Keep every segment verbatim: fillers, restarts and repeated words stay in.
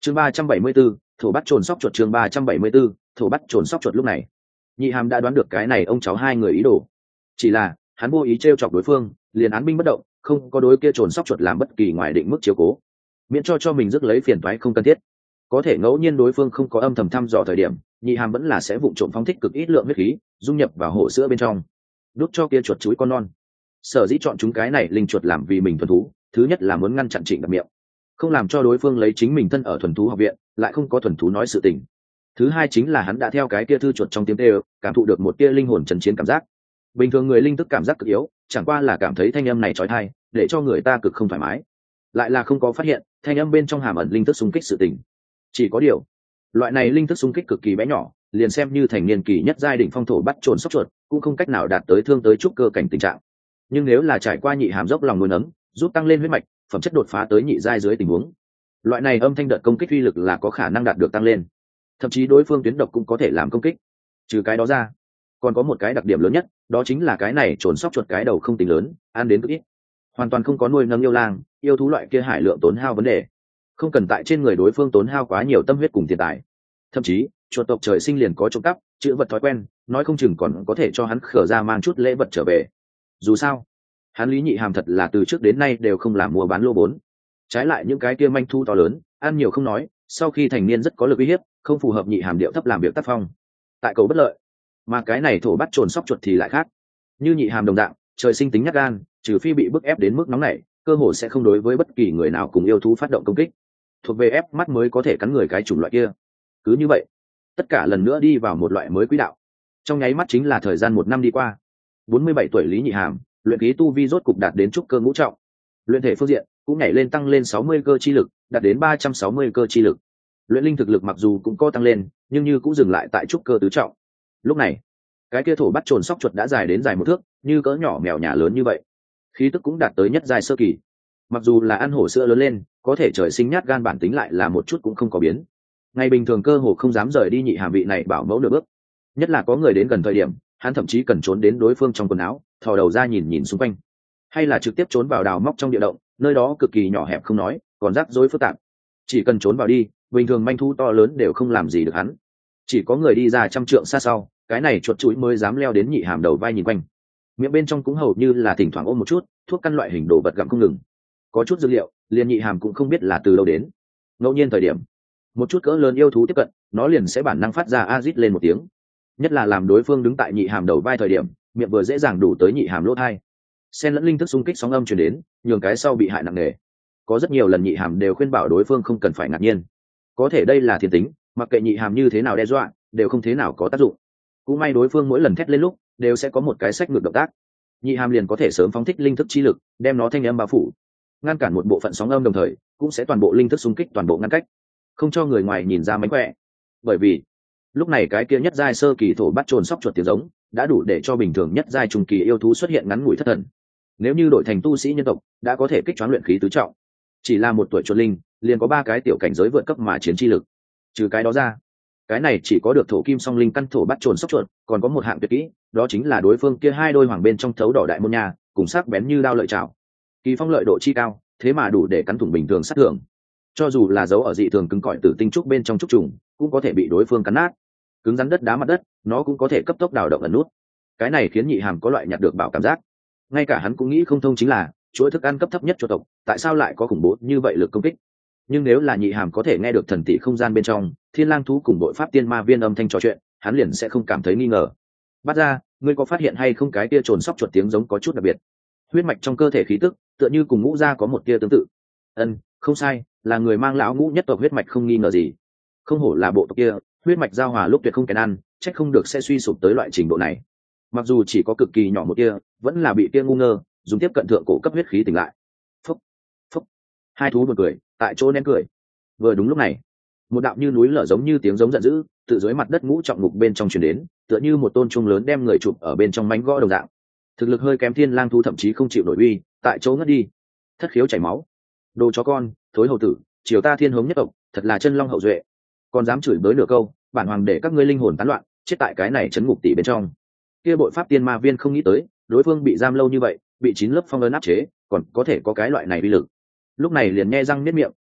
chương ba trăm bảy mươi 374, thổ bắt trồn sóc chuột chương ba trăm bảy mươi 374, thổ bắt trồn sóc chuột lúc này nhị hàm đã đoán được cái này ông cháu hai người ý đồ, chỉ là hắn vô ý t chọc đối phương, liền án binh bất động, không có đối kia trồn sóc chuột làm bất kỳ ngoài định mức chiếu cố, miễn cho cho mình rước lấy phiền toái không cần thiết. Có thể ngẫu nhiên đối phương không có âm thầm thăm dò thời điểm, nhị hàm vẫn là sẽ vụng trộm phóng thích cực ít lượng huyết khí dung nhập vào hổ sữa bên trong, đút cho kia chuột chuối con non. Sở dĩ chọn chúng cái này linh chuột làm vì mình thuần thú, thứ nhất là muốn ngăn chặn Trịnh Đặc miệng, không làm cho đối phương lấy chính mình thân ở thuần thú học viện lại không có thuần thú nói sự tình. Thứ hai chính là hắn đã theo cái kia thư chuột trong tiếng tê cảm thụ được một tia linh hồn trần chiến cảm giác. Bình thường người linh thức cảm giác cực yếu, chẳng qua là cảm thấy thanh âm này trói thai, để cho người ta cực không thoải mái, lại là không có phát hiện thanh âm bên trong hàm ẩn linh thức xung kích sự tình. Chỉ có điều loại này linh thức xung kích cực kỳ bé nhỏ, liền xem như thành niên kỳ nhất giai đỉnh phong thổ bắt trồn sóc chuột cũng không cách nào đạt tới thương tới trúc cơ cảnh tình trạng. Nhưng nếu là trải qua nhị hàm dốc lòng nuôi nấng, giúp tăng lên huyết mạch, phẩm chất đột phá tới nhị giai dưới tình huống, loại này âm thanh đợt công kích uy lực là có khả năng đạt được tăng lên, thậm chí đối phương tuyến độc cũng có thể làm công kích. Trừ cái đó ra, còn có một cái đặc điểm lớn nhất, đó chính là cái này trồn sóc chuột cái đầu không tính lớn, ăn đến cực ít, hoàn toàn không có nuôi nấng yêu lang yêu thú loại kia hải lượng tốn hao vấn đề, không cần tại trên người đối phương tốn hao quá nhiều tâm huyết cùng tiền tài. Thậm chí chuột tộc trời sinh liền có trộm cắp chữ vật thói quen, nói không chừng còn có thể cho hắn khở ra mang chút lễ vật trở về. Dù sao hắn Lý Nhị Hàm thật là từ trước đến nay đều không làm mua bán lô vốn, trái lại những cái kia manh thu to lớn ăn nhiều không nói, sau khi thành niên rất có lực uy hiếp, không phù hợp Nhị Hàm điệu thấp làm việc tác phong, tại cầu bất lợi. Mà cái này thổ bắt trồn sóc chuột thì lại khác, như Nhị Hàm đồng dạng trời sinh tính nhát gan, trừ phi bị bức ép đến mức nóng nảy, cơ hồ sẽ không đối với bất kỳ người nào cùng yêu thú phát động công kích, thuộc về ép mắt mới có thể cắn người cái chủng loại kia. Cứ như vậy tất cả lần nữa đi vào một loại mới quỹ đạo. Trong nháy mắt chính là thời gian một năm đi qua, bốn mươi bảy tuổi Lý Nhị Hàm luyện khí tu vi rốt cục đạt đến trúc cơ ngũ trọng, luyện thể phương diện cũng nhảy lên tăng lên sáu mươi cơ chi lực, đạt đến ba trăm sáu mươi cơ chi lực. Luyện linh thực lực mặc dù cũng có tăng lên, nhưng như cũng dừng lại tại trúc cơ tứ trọng. Lúc này cái kia thổ bắt trồn sóc chuột đã dài đến dài một thước, như cỡ nhỏ mèo nhà lớn như vậy, khí tức cũng đạt tới nhất giai sơ kỳ. Mặc dù là ăn hổ sữa lớn lên, có thể trời sinh nhát gan bản tính lại là một chút cũng không có biến. Ngày bình thường cơ hồ không dám rời đi Nhị Hàm vị này bảo mẫu nửa bước, nhất là có người đến gần thời điểm, hắn thậm chí cần trốn đến đối phương trong quần áo, thò đầu ra nhìn nhìn xung quanh, hay là trực tiếp trốn vào đào móc trong địa động, nơi đó cực kỳ nhỏ hẹp không nói, còn rắc rối phức tạp. Chỉ cần trốn vào đi, bình thường manh thu to lớn đều không làm gì được hắn. Chỉ có người đi ra trăm trượng xa sau, cái này chuột chuỗi mới dám leo đến Nhị Hàm đầu vai nhìn quanh, miệng bên trong cũng hầu như là thỉnh thoảng ôm một chút thuốc căn loại hình đồ vật gặm không ngừng, có chút dữ liệu liền Nhị Hàm cũng không biết là từ đâu đến. Ngẫu nhiên thời điểm một chút cỡ lớn yêu thú tiếp cận, nó liền sẽ bản năng phát ra a rít lên một tiếng, nhất là làm đối phương đứng tại Nhị Hàm đầu vai thời điểm, miệng vừa dễ dàng đủ tới Nhị Hàm lỗ thai, xen lẫn linh thức xung kích sóng âm truyền đến, nhường cái sau bị hại nặng nề. Có rất nhiều lần Nhị Hàm đều khuyên bảo đối phương không cần phải ngạc nhiên, có thể đây là thiên tính, mặc kệ Nhị Hàm như thế nào đe dọa đều không thế nào có tác dụng. Cũng may đối phương mỗi lần thét lên lúc đều sẽ có một cái sách ngược động tác, Nhị Hàm liền có thể sớm phóng thích linh thức chi lực, đem nó thanh âm bao phủ, ngăn cản một bộ phận sóng âm, đồng thời cũng sẽ toàn bộ linh thức xung kích toàn bộ ngăn cách, không cho người ngoài nhìn ra mánh khỏe. Bởi vì lúc này cái kia nhất giai sơ kỳ thổ bắt trồn sóc chuột tiếng giống đã đủ để cho bình thường nhất giai trung kỳ yêu thú xuất hiện ngắn ngủi thất thần. Nếu như đổi thành tu sĩ nhân tộc đã có thể kích choáng luyện khí tứ trọng, chỉ là một tuổi chuột linh liền có ba cái tiểu cảnh giới vượt cấp mà chiến chi lực. Trừ cái đó ra, cái này chỉ có được thổ kim song linh căn thổ bắt trồn sóc chuột còn có một hạng tuyệt kỹ, đó chính là đối phương kia hai đôi hoàng bên trong thấu đỏ đại môn nha, cùng sắc bén như đao lợi chảo, kỳ phong lợi độ chi cao, thế mà đủ để cắn thủng bình thường sát thường. Cho dù là dấu ở dị thường cứng cỏi tử tinh trúc bên trong trúc trùng, cũng có thể bị đối phương cắn nát. Cứng rắn đất đá mặt đất, nó cũng có thể cấp tốc đào động ẩn nút. Cái này khiến Nhị Hàm có loại nhặt được bảo cảm giác. Ngay cả hắn cũng nghĩ không thông chính là chuỗi thức ăn cấp thấp nhất cho tộc, tại sao lại có khủng bố như vậy lực công kích. Nhưng nếu là Nhị Hàm có thể nghe được thần tỷ không gian bên trong thiên lang thú cùng đội pháp tiên ma viên âm thanh trò chuyện, hắn liền sẽ không cảm thấy nghi ngờ. Bắt ra, ngươi có phát hiện hay không cái kia trồn sóc chuột tiếng giống có chút đặc biệt, huyết mạch trong cơ thể khí tức tựa như cùng ngũ gia có một tia tương tự. Ân, không sai, là người mang lão ngũ nhất tộc huyết mạch không nghi ngờ gì. Không hổ là bộ tộc kia, huyết mạch giao hòa lúc tuyệt không kén ăn, trách không được sẽ suy sụp tới loại trình độ này. Mặc dù chỉ có cực kỳ nhỏ một tia, vẫn là bị tia ngu ngơ dùng tiếp cận thượng cổ cấp huyết khí tỉnh lại. Phúc, phúc, hai thú vừa cười, tại chỗ nén cười. Vừa đúng lúc này, một đạo như núi lở giống như tiếng giống giận dữ từ dưới mặt đất ngũ trọng ngục bên trong truyền đến, tựa như một tôn trung lớn đem người chụp ở bên trong mánh gõ đồng dạng. Thực lực hơi kém thiên lang thú thậm chí không chịu nổi uy, tại chỗ ngất đi, thất khiếu chảy máu. Đồ chó con, thối hầu tử, chiều ta thiên hống nhất tộc, thật là chân long hậu duệ, còn dám chửi bới nửa câu, bản hoàng để các ngươi linh hồn tán loạn, chết tại cái này chấn ngục tỷ bên trong. Kia bội pháp tiên ma viên không nghĩ tới, đối phương bị giam lâu như vậy, bị chín lớp phong ấn áp chế, còn có thể có cái loại này uy lực. Lúc này liền nghe răng niết miệng,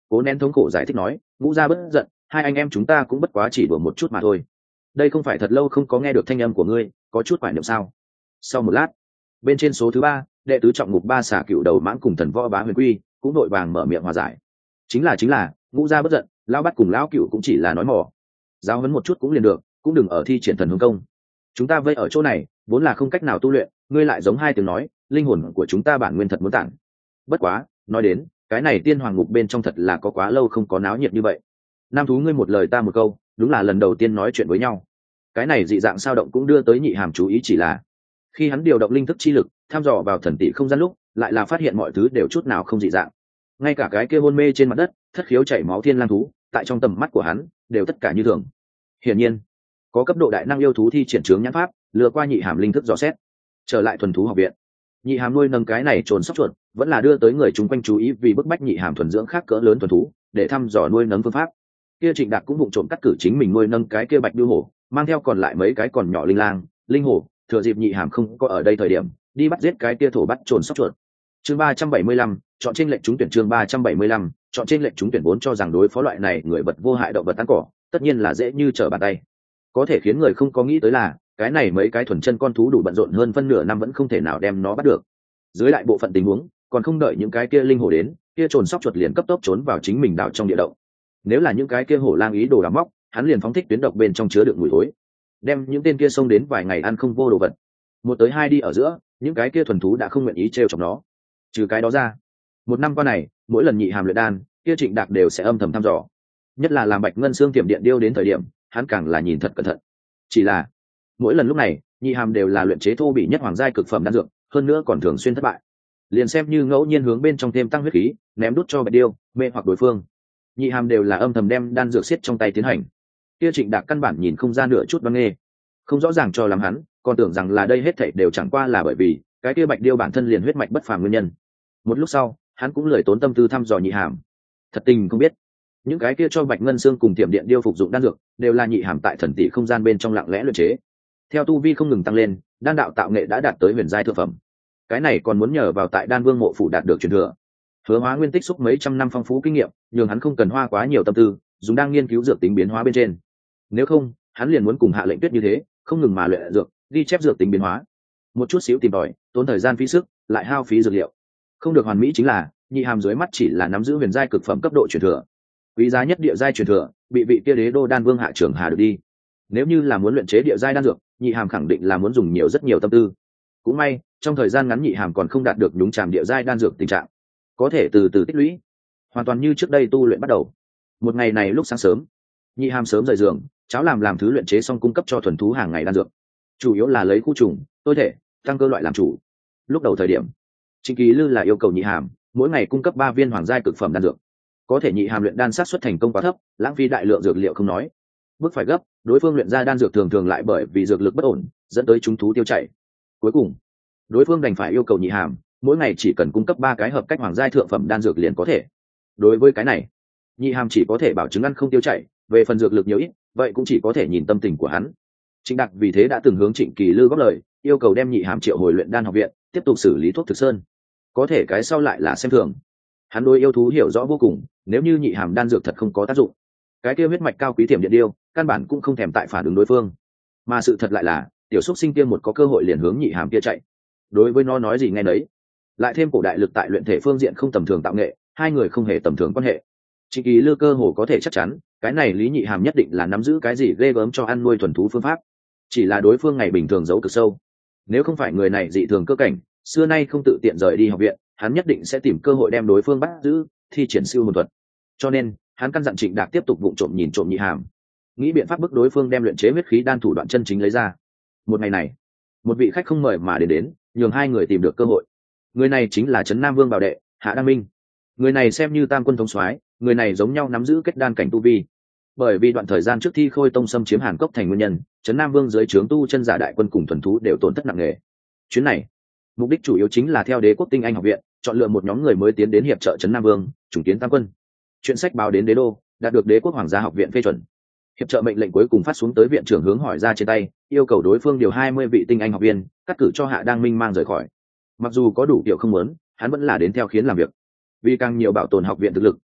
cố nén thống khổ giải thích nói, ngũ gia bất giận, hai anh em chúng ta cũng bất quá chỉ đùa một chút mà thôi. Đây không phải thật lâu không có nghe được thanh âm của ngươi, có chút quải niệm sao? Sau một lát, bên trên số thứ ba, đệ tứ trọng ngục ba xả cựu đầu mãng cùng thần võ bá huyền quy cũng đội vàng mở miệng hòa giải. Chính là chính là, ngũ gia bất giận, lão bắt cùng lão cựu cũng chỉ là nói mỏ. Giáo huấn một chút cũng liền được, cũng đừng ở thi triển thần hướng công. Chúng ta vây ở chỗ này, vốn là không cách nào tu luyện, ngươi lại giống hai tiếng nói, linh hồn của chúng ta bản nguyên thật muốn tản. Bất quá, nói đến, cái này tiên hoàng ngục bên trong thật là có quá lâu không có náo nhiệt như vậy. Nam thú ngươi một lời ta một câu, đúng là lần đầu tiên nói chuyện với nhau. Cái này dị dạng sao động cũng đưa tới Nhị Hàm chú ý, chỉ là khi hắn điều động linh thức chi lực thăm dò vào thần tỷ không gian lúc, lại là phát hiện mọi thứ đều chút nào không dị dạng. Ngay cả cái kia hôn mê trên mặt đất thất khiếu chảy máu thiên lang thú, tại trong tầm mắt của hắn đều tất cả như thường. Hiển nhiên, có cấp độ đại năng yêu thú thi triển chướng nhãn pháp, lừa qua Nhị Hàm linh thức dò xét. Trở lại thuần thú học viện, Nhị Hàm nuôi nâng cái này trồn sóc chuột, vẫn là đưa tới người chung quanh chú ý, vì bức bách Nhị Hàm thuần dưỡng khác cỡ lớn thuần thú, để thăm dò nuôi nấng phương pháp. Kia Trịnh Đạt cũng vụng trộm cắt cử chính mình nuôi nâng cái kia bạch điêu hổ, mang theo còn lại mấy cái còn nhỏ linh lang, linh hổ, thừa dịp Nhị Hàm không có ở đây thời điểm, đi bắt giết cái kia thổ bắt trồn sóc chuột. Chương ba trăm bảy mươi lăm, chọn trên lệnh trúng tuyển. Chương ba trăm bảy mươi lăm, chọn trên lệnh trúng tuyển. Vốn cho rằng đối phó loại này người vật vô hại động vật ăn cỏ, tất nhiên là dễ như trở bàn tay. Có thể khiến người không có nghĩ tới là, cái này mấy cái thuần chân con thú đủ bận rộn hơn phân nửa năm vẫn không thể nào đem nó bắt được. Dưới đại bộ phận tình huống, còn không đợi những cái kia linh hổ đến, kia trồn sóc chuột liền cấp tốc trốn vào chính mình đảo trong địa động. Nếu là những cái kia hổ lang ý đồ đào móc, hắn liền phóng thích tuyến độc bên trong chứa đựng mùi thối, đem những tên kia xông đến vài ngày ăn không vô đồ vật. Một tới hai đi ở giữa, những cái kia thuần thú đã không nguyện ý trêu chọc nó. Trừ cái đó ra, một năm qua này, mỗi lần Nhị Hàm luyện đan, kia Trịnh Đạc đều sẽ âm thầm thăm dò. Nhất là làm Bạch Ngân Xương tiềm điện điêu đến thời điểm, hắn càng là nhìn thật cẩn thận. Chỉ là, mỗi lần lúc này, Nhị Hàm đều là luyện chế thô bỉ nhất hoàng giai cực phẩm đan dược, hơn nữa còn thường xuyên thất bại. Liền xem như ngẫu nhiên hướng bên trong thêm tăng huyết khí, ném đút cho Bạch Điêu, mê hoặc đối phương, Nhị Hàm đều là âm thầm đem đan dược xiết trong tay tiến hành. Kia Trịnh Đạc căn bản nhìn không ra nửa chút đoan nghê, không rõ ràng cho lắm, hắn còn tưởng rằng là đây hết thảy đều chẳng qua là bởi vì cái kia Bạch Điêu bản thân liền huyết mạch bất phàm nguyên nhân. Một lúc sau, hắn cũng lười tốn tâm tư thăm dò Nhị Hàm. Thật tình không biết, những cái kia cho Bạch Ngân Xương cùng tiềm điện điêu phục dụng đan dược, đều là Nhị Hàm tại thần tỷ không gian bên trong lặng lẽ luyện chế. Theo tu vi không ngừng tăng lên, đan đạo tạo nghệ đã đạt tới huyền giai thượng phẩm. Cái này còn muốn nhờ vào tại Đan Vương mộ phủ đạt được truyền thừa. Hứa Hóa Nguyên tích xúc mấy trăm năm phong phú kinh nghiệm, nhường hắn không cần hoa quá nhiều tâm tư, dùng đang nghiên cứu dược tính biến hóa bên trên. Nếu không, hắn liền muốn cùng Hạ Lệnh Tuyết như thế, không ngừng mà luyện dược, ghi chép dược tính biến hóa. Một chút xíu tìm tòi, tốn thời gian phí sức, lại hao phí dược liệu. Không được hoàn mỹ chính là, Nhị Hàm dưới mắt chỉ là nắm giữ huyền giai cực phẩm cấp độ truyền thừa. Quý giá nhất địa giai truyền thừa, bị vị kia Đế Đô Đan Vương Hạ Trưởng Hà được đi. Nếu như là muốn luyện chế địa giai đan dược, Nhị Hàm khẳng định là muốn dùng nhiều rất nhiều tâm tư. Cũng may, trong thời gian ngắn Nhị Hàm còn không đạt được nhúng chàm địa giai đan dược tình trạng, có thể từ từ tích lũy, hoàn toàn như trước đây tu luyện bắt đầu. Một ngày này lúc sáng sớm, Nhị Hàm sớm rời giường, cháo làm làm thứ luyện chế xong cung cấp cho thuần thú hàng ngày đan dược, chủ yếu là lấy khu trùng, tôi thể, tăng cơ loại làm chủ. Lúc đầu thời điểm, Trịnh Kỳ Lư là yêu cầu Nhị Hàm mỗi ngày cung cấp ba viên hoàng giai cực phẩm đan dược. Có thể Nhị Hàm luyện đan sát xuất thành công quá thấp, lãng phí đại lượng dược liệu không nói, bước phải gấp, đối phương luyện ra đan dược thường thường lại bởi vì dược lực bất ổn, dẫn tới chúng thú tiêu chảy. Cuối cùng, đối phương đành phải yêu cầu Nhị Hàm mỗi ngày chỉ cần cung cấp ba cái hợp cách hoàng giai thượng phẩm đan dược liền có thể. Đối với cái này, Nhị Hàm chỉ có thể bảo chứng ăn không tiêu chảy, về phần dược lực nhiều ít, vậy cũng chỉ có thể nhìn tâm tình của hắn. Trịnh Đạc vì thế đã từng hướng Trịnh Kỳ Lư góp lời, yêu cầu đem Nhị Hàm triệu hồi luyện đan học viện, tiếp tục xử lý thuốc thực sơn. Có thể cái sau lại là xem thường. Hắn đối yêu thú hiểu rõ vô cùng, nếu như Nhị Hàm đan dược thật không có tác dụng, cái kia huyết mạch cao quý tiềm điện điêu, căn bản cũng không thèm tại phản ứng đối phương. Mà sự thật lại là, tiểu xúc sinh kia một có cơ hội liền hướng Nhị Hàm kia chạy. Đối với nó nói gì nghe nấy. Lại thêm cổ đại lực tại luyện thể phương diện không tầm thường tạo nghệ, hai người không hề tầm thường quan hệ. Trịnh Kỳ Lư cơ hồ có thể chắc chắn, cái này Lý Nhị Hàm nhất định là nắm giữ cái gì ghê gớm cho ăn nuôi thuần thú phương pháp. Chỉ là đối phương ngày bình thường giấu cực sâu. Nếu không phải người này dị thường cơ cảnh, xưa nay không tự tiện rời đi học viện, hắn nhất định sẽ tìm cơ hội đem đối phương bắt giữ, thi triển siêu hồn thuật. Cho nên, hắn căn dặn Trịnh Đạc tiếp tục vụng trộm nhìn trộm Nhị Hàm, nghĩ biện pháp bức đối phương đem luyện chế huyết khí đan thủ đoạn chân chính lấy ra. Một ngày này, một vị khách không mời mà đến đến, nhường hai người tìm được cơ hội. Người này chính là Trấn Nam Vương bảo đệ, Hạ Đăng Minh. Người này xem như tam quân thống soái, người này giống nhau nắm giữ kết đan cảnh tu vi. Bởi vì đoạn thời gian trước Thi Khôi Tông xâm chiếm Hàn Cốc thành nguyên nhân, Trấn Nam Vương dưới trướng tu chân giả đại quân cùng thuần thú đều tổn thất nặng nề. Chuyến này, mục đích chủ yếu chính là theo Đế Quốc Tinh Anh học viện, chọn lựa một nhóm người mới tiến đến hiệp trợ Trấn Nam Vương, trùng kiến tam quân. Chuyện sách báo đến Đế đô, đạt được Đế Quốc Hoàng gia học viện phê chuẩn. Hiệp trợ mệnh lệnh cuối cùng phát xuống tới viện trưởng hướng hỏi ra trên tay, yêu cầu đối phương điều hai mươi vị tinh anh học viên, cắt cử cho Hạ Đăng Minh mang rời khỏi. Mặc dù có đủ điều không muốn, hắn vẫn là đến theo khiến làm việc. Vì càng nhiều bảo tồn học viện thực lực,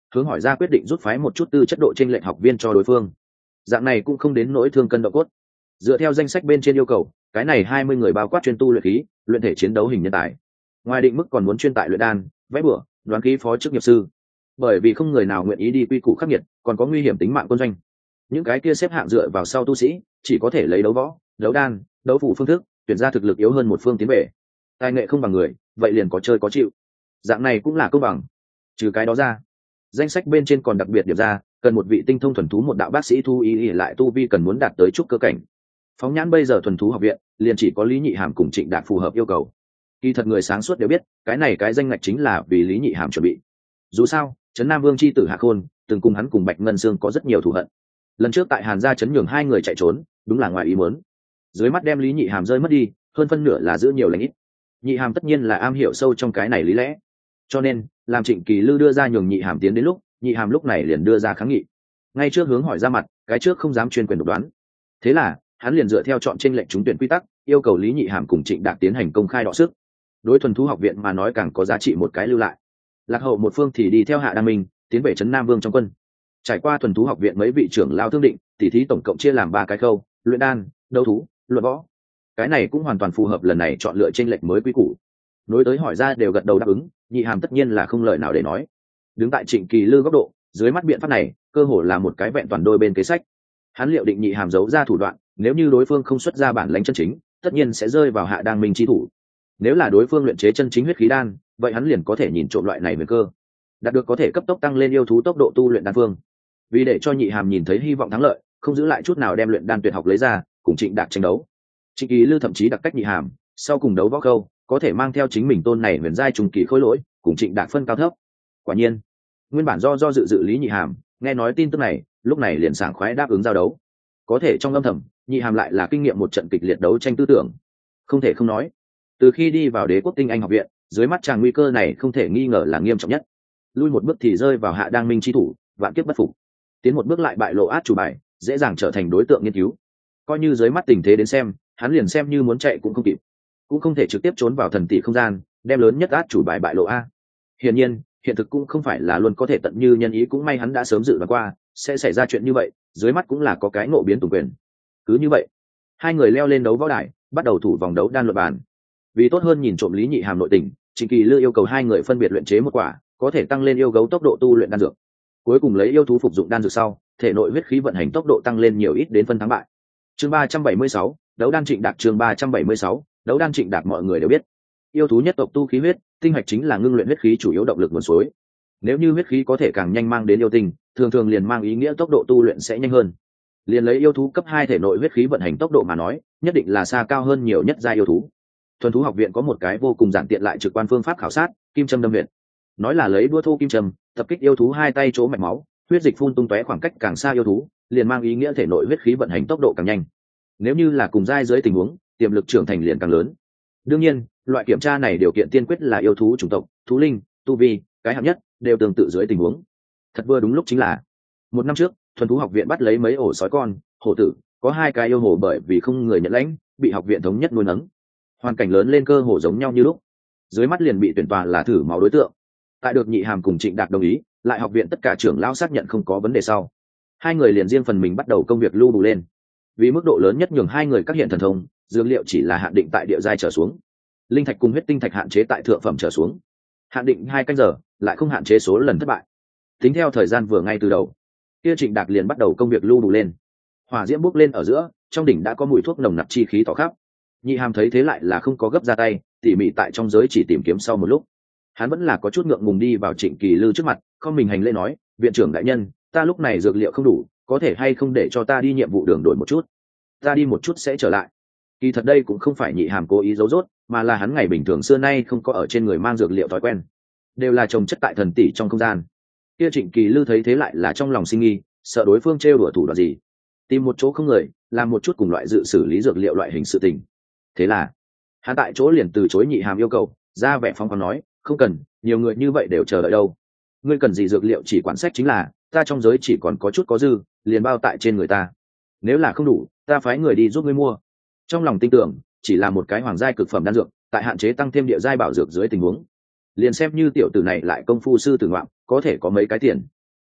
hướng hỏi ra quyết định rút phái một chút tư chất độ trên lệnh học viên cho đối phương. Dạng này cũng không đến nỗi thương cân độ cốt. Dựa theo danh sách bên trên yêu cầu, cái này hai mươi người bao quát chuyên tu luyện khí, luyện thể chiến đấu hình nhân tài. Ngoài định mức còn muốn chuyên tại luyện đan, vẽ bửa, đoán khí phó chức nghiệp sư. Bởi vì không người nào nguyện ý đi quy củ khắc nghiệt, còn có nguy hiểm tính mạng quân doanh. Những cái kia xếp hạng dựa vào sau tu sĩ, chỉ có thể lấy đấu võ, đấu đan, đấu phủ phương thức, tuyển ra thực lực yếu hơn một phương tiến về. Tài nghệ không bằng người, vậy liền có chơi có chịu. Dạng này cũng là công bằng. Trừ cái đó ra, danh sách bên trên còn đặc biệt điểm ra, cần một vị tinh thông thuần thú một đạo bác sĩ thu ý, ý lại tu vi cần muốn đạt tới trúc cơ cảnh. Phóng nhãn bây giờ thuần thú học viện, liền chỉ có Lý Nhị Hàm cùng Trịnh Đạt phù hợp yêu cầu. Kỳ thật người sáng suốt đều biết, cái này cái danh ngạch chính là vì Lý Nhị Hàm chuẩn bị. Dù sao, Trấn Nam Vương chi tử Hạ Khôn, từng cùng hắn cùng Bạch Ngân Sương có rất nhiều thù hận. Lần trước tại Hàn gia trấn nhường hai người chạy trốn, đúng là ngoài ý muốn. Dưới mắt đem Lý Nhị Hàm rơi mất đi, hơn phân nửa là giữ nhiều lành ít. Nhị Hàm tất nhiên là am hiểu sâu trong cái này lý lẽ. Cho nên, làm Trịnh Kỳ Lư đưa ra nhường Nhị Hàm tiến đến lúc, Nhị Hàm lúc này liền đưa ra kháng nghị. Ngay trước hướng hỏi ra mặt, cái trước không dám chuyên quyền độc đoán. Thế là, hắn liền dựa theo chọn trên lệnh trúng tuyển quy tắc, yêu cầu Lý Nhị Hàm cùng Trịnh Đạt tiến hành công khai đọ sức. Đối thuần thú học viện mà nói càng có giá trị một cái lưu lại. Lạc Hậu một phương thì đi theo Hạ Đăng Minh, tiến về trấn Nam Vương trong quân. Trải qua thuần thú học viện mấy vị trưởng lao thương định, tỉ thí tổng cộng chia làm ba cái khâu: luyện đan, đấu thú, luận võ. Cái này cũng hoàn toàn phù hợp lần này chọn lựa trên lệnh mới quy củ. Nối tới hỏi ra đều gật đầu đáp ứng, Nhị Hàm tất nhiên là không lời nào để nói. Đứng tại Trịnh Kỳ Lư góc độ, dưới mắt biện pháp này, cơ hồ là một cái vẹn toàn đôi bên kế sách. Hắn liệu định Nhị Hàm giấu ra thủ đoạn, nếu như đối phương không xuất ra bản lãnh chân chính, tất nhiên sẽ rơi vào Hạ Đăng Minh chi thủ. Nếu là đối phương luyện chế chân chính huyết khí đan, vậy hắn liền có thể nhìn trộm loại này về cơ, đạt được có thể cấp tốc tăng lên yêu thú tốc độ tu luyện đan phương. Vì để cho Nhị Hàm nhìn thấy hy vọng thắng lợi, không giữ lại chút nào đem luyện đan tuyệt học lấy ra, cùng Trịnh Đạt tranh đấu. Trịnh Kỳ Lư thậm chí đặc cách Nhị Hàm, sau cùng đấu võ khâu, có thể mang theo chính mình tôn này huyền giai trùng kỳ khối lỗi, cùng Trịnh Đạt phân cao thấp. Quả nhiên, nguyên bản do do dự dự Lý Nhị Hàm, nghe nói tin tức này, lúc này liền sảng khoái đáp ứng giao đấu. Có thể trong âm thầm, Nhị Hàm lại là kinh nghiệm một trận kịch liệt đấu tranh tư tưởng. Không thể không nói, từ khi đi vào Đế quốc tinh anh học viện, dưới mắt chàng nguy cơ này không thể nghi ngờ là nghiêm trọng nhất. Lui một bước thì rơi vào Hạ Đăng Minh chi thủ, vạn kiếp bất phục. Tiến một bước lại bại lộ át chủ bài, dễ dàng trở thành đối tượng nghiên cứu. Coi như dưới mắt tình thế đến xem, hắn liền xem như muốn chạy cũng không kịp, cũng không thể trực tiếp trốn vào thần tỷ không gian, đem lớn nhất át chủ bài bại lộ a. Hiển nhiên, hiện thực cũng không phải là luôn có thể tận như nhân ý, cũng may hắn đã sớm dự đoán qua sẽ xảy ra chuyện như vậy, dưới mắt cũng là có cái ngộ biến tùng quyền. Cứ như vậy, hai người leo lên đấu võ đài, bắt đầu thủ vòng đấu đan luận bàn. Vì tốt hơn nhìn trộm Lý Nhị Hàm nội tình, Trịnh Kỳ Lư yêu cầu hai người phân biệt luyện chế một quả có thể tăng lên yêu gấu tốc độ tu luyện đan dược. Cuối cùng lấy yêu thú phục dụng đan dược sau, thể nội huyết khí vận hành tốc độ tăng lên nhiều ít đến phân thắng bại. Chương ba trăm bảy mươi sáu, đấu đan Trịnh Đạt. Chương ba trăm bảy mươi sáu, đấu đan Trịnh Đạt. Mọi người đều biết, yêu thú nhất tộc tu khí huyết, tinh hạch chính là ngưng luyện huyết khí chủ yếu động lực nguồn suối. Nếu như huyết khí có thể càng nhanh mang đến yêu tinh, thường thường liền mang ý nghĩa tốc độ tu luyện sẽ nhanh hơn. Liền lấy yêu thú cấp hai thể nội huyết khí vận hành tốc độ mà nói, nhất định là xa cao hơn nhiều nhất gia yêu thú. Thuần thú học viện có một cái vô cùng giản tiện lại trực quan phương pháp khảo sát, kim châm đâm huyệt. Nói là lấy đũa thô kim châm, tập kích yêu thú hai tay chỗ mạch máu, huyết dịch phun tung tóe khoảng cách càng xa yêu thú, liền mang ý nghĩa thể nội huyết khí vận hành tốc độ càng nhanh. Nếu như là cùng giai dưới tình huống, tiềm lực trưởng thành liền càng lớn. Đương nhiên, loại kiểm tra này điều kiện tiên quyết là yêu thú chủng tộc, thú linh, tu vi, cái hạng nhất đều tương tự dưới tình huống. Thật vừa đúng lúc chính là một năm trước, thuần thú học viện bắt lấy mấy ổ sói con, hổ tử, có hai cái yêu hổ bởi vì không người nhận lãnh, bị học viện thống nhất nuôi nấng. Hoàn cảnh lớn lên cơ hồ giống nhau như lúc. Dưới mắt liền bị tuyển tòa là thử máu đối tượng. Tại được Nhị Hàm cùng Trịnh Đạt đồng ý, lại học viện tất cả trưởng lão xác nhận không có vấn đề sau, hai người liền riêng phần mình bắt đầu công việc lưu đủ lên. Vì mức độ lớn nhất nhường hai người các hiện thần thông, dược liệu chỉ là hạn định tại địa giai trở xuống, linh thạch cùng huyết tinh thạch hạn chế tại thượng phẩm trở xuống, hạn định hai canh giờ, lại không hạn chế số lần thất bại. Tính theo thời gian vừa ngay từ đầu, kia Trịnh Đạt liền bắt đầu công việc lưu đủ lên. Hỏa diễm bốc lên ở giữa, trong đỉnh đã có mùi thuốc nồng nặc chi khí tỏ khắp. Nhị Hàm thấy thế lại là không có gấp ra tay, tỉ mỉ tại trong giới chỉ tìm kiếm sau một lúc, hắn vẫn là có chút ngượng ngùng đi vào Trịnh Kỳ Lư trước mặt, không mình hành lễ nói: viện trưởng đại nhân, ta lúc này dược liệu không đủ, có thể hay không để cho ta đi nhiệm vụ đường đổi một chút, ta đi một chút sẽ trở lại. Kỳ thật đây cũng không phải Nhị Hàm cố ý giấu giốt, mà là hắn ngày bình thường xưa nay không có ở trên người mang dược liệu thói quen, đều là trồng chất tại thần tỷ trong không gian. Kia Trịnh Kỳ Lư thấy thế lại là trong lòng sinh nghi, sợ đối phương trêu đùa thủ đoạn gì, tìm một chỗ không người, làm một chút cùng loại dự xử lý dược liệu loại hình sự tình. Thế là hắn tại chỗ liền từ chối Nhị Hàm yêu cầu, ra vẻ phong khoáng nói: không cần, nhiều người như vậy đều chờ đợi đâu. Ngươi cần gì dược liệu chỉ quản sách chính là, ta trong giới chỉ còn có chút có dư, liền bao tại trên người ta. Nếu là không đủ, ta phái người đi giúp ngươi mua. Trong lòng tin tưởng, chỉ là một cái hoàng giai cực phẩm đan dược, tại hạn chế tăng thêm địa giai bảo dược dưới tình huống, liền xem như tiểu tử này lại công phu sư tử ngoạm, có thể có mấy cái tiền,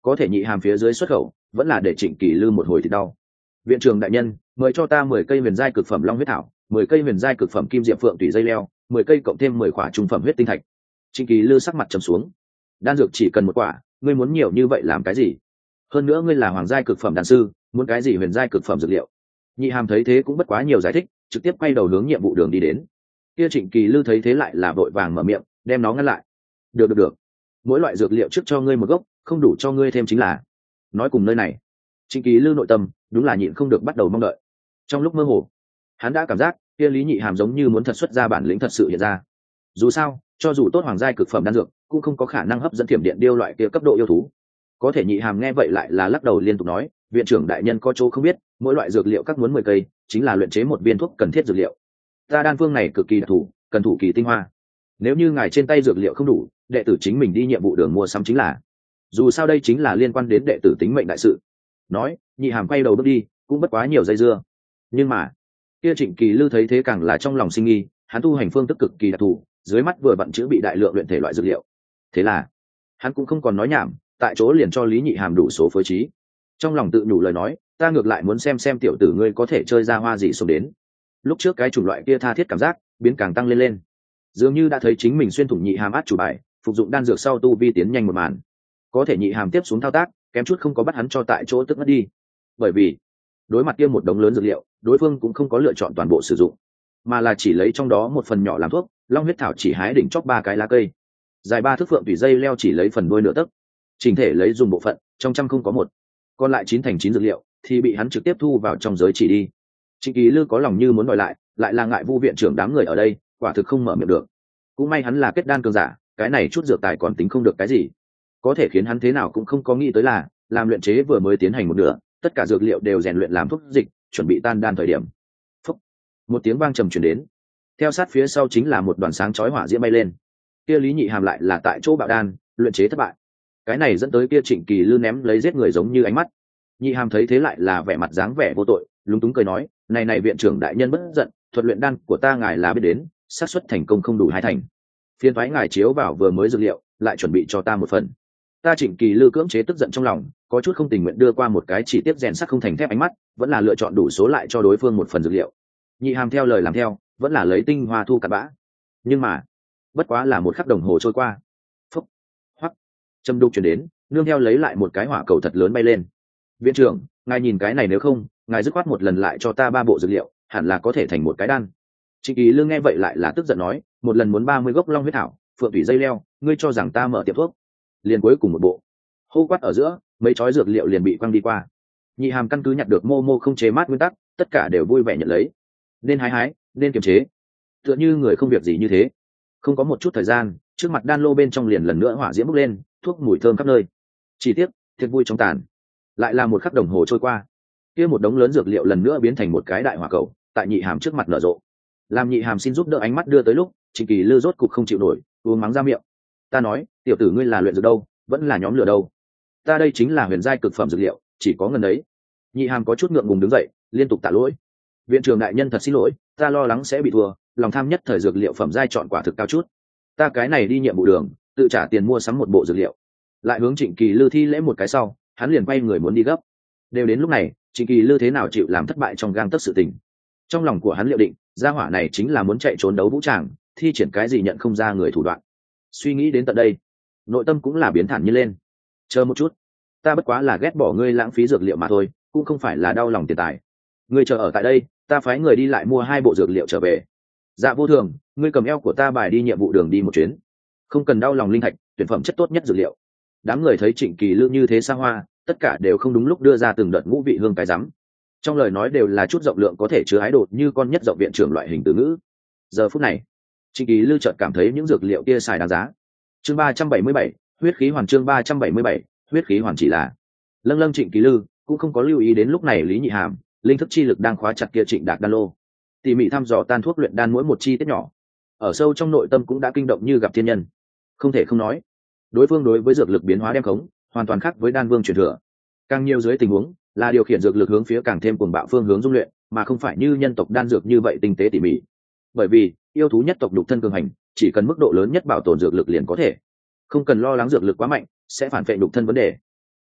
có thể nhị hàm phía dưới xuất khẩu vẫn là để Trịnh Kỳ Lư một hồi thì đau. Viện trưởng đại nhân, mời cho ta mười cây huyền giai cực phẩm long huyết thảo, mười cây huyền giai cực phẩm kim diệp phượng tùy dây leo, mười cây cộng thêm mười quả trung phẩm huyết tinh thạch. Trịnh Kỳ Lư sắc mặt trầm xuống. Đan dược chỉ cần một quả, ngươi muốn nhiều như vậy làm cái gì? Hơn nữa ngươi là hoàng giai cực phẩm đan sư, muốn cái gì huyền giai cực phẩm dược liệu? Nhị hàm thấy thế cũng bất quá nhiều giải thích, trực tiếp quay đầu hướng nhiệm vụ đường đi đến. Kia Trịnh Kỳ Lư thấy thế lại là vội vàng mở miệng, đem nó ngăn lại. Được được được, mỗi loại dược liệu trước cho ngươi một gốc, không đủ cho ngươi thêm chính là. Nói cùng nơi này, Trịnh Kỳ Lư nội tâm đúng là nhịn không được bắt đầu mong đợi. Trong lúc mơ hồ, hắn đã cảm giác kia Lý Nhị Hàm giống như muốn thật xuất ra bản lĩnh thật sự hiện ra. Dù sao, cho dù tốt hoàng giai cực phẩm đan dược, cũng không có khả năng hấp dẫn thiểm điện điêu loại kia cấp độ yêu thú. Có thể Nhị Hàm nghe vậy lại là lắc đầu liên tục nói, viện trưởng đại nhân có chỗ không biết, mỗi loại dược liệu các muốn mười cây, chính là luyện chế một viên thuốc cần thiết dược liệu. Ta đan phương này cực kỳ đặc thù, cần thủ kỳ tinh hoa. Nếu như ngài trên tay dược liệu không đủ, đệ tử chính mình đi nhiệm vụ đường mua sắm chính là. Dù sao đây chính là liên quan đến đệ tử tính mệnh đại sự. Nói, Nhị Hàm quay đầu bước đi, cũng bất quá nhiều dây dưa. Nhưng mà, kia Trịnh Kỳ Lư thấy thế càng là trong lòng sinh nghi, hắn tu hành phương thức cực kỳ đặc thù, dưới mắt vừa bận chữ bị đại lượng luyện thể loại dược liệu. Thế là, hắn cũng không còn nói nhảm, tại chỗ liền cho Lý Nhị Hàm đủ số phối trí. Trong lòng tự nhủ lời nói, ta ngược lại muốn xem xem tiểu tử ngươi có thể chơi ra hoa gì xuống đến. Lúc trước cái chủng loại kia tha thiết cảm giác biến càng tăng lên lên, dường như đã thấy chính mình xuyên thủng Nhị Hàm át chủ bài, phục dụng đan dược sau tu vi tiến nhanh một màn. Có thể Nhị Hàm tiếp xuống thao tác, kém chút không có bắt hắn cho tại chỗ tức mất đi. Bởi vì đối mặt kia một đống lớn dược liệu, đối phương cũng không có lựa chọn toàn bộ sử dụng, mà là chỉ lấy trong đó một phần nhỏ làm thuốc. Long huyết thảo chỉ hái đỉnh chóp ba cái lá cây, dài ba thước phượng tùy dây leo chỉ lấy phần đuôi nửa tấc, chỉnh thể lấy dùng bộ phận trong trăm không có một, còn lại chín thành chín dược liệu thì bị hắn trực tiếp thu vào trong giới chỉ đi. Trịnh Kỳ Lư có lòng như muốn đòi lại, lại là ngại Vu viện trưởng đám người ở đây, quả thực không mở miệng được. Cũng may hắn là kết đan cường giả, cái này chút dược tài còn tính không được cái gì. Có thể khiến hắn thế nào cũng không có nghĩ tới là, làm luyện chế vừa mới tiến hành một nửa, tất cả dược liệu đều rèn luyện làm thuốc dịch, chuẩn bị tan đan thời điểm. Phúc, một tiếng vang trầm truyền đến. Theo sát phía sau chính là một đoàn sáng chói hỏa diễm bay lên. Kia Lý Nhị Hàm lại là tại chỗ bạo đan, luyện chế thất bại. Cái này dẫn tới kia Trịnh Kỳ Lư ném lấy giết người giống như ánh mắt. Nhị Hàm thấy thế lại là vẻ mặt dáng vẻ vô tội, lúng túng cười nói, này này viện trưởng đại nhân bất giận, thuật luyện đan của ta ngài là biết đến, xác suất thành công không đủ hai thành. Phiên thoái ngài chiếu vào vừa mới dược liệu, lại chuẩn bị cho ta một phần. Ta Trịnh Kỳ Lư cưỡng chế tức giận trong lòng, có chút không tình nguyện đưa qua một cái chỉ tiếp rèn sắt không thành thép ánh mắt, vẫn là lựa chọn đủ số lại cho đối phương một phần dược liệu. Nhị Hàm theo lời làm theo, vẫn là lấy tinh hoa thu cặn bã. Nhưng mà, bất quá là một khắc đồng hồ trôi qua. Phúc, hoắc, châm đục chuyển đến, nương theo lấy lại một cái hỏa cầu thật lớn bay lên. Viện trưởng, ngài nhìn cái này nếu không, ngài dứt khoát một lần lại cho ta ba bộ dược liệu, hẳn là có thể thành một cái đan. Trịnh Kỳ Lư nghe vậy lại là tức giận nói, một lần muốn ba mươi gốc long huyết thảo, phượng thủy dây leo, ngươi cho rằng ta mở tiệm thuốc? Liền cuối cùng một bộ. Hô quát ở giữa, mấy chói dược liệu liền bị quăng đi qua. Nhị Hàm căn cứ nhặt được mô mô không chế mát nguyên tắc, tất cả đều vui vẻ nhận lấy. Nên hái hái, nên kiềm chế. Tựa như người không việc gì như thế. Không có một chút thời gian, trước mặt đan lô bên trong liền lần nữa hỏa diễm bốc lên, thuốc mùi thơm khắp nơi. Chỉ tiếc, thiệt vui trong tàn. Lại là một khắc đồng hồ trôi qua. Kia một đống lớn dược liệu lần nữa biến thành một cái đại hỏa cầu, tại Nhị Hàm trước mặt nở rộ. Làm Nhị Hàm xin giúp đỡ ánh mắt đưa tới lúc, Trịnh Kỳ Lư rốt cục không chịu nổi, uống mắng ra miệng. Ta nói, tiểu tử ngươi là luyện dược đâu, vẫn là nhóm lửa đâu? Ta đây chính là huyền giai cực phẩm dược liệu, chỉ có ngần đấy. Nhị Hàm có chút ngượng ngùng đứng dậy, liên tục tạ lỗi. Viện trưởng đại nhân thật xin lỗi, ta lo lắng sẽ bị thua, lòng tham nhất thời dược liệu phẩm giai chọn quả thực cao chút. Ta cái này đi nhiệm vụ đường, tự trả tiền mua sắm một bộ dược liệu. Lại hướng Trịnh Kỳ Lư thi lễ một cái sau, hắn liền quay người muốn đi gấp. Đều đến lúc này, Trịnh Kỳ Lư thế nào chịu làm thất bại trong gang tấc sự tình. Trong lòng của hắn liệu định, gia hỏa này chính là muốn chạy trốn đấu vũ tràng, thi triển cái gì nhận không ra người thủ đoạn. Suy nghĩ đến tận đây, nội tâm cũng là biến thản như lên. Chờ một chút, ta bất quá là ghét bỏ ngươi lãng phí dược liệu mà thôi, cũng không phải là đau lòng tiền tài. Ngươi chờ ở tại đây, ta phái người đi lại mua hai bộ dược liệu trở về. Dạ Vô Thường, ngươi cầm eo của ta bài đi nhiệm vụ đường đi một chuyến, không cần đau lòng linh thạch, tuyển phẩm chất tốt nhất dược liệu. Đám người thấy Trịnh Kỳ Lư như thế xa hoa, tất cả đều không đúng lúc đưa ra từng đợt ngũ vị hương cái rắm. Trong lời nói đều là chút rộng lượng có thể chứa ái đột như con nhất rộng viện trưởng loại hình từ ngữ. Giờ phút này, Trịnh Kỳ Lư chợt cảm thấy những dược liệu kia xài đáng giá. Chương ba trăm bảy mươi bảy, huyết khí hoàn. Chương ba trăm bảy mươi bảy, huyết khí hoàn. Chỉ là lâng lâng Trịnh Kỳ Lư cũng không có lưu ý đến lúc này Lý Nhị Hàm linh thức chi lực đang khóa chặt kia Trịnh Đạc đan lô, tỉ mỉ thăm dò tan thuốc luyện đan mỗi một chi tiết nhỏ, ở sâu trong nội tâm cũng đã kinh động như gặp thiên nhân. Không thể không nói, đối phương đối với dược lực biến hóa đem khống hoàn toàn khác với đan vương truyền thừa. Càng nhiều dưới tình huống là điều khiển dược lực hướng phía càng thêm cuồng bạo phương hướng dung luyện, mà không phải như nhân tộc đan dược như vậy tinh tế tỉ mỉ. Bởi vì yêu thú nhất tộc nhục thân cường hành, chỉ cần mức độ lớn nhất bảo tồn dược lực liền có thể, không cần lo lắng dược lực quá mạnh sẽ phản vệ nhục thân vấn đề.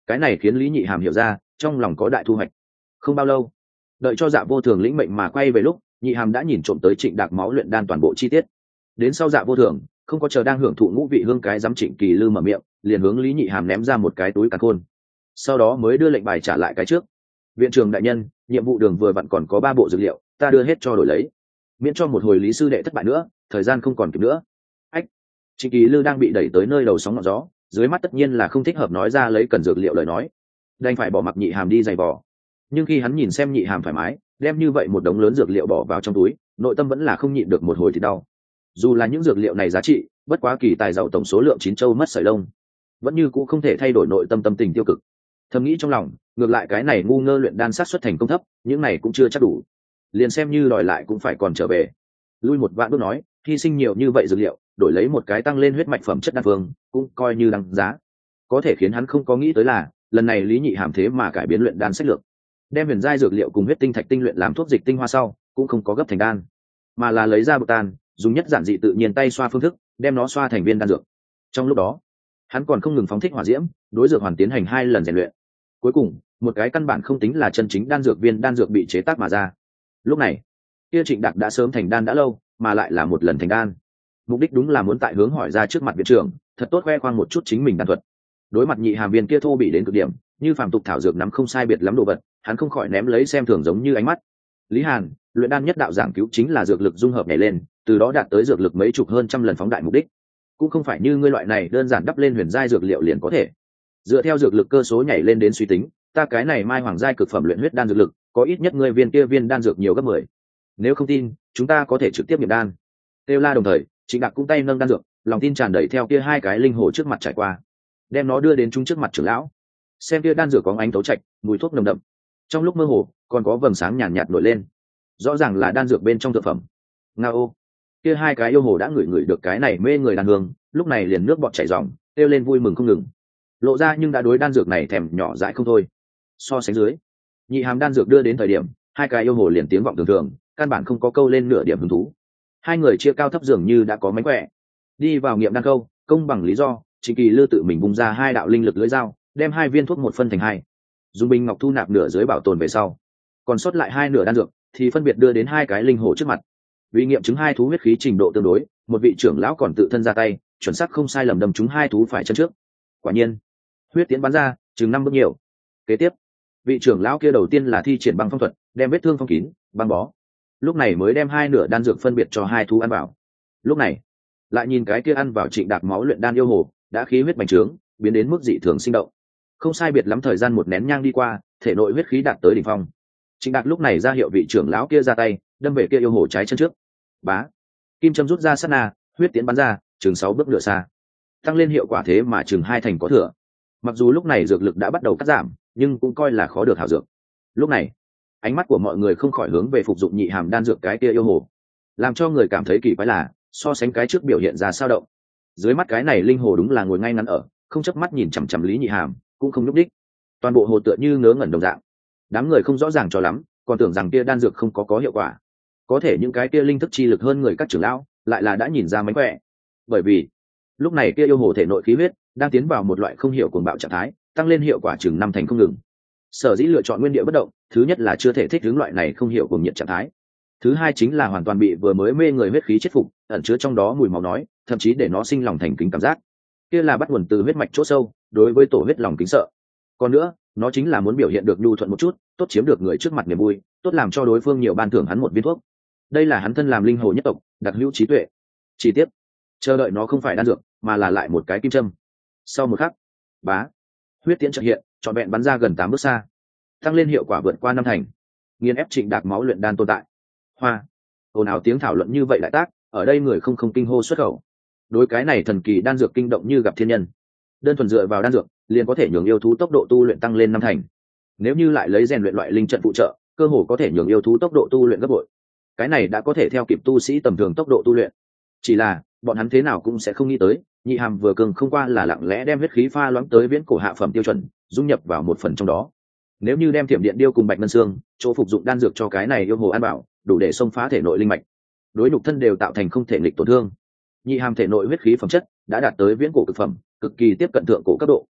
cái này khiến lý nhị hàm hiểu ra trong lòng có đại thu hoạch. Không bao lâu, đợi cho Dạ Vô Thường lĩnh mệnh mà quay về lúc, nhị hàm đã nhìn trộm tới Trịnh Đạc máu luyện đan toàn bộ chi tiết. Đến sau Dạ Vô Thường không có chờ đang hưởng thụ ngũ vị hương cái giám Trịnh Kỳ Lư mở miệng, liền hướng lý nhị hàm ném ra một cái túi càn khôn, sau đó mới đưa lệnh bài trả lại cái trước. Viện trưởng đại nhân, nhiệm vụ đường vừa vặn còn có ba bộ dược liệu, ta đưa hết cho đổi lấy, miễn cho một hồi lý sư đệ thất bại nữa, thời gian không còn kịp nữa. Ách, Trịnh Kỳ Lư đang bị đẩy tới nơi đầu sóng ngọn gió, dưới mắt tất nhiên là không thích hợp nói ra lấy cần dược liệu lời nói, đành phải bỏ mặc nhị hàm đi giày vò. Nhưng khi hắn nhìn xem nhị hàm thoải mái đem như vậy một đống lớn dược liệu bỏ vào trong túi, nội tâm vẫn là không nhịn được một hồi thì đau. Dù là những dược liệu này giá trị bất quá kỳ tài giàu tổng số lượng chín châu mất sợi lông, vẫn như cũng không thể thay đổi nội tâm tâm tình tiêu cực. Thầm nghĩ trong lòng, ngược lại cái này ngu ngơ luyện đan sát xuất thành công thấp, những này cũng chưa chắc đủ, liền xem như đòi lại cũng phải còn trở về. Lui một vạn bước nói, hy sinh nhiều như vậy dược liệu đổi lấy một cái tăng lên huyết mạch phẩm chất đan phương, cũng coi như đáng giá. Có thể khiến hắn không có nghĩ tới là lần này lý nhị hàm thế mà cải biến luyện đan sách lược, đem huyền giai dược liệu cùng huyết tinh thạch tinh luyện làm thuốc dịch tinh hoa sau, cũng không có gấp thành đan, mà là lấy ra bột tan, dùng nhất giản dị tự nhiên tay xoa phương thức đem nó xoa thành viên đan dược. Trong lúc đó hắn còn không ngừng phóng thích hỏa diễm, đối dược hoàn tiến hành hai lần rèn luyện. Cuối cùng một cái căn bản không tính là chân chính đan dược viên đan dược bị chế tác mà ra. Lúc này kia Trịnh Đạc đã sớm thành đan đã lâu, mà lại là một lần thành đan, mục đích đúng là muốn tại hướng hỏi ra trước mặt viện trưởng thật tốt khoe khoang một chút chính mình đan thuật. Đối mặt nhị hàm viên kia thô bỉ đến cực điểm, như phàm tục thảo dược nắm không sai biệt lắm đồ vật, hắn không khỏi ném lấy xem thường giống như ánh mắt. Lý Hàn, luyện đan nhất đạo giảng cứu chính là dược lực dung hợp nhảy lên, từ đó đạt tới dược lực mấy chục hơn trăm lần phóng đại mục đích, cũng không phải như ngươi loại này đơn giản đắp lên huyền giai dược liệu liền có thể. Dựa theo dược lực cơ số nhảy lên đến suy tính, ta cái này mai hoàng giai cực phẩm luyện huyết đan dược lực có ít nhất ngươi viên kia viên đan dược nhiều gấp mười. Nếu không tin, chúng ta có thể trực tiếp nghiệm đan. Têu La đồng thời, Trịnh Đạc cũng tay nâng đan dược, lòng tin tràn đầy theo kia hai cái linh hồ trước mặt trải qua, đem nó đưa đến chúng trước mặt trưởng lão. Xem kia đan dược có ánh tấu trạch, mùi thuốc nồng đậm, trong lúc mơ hồ còn có vầng sáng nhàn nhạt, nhạt nổi lên, rõ ràng là đan dược bên trong thực phẩm. Ngao, kia hai cái yêu hồ đã ngửi ngửi được cái này mê người đan hương, lúc này liền nước bọt chảy ròng, kêu lên vui mừng không ngừng. Lộ ra nhưng đã đối đan dược này thèm nhỏ dãi không thôi. So sánh dưới, nhị hàm đan dược đưa đến thời điểm, hai cái yêu hồ liền tiếng vọng thường thường, căn bản không có câu lên nửa điểm hứng thú. Hai người chia cao thấp dường như đã có mánh khỏe. Đi vào nghiệm đan câu, công bằng lý do, Trịnh Kỳ Lư tự mình bung ra hai đạo linh lực lưỡi dao, đem hai viên thuốc một phân thành hai, dùng bình ngọc thu nạp nửa dưới bảo tồn về sau, còn sót lại hai nửa đan dược thì phân biệt đưa đến hai cái linh hồ trước mặt. Vì nghiệm chứng hai thú huyết khí trình độ tương đối, một vị trưởng lão còn tự thân ra tay, chuẩn xác không sai lầm đâm trúng hai thú phải chân trước. Quả nhiên, huyết tiến bắn ra, chừng năm bước nhiều. Kế tiếp, vị trưởng lão kia đầu tiên là thi triển băng phong thuật, đem vết thương phong kín, băng bó. Lúc này mới đem hai nửa đan dược phân biệt cho hai thú ăn vào. Lúc này, lại nhìn cái kia ăn vào Trịnh Đạc máu luyện đan yêu hồ, đã khí huyết bành trướng, biến đến mức dị thường sinh động. Không sai biệt lắm thời gian một nén nhang đi qua, thể nội huyết khí đạt tới đỉnh phong. Trịnh Đạc lúc này ra hiệu vị trưởng lão kia ra tay, đâm về kia yêu hồ trái chân trước. Bá, kim châm rút ra sát na, huyết tiến bắn ra, chừng sáu bước nửa xa, tăng lên hiệu quả thế mà chừng hai thành có thừa. Mặc dù lúc này dược lực đã bắt đầu cắt giảm, nhưng cũng coi là khó được hảo dược. Lúc này, ánh mắt của mọi người không khỏi hướng về phục dụng nhị hàm đan dược cái kia yêu hồ, làm cho người cảm thấy kỳ quái là so sánh cái trước biểu hiện ra sao động. Dưới mắt cái này linh hồ đúng là ngồi ngay ngắn ở, không chớp mắt nhìn chằm chằm Lý Nhị Hàm, cũng không nhúc đích. Toàn bộ hồ tựa như ngớ ngẩn đồng dạng. Đám người không rõ ràng cho lắm, còn tưởng rằng kia đan dược không có có hiệu quả. Có thể những cái kia linh thức chi lực hơn người các trưởng lão, lại là đã nhìn ra mánh khỏe. Bởi vì lúc này kia yêu hồ thể nội khí huyết đang tiến vào một loại không hiểu cuồng bạo trạng thái, tăng lên hiệu quả chừng năm thành không ngừng. Sở dĩ lựa chọn nguyên địa bất động, thứ nhất là chưa thể thích ứng loại này không hiểu cuồng nhiệt trạng thái. Thứ hai chính là hoàn toàn bị vừa mới mê người huyết khí chết phục, ẩn chứa trong đó mùi máu nói, thậm chí để nó sinh lòng thành kính cảm giác. Kia là bắt nguồn từ huyết mạch chỗ sâu, đối với tổ huyết lòng kính sợ. Còn nữa, nó chính là muốn biểu hiện được nhu thuận một chút, tốt chiếm được người trước mặt niềm vui, tốt làm cho đối phương nhiều ban thưởng hắn một viên thuốc. Đây là hắn thân làm linh hồ nhất tộc, đặc hữu trí tuệ. Chi tiết, chờ đợi nó không phải đan dược, mà là lại một cái kim châm. Sau một khắc, bá, huyết tiễn chợt hiện, trọn vẹn bắn ra gần tám bước xa, tăng lên hiệu quả vượt qua năm thành, nghiền ép Trịnh Đạc máu luyện đan tồn tại. Hoa, ồn ào tiếng thảo luận như vậy đại tác, ở đây người không không kinh hô xuất khẩu. Đối cái này thần kỳ đan dược kinh động như gặp thiên nhân. Đơn thuần dựa vào đan dược, liền có thể nhường yêu thú tốc độ tu luyện tăng lên năm thành. Nếu như lại lấy rèn luyện loại linh trận phụ trợ, cơ hồ có thể nhường yêu thú tốc độ tu luyện gấp bội. Cái này đã có thể theo kịp tu sĩ tầm thường tốc độ tu luyện. Chỉ là, bọn hắn thế nào cũng sẽ không nghĩ tới, Nhị Hàm vừa cường không qua là lặng lẽ đem huyết khí pha loãng tới viễn cổ hạ phẩm tiêu chuẩn, dung nhập vào một phần trong đó. Nếu như đem Thiểm Điện Điêu cùng Bạch Ngân Xương, chỗ phục dụng đan dược cho cái này yêu hồ an bảo, đủ để xông phá thể nội linh mạch, đối nhục thân đều tạo thành không thể nghịch tổn thương. Nhị Hàm thể nội huyết khí phẩm chất đã đạt tới viễn cổ cực phẩm, cực kỳ tiếp cận thượng cổ cấp độ.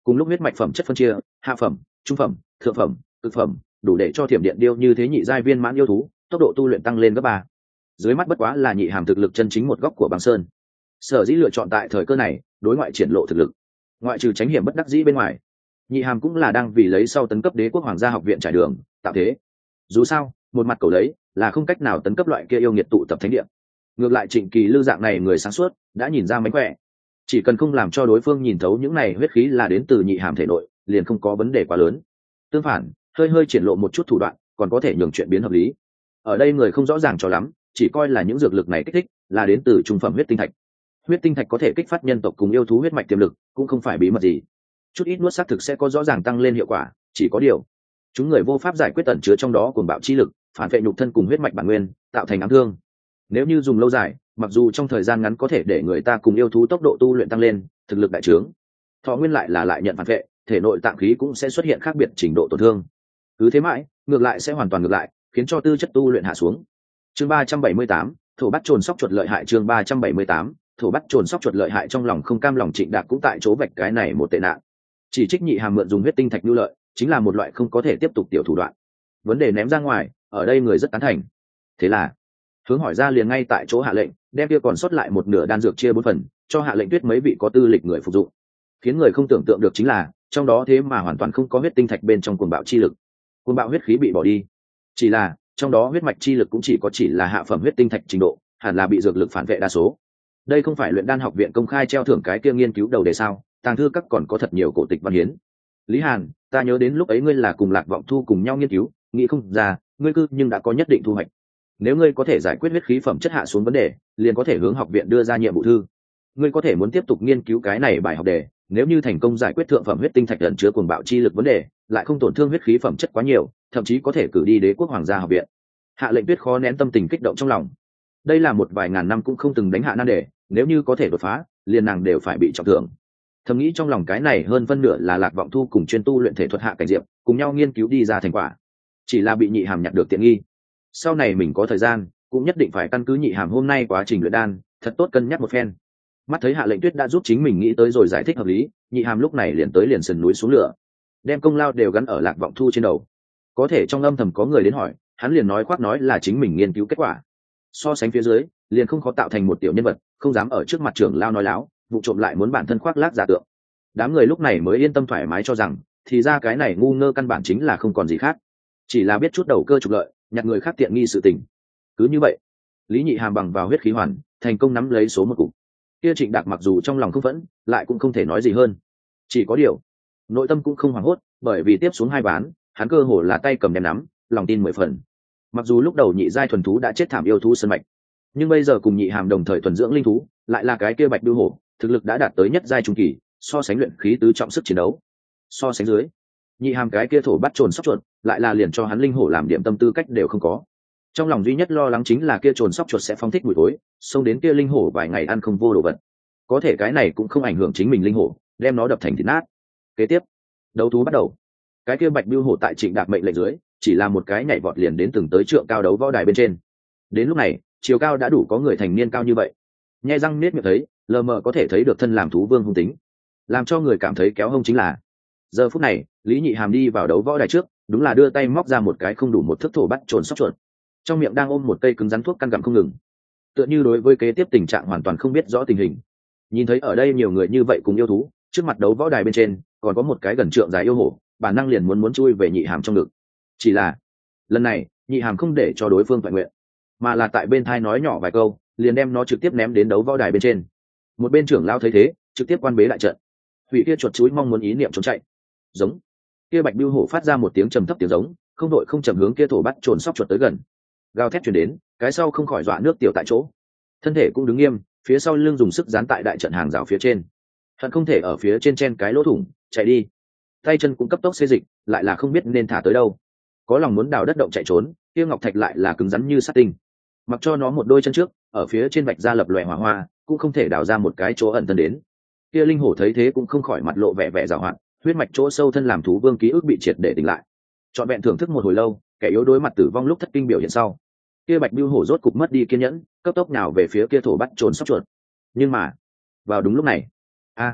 cùng lúc huyết mạch phẩm chất phân chia hạ phẩm, trung phẩm, thượng phẩm, cực phẩm, đủ để cho thiểm điện điêu như thế nhị giai viên mãn yêu thú tốc độ tu luyện tăng lên gấp ba. Dưới mắt bất quá là nhị hàm thực lực chân chính một góc của băng sơn. Sở dĩ lựa chọn tại thời cơ này đối ngoại triển lộ thực lực, ngoại trừ tránh hiểm bất đắc dĩ bên ngoài, nhị hàm cũng là đang vì lấy sau tấn cấp đế quốc hoàng gia học viện trải đường tạo thế. Dù sao một mặt cầu lấy là không cách nào tấn cấp loại kia yêu nghiệt tụ tập thánh địa, ngược lại Trịnh Kỳ Lư dạng này người sáng suốt đã nhìn ra mánh khỏe, chỉ cần không làm cho đối phương nhìn thấu những này huyết khí là đến từ nhị hàm thể nội liền không có vấn đề quá lớn. Tương phản hơi hơi triển lộ một chút thủ đoạn còn có thể nhường chuyện biến hợp lý. Ở đây người không rõ ràng cho lắm, chỉ coi là những dược lực này kích thích là đến từ trung phẩm huyết tinh thạch. Huyết tinh thạch có thể kích phát nhân tộc cùng yêu thú huyết mạch tiềm lực, cũng không phải bí mật gì. Chút ít nuốt xác thực sẽ có rõ ràng tăng lên hiệu quả, chỉ có điều chúng người vô pháp giải quyết tẩn chứa trong đó cuồng bạo chi lực, phản vệ nhục thân cùng huyết mạch bản nguyên, tạo thành ám thương. Nếu như dùng lâu dài, mặc dù trong thời gian ngắn có thể để người ta cùng yêu thú tốc độ tu luyện tăng lên, thực lực đại trướng, thọ nguyên lại là lại nhận phản vệ, thể nội tạng khí cũng sẽ xuất hiện khác biệt trình độ tổn thương. Cứ thế mãi, ngược lại sẽ hoàn toàn ngược lại, khiến cho tư chất tu luyện hạ xuống. Chương ba trăm bảy mươi tám, thổ bắt trồn sóc chuột lợi hại. Chương ba trăm bảy mươi tám, thổ bắt trồn sóc chuột lợi hại. Trong lòng không cam lòng Trịnh Đạc cũng tại chỗ vạch cái này một tệ nạn. Chỉ trích nhị hàm mượn dùng huyết tinh thạch nhu lợi, chính là một loại không có thể tiếp tục tiểu thủ đoạn. Vấn đề ném ra ngoài, ở đây người rất tán thành. Thế là, hướng hỏi ra liền ngay tại chỗ hạ lệnh, đem kia còn sót lại một nửa đan dược chia bốn phần, cho Hạ Lệnh Tuyết mấy vị có tư lịch người phục dụng. Khiến người không tưởng tượng được chính là, trong đó thế mà hoàn toàn không có huyết tinh thạch bên trong cuồng bạo chi lực. Cuồng bạo huyết khí bị bỏ đi. Chỉ là, trong đó huyết mạch chi lực cũng chỉ có chỉ là hạ phẩm huyết tinh thạch trình độ, hẳn là bị dược lực phản vệ đa số. Đây không phải luyện đan học viện công khai treo thưởng cái kia nghiên cứu đầu đề sao? Tàng thư các còn có thật nhiều cổ tịch văn hiến. Lý Hàn, ta nhớ đến lúc ấy ngươi là cùng Lạc Vọng Thu cùng nhau nghiên cứu, nghĩ không ra, ngươi cư nhưng đã có nhất định thu hoạch. Nếu ngươi có thể giải quyết huyết khí phẩm chất hạ xuống vấn đề, liền có thể hướng học viện đưa ra nhiệm vụ thư. Ngươi có thể muốn tiếp tục nghiên cứu cái này bài học đề, nếu như thành công giải quyết thượng phẩm huyết tinh thạch ẩn chứa cuồng bạo chi lực vấn đề, lại không tổn thương huyết khí phẩm chất quá nhiều, thậm chí có thể cử đi đế quốc hoàng gia học viện. Hạ Lệnh Tuyết khó nén tâm tình kích động trong lòng. Đây là một vài ngàn năm cũng không từng đánh hạ nan đề, nếu như có thể đột phá, liền nàng đều phải bị trọng thưởng. Thầm nghĩ trong lòng cái này hơn phân nửa là Lạc Vọng Thu cùng chuyên tu luyện thể thuật Hạ Cảnh Diệp, cùng nhau nghiên cứu đi ra thành quả. Chỉ là bị nhị hàm nhặt được tiện nghi. Sau này mình có thời gian, cũng nhất định phải căn cứ nhị hàm hôm nay quá trình luyện đan, thật tốt cân nhắc một phen. Mắt thấy Hạ Lệnh Tuyết đã giúp chính mình nghĩ tới rồi giải thích hợp lý, nhị hàm lúc này liền tới liền sườn núi xuống lửa, đem công lao đều gắn ở Lạc Vọng Thu trên đầu. Có thể trong âm thầm có người đến hỏi, hắn liền nói khoác nói là chính mình nghiên cứu kết quả. So sánh phía dưới, liền không khó tạo thành một tiểu nhân vật, không dám ở trước mặt trưởng lao nói láo, vụ trộm lại muốn bản thân khoác lác giả tượng. Đám người lúc này mới yên tâm thoải mái cho rằng, thì ra cái này ngu ngơ căn bản chính là không còn gì khác, chỉ là biết chút đầu cơ trục lợi, nhặt người khác tiện nghi sự tình. Cứ như vậy, Lý Nhị Hàm bằng vào huyết khí hoàn, thành công nắm lấy số một cục. Kia Trịnh Đạc mặc dù trong lòng không phẫn, lại cũng không thể nói gì hơn. Chỉ có điều, nội tâm cũng không hoảng hốt, bởi vì tiếp xuống hai ván, hắn cơ hồ là tay cầm đem nắm, lòng tin mười phần. Mặc dù lúc đầu nhị giai thuần thú đã chết thảm yêu thú sơn mạch, nhưng bây giờ cùng nhị hàm đồng thời thuần dưỡng linh thú, lại là cái kia bạch đưu hổ, thực lực đã đạt tới nhất giai trung kỳ, so sánh luyện khí tứ trọng sức chiến đấu. So sánh dưới, nhị hàm cái kia thổ bắt trồn sóc chuột, lại là liền cho hắn linh hổ làm điểm tâm tư cách đều không có. Trong lòng duy nhất lo lắng chính là kia trồn sóc chuột sẽ phóng thích mùi tối, xông đến kia linh hổ vài ngày ăn không vô đồ vật. Có thể cái này cũng không ảnh hưởng chính mình linh hổ, đem nó đập thành thịt nát. Kế tiếp, đấu thú bắt đầu. Cái kia bạch bưu hổ tại Trịnh Đạc mệnh lệnh dưới, chỉ là một cái nhảy vọt liền đến từng tới trượng cao đấu võ đài bên trên. Đến lúc này, chiều cao đã đủ có người thành niên cao như vậy. Nhe răng nết miệng thấy, lờ mờ có thể thấy được thân làm thú vương hung tính, làm cho người cảm thấy kéo hông chính là. Giờ phút này, Lý Nhị Hàm đi vào đấu võ đài trước, đúng là đưa tay móc ra một cái không đủ một thước thổ bắt trồn sóc chuột, trong miệng đang ôm một cây cứng rắn thuốc căn gặm không ngừng, tựa như đối với kế tiếp tình trạng hoàn toàn không biết rõ tình hình. Nhìn thấy ở đây nhiều người như vậy cùng yêu thú, trước mặt đấu võ đài bên trên còn có một cái gần trượng dài yêu hổ, bản năng liền muốn muốn chui về Nhị Hàm trong ngực. Chỉ là lần này Nhị Hàm không để cho đối phương toàn nguyện, mà là tại bên thai nói nhỏ vài câu, liền đem nó trực tiếp ném đến đấu võ đài bên trên. Một bên trưởng lao thấy thế, trực tiếp quan bế lại trận. Hủy kia chuột chuối mong muốn ý niệm trốn chạy. Giống. Kia bạch bưu hổ phát ra một tiếng trầm thấp tiếng giống, không đội không chậm hướng kia thổ bắt trồn sóc chuột tới gần. Gào thét truyền đến, cái sau không khỏi dọa nước tiểu tại chỗ, thân thể cũng đứng nghiêm, phía sau lưng dùng sức dán tại đại trận hàng rào phía trên, hận không thể ở phía trên chen cái lỗ thủng chạy đi. Tay chân cũng cấp tốc xê dịch, lại là không biết nên thả tới đâu. Có lòng muốn đào đất động chạy trốn, kia ngọc thạch lại là cứng rắn như sắt tinh, mặc cho nó một đôi chân trước ở phía trên vạch ra lập lòe hỏa hoa, cũng không thể đào ra một cái chỗ ẩn thân đến. Kia linh hổ thấy thế cũng không khỏi mặt lộ vẻ vẻ giàu hoạt, huyết mạch chỗ sâu thân làm thú vương ký ức bị triệt để tỉnh lại. Trọn vẹn thưởng thức một hồi lâu, kẻ yếu đối mặt tử vong lúc thất kinh biểu hiện sau, kia bạch bưu hổ rốt cục mất đi kiên nhẫn, cấp tốc nào về phía kia thổ bắt trồn sóc chuột. Nhưng mà vào đúng lúc này, a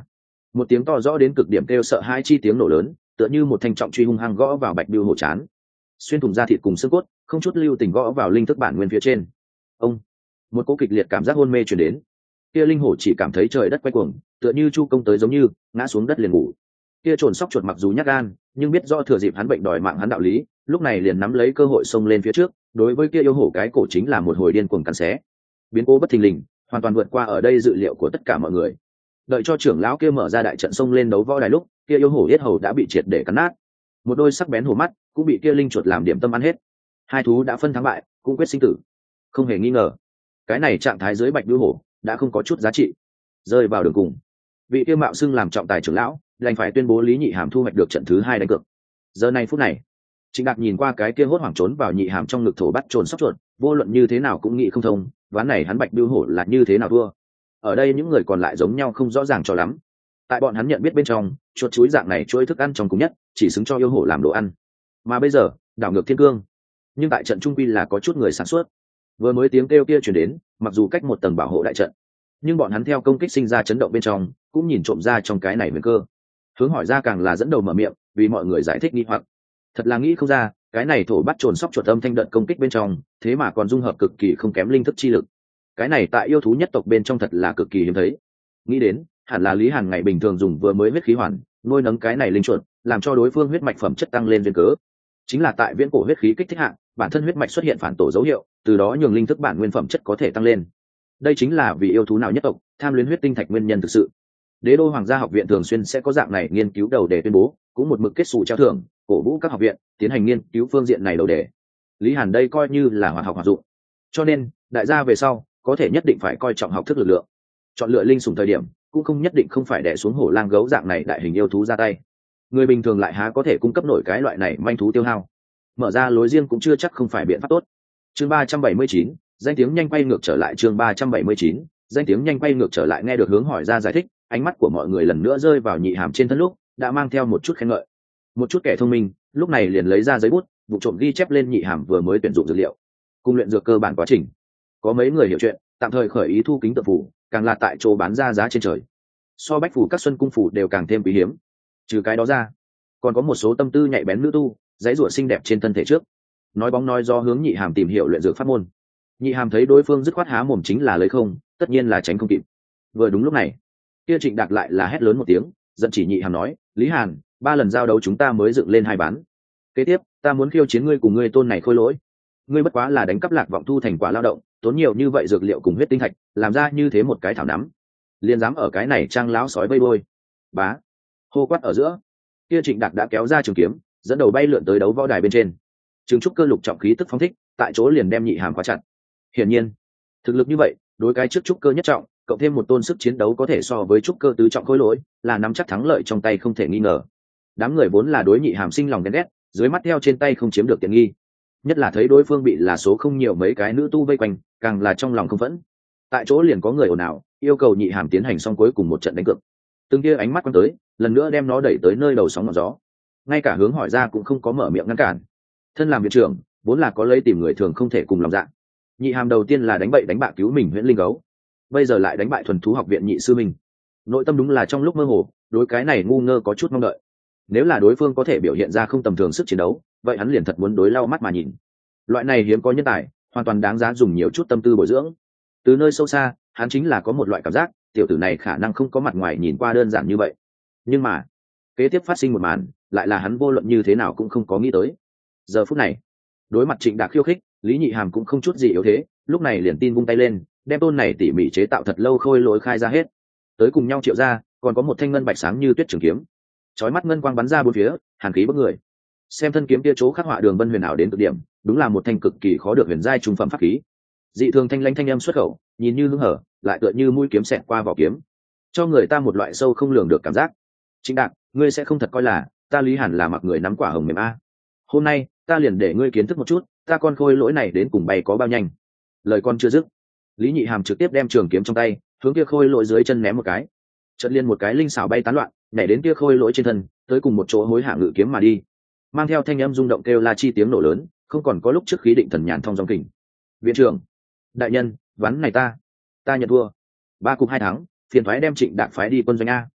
Một tiếng to rõ đến cực điểm kêu sợ hai chi tiếng nổ lớn, tựa như một thanh trọng truy hung hăng gõ vào Bạch Bưu Hổ trán, xuyên thủng da thịt cùng xương cốt, không chút lưu tình gõ vào linh thức bản nguyên phía trên. Ông, một cỗ kịch liệt cảm giác hôn mê truyền đến. Kia linh hổ chỉ cảm thấy trời đất quay cuồng, tựa như chu công tới giống như ngã xuống đất liền ngủ. Kia trồn sóc chuột mặc dù nhát gan, nhưng biết do thừa dịp hắn bệnh đòi mạng hắn đạo lý, lúc này liền nắm lấy cơ hội xông lên phía trước, đối với kia yêu hổ cái cổ chính là một hồi điên cuồng cắn xé. Biến cố bất thình lình, hoàn toàn vượt qua ở đây dự liệu của tất cả mọi người. Đợi cho trưởng lão kia mở ra đại trận xông lên đấu võ đài lúc, kia yêu hổ yết hầu đã bị triệt để cắn nát, một đôi sắc bén hổ mắt cũng bị kia linh chuột làm điểm tâm ăn hết. Hai thú đã phân thắng bại, cũng quyết sinh tử. Không hề nghi ngờ, cái này trạng thái dưới Bạch Bưu Hổ đã không có chút giá trị, rơi vào đường cùng. Vị kia mạo xưng làm trọng tài trưởng lão đành phải tuyên bố Lý Nhị Hàm thu hoạch được trận thứ hai đánh cược. Giờ này phút này, Trịnh Đạc nhìn qua cái kia hốt hoảng trốn vào Nhị Hàm trong ngực thổ bắt trồn sóc chuột, vô luận như thế nào cũng nghĩ không thông, ván này hắn Bạch Bưu Hổ là như thế nào thua. Ở đây những người còn lại giống nhau không rõ ràng cho lắm. Tại bọn hắn nhận biết bên trong, chuột chuối dạng này chuỗi thức ăn trong cùng nhất, chỉ xứng cho yêu hổ làm đồ ăn. Mà bây giờ, đảo ngược thiên cương. Nhưng tại trận trung quy là có chút người sản xuất. Vừa mới tiếng kêu kia truyền đến, mặc dù cách một tầng bảo hộ đại trận, nhưng bọn hắn theo công kích sinh ra chấn động bên trong, cũng nhìn trộm ra trong cái này nguy cơ. Hướng hỏi ra càng là dẫn đầu mở miệng, vì mọi người giải thích nghi hoặc. Thật là nghĩ không ra, cái này thổ bắt trồn sóc chuột âm thanh đợt công kích bên trong, thế mà còn dung hợp cực kỳ không kém linh thức chi lực. Cái này tại yêu thú nhất tộc bên trong thật là cực kỳ hiếm thấy. Nghĩ đến, hẳn là Lý Hàn ngày bình thường dùng vừa mới huyết khí hoàn, nuôi nấng cái này linh chuột, làm cho đối phương huyết mạch phẩm chất tăng lên duyên cớ. Chính là tại viễn cổ huyết khí kích thích hạng, bản thân huyết mạch xuất hiện phản tổ dấu hiệu, từ đó nhường linh thức bản nguyên phẩm chất có thể tăng lên. Đây chính là vì yêu thú nào nhất tộc tham luyến huyết tinh thạch nguyên nhân thực sự. Đế đô Hoàng gia học viện thường xuyên sẽ có dạng này nghiên cứu đầu đề tuyên bố, cũng một mực kết sủ treo thưởng, cổ vũ các học viện tiến hành nghiên cứu phương diện này đầu đề. Lý Hàn đây coi như là hoạt học hoạt dụng. Cho nên, đại gia về sau có thể nhất định phải coi trọng học thức lực lượng. Chọn lựa linh sủng thời điểm, cũng không nhất định không phải đè xuống hổ lang gấu dạng này đại hình yêu thú ra tay. Người bình thường lại há có thể cung cấp nổi cái loại này manh thú tiêu hao. Mở ra lối riêng cũng chưa chắc không phải biện pháp tốt. Chương ba trăm bảy mươi chín, danh tiếng nhanh quay ngược trở lại chương ba trăm bảy mươi chín, danh tiếng nhanh quay ngược trở lại nghe được hướng hỏi ra giải thích, ánh mắt của mọi người lần nữa rơi vào Nhị Hàm trên thân lúc, đã mang theo một chút khen ngợi. Một chút kẻ thông minh, lúc này liền lấy ra giấy bút, vụ trộm ghi chép lên Nhị Hàm vừa mới tuyển dụng dược liệu, cùng luyện dược cơ bản quá trình. Có mấy người hiểu chuyện, tạm thời khởi ý thu kính tự phủ, càng là tại chỗ bán ra giá trên trời. So bách phủ các xuân cung phủ đều càng thêm quý hiếm. Trừ cái đó ra, còn có một số tâm tư nhạy bén nữ tu, dãy rủa xinh đẹp trên thân thể trước, nói bóng nói do hướng Nhị Hàm tìm hiểu luyện dược pháp môn. Nhị Hàm thấy đối phương dứt khoát há mồm chính là lấy không, tất nhiên là tránh không kịp. Vừa đúng lúc này, kia Trịnh Đạc lại là hét lớn một tiếng, giận chỉ Nhị Hàm nói, Lý Hàn, ba lần giao đấu chúng ta mới dựng lên hai bán. Kế tiếp, ta muốn khiêu chiến ngươi cùng ngươi tôn này khôi lỗi. Ngươi bất quá là đánh cắp lạc vọng thu thành quả lao động, tốn nhiều như vậy dược liệu cùng huyết tinh thạch, làm ra như thế một cái thảo nắm, liền dám ở cái này trang láo sói vây bôi. Bá, hô quát ở giữa, kia Trịnh Đạc đã kéo ra trường kiếm, dẫn đầu bay lượn tới đấu võ đài bên trên. Trường trúc cơ lục trọng khí tức phóng thích, tại chỗ liền đem Nhị Hàm khóa chặt. Hiển nhiên, thực lực như vậy, đối cái trước trúc cơ nhất trọng, cộng thêm một tôn sức chiến đấu có thể so với trúc cơ tứ trọng khối lỗi, là nắm chắc thắng lợi trong tay không thể nghi ngờ. Đám người vốn là đối Nhị Hàm sinh lòng ghen ghét, dưới mắt theo trên tay không chiếm được tiện nghi, nhất là thấy đối phương bị là số không nhiều mấy cái nữ tu vây quanh, càng là trong lòng không phẫn. Tại chỗ liền có người ồn ào, yêu cầu Nhị Hàm tiến hành xong cuối cùng một trận đánh cược. Từng kia ánh mắt quan tới, lần nữa đem nó đẩy tới nơi đầu sóng ngọn gió. Ngay cả hướng hỏi ra cũng không có mở miệng ngăn cản. Thân làm viện trưởng, vốn là có lấy tìm người thường không thể cùng lòng dạ. Nhị Hàm đầu tiên là đánh bậy đánh bạ cứu mình Huyễn Linh Gấu, bây giờ lại đánh bại thuần thú học viện nhị sư mình. Nội tâm đúng là trong lúc mơ hồ, đối cái này ngu ngơ có chút mong đợi. Nếu là đối phương có thể biểu hiện ra không tầm thường sức chiến đấu, vậy hắn liền thật muốn đối lau mắt mà nhìn. Loại này hiếm có nhân tài, hoàn toàn đáng giá dùng nhiều chút tâm tư bồi dưỡng. Từ nơi sâu xa, hắn chính là có một loại cảm giác, tiểu tử này khả năng không có mặt ngoài nhìn qua đơn giản như vậy. Nhưng mà, kế tiếp phát sinh một màn, lại là hắn vô luận như thế nào cũng không có nghĩ tới. Giờ phút này, đối mặt Trịnh Đạc khiêu khích, Lý Nhị Hàm cũng không chút gì yếu thế, lúc này liền tin vung tay lên, đem tôn này tỉ mỉ chế tạo thật lâu khôi lỗi khai ra hết. Tới cùng nhau triệu ra, còn có một thanh ngân bạch sáng như tuyết trường kiếm, chói mắt ngân quang bắn ra bốn phía, hàn khí bức người. Xem thân kiếm kia chỗ khắc họa đường vân huyền ảo đến cực điểm, đúng là một thanh cực kỳ khó được huyền giai trung phẩm pháp khí. Dị thường thanh lãnh thanh âm xuất khẩu, nhìn như hứng hở, lại tựa như mũi kiếm xẹt qua vỏ kiếm, cho người ta một loại sâu không lường được cảm giác. Chính Đạc, ngươi sẽ không thật coi là ta Lý Hàn là mặc người nắm quả hồng mềm a? Hôm nay, ta liền để ngươi kiến thức một chút, ta con khôi lỗi này đến cùng bay có bao nhanh. Lời con chưa dứt, Lý Nhị Hàm trực tiếp đem trường kiếm trong tay hướng kia khôi lỗi dưới chân ném một cái, chợt liên một cái linh xảo bay tán loạn, nhảy đến kia khôi lỗi trên thân, tới cùng một chỗ hối hạ ngự kiếm mà đi, mang theo thanh âm rung động kêu la chi tiếng nổ lớn, không còn có lúc trước khí định thần nhàn thông dòng kình. Viện trưởng, đại nhân, ván này ta ta nhận thua, ba cục hai thắng, phiền thoái đem Trịnh Đạc phái đi quân doanh a.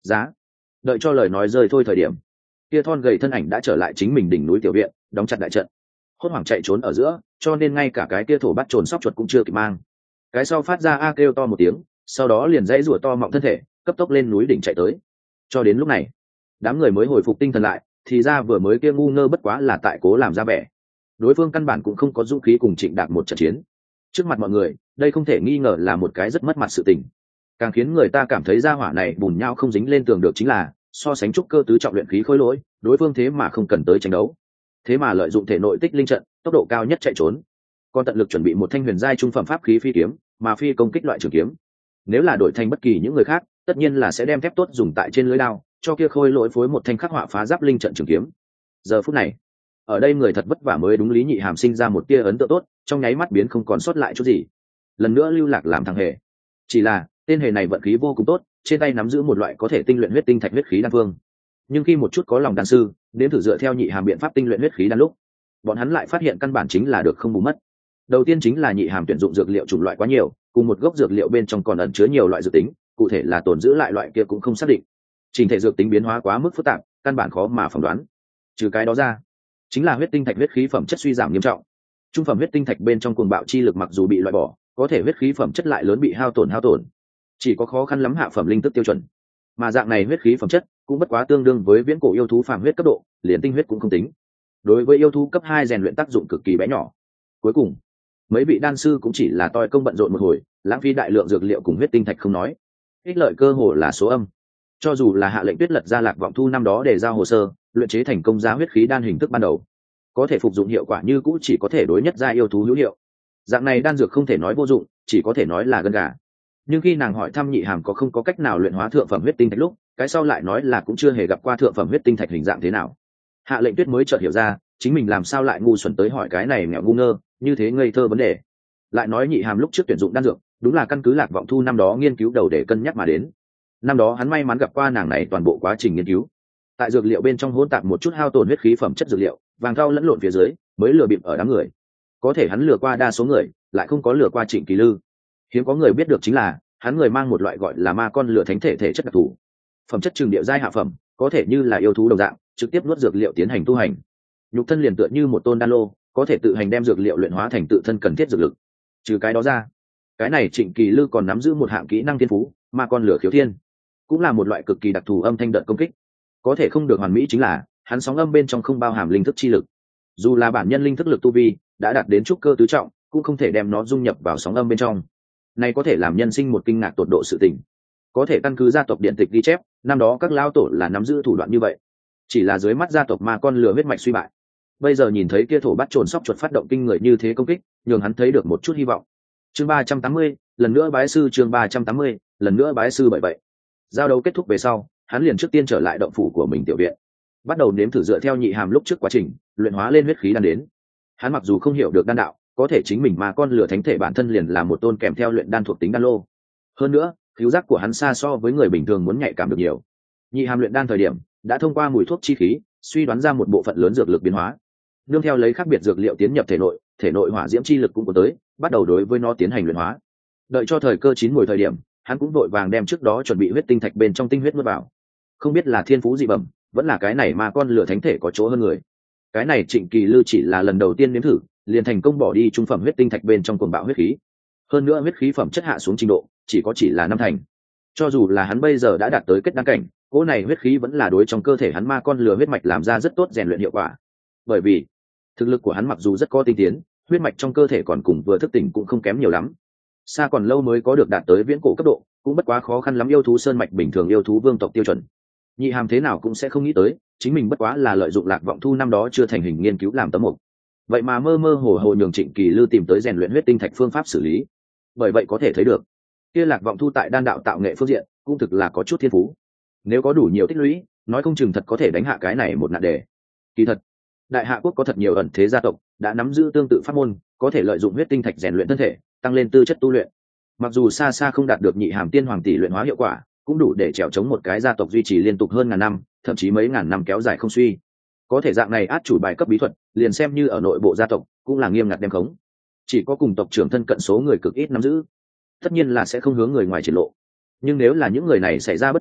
Giá. Đợi cho lời nói rơi thôi thời điểm, kia thon gầy thân ảnh đã trở lại chính mình đỉnh núi tiểu viện, đóng chặt đại trận, hốt hoảng chạy trốn ở giữa, cho nên ngay cả cái kia thổ bắt trồn sóc chuột cũng chưa kịp mang. Cái sau phát ra a kêu to một tiếng, sau đó liền dãy rủa to mọng thân thể, cấp tốc lên núi đỉnh chạy tới. Cho đến lúc này, đám người mới hồi phục tinh thần lại, thì ra vừa mới kia ngu ngơ bất quá là tại cố làm ra vẻ. Đối phương căn bản cũng không có dũng khí cùng Trịnh Đạc một trận chiến. Trước mặt mọi người, đây không thể nghi ngờ là một cái rất mất mặt sự tình. Càng khiến người ta cảm thấy gia hỏa này bùn nhau không dính lên tường được chính là, so sánh trúc cơ tứ trọng luyện khí khối lỗi, đối phương thế mà không cần tới tranh đấu. Thế mà lợi dụng thể nội tích linh trận, tốc độ cao nhất chạy trốn. Còn tận lực chuẩn bị một thanh huyền giai trung phẩm pháp khí phi kiếm, mà phi công kích loại trường kiếm. Nếu là đổi thành bất kỳ những người khác, tất nhiên là sẽ đem thép tốt dùng tại trên lưới đao, cho kia khôi lỗi phối một thanh khắc họa phá giáp linh trận trường kiếm. Giờ phút này, ở đây người thật vất vả mới đúng lý Nhị Hàm sinh ra một tia ấn tượng tốt, trong nháy mắt biến không còn sót lại chút gì. Lần nữa lưu lạc làm thằng hề. Chỉ là tên hề này vận khí vô cùng tốt, trên tay nắm giữ một loại có thể tinh luyện huyết tinh thạch huyết khí đan phương. Nhưng khi một chút có lòng đan sư đến thử dựa theo Nhị Hàm biện pháp tinh luyện huyết khí đan lúc, bọn hắn lại phát hiện căn bản chính là được không bù mất. Đầu tiên chính là Nhị Hàm tuyển dụng dược liệu chủng loại quá nhiều, cùng một gốc dược liệu bên trong còn ẩn chứa nhiều loại dược tính, cụ thể là tồn giữ lại loại kia cũng không xác định. Trình thể dược tính biến hóa quá mức phức tạp, căn bản khó mà phỏng đoán. Trừ cái đó ra, chính là huyết tinh thạch huyết khí phẩm chất suy giảm nghiêm trọng. Trung phẩm huyết tinh thạch bên trong cuồng bạo chi lực mặc dù bị loại bỏ, có thể huyết khí phẩm chất lại lớn bị hao tổn hao tổn. Chỉ có khó khăn lắm hạ phẩm linh tức tiêu chuẩn. Mà dạng này huyết khí phẩm chất cũng bất quá tương đương với viễn cổ yêu thú phàm huyết cấp độ, liền tinh huyết cũng không tính. Đối với yêu thú cấp hai rèn luyện tác dụng cực kỳ bé nhỏ. Cuối cùng, mấy vị đan sư cũng chỉ là toi công bận rộn một hồi, lãng phí đại lượng dược liệu cùng huyết tinh thạch không nói, ích lợi cơ hồ là số âm. Cho dù là hạ lệnh Tuyết Lật ra Lạc Vọng Thu năm đó để giao hồ sơ, luyện chế thành công ra huyết khí đan hình thức ban đầu, có thể phục dụng hiệu quả như cũ chỉ có thể đối nhất gia yêu thú hữu hiệu. Dạng này đan dược không thể nói vô dụng, chỉ có thể nói là gân gà. Nhưng khi nàng hỏi thăm Nhị Hàm có không có cách nào luyện hóa thượng phẩm huyết tinh thạch lúc, cái sau lại nói là cũng chưa hề gặp qua thượng phẩm huyết tinh thạch hình dạng thế nào. Hạ lệnh Tuyết mới chợt hiểu ra, chính mình làm sao lại ngu xuẩn tới hỏi cái này mẹo ngu ngơ, như thế ngây thơ vấn đề. Lại nói Nhị Hàm lúc trước tuyển dụng đan dược, đúng là căn cứ Lạc Vọng Thu năm đó nghiên cứu đầu để cân nhắc mà đến. Năm đó hắn may mắn gặp qua nàng này toàn bộ quá trình nghiên cứu. Tại dược liệu bên trong hỗn tạp một chút hao tổn huyết khí phẩm chất dược liệu, vàng thau lẫn lộn phía dưới, mới lừa bịp ở đám người. Có thể hắn lừa qua đa số người, lại không có lừa qua Trịnh Kỳ Lư. Hiếm có người biết được chính là, hắn người mang một loại gọi là ma con lửa thánh thể thể chất đặc thù. Phẩm chất trường địa giai hạ phẩm, có thể như là yêu thú đồng dạng, trực tiếp nuốt dược liệu tiến hành tu hành. Nhục thân liền tựa như một tôn đan lô, có thể tự hành đem dược liệu luyện hóa thành tự thân cần thiết dược lực. Trừ cái đó ra, cái này Trịnh Kỳ Lư còn nắm giữ một hạng kỹ năng thiên phú, ma con lửa khiếu thiên, cũng là một loại cực kỳ đặc thù âm thanh đợt công kích. Có thể không được hoàn mỹ chính là, hắn sóng âm bên trong không bao hàm linh thức chi lực. Dù là bản nhân linh thức lực tu vi đã đạt đến trúc cơ tứ trọng, cũng không thể đem nó dung nhập vào sóng âm bên trong. Này có thể làm nhân sinh một kinh ngạc tột độ sự tình. Có thể căn cứ gia tộc điện tịch ghi chép, năm đó các lão tổ là nắm giữ thủ đoạn như vậy. Chỉ là dưới mắt gia tộc ma con lửa huyết mạch suy bại. Bây giờ nhìn thấy kia thổ bắt trồn sóc chuột phát động kinh người như thế công kích, nhường hắn thấy được một chút hy vọng. Chương ba trăm tám mươi, lần nữa bái sư chương ba trăm tám mươi, lần nữa bái sư bởi vậy. Giao đấu kết thúc về sau, hắn liền trước tiên trở lại động phủ của mình tiểu viện, bắt đầu nếm thử dựa theo Nhị Hàm lúc trước quá trình luyện hóa lên huyết khí đan đến. Hắn mặc dù không hiểu được đan đạo, có thể chính mình mà con lửa thánh thể bản thân liền là một tôn kèm theo luyện đan thuộc tính đan lô. Hơn nữa, khiếu giác của hắn xa so với người bình thường muốn nhạy cảm được nhiều. Nhị Hàm luyện đan thời điểm đã thông qua mùi thuốc chi khí suy đoán ra một bộ phận lớn dược lực biến hóa, nương theo lấy khác biệt dược liệu tiến nhập thể nội, thể nội hỏa diễm chi lực cũng có tới, bắt đầu đối với nó tiến hành luyện hóa. Đợi cho thời cơ chín mùi thời điểm, hắn cũng vội vàng đem trước đó chuẩn bị huyết tinh thạch bên trong tinh huyết nuốt vào. Không biết là thiên phú dị bẩm, vẫn là cái này mà con lửa thánh thể có chỗ hơn người. Cái này Trịnh Kỳ Lư chỉ là lần đầu tiên nếm thử, liền thành công bỏ đi trung phẩm huyết tinh thạch bên trong cuồng bạo huyết khí. Hơn nữa huyết khí phẩm chất hạ xuống trình độ, chỉ có chỉ là năm thành. Cho dù là hắn bây giờ đã đạt tới kết đăng cảnh, cỗ này huyết khí vẫn là đối trong cơ thể hắn ma con lửa huyết mạch làm ra rất tốt rèn luyện hiệu quả. Bởi vì thực lực của hắn mặc dù rất có tinh tiến, huyết mạch trong cơ thể còn cùng vừa thức tỉnh cũng không kém nhiều lắm. Xa còn lâu mới có được đạt tới viễn cổ cấp độ, cũng bất quá khó khăn lắm yêu thú sơn mạch bình thường yêu thú vương tộc tiêu chuẩn. Nhị Hàm thế nào cũng sẽ không nghĩ tới, chính mình bất quá là lợi dụng Lạc Vọng Thu năm đó chưa thành hình nghiên cứu làm tấm mục. Vậy mà mơ mơ hồ hồ nhường Trịnh Kỳ Lư tìm tới rèn luyện huyết tinh thạch phương pháp xử lý. Bởi vậy có thể thấy được, kia Lạc Vọng Thu tại đan đạo tạo nghệ phương diện, cũng thực là có chút thiên phú. Nếu có đủ nhiều tích lũy, nói không chừng thật có thể đánh hạ cái này một nạn đề. Kỳ thật, Đại Hạ quốc có thật nhiều ẩn thế gia tộc đã nắm giữ tương tự pháp môn, có thể lợi dụng huyết tinh thạch rèn luyện thân thể, tăng lên tư chất tu luyện. Mặc dù xa xa không đạt được Nhị Hàm tiên hoàng tỷ luyện hóa hiệu quả, cũng đủ để trèo chống một cái gia tộc duy trì liên tục hơn ngàn năm, thậm chí mấy ngàn năm kéo dài không suy. Có thể dạng này át chủ bài cấp bí thuật, liền xem như ở nội bộ gia tộc cũng là nghiêm ngặt đem khống. Chỉ có cùng tộc trưởng thân cận số người cực ít nắm giữ, tất nhiên là sẽ không hướng người ngoài triển lộ. Nhưng nếu là những người này xảy ra bất chắc,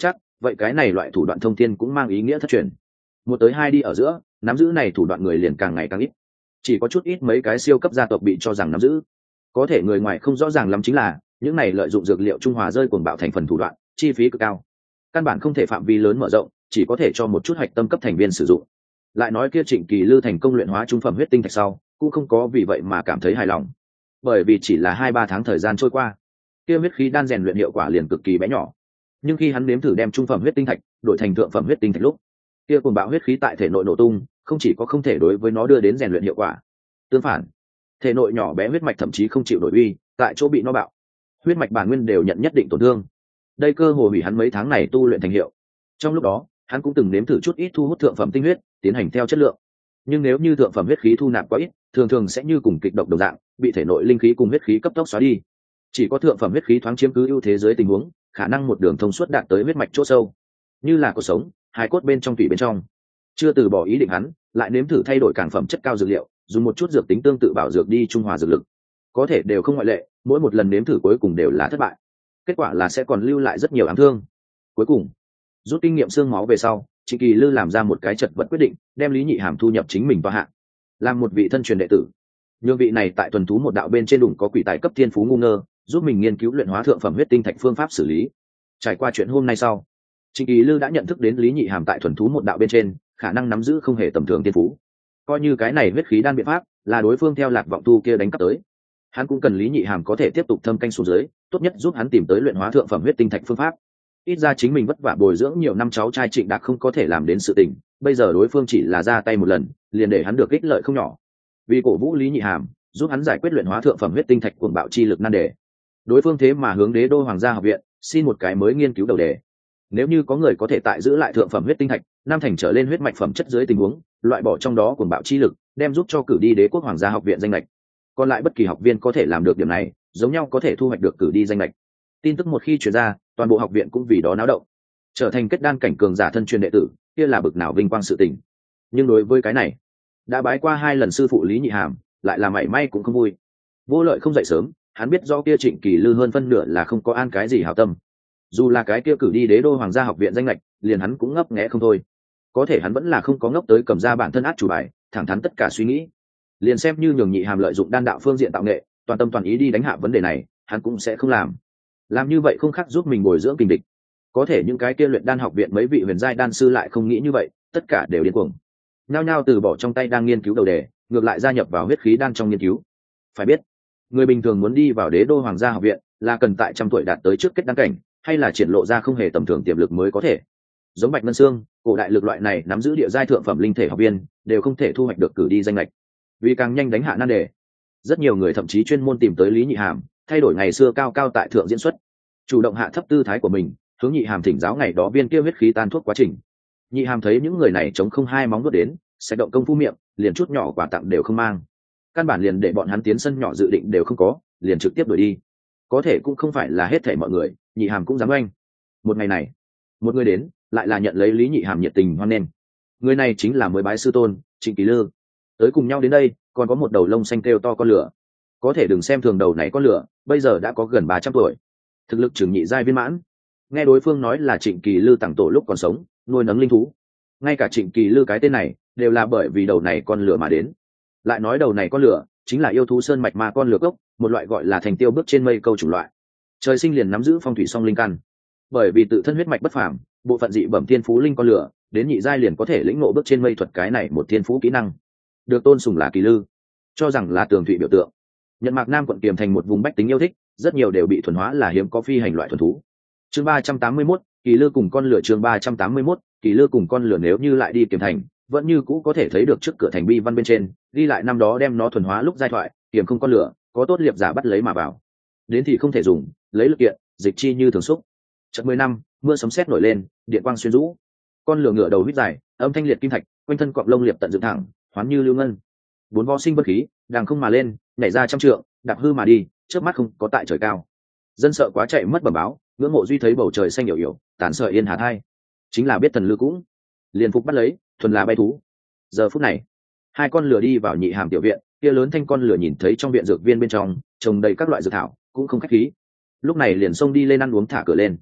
vậy cái này loại thủ đoạn thông thiên cũng mang ý nghĩa thất truyền. Một tới hai đi ở giữa, nắm giữ này thủ đoạn người liền càng ngày càng ít, chỉ có chút ít mấy cái siêu cấp gia tộc bị cho rằng nắm giữ. Có thể người ngoài không rõ ràng lắm chính là những này lợi dụng dược liệu trung hòa rơi cuồng bạo thành phần thủ đoạn, chi phí cực cao, căn bản không thể phạm vi lớn mở rộng, chỉ có thể cho một chút hạch tâm cấp thành viên sử dụng. Lại nói kia Trịnh Kỳ Lư thành công luyện hóa trung phẩm huyết tinh thạch sau, cũng không có vì vậy mà cảm thấy hài lòng, bởi vì chỉ là hai ba tháng thời gian trôi qua, kia huyết khí đan rèn luyện hiệu quả liền cực kỳ bé nhỏ. Nhưng khi hắn nếm thử đem trung phẩm huyết tinh thạch đổi thành thượng phẩm huyết tinh thạch lúc, kia cuồng bạo huyết khí tại thể nội nổ tung, không chỉ có không thể đối với nó đưa đến rèn luyện hiệu quả, tương phản, thể nội nhỏ bé huyết mạch thậm chí không chịu nổi uy, tại chỗ bị nó bạo, huyết mạch bản nguyên đều nhận nhất định tổn thương. Đây cơ hồ hủy hắn mấy tháng này tu luyện thành hiệu. Trong lúc đó, hắn cũng từng nếm thử chút ít thu hút thượng phẩm tinh huyết, tiến hành theo chất lượng. Nhưng nếu như thượng phẩm huyết khí thu nạp quá ít, thường thường sẽ như cùng kịch độc đồng dạng, bị thể nội linh khí cùng huyết khí cấp tốc xóa đi. Chỉ có thượng phẩm huyết khí thoáng chiếm cứ ưu thế dưới tình huống, khả năng một đường thông suốt đạt tới huyết mạch chỗ sâu, như là cột sống, hai cốt bên trong tủy bên trong. Chưa từ bỏ ý định hắn, lại nếm thử thay đổi càng phẩm chất cao dược liệu, dùng một chút dược tính tương tự bảo dược đi trung hòa dược lực. Có thể đều không ngoại lệ, mỗi một lần nếm thử cuối cùng đều là thất bại. Kết quả là sẽ còn lưu lại rất nhiều ám thương. Cuối cùng, rút kinh nghiệm xương máu về sau, Trịnh Kỳ Lư làm ra một cái chật vật quyết định, đem Lý Nhị Hàm thu nhập chính mình vào hạng, làm một vị thân truyền đệ tử. Nhưng vị này tại tuần thú một đạo bên trên đủng có quỷ tài cấp thiên phú ngu ngơ, giúp mình nghiên cứu luyện hóa thượng phẩm huyết tinh thạch phương pháp xử lý. Trải qua chuyện hôm nay sau, Trịnh Kỳ Lư đã nhận thức đến Lý Nhị Hàm tại thuần thú một đạo bên trên khả năng nắm giữ không hề tầm thường thiên phú. Coi như cái này huyết khí đan biện pháp là đối phương theo Lạc Vọng Tu kia đánh cắp tới, hắn cũng cần Lý Nhị Hàm có thể tiếp tục thâm canh xuống dưới, tốt nhất giúp hắn tìm tới luyện hóa thượng phẩm huyết tinh thạch phương pháp. Ít ra chính mình vất vả bồi dưỡng nhiều năm cháu trai Trịnh Đạc không có thể làm đến sự tình, bây giờ đối phương chỉ là ra tay một lần, liền để hắn được ích lợi không nhỏ. Vì cổ vũ Lý Nhị Hàm, giúp hắn giải quyết luyện hóa thượng phẩm huyết tinh thạch cuồng bạo chi lực nan đề, đối phương thế mà hướng Đế Đô Hoàng gia học viện xin một cái mới nghiên cứu đầu đề. Nếu như có người có thể tại giữ lại thượng phẩm huyết tinh thạch, năm thành trở lên huyết mạch phẩm chất dưới tình huống, loại bỏ trong đó cuồng bạo chi lực, đem giúp cho cử đi Đế quốc Hoàng gia học viện danh lệch. Còn lại bất kỳ học viên có thể làm được điểm này, giống nhau có thể thu hoạch được cử đi danh lệch. Tin tức một khi truyền ra, toàn bộ học viện cũng vì đó náo động, trở thành kết đan cảnh cường giả thân truyền đệ tử, kia là bực nào vinh quang sự tình. Nhưng đối với cái này, đã bái qua hai lần sư phụ Lý Nhị Hàm, lại là mảy may cũng không vui. Vô Lợi không dậy sớm, hắn biết do kia Trịnh Kỳ Lư hơn phân nửa là không có an cái gì hảo tâm. Dù là cái kia cử đi Đế Đô Hoàng gia học viện danh lệch, liền hắn cũng ngấp nghé không thôi. Có thể hắn vẫn là không có ngốc tới cầm ra bản thân át chủ bài, thẳng thắn tất cả suy nghĩ. Liền xem như nhường Nhị Hàm lợi dụng đan đạo phương diện tạo nghệ, toàn tâm toàn ý đi đánh hạ vấn đề này, hắn cũng sẽ không làm. Làm như vậy không khác giúp mình bồi dưỡng kình địch. Có thể những cái kia luyện đan học viện mấy vị huyền giai đan sư lại không nghĩ như vậy, tất cả đều điên cuồng, nhao nhao từ bỏ trong tay đang nghiên cứu đầu đề, ngược lại gia nhập vào huyết khí đan trong nghiên cứu. Phải biết, người bình thường muốn đi vào Đế Đô Hoàng gia học viện, là cần tại trăm tuổi đạt tới trước kết đan cảnh, hay là triển lộ ra không hề tầm thường tiềm lực mới có thể. Giống Bạch Ngân Sương, cổ đại lực loại này nắm giữ địa giai thượng phẩm linh thể học viên, đều không thể thu hoạch được cử đi danh lệch. Vì càng nhanh đánh hạ nan đề, rất nhiều người thậm chí chuyên môn tìm tới Lý Nhị Hàm, thay đổi ngày xưa cao cao tại thượng diễn xuất, chủ động hạ thấp tư thái của mình, hướng Nhị Hàm thỉnh giáo ngày đó viên kia huyết khí tan thuốc quá trình. Nhị Hàm thấy những người này chống không hai móng vuốt đến, sẽ động công phu miệng, liền chút nhỏ quà tặng đều không mang, căn bản liền để bọn hắn tiến sân nhỏ dự định đều không có, liền trực tiếp đuổi đi. Có thể cũng không phải là hết thảy mọi người, Nhị Hàm cũng dám oanh. Một ngày này, một người đến, lại là nhận lấy Lý Nhị Hàm nhiệt tình hoan nghênh. Người này chính là mới bái sư tôn, Trịnh Kỳ Lư. Tới cùng nhau đến đây, còn có một đầu lông xanh kêu to con lửa. Có thể đừng xem thường đầu này con lửa, bây giờ đã có gần ba trăm tuổi, thực lực trưởng nhị giai viên mãn. Nghe đối phương nói là Trịnh Kỳ Lư tặng tổ lúc còn sống, nuôi nấng linh thú. Ngay cả Trịnh Kỳ Lư cái tên này, đều là bởi vì đầu này con lửa mà đến. Lại nói đầu này con lửa, chính là yêu thú sơn mạch ma con lửa gốc, một loại gọi là thành tiêu bước trên mây câu chủng loại. Trời sinh liền nắm giữ phong thủy song linh căn. Bởi vì tự thân huyết mạch bất phàm, bộ phận dị bẩm thiên phú linh con lửa, đến nhị giai liền có thể lĩnh ngộ bước trên mây thuật cái này một thiên phú kỹ năng. Được tôn sùng là Kỳ Lư, cho rằng là tường thụy biểu tượng. Nhận Mạc Nam quận Kiềm thành một vùng bách tính yêu thích, rất nhiều đều bị thuần hóa là hiếm có phi hành loại thuần thú. Chương ba trăm tám mươi mốt, Kỳ Lư cùng con lửa. Chương ba trăm tám mươi mốt, Kỳ Lư cùng con lửa. Nếu như lại đi Kiềm thành, vẫn như cũ có thể thấy được trước cửa thành bi văn bên trên ghi lại năm đó đem nó thuần hóa lúc giai thoại, Kiềm không con lửa, có tốt liệp giả bắt lấy mà vào, đến thì không thể dùng, lấy lực kiện, dịch chi như thường xúc. Chợt mười năm, mưa sấm sét nổi lên, điện quang xuyên rũ, con lửa ngựa đầu huyết dài, âm thanh liệt kim thạch, quanh thân cọp lông liệp tận dựng thẳng, hoán như lưu ngân. Bốn vó sinh bất khí, đàng không mà lên, nhảy ra trăm trượng, đạp hư mà đi, trước mắt không có tại trời cao. Dân sợ quá chạy mất bẩm báo, ngưỡng mộ duy thấy bầu trời xanh hiểu hiểu, tàn sợ yên hà thai, chính là biết thần lư cũng liền phục bắt lấy, thuần là bay thú. Giờ phút này, hai con lửa đi vào Nhị Hàm tiểu viện, kia lớn thanh con lửa nhìn thấy trong viện dược viên bên trong trồng đầy các loại dược thảo, cũng không khách khí, lúc này liền xông đi lên ăn uống thả cửa lên.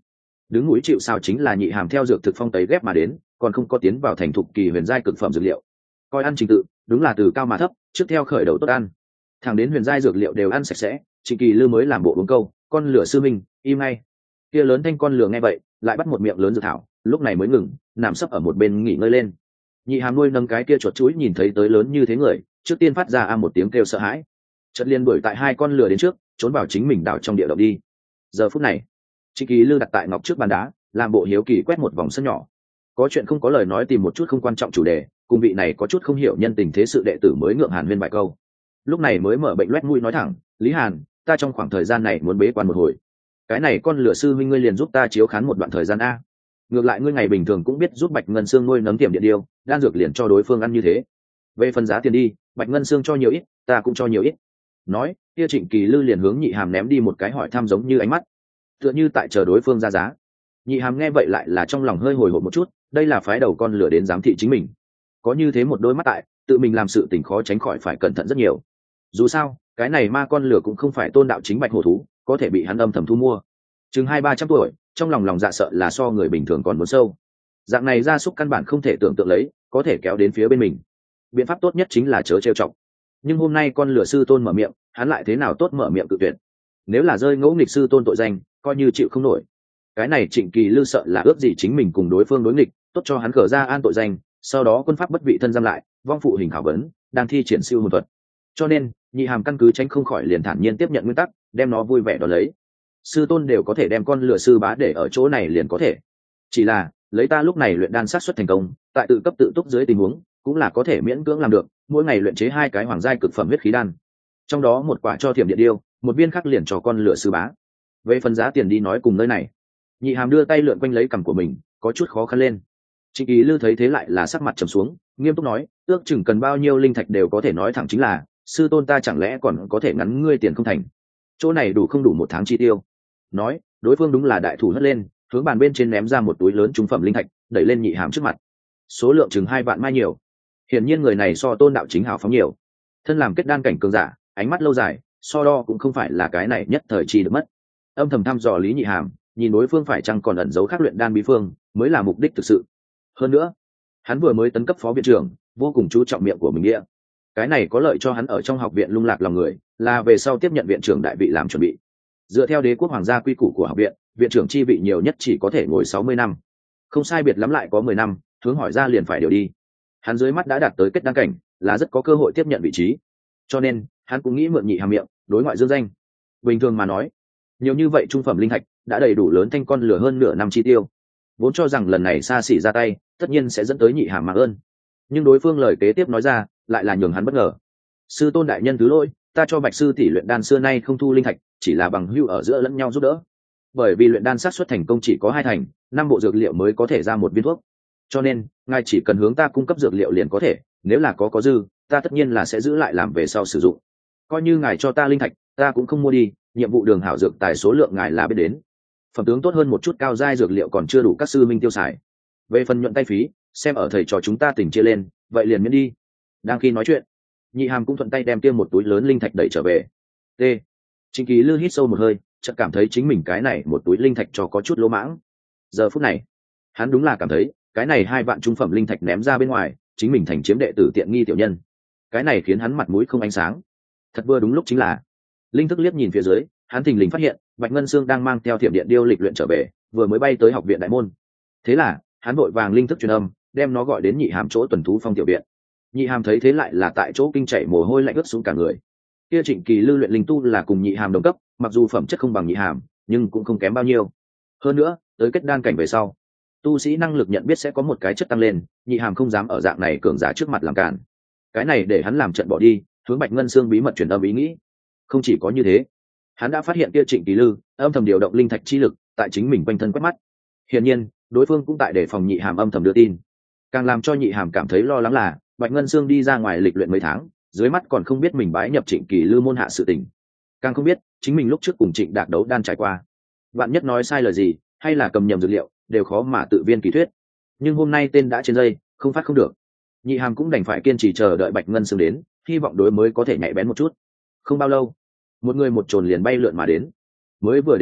đứng núi chịu sao chính là nhị hàm theo dược thực phong tấy ghép mà đến, còn không có tiến vào thành thục kỳ huyền giai cực phẩm dược liệu. Coi ăn trình tự đúng là từ cao mà thấp, trước theo khởi đầu tốt ăn, thẳng đến huyền giai dược liệu đều ăn sạch sẽ. Trịnh Kỳ Lư mới làm bộ uống câu con lửa sư minh im ngay. Kia lớn thanh con lửa nghe vậy lại bắt một miệng lớn dược thảo, lúc này mới ngừng, nằm sấp ở một bên nghỉ ngơi lên. Nhị hàm nuôi nâng cái kia chuột chuối nhìn thấy tới lớn như thế người, trước tiên phát ra a một tiếng kêu sợ hãi, chợt liền đuổi tại hai con lửa đến trước, trốn vào chính mình đảo trong địa động đi. Giờ phút này Trịnh Kỳ Lư đặt tại ngọc trước bàn đá, làm bộ hiếu kỳ quét một vòng sân nhỏ, có chuyện không có lời nói tìm một chút không quan trọng chủ đề, cùng vị này có chút không hiểu nhân tình thế sự đệ tử mới ngượng hàn huyên vài câu. Lúc này mới mở bệnh loét mũi nói thẳng, Lý Hàn, ta trong khoảng thời gian này muốn bế quan một hồi, cái này con lửa sư huynh ngươi liền giúp ta chiếu khán một đoạn thời gian a. Ngược lại ngươi ngày bình thường cũng biết giúp Bạch Ngân Xương nuôi nấng tiềm điện điêu, đan dược liền cho đối phương ăn như thế. Về phần giá tiền đi, Bạch Ngân Xương cho nhiều ít, ta cũng cho nhiều ít. Nói, kia Trịnh Kỳ Lư liền hướng Nhị Hàm ném đi một cái hỏi thăm giống như ánh mắt, tựa như tại chờ đối phương ra giá. Nhị Hàm nghe vậy lại là trong lòng hơi hồi hộp một chút, đây là phái đầu con lửa đến giám thị chính mình, có như thế một đôi mắt tại, tự mình làm sự tình khó tránh khỏi phải cẩn thận rất nhiều. Dù sao cái này ma con lửa cũng không phải tôn đạo chính bạch hổ thú, có thể bị hắn âm thầm thu mua. Chừng hai ba trăm tuổi, trong lòng lòng dạ sợ là so người bình thường còn muốn sâu. Dạng này gia súc căn bản không thể tưởng tượng lấy, có thể kéo đến phía bên mình. Biện pháp tốt nhất chính là chớ trêu chọc. Nhưng hôm nay con lửa sư tôn mở miệng, hắn lại thế nào tốt mở miệng cự tuyệt. Nếu là rơi ngỗ nghịch sư tôn tội danh, coi như chịu không nổi. Cái này Trịnh Kỳ Lư sợ là ước gì chính mình cùng đối phương đối nghịch, tốt cho hắn khở ra an tội danh, sau đó quân pháp bất vị thân giam lại, vong phụ hình khảo vấn, đang thi triển siêu hồn thuật. Cho nên Nhị Hàm căn cứ tránh không khỏi liền thản nhiên tiếp nhận nguyên tắc, đem nó vui vẻ đón lấy. Sư tôn đều có thể đem con lửa sư bá để ở chỗ này liền có thể, chỉ là lấy ta lúc này luyện đan sát xuất thành công, tại tự cấp tự túc dưới tình huống cũng là có thể miễn cưỡng làm được, mỗi ngày luyện chế hai cái hoàng giai cực phẩm huyết khí đan, trong đó một quả cho thiểm điện điêu, một viên khác liền cho con lửa sư bá. Về phần giá tiền đi nói cùng nơi này. Nhị Hàm đưa tay lượn quanh lấy cằm của mình, có chút khó khăn lên. Trịnh Kỳ Lư thấy thế lại là sắc mặt trầm xuống, nghiêm túc nói, ước chừng cần bao nhiêu linh thạch đều có thể nói thẳng chính là, sư tôn ta chẳng lẽ còn có thể ngắn ngươi tiền không thành, chỗ này đủ không đủ một tháng chi tiêu. Nói, đối phương đúng là đại thủ hất lên, hướng bàn bên trên ném ra một túi lớn trung phẩm linh thạch, đẩy lên Nhị Hàm trước mặt, số lượng chừng hai vạn mai nhiều. Hiển nhiên người này so tôn đạo chính hào phóng nhiều, thân làm kết đan cảnh cường giả, ánh mắt lâu dài, so đo cũng không phải là cái này nhất thời chi được mất. Âm thầm thăm dò Lý Nhị Hàm, nhìn đối phương phải chăng còn ẩn giấu khác luyện đan bí phương, mới là mục đích thực sự. Hơn nữa, hắn vừa mới tấn cấp phó viện trưởng, vô cùng chú trọng miệng của mình địa, cái này có lợi cho hắn ở trong học viện lung lạc lòng người, là về sau tiếp nhận viện trưởng đại vị làm chuẩn bị. Dựa theo đế quốc hoàng gia quy củ của học viện, viện trưởng chi vị nhiều nhất chỉ có thể ngồi sáu mươi năm, không sai biệt lắm lại có mười năm, hướng hỏi ra liền phải điều đi. Hắn dưới mắt đã đạt tới kết đan cảnh, là rất có cơ hội tiếp nhận vị trí, cho nên hắn cũng nghĩ mượn Nhị Hàm miệng đối ngoại dương danh. Bình thường mà nói, nhiều như vậy trung phẩm linh thạch đã đầy đủ lớn thanh con lửa hơn nửa năm chi tiêu, vốn cho rằng lần này xa xỉ ra tay tất nhiên sẽ dẫn tới Nhị Hàm mạng ơn, nhưng đối phương lời kế tiếp nói ra lại là nhường hắn bất ngờ. Sư tôn đại nhân thứ lỗi, ta cho Bạch sư tỷ luyện đan xưa nay không thu linh thạch, chỉ là bằng hữu ở giữa lẫn nhau giúp đỡ. Bởi vì luyện đan xác suất thành công chỉ có hai thành, năm bộ dược liệu mới có thể ra một viên thuốc, cho nên ngài chỉ cần hướng ta cung cấp dược liệu liền có thể, nếu là có có dư, ta tất nhiên là sẽ giữ lại làm về sau sử dụng. Coi như ngài cho ta linh thạch, ta cũng không mua đi, nhiệm vụ đường hảo dược tài số lượng ngài là biết đến. Phẩm tướng tốt hơn một chút cao giai dược liệu còn chưa đủ các sư minh tiêu xài. Về phần nhuận tay phí, xem ở thầy trò chúng ta tỉnh chia lên, vậy liền miễn đi. Đang khi nói chuyện, Nhị Hàm cũng thuận tay đem tiêm một túi lớn linh thạch đẩy trở về. T. Trịnh Kỳ Lư hít sâu một hơi, chợt cảm thấy chính mình cái này một túi linh thạch cho có chút lỗ mãng. Giờ phút này, hắn đúng là cảm thấy, cái này hai vạn trung phẩm linh thạch ném ra bên ngoài, chính mình thành chiếm đệ tử tiện nghi tiểu nhân. Cái này khiến hắn mặt mũi không ánh sáng. Thật vừa đúng lúc chính là, linh thức liếc nhìn phía dưới, hắn thình lình phát hiện Bạch Ngân Xương đang mang theo thiểm điện điêu lịch luyện trở về, vừa mới bay tới học viện đại môn. Thế là hắn vội vàng linh thức truyền âm, đem nó gọi đến Nhị Hàm chỗ tuần thú phong tiểu viện. Nhị Hàm thấy thế lại là tại chỗ kinh chảy mồ hôi lạnh ướt xuống cả người. Kia Trịnh Kỳ Lư luyện linh tu là cùng Nhị Hàm đồng cấp, mặc dù phẩm chất không bằng Nhị Hàm, nhưng cũng không kém bao nhiêu. Hơn nữa, tới kết đan cảnh về sau, tu sĩ năng lực nhận biết sẽ có một cái chất tăng lên, Nhị Hàm không dám ở dạng này cường giả trước mặt làm cản. Cái này để hắn làm trận bỏ đi, hướng Bạch Ngân Xương bí mật truyền âm ý nghĩ. Không chỉ có như thế, hắn đã phát hiện kia Trịnh Kỳ Lư âm thầm điều động linh thạch chi lực tại chính mình quanh thân quét mắt. Hiển nhiên, đối phương cũng tại để phòng Nhị Hàm âm thầm đưa tin. Càng làm cho Nhị Hàm cảm thấy lo lắng là, Bạch Ngân Xương đi ra ngoài lịch luyện mấy tháng, dưới mắt còn không biết mình bái nhập Trịnh Kỳ Lư môn hạ sự tình, càng không biết chính mình lúc trước cùng Trịnh Đạc đấu đan trải qua, bạn nhất nói sai lời gì, hay là cầm nhầm dữ liệu, đều khó mà tự viên kỳ thuyết. Nhưng hôm nay tên đã trên dây, không phát không được. Nhị Hàm cũng đành phải kiên trì chờ đợi Bạch Ngân Xương đến, hy vọng đối mới có thể nhạy bén một chút. Không bao lâu, một người một trồn liền bay lượn mà đến. Mới vừa đến đến,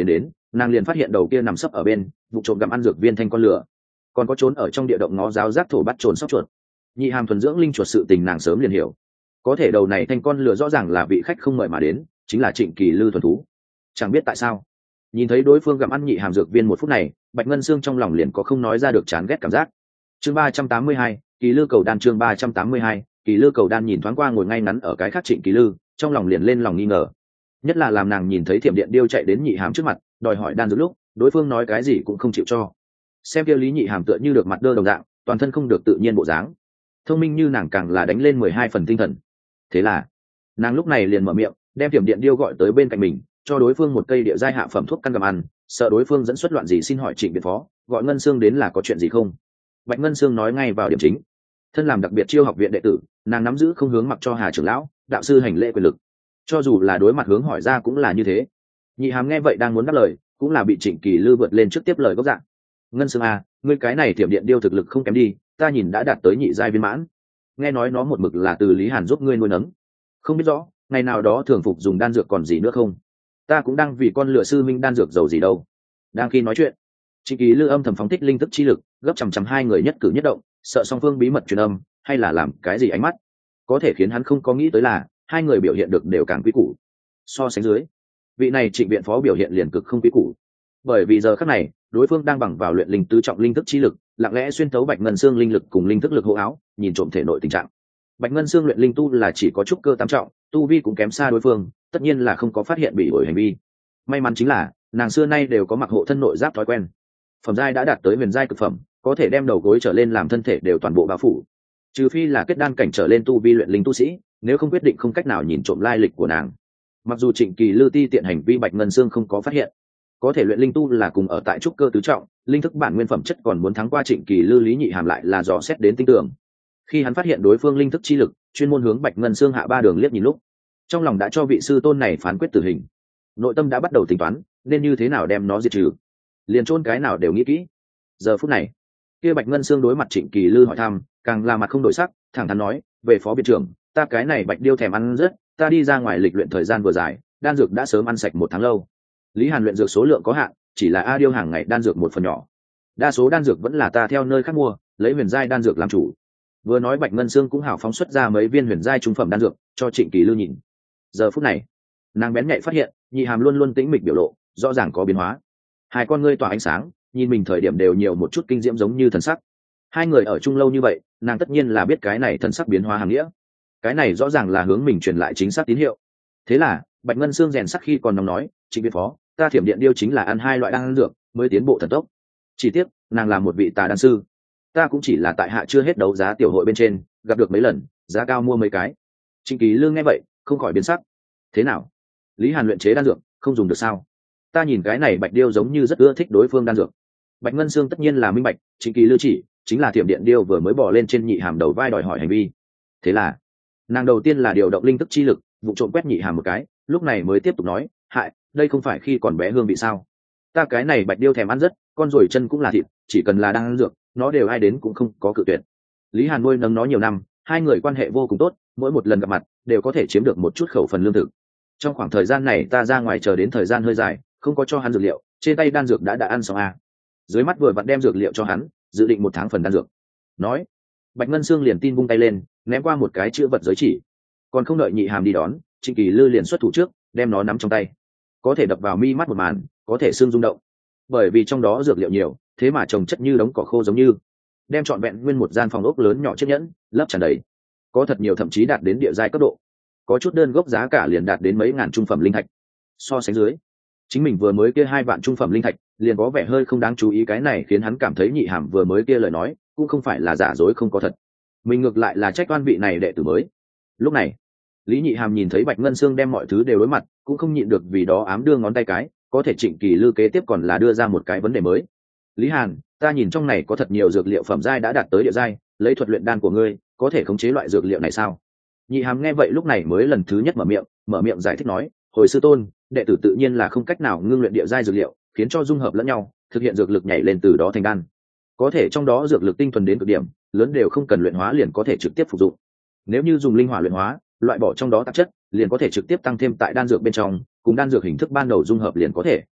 nàng liền phát hiện đầu kia nằm sấp ở bên vụ trộm gặm ăn dược viên thanh con lửa, còn có trốn ở trong địa động ngó giáo giác thổ bắt trồn sóc chuột. Nhị hàm thuần dưỡng linh chuột sự tình nàng sớm liền hiểu, có thể đầu này thanh con lửa rõ ràng là vị khách không mời mà đến, chính là Trịnh Kỳ Lư thuần thú. Chẳng biết tại sao nhìn thấy đối phương gặm ăn nhị hàm dược viên một phút này, Bạch Ngân Sương trong lòng liền có không nói ra được chán ghét cảm giác. Chương ba trăm tám mươi hai, Kỳ Lư cầu đan. Chương ba trăm tám mươi hai, Kỳ Lư cầu đan. Nhìn thoáng qua ngồi ngay ngắn ở cái khác Trịnh Kỳ Lư, trong lòng liền lên lòng nghi ngờ. Nhất là làm nàng nhìn thấy thiểm điện điêu chạy đến nhị hàm trước mặt đòi hỏi đan dược lúc, đối phương nói cái gì cũng không chịu cho. Xem kia lý nhị hàm tựa như được mặt đơ đồng dạng, toàn thân không được tự nhiên bộ dáng. Thông minh như nàng càng là đánh lên mười hai phần tinh thần. Thế là nàng lúc này liền mở miệng đem thiểm điện điêu gọi tới bên cạnh mình, cho đối phương một cây địa giai hạ phẩm thuốc căn gặm ăn, sợ đối phương dẫn xuất loạn gì xin hỏi Trịnh Biệt Phó, gọi Ngân Sương đến là có chuyện gì không. Bạch Ngân Sương nói ngay vào điểm chính. Thân làm đặc biệt chiêu học viện đệ tử, nàng nắm giữ không hướng mặc cho Hà trưởng lão đạo sư hành lễ quyền lực, cho dù là đối mặt hướng hỏi ra cũng là như thế. Nhị hàm nghe vậy đang muốn đáp lời, cũng là bị Trịnh Kỳ Lư vượt lên trước tiếp lời gốc dạng. Ngân Sương à, ngươi cái này thiểm điện điêu thực lực không kém đi, ta nhìn đã đạt tới nhị giai viên mãn. Nghe nói nó một mực là từ Lý Hàn giúp ngươi nuôi nấng, không biết rõ ngày nào đó thường phục dùng đan dược còn gì nữa không. Ta cũng đang vì con lựa sư minh đan dược giàu gì đâu. Đang khi nói chuyện, Trịnh Kỳ Lư âm thầm phóng thích linh thức chi lực, gấp chằm chằm hai người nhất cử nhất động, sợ song phương bí mật truyền âm hay là làm cái gì ánh mắt. Có thể khiến hắn không có nghĩ tới là hai người biểu hiện được đều càng quý củ. So sánh dưới, vị này Trịnh viện phó biểu hiện liền cực không quý củ. Bởi vì giờ khắc này, đối phương đang bằng vào luyện linh tứ trọng linh thức chi lực, lặng lẽ xuyên thấu Bạch Ngân Xương linh lực cùng linh thức lực hộ áo, nhìn trộm thể nội tình trạng. Bạch Ngân Xương luyện linh tu là chỉ có trúc cơ tám trọng, tu vi cũng kém xa đối phương, tất nhiên là không có phát hiện bị ổi hành vi. May mắn chính là nàng xưa nay đều có mặc hộ thân nội giáp thói quen, phẩm giai đã đạt tới huyền giai cực phẩm, có thể đem đầu gối trở lên làm thân thể đều toàn bộ bao phủ. Trừ phi là kết đan cảnh trở lên tu vi luyện linh tu sĩ, nếu không quyết định không cách nào nhìn trộm lai lịch của nàng. Mặc dù Trịnh Kỳ Lư ti tiện hành vi Bạch Ngân Xương không có phát hiện, có thể luyện linh tu là cùng ở tại trúc cơ tứ trọng, linh thức bản nguyên phẩm chất còn muốn thắng qua Trịnh Kỳ Lư Lý Nhị Hàm lại là dò xét đến tinh tường. Khi hắn phát hiện đối phương linh thức chi lực chuyên môn hướng Bạch Ngân Xương hạ ba đường liếc nhìn lúc, trong lòng đã cho vị sư tôn này phán quyết tử hình, nội tâm đã bắt đầu tính toán nên như thế nào đem nó diệt trừ, liền chôn cái nào đều nghĩ kỹ. Giờ phút này, kia Bạch Ngân Xương đối mặt Trịnh Kỳ Lư hỏi thăm, càng là mặt không đổi sắc, thẳng thắn nói, về phó viện trưởng, ta cái này Bạch điêu thèm ăn rất, ta đi ra ngoài lịch luyện thời gian vừa dài, đan dược đã sớm ăn sạch một tháng lâu. Lý Hàn luyện dược số lượng có hạn, chỉ là a điêu hàng ngày đan dược một phần nhỏ, đa số đan dược vẫn là ta theo nơi khác mua, lấy huyền giai đan dược làm chủ. Vừa nói Bạch Ngân Xương cũng hào phóng xuất ra mấy viên huyền giai trung phẩm đan dược cho Trịnh Kỳ Lư nhìn. Giờ phút này, nàng bén nhạy phát hiện Nhị Hàm luôn luôn tĩnh mịch biểu lộ rõ ràng có biến hóa, hai con ngươi tỏa ánh sáng, nhìn mình thời điểm đều nhiều một chút kinh diễm giống như thần sắc. Hai người ở chung lâu như vậy, nàng tất nhiên là biết cái này thần sắc biến hóa hàng nghĩa, cái này rõ ràng là hướng mình truyền lại chính xác tín hiệu. Thế là Bạch Ngân Xương rèn sắc khi còn nóng nói, Trịnh viện phó, ta thiểm điện điêu chính là ăn hai loại đan dược mới tiến bộ thần tốc. Chỉ tiếc nàng là một vị tà đan sư, ta cũng chỉ là tại hạ chưa hết đấu giá tiểu hội bên trên gặp được mấy lần, giá cao mua mấy cái. Trịnh Kỳ Lương nghe vậy không khỏi biến sắc. Thế nào, Lý Hàn luyện chế đan dược không dùng được sao? Ta nhìn cái này Bạch điêu giống như rất ưa thích đối phương đan dược. Bạch Ngân Xương tất nhiên là minh bạch, Trịnh Kỳ Lư chỉ chính là thiểm điện điêu vừa mới bỏ lên trên Nhị Hàm đầu vai đòi hỏi hành vi. Thế là nàng đầu tiên là điều động linh thức chi lực vụ trộm quét Nhị Hàm một cái, lúc này mới tiếp tục nói, hại, đây không phải khi còn bé hương vị sao? Ta cái này Bạch điêu thèm ăn rất, con ruồi chân cũng là thịt, chỉ cần là đang ăn dược, nó đều ai đến cũng không có cự tuyệt. Lý Hàn nuôi nấng nó nhiều năm, hai người quan hệ vô cùng tốt, mỗi một lần gặp mặt đều có thể chiếm được một chút khẩu phần lương thực. Trong khoảng thời gian này ta ra ngoài chờ đến thời gian hơi dài, không có cho hắn dược liệu, trên tay đan dược đã đã ăn xong a. Dưới mắt vừa vặn đem dược liệu cho hắn, dự định một tháng phần đan dược. Nói, Bạch Ngân Xương liền tin vung tay lên, ném qua một cái chữ vật giới chỉ. Còn không đợi Nhị Hàm đi đón, Trịnh Kỳ Lư liền xuất thủ trước, đem nó nắm trong tay. Có thể đập vào mi mắt một màn, có thể xương rung động. Bởi vì trong đó dược liệu nhiều, thế mà trồng chất như đống cỏ khô giống như, đem trọn vẹn nguyên một gian phòng ốc lớn nhỏ chiếc nhẫn lấp tràn đầy. Có thật nhiều thậm chí đạt đến địa giai cấp độ, có chút đơn gốc giá cả liền đạt đến mấy ngàn trung phẩm linh thạch. So sánh dưới, chính mình vừa mới kia hai vạn trung phẩm linh thạch liền có vẻ hơi không đáng chú ý, cái này khiến hắn cảm thấy Nhị Hàm vừa mới kia lời nói cũng không phải là giả dối không có thật, mình ngược lại là trách oan vị này đệ tử mới. Lúc này Lý Nhị Hàm nhìn thấy Bạch Ngân Xương đem mọi thứ đều đối mặt, cũng không nhịn được vì đó ám đưa ngón tay cái. Có thể Trịnh Kỳ Lư kế tiếp còn là đưa ra một cái vấn đề mới. Lý Hàn, ta nhìn trong này có thật nhiều dược liệu phẩm giai đã đạt tới địa giai, lấy thuật luyện đan của ngươi có thể khống chế loại dược liệu này sao? Nhị Hàm nghe vậy lúc này mới lần thứ nhất mở miệng mở miệng giải thích nói, hồi sư tôn, đệ tử tự nhiên là không cách nào ngưng luyện địa giai dược liệu khiến cho dung hợp lẫn nhau thực hiện dược lực nhảy lên từ đó thành đan. Có thể trong đó dược lực tinh thuần đến cực điểm, lớn đều không cần luyện hóa liền có thể trực tiếp phục dụng. Nếu như dùng linh hỏa luyện hóa, loại bỏ trong đó tạp chất, liền có thể trực tiếp tăng thêm tại đan dược bên trong, cùng đan dược hình thức ban đầu dung hợp liền có thể.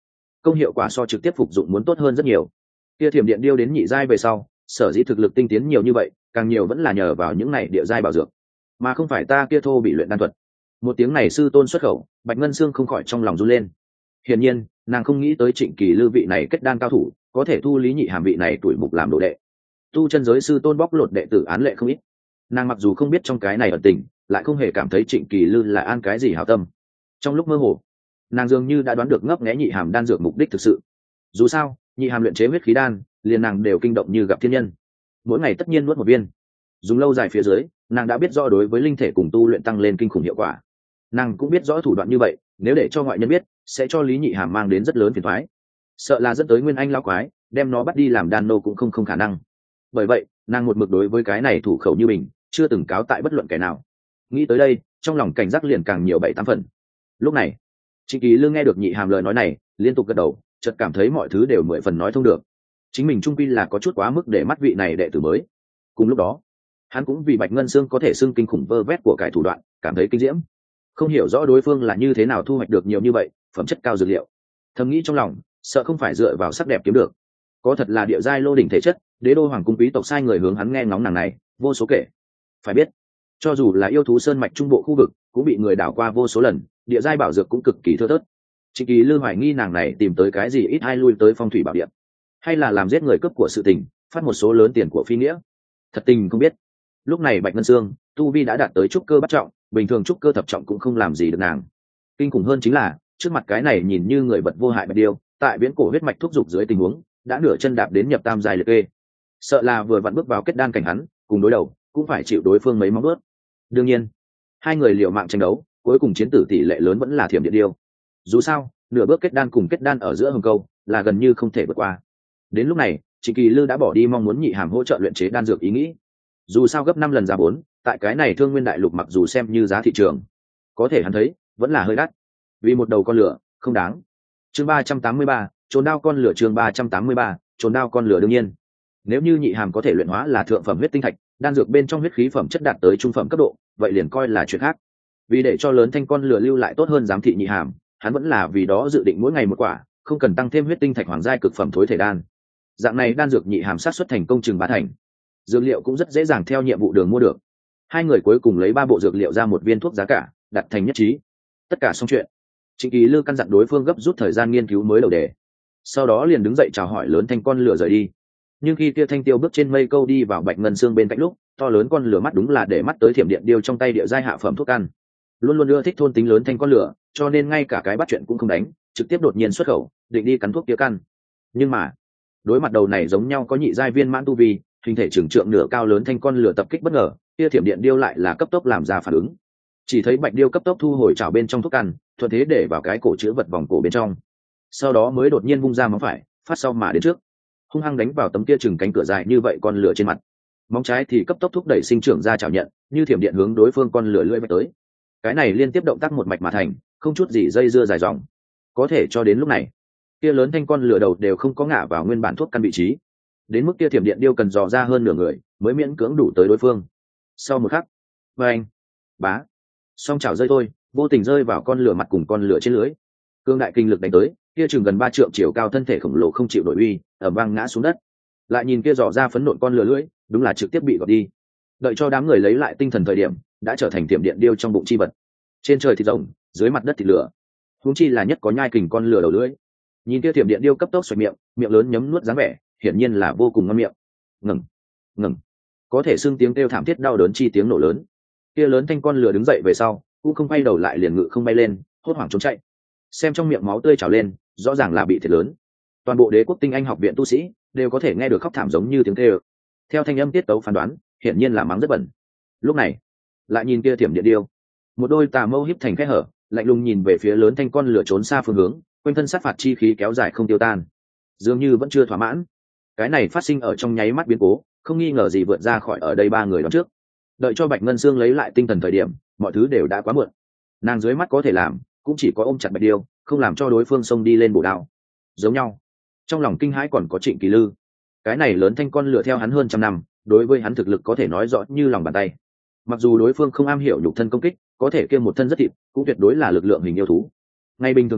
công hiệu quả so trực tiếp phục dụng muốn tốt hơn rất nhiều. Kia thiểm điện điêu đến nhị giai về sau, sở dĩ thực lực tinh tiến nhiều như vậy, càng nhiều vẫn là nhờ vào những này địa giai bảo dược, mà không phải ta kia thô bị luyện đan thuật. Một tiếng này sư tôn xuất khẩu, Bạch Ngân Sương không khỏi trong lòng run lên. Hiển nhiên, nàng không nghĩ tới Trịnh Kỳ Lư vị này kết đan cao thủ, có thể thu Lý Nhị Hàm vị này tuổi mục làm đồ đệ. Tu chân giới sư tôn bóc lột đệ tử án lệ không ít. Nàng mặc dù không biết trong cái này ẩn tình, lại không hề cảm thấy Trịnh Kỳ Lư là an cái gì hảo tâm. Trong lúc mơ hồ, nàng dường như đã đoán được ngấp nghé Nhị Hàm đan dược mục đích thực sự. Dù sao, Nhị Hàm luyện chế huyết khí đan, liền nàng đều kinh động như gặp thiên nhân. Mỗi ngày tất nhiên nuốt một viên. Dùng lâu dài phía dưới, nàng đã biết rõ đối với linh thể cùng tu luyện tăng lên kinh khủng hiệu quả. Nàng cũng biết rõ thủ đoạn như vậy, nếu để cho ngoại nhân biết, sẽ cho Lý Nhị Hàm mang đến rất lớn phiền toái. Sợ là dẫn tới Nguyên Anh lão quái, đem nó bắt đi làm đan nô cũng không không khả năng. Bởi vậy, nàng một mực đối với cái này thủ khẩu như mình, chưa từng cáo tại bất luận kẻ nào. Nghĩ tới đây, trong lòng cảnh giác liền càng nhiều bảy tám phần. Lúc này, Trịnh Kỳ Lương nghe được Nhị Hàm lời nói này, liên tục gật đầu, chợt cảm thấy mọi thứ đều mười phần nói thông được. Chính mình trung quy là có chút quá mức để mắt vị này đệ tử mới. Cùng lúc đó, hắn cũng vì Bạch Ngân Sương có thể xưng kinh khủng vơ vét của cải thủ đoạn, cảm thấy kinh diễm. Không hiểu rõ đối phương là như thế nào thu hoạch được nhiều như vậy, phẩm chất cao dược liệu. Thầm nghĩ trong lòng, sợ không phải dựa vào sắc đẹp kiếm được. Có thật là địa giai lô đỉnh thể chất, đế đô hoàng cung quý tộc sai người hướng hắn nghe ngóng nàng này, vô số kể. Phải biết, cho dù là yêu thú sơn mạch trung bộ khu vực, cũng bị người đảo qua vô số lần, địa giai bảo dược cũng cực kỳ thưa thớt. Trịnh Kỳ Lương hoài nghi nàng này tìm tới cái gì ít ai lui tới phong thủy bảo địa, hay là làm giết người cướp của sự tình, phát một số lớn tiền của phi nghĩa. Thật tình không biết. Lúc này Bạch Ngân Sương, tu vi đã đạt tới trúc cơ bắt trọng, bình thường trúc cơ thập trọng cũng không làm gì được nàng. Kinh khủng hơn chính là, trước mặt cái này nhìn như người vật vô hại bạch điêu, tại viễn cổ huyết mạch thúc dục dưới tình huống, đã nửa chân đạp đến nhập tam giai liệt kê. Sợ là vừa vặn bước vào kết đan cảnh hắn, cùng đối đầu, cũng phải chịu đối phương mấy móng vuốt. Đương nhiên, hai người liều mạng tranh đấu, cuối cùng chiến tử tỷ lệ lớn vẫn là thiểm điện điêu. Dù sao, nửa bước kết đan cùng kết đan ở giữa hồng câu, là gần như không thể vượt qua. Đến lúc này, Trịnh Kỳ Lư đã bỏ đi mong muốn Nhị Hàm hỗ trợ luyện chế đan dược ý nghĩ. Dù sao gấp năm lần giá bốn, tại cái này Thương Nguyên đại lục mặc dù xem như giá thị trường, có thể hắn thấy vẫn là hơi đắt. Vì một đầu con lửa, không đáng. Chương ba trăm tám mươi ba, trốn đao con lửa chương ba trăm tám mươi ba, trốn đao con lửa đương nhiên. Nếu như Nhị Hàm có thể luyện hóa là thượng phẩm huyết tinh thạch, đan dược bên trong huyết khí phẩm chất đạt tới trung phẩm cấp độ, vậy liền coi là chuyện khác. Vì để cho lớn thanh con lửa lưu lại tốt hơn giám thị Nhị Hàm, hắn vẫn là vì đó dự định mỗi ngày một quả, không cần tăng thêm huyết tinh thạch hoàng giai cực phẩm thối thể đan. Dạng này đan dược Nhị Hàm sát xuất thành công chừng bá thành. Dược liệu cũng rất dễ dàng theo nhiệm vụ đường mua được. Hai người cuối cùng lấy ba bộ dược liệu ra một viên thuốc giá cả, đặt thành nhất trí. Tất cả xong chuyện, Trịnh Kỳ Lư căn dặn đối phương gấp rút thời gian nghiên cứu mới đầu đề. Sau đó liền đứng dậy chào hỏi lớn thanh con lửa rời đi. Nhưng khi kia thanh tiêu bước trên mây câu đi vào Bạch Ngân Sương bên cạnh lúc, to lớn con lửa mắt đúng là để mắt tới thiểm điện điêu trong tay địa giai hạ phẩm thuốc ăn. Luôn luôn ưa thích thôn tính lớn thanh con lửa, cho nên ngay cả cái bắt chuyện cũng không đánh, trực tiếp đột nhiên xuất khẩu, định đi cắn thuốc kia căn. Nhưng mà, đối mặt đầu này giống nhau có nhị giai viên mãn tu vi, hình thể trưởng trượng nửa cao lớn thanh con lửa tập kích bất ngờ, kia thiểm điện điêu lại là cấp tốc làm ra phản ứng. Chỉ thấy bạch điêu cấp tốc thu hồi chảo bên trong thuốc ăn, thuận thế để vào cái cổ chứa vật vòng cổ bên trong. Sau đó mới đột nhiên vung ra móng phải, phát sau mà đến trước, hung hăng đánh vào tấm kia chừng cánh cửa dài như vậy con lửa trên mặt. Móng trái thì cấp tốc thúc đẩy sinh trưởng ra chảo nhận, như thiểm điện hướng đối phương con lửa lưỡi vạch tới. Cái này liên tiếp động tác một mạch mà thành, không chút gì dây dưa dài dòng. Có thể cho đến lúc này, kia lớn thanh con lửa đầu đều không có ngã vào nguyên bản thuốc căn vị trí. Đến mức kia thiểm điện điêu cần dò ra hơn nửa người, mới miễn cưỡng đủ tới đối phương. Sau một khắc, vang, bá, song chảo rơi thôi, vô tình rơi vào con lửa mặt cùng con lửa trên lưới. Cương đại kinh lực đánh tới, kia chừng gần ba trượng chiều cao thân thể khổng lồ không chịu nổi uy, ầm vang ngã xuống đất. Lại nhìn kia dò ra phấn nộn con lửa lưỡi, đúng là trực tiếp bị gọt đi. Đợi cho đám người lấy lại tinh thần thời điểm, đã trở thành thiểm điện điêu trong bụng chi vật. Trên trời thịt rồng, dưới mặt đất thịt lửa. Huống chi là nhất có nhai kình con lửa đầu lưỡi. Nhìn kia thiểm điện điêu cấp tốc xoạch miệng, miệng lớn nhấm nuốt dáng vẻ, hiển nhiên là vô cùng ngon miệng. Ngừng, ngừng, có thể xương tiếng kêu thảm thiết đau đớn chi tiếng nổ lớn. Kia lớn thanh con lửa đứng dậy về sau, cũng không quay đầu lại liền ngự không bay lên, hốt hoảng trốn chạy. Xem trong miệng máu tươi trào lên, rõ ràng là bị thiệt lớn. Toàn bộ Đế quốc tinh anh học viện tu sĩ đều có thể nghe được khóc thảm giống như tiếng kêu. Theo thanh âm tiết tấu phán đoán, hiển nhiên là mắng rất bẩn. Lúc này, lại nhìn kia thiểm điện điêu, một đôi tà mâu híp thành khe hở, lạnh lùng nhìn về phía lớn thanh con lửa trốn xa phương hướng, quanh thân sát phạt chi khí kéo dài không tiêu tan, dường như vẫn chưa thỏa mãn. Cái này phát sinh ở trong nháy mắt biến cố, không nghi ngờ gì vượt ra khỏi ở đây ba người đón trước. Đợi cho Bạch Ngân Sương lấy lại tinh thần thời điểm, mọi thứ đều đã quá muộn. Nàng dưới mắt có thể làm, cũng chỉ có ôm chặt bạch điêu, không làm cho đối phương xông đi lên bổ đao. Giống nhau, trong lòng kinh hãi còn có Trịnh Kỳ Lư. Cái này lớn thanh con lửa theo hắn hơn trăm năm, đối với hắn thực lực có thể nói rõ như lòng bàn tay. Mặc dù đối phương không am hiểu nhục thân công kích, có thể kia một thân rất thịt, cũng tuyệt đối là lực lượng hình yêu thú. Ngay bình thường chạy,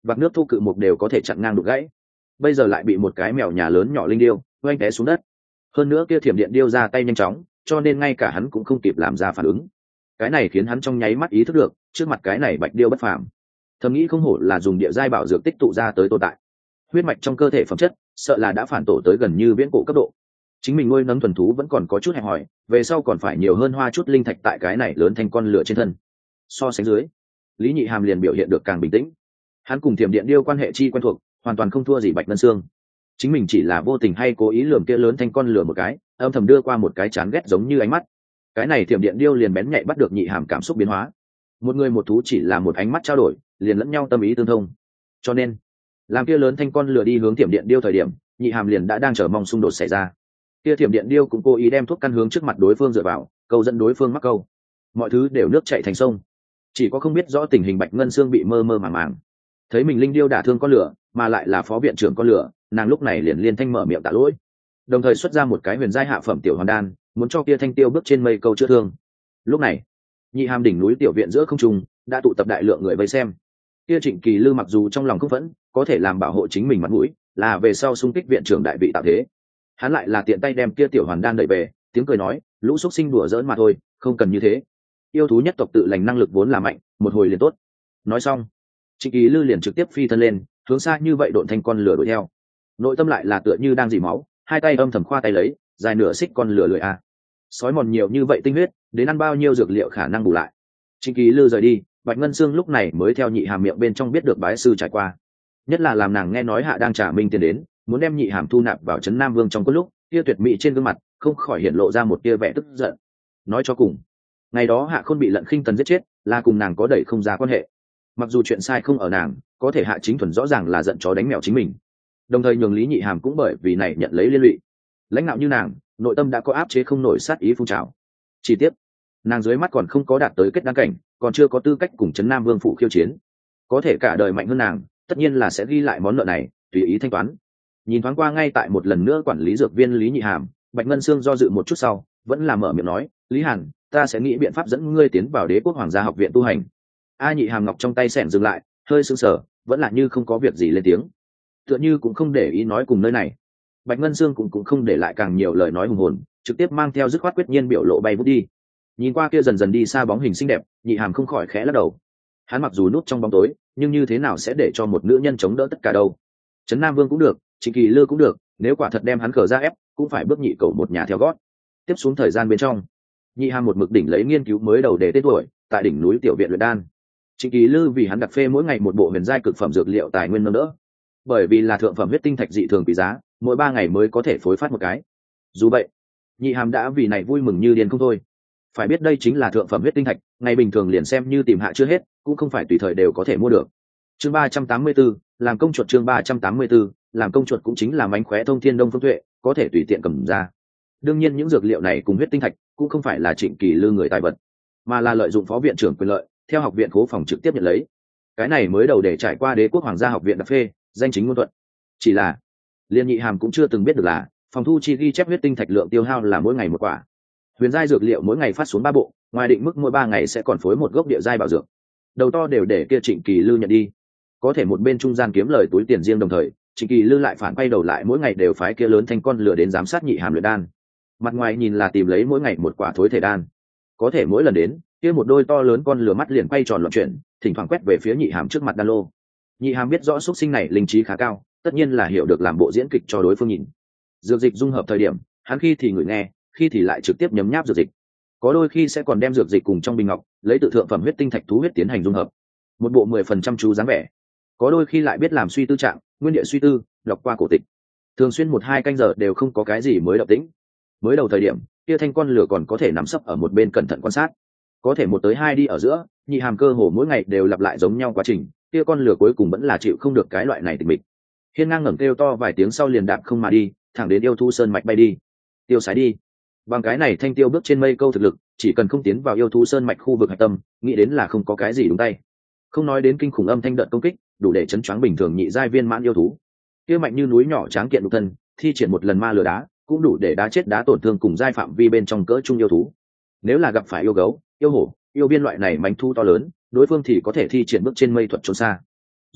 vạc nước thu cự mục đều có thể chặn ngang đục gãy, bây giờ lại bị một cái mèo nhà lớn nhỏ linh điêu oanh té xuống đất. Hơn nữa kia thiểm điện điêu ra tay nhanh chóng, cho nên ngay cả hắn cũng không kịp làm ra phản ứng. Cái này khiến hắn trong nháy mắt ý thức được trước mặt cái này bạch điêu bất phàm, thầm nghĩ không hổ là dùng địa giai bảo dược tích tụ ra tới tồn tại, huyết mạch trong cơ thể phẩm chất sợ là đã phản tổ tới gần như viễn cổ cấp độ. Chính mình nuôi nấng thuần thú vẫn còn có chút hẹp hòi, về sau còn phải nhiều hơn hoa chút linh thạch tại cái này lớn thành con lửa trên thân. So sánh dưới, Lý Nhị Hàm liền biểu hiện được càng bình tĩnh. Hắn cùng thiểm điện điêu quan hệ chi quen thuộc, hoàn toàn không thua gì Bạch Ngân Xương. Chính mình chỉ là vô tình hay cố ý lườm kia lớn thanh con lửa một cái, âm thầm đưa qua một cái chán ghét giống như ánh mắt. Cái này thiểm điện điêu liền bén nhạy bắt được Nhị Hàm cảm xúc biến hóa. Một người một thú chỉ là một ánh mắt trao đổi, liền lẫn nhau tâm ý tương thông. Cho nên, làm kia lớn thanh con lửa đi hướng thiểm điện điêu thời điểm, Nhị Hàm liền đã đang chờ mong xung đột xảy ra. Kia thiểm điện điêu cũng cố ý đem thuốc căn hướng trước mặt đối phương dựa vào, câu dẫn đối phương mắc câu. Mọi thứ đều nước chảy thành sông, chỉ có không biết rõ tình hình Bạch Ngân Xương bị mơ mơ màng màng. Thấy mình linh điêu đả thương con lửa, mà lại là phó viện trưởng con lửa, nàng lúc này liền liên thanh mở miệng tạ lỗi, đồng thời xuất ra một cái huyền giai hạ phẩm tiểu hoàn đan, muốn cho kia thanh tiêu bước trên mây câu chữa thương. Lúc này, Nhị Hàm đỉnh núi tiểu viện giữa không trung đã tụ tập đại lượng người vây xem. Kia Trịnh Kỳ Lư mặc dù trong lòng không phẫn, có thể làm bảo hộ chính mình mặt mũi, là về sau xung kích viện trưởng đại vị tạo thế. Hắn lại là tiện tay đem kia tiểu hoàn đan đẩy về, tiếng cười nói, lũ xúc sinh đùa giỡn mà thôi, không cần như thế. Yêu thú nhất tộc tự lành năng lực vốn là mạnh, một hồi liền tốt. Nói xong, Trịnh Kỳ Lư liền trực tiếp phi thân lên, hướng xa như vậy độn thành con lửa đuổi theo. Nội tâm lại là tựa như đang dỉ máu, hai tay âm thầm khoa tay lấy, dài nửa xích con lửa lười a. Sói mòn nhiều như vậy tinh huyết, đến ăn bao nhiêu dược liệu khả năng bù lại. Trịnh Kỳ Lư rời đi, Bạch Ngân Xương lúc này mới theo Nhị Hàm miệng bên trong biết được bái sư trải qua. Nhất là làm nàng nghe nói Hạ đang trả minh tiền đến, muốn đem Nhị Hàm thu nạp vào trấn Nam Vương trong cốt lúc, tia tuyệt mỹ trên gương mặt không khỏi hiện lộ ra một tia vẻ tức giận. Nói cho cùng, ngày đó Hạ Khôn bị Lận Khinh Tần giết chết, là cùng nàng có đẩy không ra quan hệ. Mặc dù chuyện sai không ở nàng, có thể Hạ Chính Thuần rõ ràng là giận chó đánh mèo chính mình, đồng thời nhường Lý Nhị Hàm cũng bởi vì này nhận lấy liên lụy. Lãnh đạo như nàng, nội tâm đã có áp chế không nổi sát ý phun trào. Chi tiết, nàng dưới mắt còn không có đạt tới kết đăng cảnh, còn chưa có tư cách cùng trấn Nam Vương phụ khiêu chiến. Có thể cả đời mạnh hơn nàng, tất nhiên là sẽ ghi lại món nợ này, tùy ý thanh toán. Nhìn thoáng qua ngay tại một lần nữa quản lý dược viên Lý Nhị Hàm, Bạch Ngân Xương do dự một chút sau, vẫn là mở miệng nói, Lý Hàn, ta sẽ nghĩ biện pháp dẫn ngươi tiến vào Đế Quốc Hoàng gia học viện tu hành. A Nhị Hàm ngọc trong tay xẻng dừng lại, hơi sững sờ, vẫn là như không có việc gì lên tiếng, tựa như cũng không để ý nói cùng nơi này. Bạch Ngân Xương cũng cũng không để lại càng nhiều lời nói hùng hồn, trực tiếp mang theo dứt khoát quyết nhiên biểu lộ bay vút đi. Nhìn qua kia dần dần đi xa bóng hình xinh đẹp, Nhị Hàm không khỏi khẽ lắc đầu. Hắn mặc dù núp trong bóng tối, nhưng như thế nào sẽ để cho một nữ nhân chống đỡ tất cả đâu? Trấn Nam Vương cũng được, Trịnh Kỳ Lư cũng được, nếu quả thật đem hắn cờ ra ép, cũng phải bước nhị cầu một nhà theo gót. Tiếp xuống thời gian bên trong, Nhị Hàm một mực đỉnh lấy nghiên cứu mới đầu để tên tuổi, tại đỉnh núi tiểu viện luyện đan. Trịnh Kỳ Lư vì hắn đặt phê mỗi ngày một bộ huyền giai cực phẩm dược liệu tài nguyên nâng đỡ, bởi vì là thượng phẩm huyết tinh thạch dị thường quý giá, mỗi ba ngày mới có thể phối phát một cái. Dù vậy, Nhị Hàm đã vì này vui mừng như điên không thôi. Phải biết đây chính là thượng phẩm huyết tinh thạch, ngày bình thường liền xem như tìm hạ chưa hết, cũng không phải tùy thời đều có thể mua được. Chương ba trăm tám mươi 34, làm công chuột chương ba trăm tám mươi 34, làm công chuột cũng chính là mánh khóe thông thiên đông phương tuệ, có thể tùy tiện cầm ra. Đương nhiên những dược liệu này cùng huyết tinh thạch cũng không phải là Trịnh Kỳ Lư người tài vật, mà là lợi dụng phó viện trưởng quyền lợi, theo học viện khố phòng trực tiếp nhận lấy. Cái này mới đầu để trải qua Đế Quốc Hoàng gia học viện đặc phê, danh chính ngôn thuận. Chỉ là, Liên Nhị Hàm cũng chưa từng biết được là, phòng thu chi ghi chép huyết tinh thạch lượng tiêu hao là mỗi ngày một quả. Huyền giai dược liệu mỗi ngày phát xuống ba bộ, ngoài định mức mỗi ba ngày sẽ còn phối một gốc địa giai bảo dược. Đầu to đều để kia Trịnh Kỳ Lư nhận đi. Có thể một bên trung gian kiếm lời túi tiền riêng, đồng thời, Trịnh Kỳ Lư lại phản quay đầu lại mỗi ngày đều phái kia lớn thanh con lửa đến giám sát Nhị Hàm luyện đan. Mặt ngoài nhìn là tìm lấy mỗi ngày một quả thối thể đan. Có thể mỗi lần đến, kia một đôi to lớn con lửa mắt liền quay tròn loạn chuyển, thỉnh thoảng quét về phía Nhị Hàm trước mặt đan lô. Nhị Hàm biết rõ xuất sinh này linh trí khá cao, tất nhiên là hiểu được làm bộ diễn kịch cho đối phương nhìn. Dược dịch dung hợp thời điểm, hắn khi thì ngửi nghe, khi thì lại trực tiếp nhấm nháp dược dịch. Có đôi khi sẽ còn đem dược dịch cùng trong bình ngọc, lấy tự thượng phẩm huyết tinh thạch thú huyết tiến hành dung hợp. Một bộ mười phần trăm chú dáng vẻ. Có đôi khi lại biết làm suy tư trạng, nguyên địa suy tư, đọc qua cổ tịch. Thường xuyên một hai canh giờ đều không có cái gì mới động tĩnh. Mới đầu thời điểm, kia thanh con lửa còn có thể nằm sấp ở một bên cẩn thận quan sát. Có thể một tới hai đi ở giữa, Nhị Hàm cơ hồ mỗi ngày đều lặp lại giống nhau quá trình, kia con lửa cuối cùng vẫn là chịu không được cái loại này tịch mịch. Hiên ngang ngẩng kêu to vài tiếng sau liền đạp không mà đi, thẳng đến yêu thú sơn mạch bay đi. Tiêu sái đi. Bằng cái này thanh tiêu bước trên mây câu thực lực, chỉ cần không tiến vào yêu thú sơn mạch khu vực hạch tâm, nghĩ đến là không có cái gì đúng tay. Không nói đến kinh khủng âm thanh đợt công kích, đủ để chấn choáng bình thường nhị giai viên mãn yêu thú. Kia mạnh như núi nhỏ tráng kiện đục thân, thi triển một lần ma lửa đá, cũng đủ để đá chết đá tổn thương cùng giai phạm vi bên trong cỡ trung yêu thú. Nếu là gặp phải yêu gấu, yêu hổ, yêu viên loại này mãnh thu to lớn, đối phương thì có thể thi triển bước trên mây thuật trốn xa.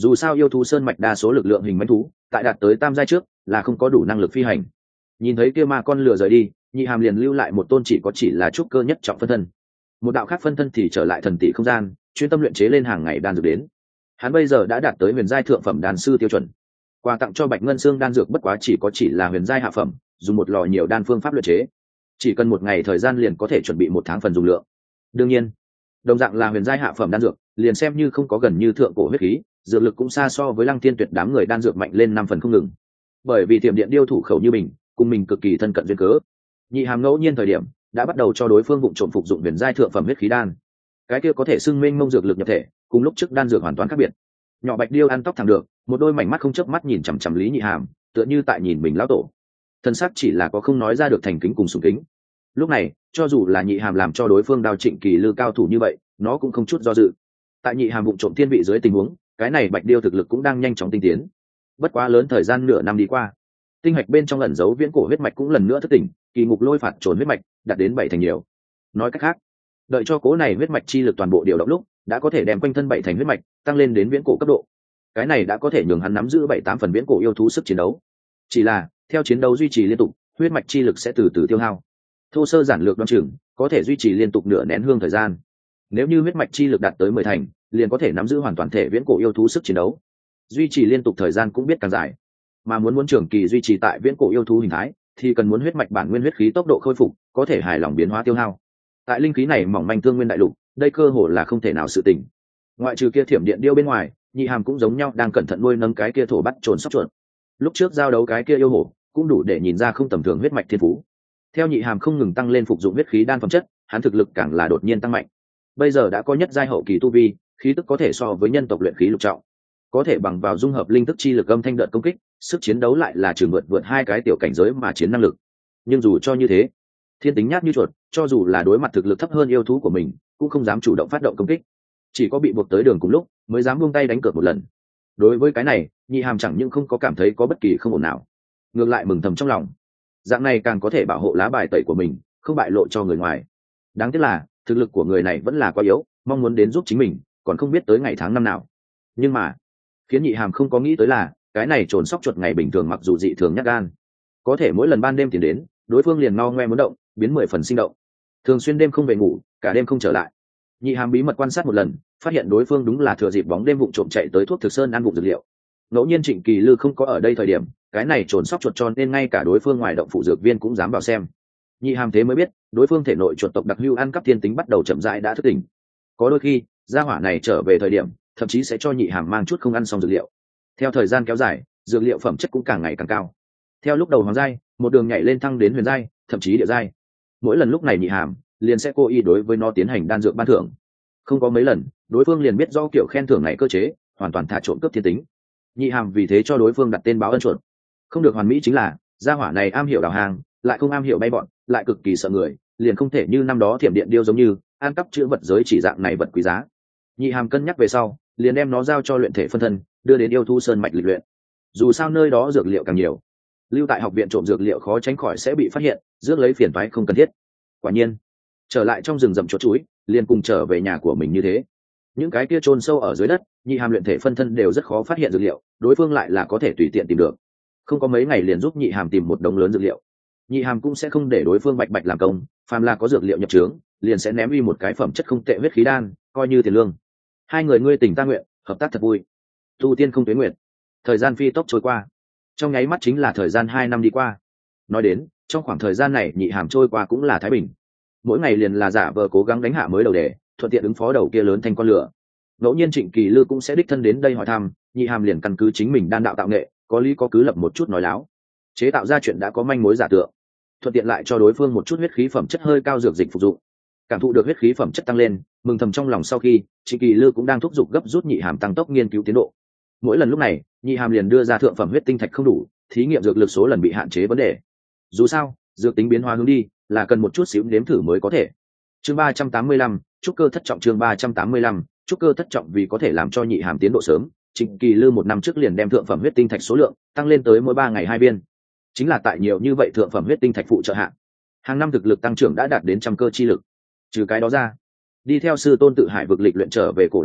dù sao yêu thú sơn mạch đa số lực lượng hình mãnh thú tại đạt tới tam giai trước là không có đủ năng lực phi hành. Nhìn thấy kia ma con lửa rời đi, nhị hàm liền lưu lại một tôn chỉ có chỉ là trúc cơ nhất trọng phân thân, một đạo khác phân thân thì trở lại thần tỷ không gian, chuyên tâm luyện chế lên hàng ngày đan dược đến. Hắn bây giờ đã đạt tới huyền giai thượng phẩm đan sư tiêu chuẩn. Quà tặng cho Bạch Ngân Xương đan dược bất quá chỉ có chỉ là huyền giai hạ phẩm, dùng một lò nhiều đan phương pháp luyện chế, chỉ cần một ngày thời gian liền có thể chuẩn bị một tháng phần dùng lượng. Đương nhiên, đồng dạng là huyền giai hạ phẩm đan dược, liền xem như không có gần như thượng cổ huyết khí, dược lực cũng xa so với Lăng Thiên Tuyệt đám người đan dược mạnh lên năm phần không ngừng. Bởi vì tiềm điện điêu thủ khẩu như mình, cùng mình cực kỳ thân cận duyên cớ, nhị hàm ngẫu nhiên thời điểm đã bắt đầu cho đối phương vụng trộm phục dụng huyền giai thượng phẩm huyết khí đan. Cái kia có thể xưng mênh mông dược lực nhập thể, cùng lúc trước đan dược hoàn toàn khác biệt. Nhỏ Bạch Điêu ăn tóc thẳng được, một đôi mảnh mắt không chớp mắt nhìn chằm chằm Lý Nhị Hàm, tựa như tại nhìn mình lão tổ. Thân xác chỉ là có không nói ra được thành kính cùng sùng kính. Lúc này, cho dù là Nhị Hàm làm cho đối phương Đao Trịnh Kỳ Lư cao thủ như vậy, nó cũng không chút do dự. Tại Nhị Hàm vụng trộm thiên vị dưới tình huống, cái này Bạch Điêu thực lực cũng đang nhanh chóng tinh tiến. Bất quá lớn thời gian nửa năm đi qua, tinh hạch bên trong ẩn giấu viễn cổ huyết mạch cũng lần nữa thức tỉnh, kỳ ngục lôi phạt trồn huyết mạch đạt đến bảy thành nhiều. Nói cách khác, đợi cho cố này huyết mạch chi lực toàn bộ điều động lúc, đã có thể đem quanh thân bảy thành huyết mạch tăng lên đến viễn cổ cấp độ. Cái này đã có thể nhường hắn nắm giữ bảy tám phần viễn cổ yêu thú sức chiến đấu. Chỉ là theo chiến đấu duy trì liên tục, huyết mạch chi lực sẽ từ từ tiêu hao. Thô sơ giản lược đoán chừng có thể duy trì liên tục nửa nén hương thời gian. Nếu như huyết mạch chi lực đạt tới mười thành, liền có thể nắm giữ hoàn toàn thể viễn cổ yêu thú sức chiến đấu. Duy trì liên tục thời gian cũng biết càng dài, mà muốn muốn trường kỳ duy trì tại viễn cổ yêu thú hình thái, thì cần muốn huyết mạch bản nguyên huyết khí tốc độ khôi phục có thể hài lòng biến hóa tiêu hao. Tại linh khí này mỏng manh thương nguyên đại lục, đây cơ hồ là không thể nào sự tình. Ngoại trừ kia thiểm điện điêu bên ngoài, Nhị Hàm cũng giống nhau đang cẩn thận nuôi nấng cái kia thổ bắt trồn sóc chuột. Lúc trước giao đấu cái kia yêu hổ, cũng đủ để nhìn ra không tầm thường huyết mạch thiên phú. Theo Nhị Hàm không ngừng tăng lên phục dụng huyết khí đan phẩm chất, hắn thực lực càng là đột nhiên tăng mạnh. Bây giờ đã có nhất giai hậu kỳ tu vi, khí tức có thể so với nhân tộc luyện khí lục trọng, có thể bằng vào dung hợp linh thức chi lực âm thanh đợt công kích, sức chiến đấu lại là trường vượt vượt hai cái tiểu cảnh giới mà chiến năng lực. Nhưng dù cho như thế, thiên tính nhát như chuột, cho dù là đối mặt thực lực thấp hơn yêu thú của mình, cũng không dám chủ động phát động công kích, chỉ có bị buộc tới đường cùng lúc mới dám buông tay đánh cược một lần. Đối với cái này, Nhị Hàm chẳng những không có cảm thấy có bất kỳ không ổn nào, ngược lại mừng thầm trong lòng. Dạng này càng có thể bảo hộ lá bài tẩy của mình không bại lộ cho người ngoài. Đáng tiếc là thực lực của người này vẫn là quá yếu, mong muốn đến giúp chính mình còn không biết tới ngày tháng năm nào. Nhưng mà khiến Nhị Hàm không có nghĩ tới là, cái này trồn sóc chuột ngày bình thường mặc dù dị thường nhát gan, có thể mỗi lần ban đêm tiến đến, đối phương liền no ngoe muốn động, biến mười phần sinh động, thường xuyên đêm không về ngủ, cả đêm không trở lại. Nhị Hàm bí mật quan sát một lần, phát hiện đối phương đúng là thừa dịp bóng đêm vụng trộm chạy tới thuốc thực sơn ăn vụng dược liệu. Ngẫu nhiên Trịnh Kỳ Lư không có ở đây thời điểm, cái này trồn sóc chuột cho nên ngay cả đối phương ngoài động phủ dược viên cũng dám vào xem. Nhị Hàm thế mới biết, đối phương thể nội chuột tộc đặc hữu ăn cắp thiên tính bắt đầu chậm rãi đã thức tỉnh. Có đôi khi, gia hỏa này trở về thời điểm, thậm chí sẽ cho Nhị Hàm mang chút không ăn xong dược liệu. Theo thời gian kéo dài, dược liệu phẩm chất cũng càng ngày càng cao. Theo lúc đầu hoàng giai, một đường nhảy lên thăng đến huyền giai, thậm chí địa giai. Mỗi lần lúc này Nhị Hàm liền sẽ cố ý đối với nó tiến hành đan dược ban thưởng. Không có mấy lần, đối phương liền biết do kiểu khen thưởng này cơ chế, hoàn toàn thả trộn cướp thiên tính. Nhị Hàm vì thế cho đối phương đặt tên báo ân chuột. Không được hoàn mỹ chính là, gia hỏa này am hiểu đào hàng, lại không am hiểu bay bọn, lại cực kỳ sợ người, liền không thể như năm đó thiểm điện điêu giống như ăn cắp chữ vật giới chỉ dạng này vật quý giá. Nhị Hàm cân nhắc về sau, liền đem nó giao cho luyện thể phân thân, đưa đến yêu thu sơn mạch lịch luyện. Dù sao nơi đó dược liệu càng nhiều, lưu tại học viện trộm dược liệu khó tránh khỏi sẽ bị phát hiện, rước lấy phiền toái không cần thiết. Quả nhiên, trở lại trong rừng rậm chốt chuối, liền cùng trở về nhà của mình như thế. Những cái kia chôn sâu ở dưới đất, Nhị Hàm luyện thể phân thân đều rất khó phát hiện dược liệu, đối phương lại là có thể tùy tiện tìm được. Không có mấy ngày liền giúp Nhị Hàm tìm một đống lớn dược liệu. Nhị Hàm cũng sẽ không để đối phương bạch bạch làm công, phàm là có dược liệu nhập trướng, liền sẽ ném đi một cái phẩm chất không tệ huyết khí đan, coi như tiền lương. Hai người ngươi tình ta nguyện, hợp tác thật vui. Tu tiên không tuế nguyện. Thời gian phi tốc trôi qua, trong nháy mắt chính là thời gian hai năm đi qua. Nói đến, trong khoảng thời gian này Nhị Hàm trôi qua cũng là thái bình. Mỗi ngày liền là giả vờ cố gắng đánh hạ mới đầu đề, thuận tiện ứng phó đầu kia lớn thành con lửa. Ngẫu nhiên Trịnh Kỳ Lư cũng sẽ đích thân đến đây hỏi thăm, Nhị Hàm liền căn cứ chính mình đan đạo tạo nghệ, có lý có cứ lập một chút nói láo, chế tạo ra chuyện đã có manh mối giả tượng, thuận tiện lại cho đối phương một chút huyết khí phẩm chất hơi cao dược dịch phục dụng. Cảm thụ được huyết khí phẩm chất tăng lên, mừng thầm trong lòng sau khi, Trịnh Kỳ Lư cũng đang thúc giục gấp rút Nhị Hàm tăng tốc nghiên cứu tiến độ. Mỗi lần lúc này, Nhị Hàm liền đưa ra thượng phẩm huyết tinh thạch không đủ, thí nghiệm dược lực số lần bị hạn chế vấn đề. Dù sao, dược tính biến hóa hướng đi, là cần một chút xíu nếm thử mới có thể. Chương ba trăm tám mươi lăm, trúc cơ thất trọng. Chương ba trăm tám mươi lăm, trúc cơ thất trọng. Vì có thể làm cho Nhị Hàm tiến độ sớm, Trịnh Kỳ Lư một năm trước liền đem thượng phẩm huyết tinh thạch số lượng tăng lên tới mỗi ba ngày hai viên. Chính là tại nhiều như vậy thượng phẩm huyết tinh thạch phụ trợ hạn, hàng năm thực lực tăng trưởng đã đạt đến trăm cơ chi lực. Trừ cái đó ra, đi theo sư tôn tự hải vực lịch luyện trở về cổ đại lực,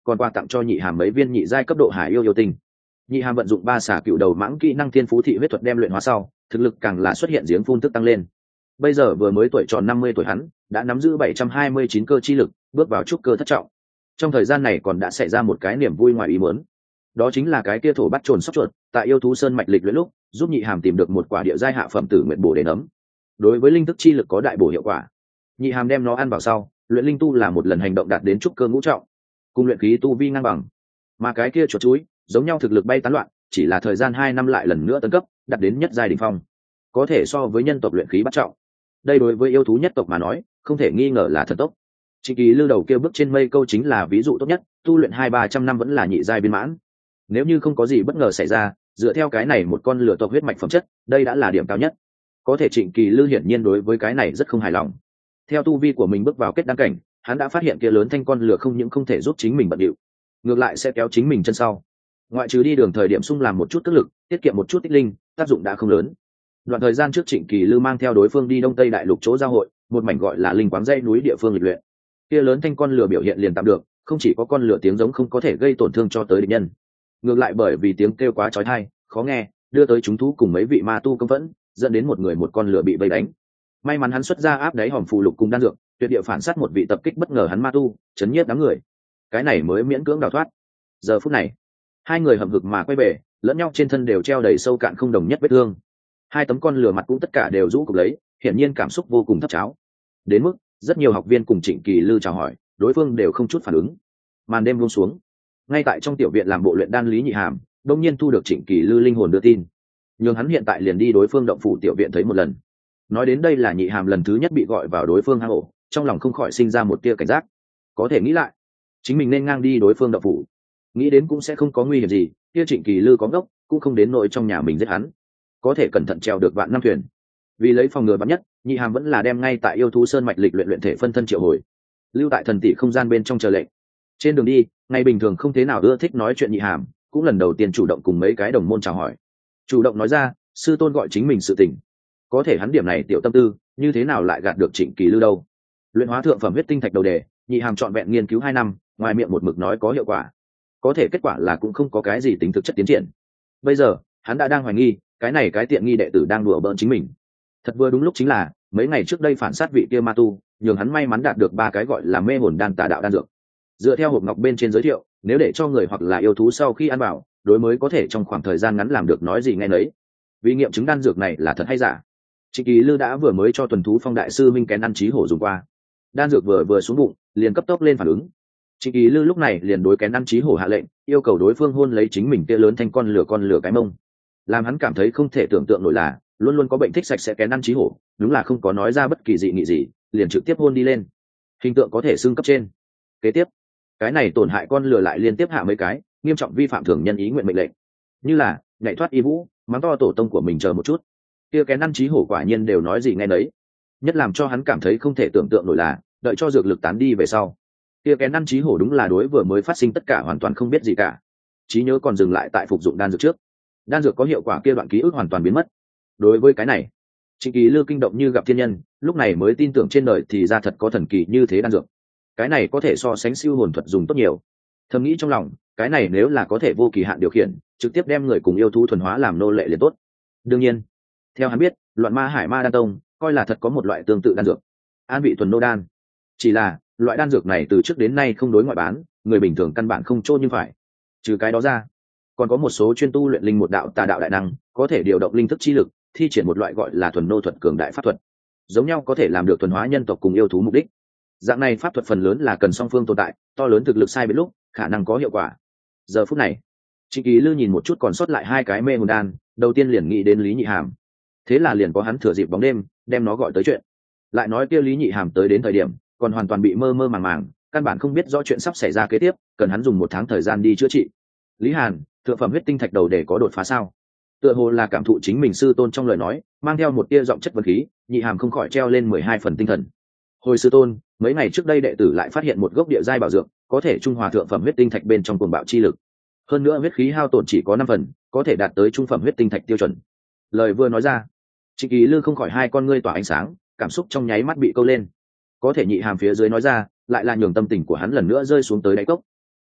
còn quà tặng cho nhị hàm mấy viên nhị giai cấp độ hải yêu yêu tinh. Nhị hàm vận dụng ba xả cựu đầu mãng kỹ năng thiên phú thị huyết thuật đem luyện hóa sau, thực lực càng là xuất hiện giếng phun tức tăng lên. Bây giờ vừa mới tuổi tròn năm mươi tuổi hắn đã nắm giữ bảy trăm hai mươi chín cơ chi lực, bước vào trúc cơ thất trọng. Trong thời gian này còn đã xảy ra một cái niềm vui ngoài ý muốn, đó chính là cái kia thổ bắt trồn sóc chuột tại yêu thú sơn mạch lịch luyện lúc giúp nhị hàm tìm được một quả địa giai hạ phẩm tử nguyện bổ để nấm, đối với linh thức chi lực có đại bổ hiệu quả. Nhị hàm đem nó ăn vào sau, luyện linh tu là một lần hành động đạt đến trúc cơ ngũ trọng, cùng luyện khí tu vi ngang bằng. Mà cái kia chuột chuối giống nhau thực lực bay tán loạn, chỉ là thời gian hai năm lại lần nữa tấn cấp, đạt đến nhất giai đỉnh phong, có thể so với nhân tộc luyện khí bắt trọng. Đây đối với yêu thú nhất tộc mà nói, không thể nghi ngờ là thần tốc. Trịnh Kỳ Lư đầu kia bước trên mây câu chính là ví dụ tốt nhất, tu luyện hai ba trăm năm vẫn là nhị giai viên mãn. Nếu như không có gì bất ngờ xảy ra, dựa theo cái này một con lửa tộc huyết mạch phẩm chất, đây đã là điểm cao nhất. Có thể Trịnh Kỳ Lư hiển nhiên đối với cái này rất không hài lòng. Theo tu vi của mình bước vào kết đăng cảnh, hắn đã phát hiện kia lớn thanh con lửa không những không thể giúp chính mình bận điệu, ngược lại sẽ kéo chính mình chân sau. Ngoại trừ đi đường thời điểm sung làm một chút tức lực, tiết kiệm một chút tích linh, tác dụng đã không lớn. Đoạn thời gian trước Trịnh Kỳ Lư mang theo đối phương đi Đông Tây Đại Lục chỗ giao hội, một mảnh gọi là linh quáng dãy núi địa phương lịch luyện. Kia lớn thanh con lửa biểu hiện liền tạm được, không chỉ có con lửa tiếng giống không có thể gây tổn thương cho tới địch nhân, ngược lại bởi vì tiếng kêu quá chói tai, khó nghe, đưa tới chúng thú cùng mấy vị ma tu công vẫn, dẫn đến một người một con lửa bị vây đánh. May mắn hắn xuất ra áp đáy hòm phù lục cùng đan dược, tuyệt địa phản sát một vị tập kích bất ngờ hắn ma tu, chấn nhiếp đám người. Cái này mới miễn cưỡng đào thoát. Giờ phút này, hai người hậm hực mà quay về, lẫn nhau trên thân đều treo đầy sâu cạn không đồng nhất vết thương. Hai tấm con lửa mặt cũng tất cả đều rũ cục lấy, hiển nhiên cảm xúc vô cùng thấp cháo. Đến mức rất nhiều học viên cùng Trịnh Kỳ Lư chào hỏi, đối phương đều không chút phản ứng. Màn đêm buông xuống, ngay tại trong tiểu viện làm bộ luyện đan Lý Nhị Hàm đông nhiên thu được Trịnh Kỳ Lư linh hồn đưa tin, nhưng hắn hiện tại liền đi đối phương động phủ tiểu viện thấy một lần. Nói đến đây là Nhị Hàm lần thứ nhất bị gọi vào đối phương hang ổ, trong lòng không khỏi sinh ra một tia cảnh giác. Có thể nghĩ lại, chính mình nên ngang đi đối phương động phủ, nghĩ đến cũng sẽ không có nguy hiểm gì, kia Trịnh Kỳ Lư có ngốc cũng không đến nỗi trong nhà mình giết hắn, có thể cẩn thận trèo được vạn năm thuyền. Vì lấy phòng ngừa vắn nhất, Nhị Hàm vẫn là đem ngay tại yêu thú sơn mạch lịch luyện luyện thể phân thân triệu hồi, lưu tại thần tỷ không gian bên trong chờ lệnh. Trên đường đi, ngày bình thường không thế nào ưa thích nói chuyện Nhị Hàm cũng lần đầu tiên chủ động cùng mấy cái đồng môn chào hỏi, chủ động nói ra sư tôn gọi chính mình sự tình. Có thể hắn điểm này tiểu tâm tư như thế nào lại gạt được Trịnh Kỳ Lư đâu. Luyện hóa thượng phẩm huyết tinh thạch đầu đề, Nhị Hàm trọn vẹn nghiên cứu hai năm, ngoài miệng một mực nói có hiệu quả, có thể kết quả là cũng không có cái gì tính thực chất tiến triển. Bây giờ hắn đã đang hoài nghi cái này cái tiện nghi đệ tử đang đùa bỡn chính mình. Thật vừa đúng lúc chính là mấy ngày trước đây phản sát vị kia ma tu, nhường hắn may mắn đạt được ba cái gọi là mê hồn đan tà đạo đan dược. Dựa theo hộp ngọc bên trên giới thiệu, nếu để cho người hoặc là yêu thú sau khi ăn vào, đối mới có thể trong khoảng thời gian ngắn làm được nói gì nghe nấy. Vì nghiệm chứng đan dược này là thật hay giả, Trịnh Kỳ Lư đã vừa mới cho tuần thú phong đại sư minh kén ăn trí hổ dùng qua. Đan dược vừa vừa xuống bụng, liền cấp tốc lên phản ứng. Trịnh Kỳ Lư lúc này liền đối kén ăn trí hổ hạ lệnh, yêu cầu đối phương hôn lấy chính mình kia lớn thanh con lửa con lửa cái mông. Làm hắn cảm thấy không thể tưởng tượng nổi là, luôn luôn có bệnh thích sạch sẽ kén ăn trí hổ, đúng là không có nói ra bất kỳ dị nghị gì, liền trực tiếp hôn đi lên. Hình tượng có thể xưng cấp trên. Kế tiếp, cái này tổn hại con lửa lại liên tiếp hạ mấy cái, nghiêm trọng vi phạm thường nhân ý nguyện mệnh lệnh, như là nhảy thoát y vũ, mắng to tổ tông của mình chờ một chút. Kia kén ăn trí hổ quả nhiên đều nói gì nghe nấy. Nhất làm cho hắn cảm thấy không thể tưởng tượng nổi là, đợi cho dược lực tán đi về sau, kia kén ăn trí hổ đúng là đối vừa mới phát sinh tất cả hoàn toàn không biết gì cả, trí nhớ còn dừng lại tại phục dụng đan dược trước. Đan dược có hiệu quả kia đoạn ký ức hoàn toàn biến mất. Đối với cái này, Trịnh Kỳ Lư kinh động như gặp thiên nhân, lúc này mới tin tưởng trên đời thì ra thật có thần kỳ như thế đan dược. Cái này có thể so sánh siêu hồn thuật dùng tốt nhiều. Thầm nghĩ trong lòng, cái này nếu là có thể vô kỳ hạn điều khiển, trực tiếp đem người cùng yêu thú thuần hóa làm nô lệ liền tốt. Đương nhiên, theo hắn biết, Loạn Ma Hải Ma Đan Tông coi là thật có một loại tương tự đan dược, An Vị Thuần Nô Đan. Chỉ là loại đan dược này từ trước đến nay không đối ngoại bán, người bình thường căn bản không trô như phải. Trừ cái đó ra, còn có một số chuyên tu luyện linh một đạo tà đạo đại năng, có thể điều động linh thức chi lực, thi triển một loại gọi là thuần nô thuật cường đại pháp thuật, giống nhau có thể làm được thuần hóa nhân tộc cùng yêu thú mục đích. Dạng này pháp thuật phần lớn là cần song phương tồn tại, to lớn thực lực sai biệt lúc, khả năng có hiệu quả. Giờ phút này, Trịnh Kỳ Lư nhìn một chút còn sót lại hai cái mê hồn đan, đầu tiên liền nghĩ đến Lý Nhị Hàm. Thế là liền có hắn thừa dịp bóng đêm, đem nó gọi tới chuyện. Lại nói kia Lý Nhị Hàm tới đến thời điểm, còn hoàn toàn bị mơ mơ màng màng, căn bản không biết rõ chuyện sắp xảy ra kế tiếp, cần hắn dùng một tháng thời gian đi chữa trị. Lý Hàn, thượng phẩm huyết tinh thạch đầu để có đột phá sao? Tựa hồ là cảm thụ chính mình sư tôn trong lời nói, mang theo một tia giọng chất vấn khí, Nhị Hàm không khỏi treo lên mười hai phần tinh thần. Hồi sư tôn, mấy ngày trước đây đệ tử lại phát hiện một gốc địa giai bảo dược, có thể trung hòa thượng phẩm huyết tinh thạch bên trong cuồng bạo chi lực. Hơn nữa huyết khí hao tổn chỉ có năm phần, có thể đạt tới trung phẩm huyết tinh thạch tiêu chuẩn. Lời vừa nói ra, Trịnh Kỳ Lư không khỏi hai con ngươi tỏa ánh sáng, cảm xúc trong nháy mắt bị câu lên. Có thể Nhị Hàm phía dưới nói ra, lại là nhường tâm tình của hắn lần nữa rơi xuống tới đáy cốc.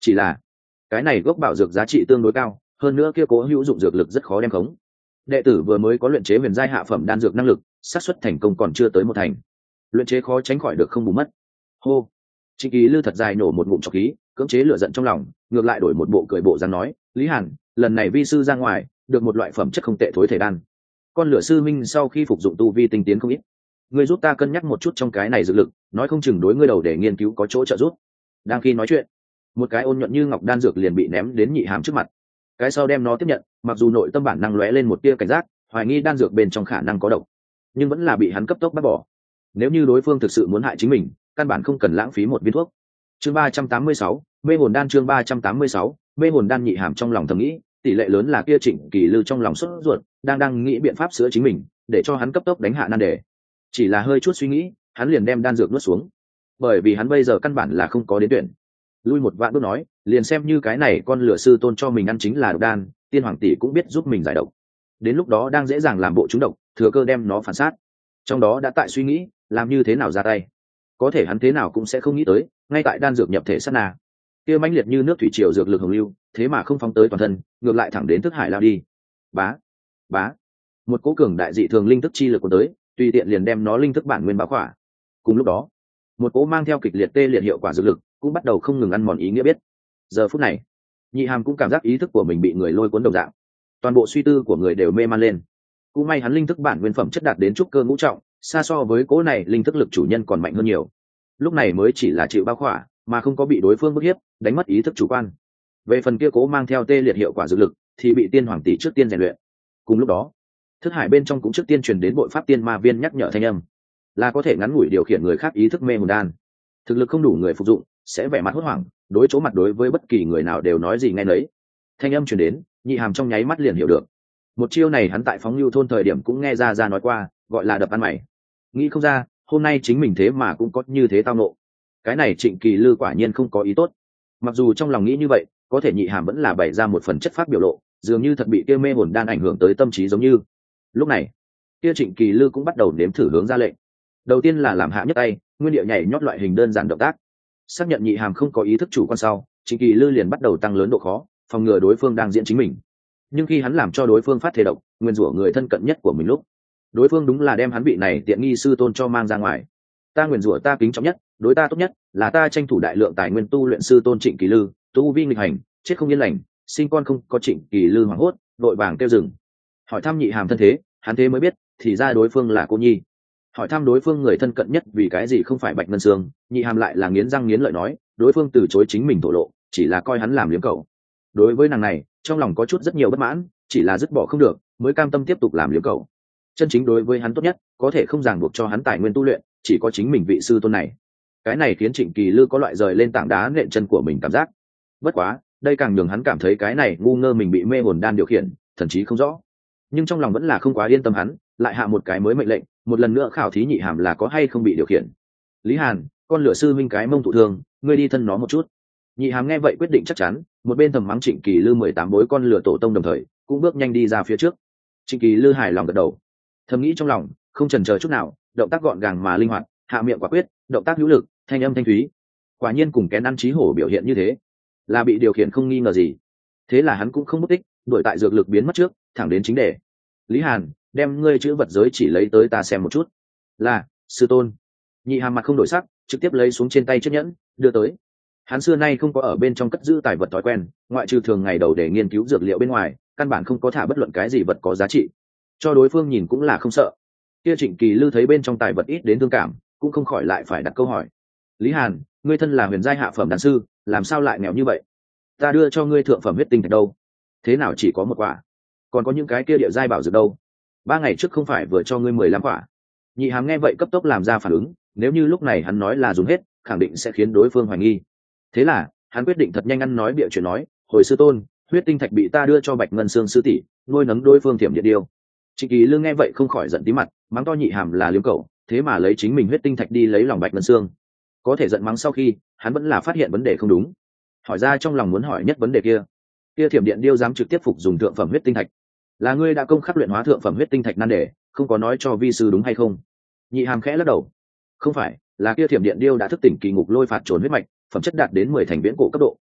chỉ là cái này gốc bảo dược giá trị tương đối cao, hơn nữa kia cố hữu dụng dược lực rất khó đem khống. Đệ tử vừa mới có luyện chế huyền giai hạ phẩm đan dược năng lực, xác suất thành công còn chưa tới một thành, luyện chế khó tránh khỏi được không bù mất. Hô. Trịnh Kỳ Lư thật dài nổ một ngụm trọc khí, cưỡng chế lửa giận trong lòng, ngược lại đổi một bộ cười bộ dáng nói, Lý Hàn, lần này vi sư ra ngoài được một loại phẩm chất không tệ thối thể đan, con lửa sư minh sau khi phục dụng tu vi tinh tiến không ít, ngươi giúp ta cân nhắc một chút trong cái này dược lực, nói không chừng đối ngươi đầu để nghiên cứu có chỗ trợ giúp. Đang khi nói chuyện, một cái ôn nhuận như ngọc đan dược liền bị ném đến Nhị Hàm trước mặt. Cái sau đem nó tiếp nhận, mặc dù nội tâm bản năng lóe lên một tia cảnh giác, hoài nghi đan dược bên trong khả năng có độc, nhưng vẫn là bị hắn cấp tốc bắt bỏ. Nếu như đối phương thực sự muốn hại chính mình, căn bản không cần lãng phí một viên thuốc. Chương ba trăm tám mươi sáu, mê hồn đan. Chương ba trăm tám mươi sáu, mê hồn đan. Nhị Hàm trong lòng thầm nghĩ, tỷ lệ lớn là kia Trịnh Kỳ Lư trong lòng sốt ruột, đang đang nghĩ biện pháp sửa chính mình, để cho hắn cấp tốc đánh hạ nan đề. Chỉ là hơi chút suy nghĩ, hắn liền đem đan dược nuốt xuống, bởi vì hắn bây giờ căn bản là không có đến tuyển. Lui một vạn bước nói, liền xem như cái này con lửa sư tôn cho mình ăn chính là độc đan, tiên hoàng tỷ cũng biết giúp mình giải độc, đến lúc đó đang dễ dàng làm bộ trúng độc, thừa cơ đem nó phản sát. Trong đó đã tại suy nghĩ làm như thế nào ra tay, có thể hắn thế nào cũng sẽ không nghĩ tới, ngay tại đan dược nhập thể sát na, kia mãnh liệt như nước thủy triều dược lực hồng lưu, thế mà không phóng tới toàn thân, ngược lại thẳng đến thức hải lao đi. Bá, bá, một cỗ cường đại dị thường linh thức chi lực của tới, tùy tiện liền đem nó linh thức bản nguyên báo khỏa. Cùng lúc đó, một cỗ mang theo kịch liệt tê liệt hiệu quả dược lực cũng bắt đầu không ngừng ăn mòn ý nghĩa biết. Giờ phút này, Nhị Hàm cũng cảm giác ý thức của mình bị người lôi cuốn đồng dạng, toàn bộ suy tư của người đều mê man lên. Cũng may hắn linh thức bản nguyên phẩm chất đạt đến trúc cơ ngũ trọng, xa so với cỗ này linh thức lực chủ nhân còn mạnh hơn nhiều. Lúc này mới chỉ là chịu bao khỏa, mà không có bị đối phương bức hiếp, đánh mất ý thức chủ quan. Về phần kia cố mang theo tê liệt hiệu quả dược lực, thì bị tiên hoàng tỷ trước tiên rèn luyện. Cùng lúc đó, thức hải bên trong cũng trước tiên truyền đến bội pháp tiên ma viên nhắc nhở thanh âm, là có thể ngắn ngủi điều khiển người khác ý thức mê hồn đan. Thực lực không đủ người phục dụng sẽ vẻ mặt hốt hoảng, đối chỗ mặt đối với bất kỳ người nào đều nói gì nghe nấy. Thanh âm truyền đến, Nhị Hàm trong nháy mắt liền hiểu được. Một chiêu này hắn tại phóng lưu thôn thời điểm cũng nghe ra ra nói qua, gọi là đập ăn mày. Nghĩ không ra, hôm nay chính mình thế mà cũng có như thế tao nộ. Cái này Trịnh Kỳ Lư quả nhiên không có ý tốt. Mặc dù trong lòng nghĩ như vậy, có thể Nhị Hàm vẫn là bày ra một phần chất phác biểu lộ, dường như thật bị kia mê hồn đan ảnh hưởng tới tâm trí giống như. Lúc này, kia Trịnh Kỳ Lư cũng bắt đầu nếm thử hướng ra lệnh. Đầu tiên là làm hạ nhấc tay, nguyên điệu nhảy nhót loại hình đơn giản động tác. Xác nhận Nhị Hàm không có ý thức chủ quan sau, Trịnh Kỳ Lư liền bắt đầu tăng lớn độ khó, phòng ngừa đối phương đang diễn chính mình. Nhưng khi hắn làm cho đối phương phát thể độc, nguyên rủa người thân cận nhất của mình lúc, đối phương đúng là đem hắn bị này tiện nghi sư tôn cho mang ra ngoài. Ta nguyền rủa ta kính trọng nhất, đối ta tốt nhất, là ta tranh thủ đại lượng tài nguyên tu luyện sư tôn Trịnh Kỳ Lư, tu vi nghịch hành, chết không yên lành, sinh con không có Trịnh Kỳ Lư hoảng hốt, đội vàng kêu rừng. Hỏi thăm Nhị Hàm thân thế, hắn thế mới biết, thì ra đối phương là cô nhi. Hỏi thăm đối phương người thân cận nhất vì cái gì không phải Bạch Ngân Sương, Nhị Hàm lại là nghiến răng nghiến lợi nói, đối phương từ chối chính mình thổ lộ, chỉ là coi hắn làm liếm cậu. Đối với nàng này, trong lòng có chút rất nhiều bất mãn, chỉ là dứt bỏ không được, mới cam tâm tiếp tục làm liếm cậu. Chân chính đối với hắn tốt nhất, có thể không ràng buộc cho hắn tài nguyên tu luyện, chỉ có chính mình vị sư tôn này. Cái này khiến Trịnh Kỳ Lư có loại rời lên tảng đá nện chân của mình cảm giác. Bất quá, đây càng nhường hắn cảm thấy cái này ngu ngơ mình bị mê hồn đan điều khiển, thậm chí không rõ. Nhưng trong lòng vẫn là không quá yên tâm hắn, lại hạ một cái mới mệnh lệnh, một lần nữa khảo thí Nhị Hàm là có hay không bị điều khiển. Lý Hàn, con lửa sư minh cái mông thụ thương, ngươi đi thân nó một chút. Nhị Hàm nghe vậy quyết định chắc chắn, một bên thầm mắng Trịnh Kỳ Lư mười tám bối con lửa tổ tông đồng thời, cũng bước nhanh đi ra phía trước. Trịnh Kỳ Lư hài lòng gật đầu, thầm nghĩ trong lòng, không chần chờ chút nào, động tác gọn gàng mà linh hoạt, hạ miệng quả quyết, động tác hữu lực, thanh âm thanh thúy. Quả nhiên cùng kén ăn chí hổ biểu hiện như thế, là bị điều khiển không nghi ngờ gì. Thế là hắn cũng không mất tích, đuổi tại dược lực biến mất trước, thẳng đến chính đề. Lý Hàn, đem ngươi chữ vật giới chỉ lấy tới ta xem một chút. Là, sư tôn. Nhị Hàm mặt không đổi sắc, trực tiếp lấy xuống trên tay chiếc nhẫn, đưa tới. Hắn xưa nay không có ở bên trong cất giữ tài vật thói quen, ngoại trừ thường ngày đầu để nghiên cứu dược liệu bên ngoài, căn bản không có thả bất luận cái gì vật có giá trị. Cho đối phương nhìn cũng là không sợ. Kia Trịnh Kỳ Lư thấy bên trong tài vật ít đến thương cảm, cũng không khỏi lại phải đặt câu hỏi. Lý Hàn, ngươi thân là huyền giai hạ phẩm đan sư, làm sao lại nghèo như vậy? Ta đưa cho ngươi thượng phẩm huyết tinh thạch đâu? Thế nào chỉ có một quả? Còn có những cái kia địa giai bảo dược đâu? Ba ngày trước không phải vừa cho ngươi mười lăm quả? Nhị Hàm nghe vậy cấp tốc làm ra phản ứng, nếu như lúc này hắn nói là dùng hết, khẳng định sẽ khiến đối phương hoài nghi. Thế là, hắn quyết định thật nhanh ăn nói bịa chuyện nói, hồi sư tôn, huyết tinh thạch bị ta đưa cho Bạch Ngân Sương sư tỷ, nuôi nấng đối phương thiểm điện điêu. Trịnh Kỳ Lương nghe vậy không khỏi giận tí mặt, mắng to Nhị Hàm là liếm cẩu, thế mà lấy chính mình huyết tinh thạch đi lấy lòng Bạch Ngân Sương. Có thể giận mắng sau khi, hắn vẫn là phát hiện vấn đề không đúng, hỏi ra trong lòng muốn hỏi nhất vấn đề kia. Kia thiểm điện điêu dám trực tiếp phục dùng thượng phẩm huyết tinh thạch, là ngươi đã công khắc luyện hóa thượng phẩm huyết tinh thạch nan đề, không có nói cho vi sư đúng hay không? Nhị Hàm khẽ lắc đầu, không phải, là kia thiểm điện điêu đã thức tỉnh kỳ ngục lôi phạt trốn huyết mạch, phẩm chất đạt đến mười thành viễn cổ cấp độ.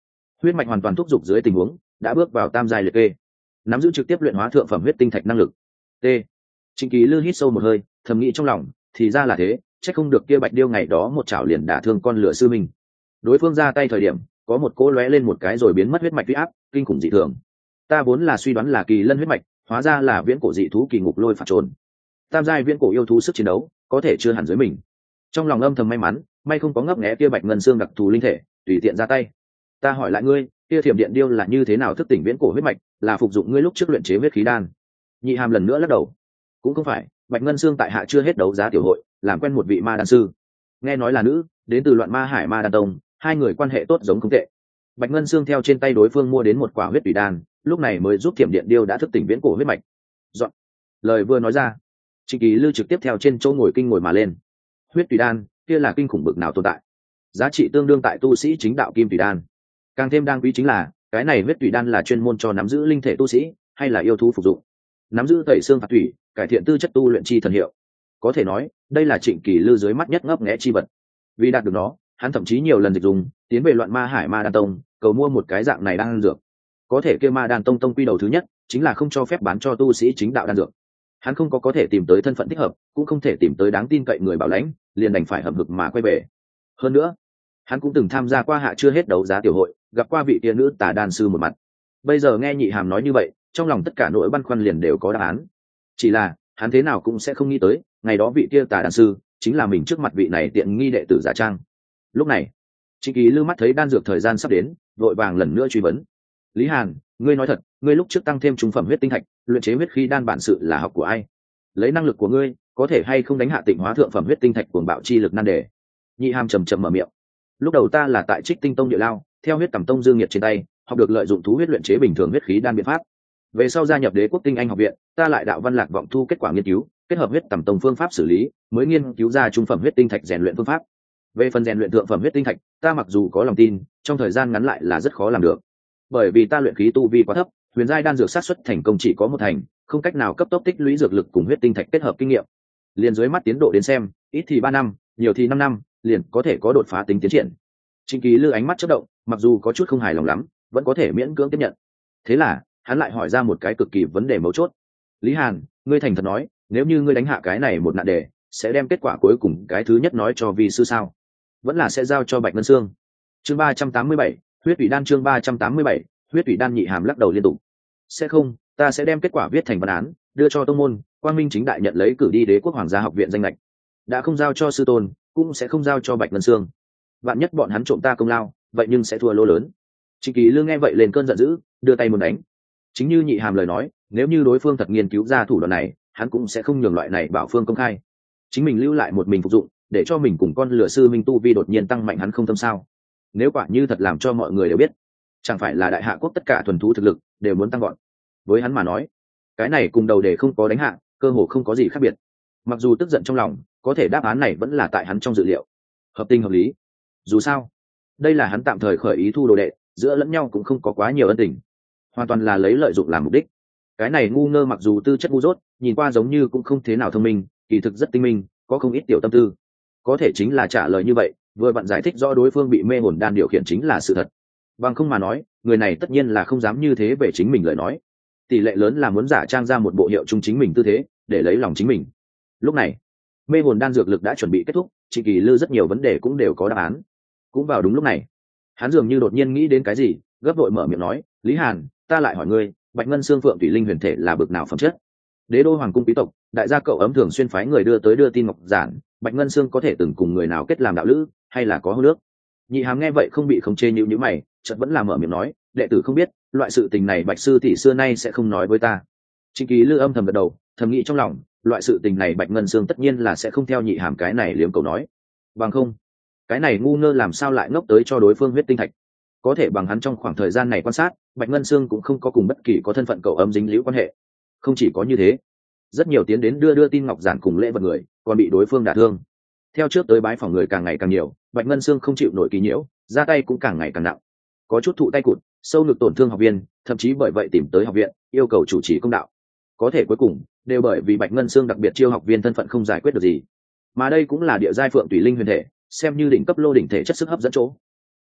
huyết mạch hoàn toàn thúc giục dưới tình huống đã bước vào tam giai liệt kê, nắm giữ trực tiếp luyện hóa thượng phẩm huyết tinh thạch năng lực. T. Trịnh Kỳ Lư hít sâu một hơi, thầm nghĩ trong lòng, thì ra là thế, chắc không được kia Bạch Điêu ngày đó một chảo liền đả thương con lửa sư mình. Đối phương ra tay thời điểm, có một cỗ lóe lên một cái rồi biến mất huyết mạch uy áp, kinh khủng dị thường. Ta vốn là suy đoán là kỳ lân huyết mạch, hóa ra là viễn cổ dị thú kỳ ngục lôi phạt trồn. Tam giai viễn cổ yêu thú sức chiến đấu, có thể chưa hẳn dưới mình. Trong lòng âm thầm may mắn, may không có ngấp nghé kia Bạch Ngân Xương đặc thù linh thể, tùy tiện ra tay. Ta hỏi lại ngươi, kia Thiểm Điện Điêu là như thế nào thức tỉnh viễn cổ huyết mạch, là phục dụng ngươi lúc trước luyện chế huyết khí đan? Nhị Hàm lần nữa lắc đầu. Cũng không phải, Bạch Ngân Xương tại hạ chưa hết đấu giá tiểu hội, làm quen một vị ma đan sư, nghe nói là nữ, đến từ Loạn Ma Hải Ma Đan Tông, hai người quan hệ tốt giống không tệ. Bạch Ngân Xương theo trên tay đối phương mua đến một quả huyết tùy đan, lúc này mới giúp Thiểm Điện Điêu đã thức tỉnh viễn cổ huyết mạch. Dọn. Lời vừa nói ra, Trịnh Kỳ Lư trực tiếp theo trên chỗ ngồi kinh ngồi mà lên. Huyết tùy đan, kia là kinh khủng bực nào tồn tại? Giá trị tương đương tại tu sĩ chính đạo kim tùy đan. Càng thêm đáng quý chính là, cái này huyết tùy đan là chuyên môn cho nắm giữ linh thể tu sĩ, hay là yêu thú phục dụng. Nắm giữ tẩy xương phạt thủy, cải thiện tư chất tu luyện chi thần hiệu. Có thể nói, đây là Trịnh Kỳ Lư dưới mắt nhất ngấp nghé chi vật. Vì đạt được nó, hắn thậm chí nhiều lần dịch dùng, tiến về Loạn Ma Hải Ma Đan Tông, cầu mua một cái dạng này đan dược. Có thể kia Ma Đan Tông tông quy đầu thứ nhất, chính là không cho phép bán cho tu sĩ chính đạo đan dược. Hắn không có có thể tìm tới thân phận thích hợp, cũng không thể tìm tới đáng tin cậy người bảo lãnh, liền đành phải hậm hực mà quay về. Hơn nữa, hắn cũng từng tham gia qua hạ chưa hết đấu giá tiểu hội, gặp qua vị tiên nữ tà đan sư một mặt. Bây giờ nghe Nhị Hàm nói như vậy, trong lòng tất cả nỗi băn khoăn liền đều có đáp án. Chỉ là, hắn thế nào cũng sẽ không nghĩ tới, ngày đó vị kia tà đan sư chính là mình trước mặt vị này tiện nghi đệ tử giả trang. Lúc này, Trịnh Kỳ Lư mắt thấy đan dược thời gian sắp đến, vội vàng lần nữa truy vấn. Lý Hàn, ngươi nói thật, ngươi lúc trước tăng thêm trung phẩm huyết tinh thạch, luyện chế huyết khí đan bản sự là học của ai? Lấy năng lực của ngươi, có thể hay không đánh hạ Tịnh Hóa thượng phẩm huyết tinh thạch cuồng bạo chi lực nan đề? Nhị Hàm trầm trầm mở miệng. Lúc đầu ta là tại Trích Tinh Tông địa lao, theo huyết tầm tông dương nhiệt trên tay, học được lợi dụng thú huyết luyện chế bình thường huyết khí đan biện pháp. Về sau gia nhập Đế Quốc Tinh Anh học viện, ta lại đạo văn lạc vọng thu kết quả nghiên cứu, kết hợp huyết tầm tông phương pháp xử lý, mới nghiên cứu ra trung phẩm huyết tinh thạch rèn luyện phương pháp. Về phần rèn luyện thượng phẩm huyết tinh thạch, ta mặc dù có lòng tin, trong thời gian ngắn lại là rất khó làm được. Bởi vì ta luyện khí tu vi quá thấp, huyền giai đan dược sát xuất thành công chỉ có một thành, không cách nào cấp tốc tích lũy dược lực cùng huyết tinh thạch kết hợp kinh nghiệm. Liền dưới mắt tiến độ đến xem, ít thì ba năm, nhiều thì năm năm, liền có thể có đột phá tính tiến triển. Trịnh Kỳ Lư ánh mắt chớp động, mặc dù có chút không hài lòng lắm, vẫn có thể miễn cưỡng tiếp nhận. Thế là, hắn lại hỏi ra một cái cực kỳ vấn đề mấu chốt. Lý Hàn, ngươi thành thật nói, nếu như ngươi đánh hạ cái này một nạn đề, sẽ đem kết quả cuối cùng cái thứ nhất nói cho vi sư sao? Vẫn là sẽ giao cho Bạch Ngân Xương? Chương ba trăm tám mươi bảy, huyết tủy đan. Chương ba trăm tám mươi bảy, huyết tủy đan. Nhị Hàm lắc đầu liên tục. Sẽ không, ta sẽ đem kết quả viết thành văn án, đưa cho tông môn, Quang Minh chính đại nhận lấy cử đi Đế Quốc Hoàng gia học viện danh lệch. Đã không giao cho sư tôn, cũng sẽ không giao cho Bạch Ngân Xương. Vạn nhất bọn hắn trộm ta công lao, vậy nhưng sẽ thua lỗ lớn. Trịnh Kỳ Lương nghe vậy lên cơn giận dữ, đưa tay muốn đánh. Chính như Nhị Hàm lời nói, nếu như đối phương thật nghiên cứu ra thủ đoạn này, hắn cũng sẽ không nhường loại này bảo phương công khai. Chính mình lưu lại một mình phục dụng, để cho mình cùng con lửa sư minh tu vi đột nhiên tăng mạnh hắn không tâm sao? Nếu quả như thật làm cho mọi người đều biết, chẳng phải là đại hạ quốc tất cả thuần thú thực lực đều muốn tăng gọn. Với hắn mà nói, cái này cùng đầu để không có đánh hạ, cơ hồ không có gì khác biệt. Mặc dù tức giận trong lòng, có thể đáp án này vẫn là tại hắn trong dự liệu, hợp tình hợp lý. Dù sao, đây là hắn tạm thời khởi ý thu đồ đệ, giữa lẫn nhau cũng không có quá nhiều ân tình, hoàn toàn là lấy lợi dụng làm mục đích. Cái này ngu ngơ mặc dù tư chất ngu dốt, nhìn qua giống như cũng không thế nào thông minh, kỳ thực rất tinh minh, có không ít tiểu tâm tư. Có thể chính là trả lời như vậy, vừa bạn giải thích rõ đối phương bị mê hồn đan điều khiển chính là sự thật. Bằng không mà nói, người này tất nhiên là không dám như thế về chính mình lời nói. Tỷ lệ lớn là muốn giả trang ra một bộ hiệu chung chính mình tư thế, để lấy lòng chính mình. Lúc này, mê hồn đan dược lực đã chuẩn bị kết thúc, Trịnh Kỳ Lư rất nhiều vấn đề cũng đều có đáp án. Cũng vào đúng lúc này, hắn dường như đột nhiên nghĩ đến cái gì, gấp vội mở miệng nói, Lý Hàn, ta lại hỏi ngươi, Bạch Ngân Xương Phượng Thủy Linh huyền thể là bực nào phẩm chất? Đế đô hoàng cung quý tộc, đại gia cậu ấm thường xuyên phái người đưa tới đưa tin ngọc giản, Bạch Ngân Xương có thể từng cùng người nào kết làm đạo lữ, hay là có hôn nước? Nhị Hàm nghe vậy không bị khống chế nhíu nhíu mày, chợt vẫn là mở miệng nói, đệ tử không biết, loại sự tình này Bạch sư tỷ xưa nay sẽ không nói với ta. Trịnh Kỳ Lư âm thầm gật đầu, thầm nghĩ trong lòng, loại sự tình này Bạch Ngân Xương tất nhiên là sẽ không theo Nhị Hàm cái này liếm cầu nói. Bằng không, cái này ngu ngơ làm sao lại ngốc tới cho đối phương huyết tinh thạch? Có thể bằng hắn trong khoảng thời gian này quan sát, Bạch Ngân Xương cũng không có cùng bất kỳ có thân phận cậu âm dính liễu quan hệ. Không chỉ có như thế, rất nhiều tiến đến đưa đưa tin ngọc giản cùng lễ vật người, còn bị đối phương đả thương. Theo trước tới bái phỏng người càng ngày càng nhiều, Bạch Ngân Xương không chịu nổi kỳ nhiễu, ra tay cũng càng ngày càng nặng. Có chút thụ tay cụt, sâu ngực tổn thương học viên, thậm chí bởi vậy tìm tới học viện, yêu cầu chủ trì công đạo. Có thể cuối cùng đều bởi vì Bạch Ngân Xương đặc biệt chiêu học viên thân phận không giải quyết được gì. Mà đây cũng là địa giai Phượng Thủy Linh huyền thể, xem như đỉnh cấp lô đỉnh thể chất sức hấp dẫn chỗ.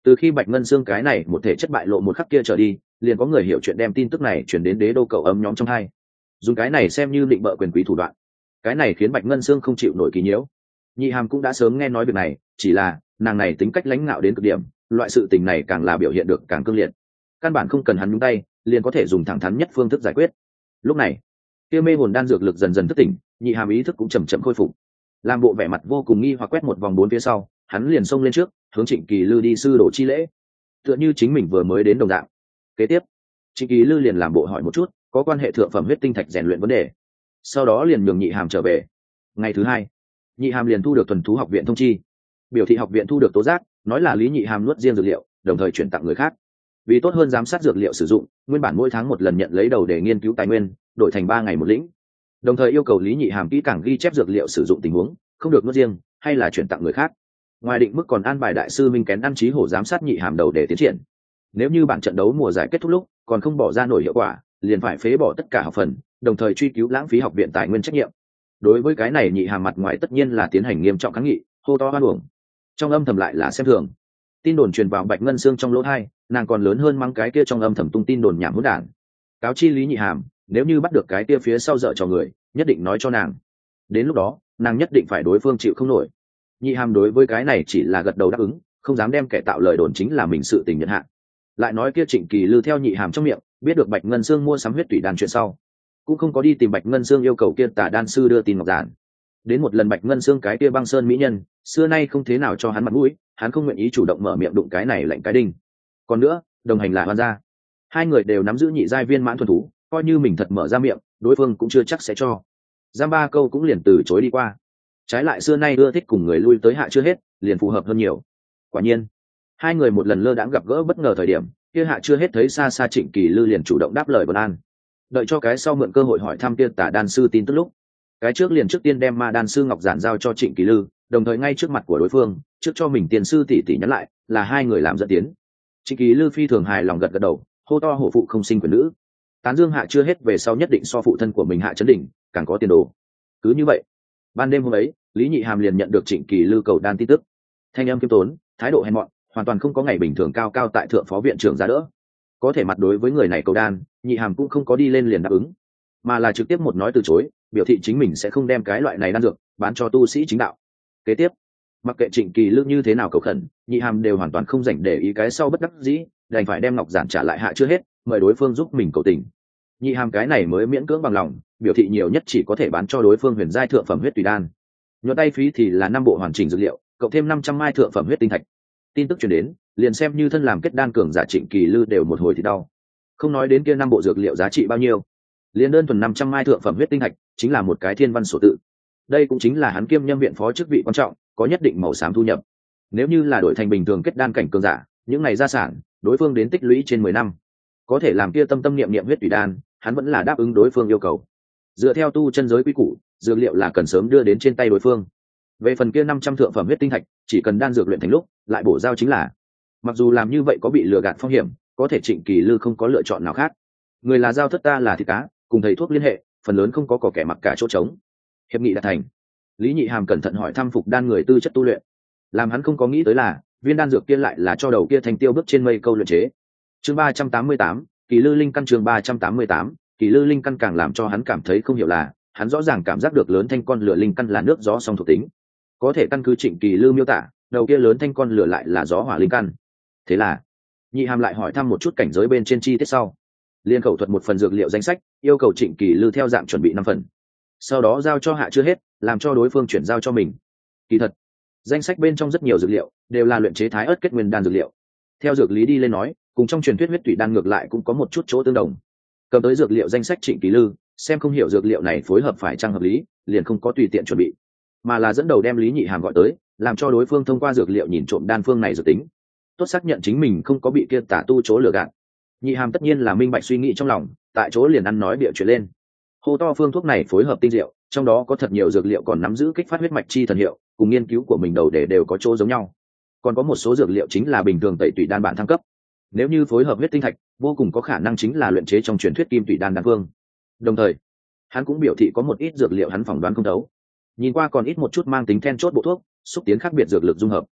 Từ khi Bạch Ngân Xương cái này một thể chất bại lộ một khắc kia trở đi, liền có người hiểu chuyện đem tin tức này chuyển đến đế đô cậu ấm nhóm trong hai, dùng cái này xem như định bợ quyền quý thủ đoạn. Cái này khiến Bạch Ngân Xương không chịu nổi kỳ nhiễu. Nhị Hàm cũng đã sớm nghe nói việc này, chỉ là nàng này tính cách lãnh ngạo đến cực điểm, loại sự tình này càng là biểu hiện được càng cương liệt, căn bản không cần hắn nhúng tay liền có thể dùng thẳng thắn nhất phương thức giải quyết. Lúc này kia mê hồn đan dược lực dần dần thức tỉnh, Nhị Hàm ý thức cũng chầm chậm khôi phục, làm bộ vẻ mặt vô cùng nghi hoặc quét một vòng bốn phía sau, hắn liền xông lên trước hướng Trịnh Kỳ Lư đi sư đồ chi lễ, tựa như chính mình vừa mới đến đồng dạng. Kế tiếp Trịnh Kỳ Lư liền làm bộ hỏi một chút có quan hệ thượng phẩm huyết tinh thạch rèn luyện vấn đề, sau đó liền nhường Nhị Hàm trở về. Ngày thứ hai, Nhị Hàm liền thu được thuần thú học viện thông chi, biểu thị học viện thu được tố giác, nói là Lý Nhị Hàm nuốt riêng dược liệu, đồng thời chuyển tặng người khác. Vì tốt hơn giám sát dược liệu sử dụng, nguyên bản mỗi tháng một lần nhận lấy đầu để nghiên cứu tài nguyên, đổi thành ba ngày một lĩnh. Đồng thời yêu cầu Lý Nhị Hàm kỹ càng ghi chép dược liệu sử dụng tình huống, không được nuốt riêng hay là chuyển tặng người khác. Ngoài định mức còn an bài đại sư Minh Kén ăn trí hổ giám sát Nhị Hàm đầu để tiến triển. Nếu như bản trận đấu mùa giải kết thúc lúc còn không bỏ ra nổi hiệu quả, liền phải phế bỏ tất cả học phần, đồng thời truy cứu lãng phí học viện tài nguyên trách nhiệm. Đối với cái này Nhị Hàm mặt ngoài tất nhiên là tiến hành nghiêm trọng kháng nghị, hô to oan uổng, trong âm thầm lại là xem thường. Tin đồn truyền vào Bạch Ngân Xương trong lỗ tai, nàng còn lớn hơn mắng cái kia trong âm thầm tung tin đồn nhảm hỗn đản. Cáo chi Lý Nhị Hàm, nếu như bắt được cái kia phía sau dở trò người, nhất định nói cho nàng. Đến lúc đó, nàng nhất định phải đối phương chịu không nổi. Nhị Hàm đối với cái này chỉ là gật đầu đáp ứng, không dám đem kẻ tạo lời đồn chính là mình sự tình nhận hạn. Lại nói kia Trịnh Kỳ Lư theo Nhị Hàm trong miệng, biết được Bạch Ngân Xương mua sắm huyết tủy đan chuyện sau, cũng không có đi tìm Bạch Ngân Xương yêu cầu kia tả đan sư đưa tin ngọc giản. Đến một lần Bạch Ngân Xương cái kia băng sơn mỹ nhân, xưa nay không thế nào cho hắn mặt mũi, hắn không nguyện ý chủ động mở miệng đụng cái này lạnh cái đinh. Còn nữa, đồng hành là Hoan gia, hai người đều nắm giữ nhị giai viên mãn thuần thú, coi như mình thật mở ra miệng, đối phương cũng chưa chắc sẽ cho. Giam ba câu cũng liền từ chối đi qua. Trái lại xưa nay ưa thích cùng người lui tới hạ chưa hết, liền phù hợp hơn nhiều. Quả nhiên, hai người một lần lơ đãng gặp gỡ bất ngờ thời điểm, kia hạ chưa hết thấy xa xa Trịnh Kỳ Lư liền chủ động đáp lời vân an. Đợi cho cái sau mượn cơ hội hỏi thăm kia tả đan sư tin tức lúc, cái trước liền trước tiên đem ma đan sư ngọc giản giao cho Trịnh Kỳ Lư, đồng thời ngay trước mặt của đối phương, trước cho mình tiền sư tỷ tỷ nhắn lại, là hai người làm dẫn tiến. Trịnh Kỳ Lư phi thường hài lòng gật gật đầu, hô to hổ phụ không sinh quyền nữ, tán dương hạ chưa hết về sau nhất định so phụ thân của mình Hạ Chấn Đỉnh càng có tiền đồ. Cứ như vậy, ban đêm hôm ấy, Lý Nhị Hàm liền nhận được Trịnh Kỳ Lư cầu đan tin tức. Thanh âm kiêm tốn, thái độ hèn mọn, hoàn toàn không có ngày bình thường cao cao tại thượng phó viện trưởng ra đỡ. Có thể mặt đối với người này cầu đan, Nhị Hàm cũng không có đi lên liền đáp ứng, mà là trực tiếp một nói từ chối, biểu thị chính mình sẽ không đem cái loại này đan dược bán cho tu sĩ chính đạo. Kế tiếp, mặc kệ Trịnh Kỳ Lư như thế nào cầu khẩn, Nhị Hàm đều hoàn toàn không dành để ý cái sau bất đắc dĩ, đành phải đem ngọc giản trả lại Hạ chưa hết, mời đối phương giúp mình cầu tình. Nhị Hàm cái này mới miễn cưỡng bằng lòng, biểu thị nhiều nhất chỉ có thể bán cho đối phương huyền giai thượng phẩm huyết tùy đan. Nhuận tay phí thì là năm bộ hoàn chỉnh dược liệu, cộng thêm năm trăm mai thượng phẩm huyết tinh thạch. Tin tức truyền đến, liền xem như thân làm kết đan cường giả Trịnh Kỳ Lư đều một hồi thì đau. Không nói đến kia năm bộ dược liệu giá trị bao nhiêu, liền đơn thuần năm trăm mai thượng phẩm huyết tinh thạch chính là một cái thiên văn sổ tự. Đây cũng chính là hắn kiêm nhâm viện phó chức vị quan trọng, có nhất định màu xám thu nhập. Nếu như là đổi thành bình thường kết đan cảnh cường giả, những ngày gia sản, đối phương đến tích lũy trên mười năm, có thể làm kia tâm tâm niệm niệm huyết tùy đan, hắn vẫn là đáp ứng đối phương yêu cầu. Dựa theo tu chân giới quy củ, dược liệu là cần sớm đưa đến trên tay đối phương. Về phần kia năm trăm thượng phẩm huyết tinh thạch, chỉ cần đan dược luyện thành lúc, lại bổ giao chính là. Mặc dù làm như vậy có bị lừa gạt phong hiểm, có thể Trịnh Kỳ Lư không có lựa chọn nào khác. Người là giao thất, ta là thịt cá, cùng thầy thuốc liên hệ, phần lớn không có cỏ kẻ mặc cả chỗ trống. Hiệp nghị đạt thành. Lý Nhị Hàm cẩn thận hỏi thăm phục đan người tư chất tu luyện, làm hắn không có nghĩ tới là viên đan dược kia lại là cho đầu kia thành tiêu bước trên mây câu luyện chế. Chương ba trăm tám mươi tám, Kỳ Lư Linh căn. Chương ba trăm tám mươi tám, Kỳ Lư Linh căn. Càng làm cho hắn cảm thấy không hiểu là, hắn rõ ràng cảm giác được lớn thanh con lửa linh căn là nước gió song thuộc tính, có thể căn cứ Trịnh Kỳ Lư miêu tả, đầu kia lớn thanh con lửa lại là gió hỏa linh căn. Thế là, Nhị Hàm lại hỏi thăm một chút cảnh giới bên trên chi tiết sau, liên khẩu thuật một phần dược liệu danh sách, yêu cầu Trịnh Kỳ Lư theo dạng chuẩn bị năm phần, sau đó giao cho Hạ chưa hết, làm cho đối phương chuyển giao cho mình. Kỳ thật, danh sách bên trong rất nhiều dược liệu đều là luyện chế thái ớt kết nguyên đan dược liệu. Theo dược lý đi lên nói, cùng trong truyền thuyết huyết tủy đan ngược lại cũng có một chút chỗ tương đồng. Cầm tới dược liệu danh sách Trịnh Kỳ Lư, xem không hiểu dược liệu này phối hợp phải chăng hợp lý, liền không có tùy tiện chuẩn bị, mà là dẫn đầu đem Lý Nhị Hàm gọi tới, làm cho đối phương thông qua dược liệu nhìn trộm đan phương này dự tính, tốt xác nhận chính mình không có bị kia tả tu chỗ lừa gạt. Nhị Hàm tất nhiên là minh bạch suy nghĩ trong lòng, tại chỗ liền ăn nói bịa chuyện lên, hô to phương thuốc này phối hợp tinh diệu, trong đó có thật nhiều dược liệu còn nắm giữ kích phát huyết mạch chi thần hiệu, cùng nghiên cứu của mình đầu để đều có chỗ giống nhau. Còn có một số dược liệu chính là bình thường tẩy tủy đan bản thăng cấp, nếu như phối hợp huyết tinh thạch, vô cùng có khả năng chính là luyện chế trong truyền thuyết kim tủy đan đan phương. Đồng thời, hắn cũng biểu thị có một ít dược liệu hắn phỏng đoán không thấu, nhìn qua còn ít một chút mang tính then chốt bộ thuốc, xúc tiến khác biệt dược lực dung hợp.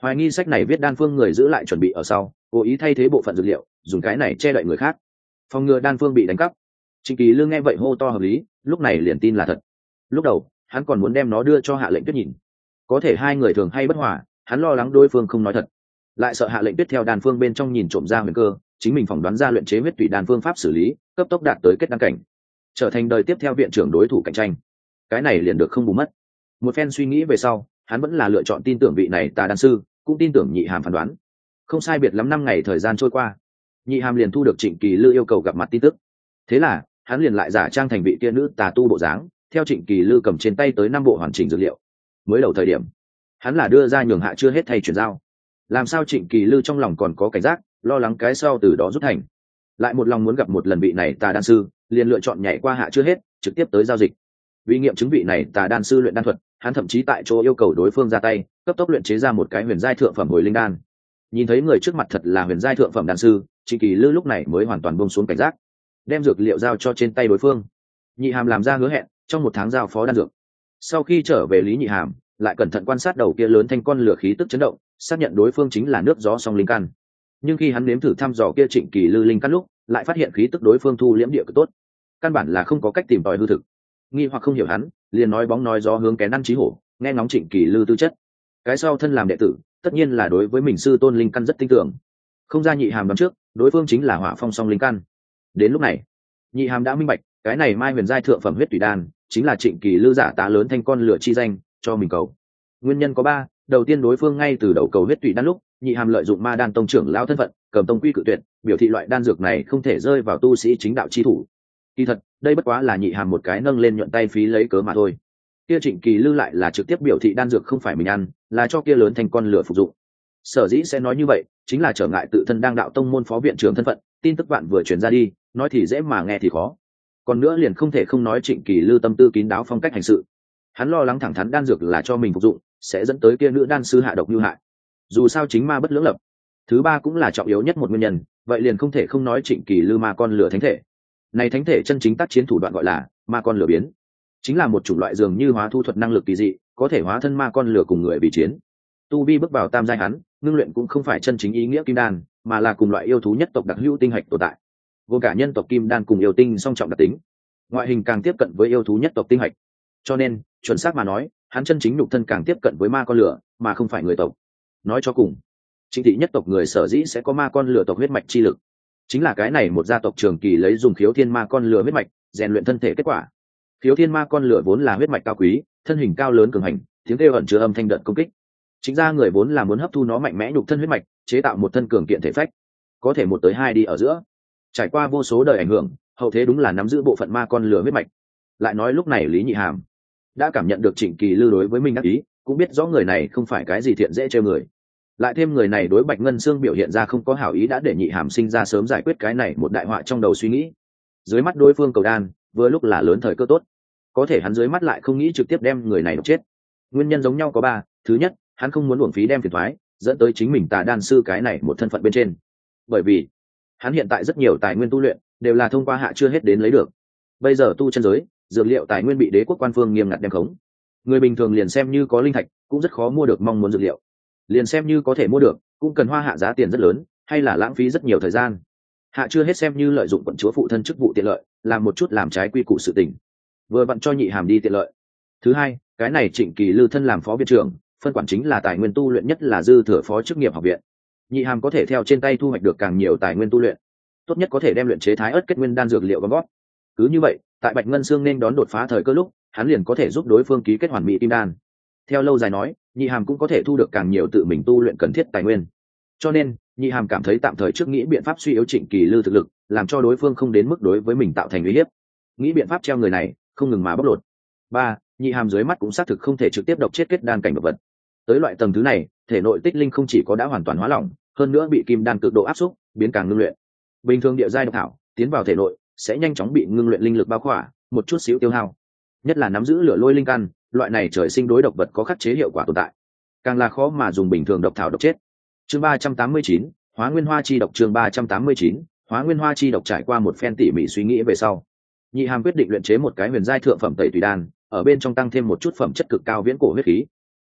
Hoài nghi sách này viết đan phương người giữ lại chuẩn bị ở sau, cố ý thay thế bộ phận dược liệu, dùng cái này che đậy người khác, phòng ngừa đan phương bị đánh cắp. Trịnh Kỳ Lương nghe vậy hô to hợp lý, lúc này liền tin là thật. Lúc đầu hắn còn muốn đem nó đưa cho Hạ Lệnh Tuyết nhìn, có thể hai người thường hay bất hòa, hắn lo lắng đối phương không nói thật, lại sợ Hạ Lệnh Tuyết theo đan phương bên trong nhìn trộm ra huyền cơ, chính mình phỏng đoán ra luyện chế huyết tủy đan phương pháp xử lý, cấp tốc đạt tới kết đan cảnh, trở thành đời tiếp theo viện trưởng đối thủ cạnh tranh. Cái này liền được không bù mất. Một phen suy nghĩ về sau, hắn vẫn là lựa chọn tin tưởng vị này tà đan sư, cũng tin tưởng Nhị Hàm phán đoán. Không sai biệt lắm năm ngày thời gian trôi qua, Nhị Hàm liền thu được Trịnh Kỳ Lư yêu cầu gặp mặt tin tức. Thế là hắn liền lại giả trang thành vị kia nữ tà tu bộ dáng, theo Trịnh Kỳ Lư cầm trên tay tới năm bộ hoàn chỉnh dược liệu. Mới đầu thời điểm hắn là đưa ra nhường Hạ chưa hết thay chuyển giao, làm sao Trịnh Kỳ Lư trong lòng còn có cảnh giác, lo lắng cái sau từ đó rút thành, lại một lòng muốn gặp một lần vị này tà đan sư, liền lựa chọn nhảy qua Hạ chưa hết, trực tiếp tới giao dịch. Vì nghiệm chứng vị này tà đan sư luyện đan thuật, hắn thậm chí tại chỗ yêu cầu đối phương ra tay, cấp tốc luyện chế ra một cái huyền giai thượng phẩm hồi linh đan. Nhìn thấy người trước mặt thật là huyền giai thượng phẩm đan sư, Trịnh Kỳ Lư lúc này mới hoàn toàn buông xuống cảnh giác, đem dược liệu giao cho trên tay đối phương. Nhị Hàm làm ra hứa hẹn, trong một tháng giao phó đan dược. Sau khi trở về Lý Nhị Hàm lại cẩn thận quan sát đầu kia lớn thanh con lửa khí tức chấn động, xác nhận đối phương chính là nước gió song linh căn. Nhưng khi hắn nếm thử thăm dò kia Trịnh Kỳ Lư linh căn lúc, lại phát hiện khí tức đối phương thu liễm địa cực tốt, căn bản là không có cách tìm tòi hư thực. Nghi hoặc không hiểu hắn, liền nói bóng nói gió hướng kén ăn chí hổ, nghe ngóng Trịnh Kỳ Lư tư chất. Cái sau thân làm đệ tử, tất nhiên là đối với mình sư tôn linh căn rất tin tưởng. Không ra Nhị Hàm đoán trước, đối phương chính là hỏa phong song linh căn. Đến lúc này, Nhị Hàm đã minh bạch, cái này mai huyền giai thượng phẩm huyết tùy đan, chính là Trịnh Kỳ Lư giả tá lớn thanh con lửa chi danh cho mình cầu. Nguyên nhân có ba, đầu tiên đối phương ngay từ đầu cầu huyết tùy đan lúc, Nhị Hàm lợi dụng ma đan tông trưởng lão thân phận, cầm tông quy cự tuyệt, biểu thị loại đan dược này không thể rơi vào tu sĩ chính đạo chi thủ. Kỳ thật, đây bất quá là Nhị Hàm một cái nâng lên nhuận tay phí lấy cớ mà thôi. Kia Trịnh Kỳ Lư lại là trực tiếp biểu thị đan dược không phải mình ăn, là cho kia lớn thanh con lửa phục dụng. Sở dĩ sẽ nói như vậy, chính là trở ngại tự thân đang đạo tông môn phó viện trưởng thân phận, tin tức vạn vừa truyền ra đi, nói thì dễ mà nghe thì khó. Còn nữa liền không thể không nói Trịnh Kỳ Lư tâm tư kín đáo phong cách hành sự. Hắn lo lắng thẳng thắn đan dược là cho mình phục dụng, sẽ dẫn tới kia nữ đan sư hạ độc như hại. Dù sao chính ma bất lưỡng lập. Thứ ba cũng là trọng yếu nhất một nguyên nhân, vậy liền không thể không nói Trịnh Kỳ Lư ma con lửa thánh thể. Này thánh thể chân chính tác chiến thủ đoạn gọi là ma con lửa biến, chính là một chủng loại dường như hóa thu thuật năng lực kỳ dị, có thể hóa thân ma con lửa cùng người bị chiến. Tu vi bước vào tam giai hắn, ngưng luyện cũng không phải chân chính ý nghĩa kim đan, mà là cùng loại yêu thú nhất tộc đặc hữu tinh hạch tồn tại. Gồm cả nhân tộc kim đan cùng yêu tinh song trọng đặc tính, ngoại hình càng tiếp cận với yêu thú nhất tộc tinh hạch. Cho nên, chuẩn xác mà nói, hắn chân chính nhục thân càng tiếp cận với ma con lửa, mà không phải người tộc. Nói cho cùng, Trịnh thị nhất tộc người sở dĩ sẽ có ma con lửa tộc huyết mạch chi lực, chính là cái này một gia tộc trường kỳ lấy dùng khiếu thiên ma con lửa huyết mạch rèn luyện thân thể kết quả. Khiếu thiên ma con lửa vốn là huyết mạch cao quý, thân hình cao lớn cường hành, tiếng kêu ẩn chứa âm thanh đợt công kích. Chính ra người vốn là muốn hấp thu nó mạnh mẽ nhục thân huyết mạch, chế tạo một thân cường kiện thể phách, có thể một tới hai đi ở giữa. Trải qua vô số đời ảnh hưởng, hậu thế đúng là nắm giữ bộ phận ma con lửa huyết mạch. Lại nói lúc này Lý Nhị Hàm đã cảm nhận được Trịnh Kỳ Lư đối với mình đắc ý, cũng biết rõ người này không phải cái gì thiện dễ trêu người. Lại thêm người này đối Bạch Ngân Xương biểu hiện ra không có hảo ý, đã để Nhị Hàm sinh ra sớm giải quyết cái này một đại họa trong đầu suy nghĩ. Dưới mắt đối phương cầu đan, vừa lúc là lớn thời cơ tốt. Có thể hắn dưới mắt lại không nghĩ trực tiếp đem người này độc chết. Nguyên nhân giống nhau có ba, thứ nhất, hắn không muốn uổng phí đem phiền toái dẫn tới chính mình tà đan sư cái này một thân phận bên trên. Bởi vì hắn hiện tại rất nhiều tài nguyên tu luyện đều là thông qua Hạ chưa hết đến lấy được. Bây giờ tu chân giới, dược liệu tài nguyên bị đế quốc quan phương nghiêm ngặt đem khống. Người bình thường liền xem như có linh thạch, cũng rất khó mua được mong muốn dược liệu. Liền xem như có thể mua được, cũng cần hoa hạ giá tiền rất lớn, hay là lãng phí rất nhiều thời gian. Hạ chưa hết xem như lợi dụng quận chúa phụ thân chức vụ tiện lợi, làm một chút làm trái quy củ sự tình, vừa vặn cho Nhị Hàm đi tiện lợi. Thứ hai, cái này Trịnh Kỳ Lư thân làm phó viện trưởng, phân quản chính là tài nguyên tu luyện, nhất là dư thừa phó chức nghiệp học viện. Nhị Hàm có thể theo trên tay thu hoạch được càng nhiều tài nguyên tu luyện, tốt nhất có thể đem luyện chế thái ớt kết nguyên đan dược liệu gom góp. Cứ như vậy, tại Bạch Ngân Xương nên đón đột phá thời cơ lúc, hắn liền có thể giúp đối phương ký kết hoàn mỹ kim đan. Theo lâu dài nói, Nhị Hàm cũng có thể thu được càng nhiều tự mình tu luyện cần thiết tài nguyên. Cho nên, Nhị Hàm cảm thấy tạm thời trước nghĩ biện pháp suy yếu Trịnh Kỳ Lư thực lực, làm cho đối phương không đến mức đối với mình tạo thành uy hiếp. Nghĩ biện pháp treo người này, không ngừng mà bóc lột. Ba, Nhị Hàm dưới mắt cũng xác thực không thể trực tiếp độc chết kết đan cảnh độc vật. Tới loại tầng thứ này, thể nội tích linh không chỉ có đã hoàn toàn hóa lỏng, hơn nữa bị kim đan cực độ áp xúc, biến càng ngưng luyện. Bình thường địa giai độc thảo tiến vào thể nội sẽ nhanh chóng bị ngưng luyện linh lực bao khỏa, một chút xíu tiêu hao. Nhất là nắm giữ lửa lôi linh căn, loại này trời sinh đối độc vật có khắc chế hiệu quả tồn tại, càng là khó mà dùng bình thường độc thảo độc chết. Chương ba trăm tám mươi chín, Hóa Nguyên Hoa chi độc. Chương ba trăm tám mươi chín, Hóa Nguyên Hoa chi độc. Trải qua một phen tỉ mỉ suy nghĩ về sau, Nhị Hàm quyết định luyện chế một cái huyền giai thượng phẩm tẩy tùy đan, ở bên trong tăng thêm một chút phẩm chất cực cao viễn cổ huyết khí.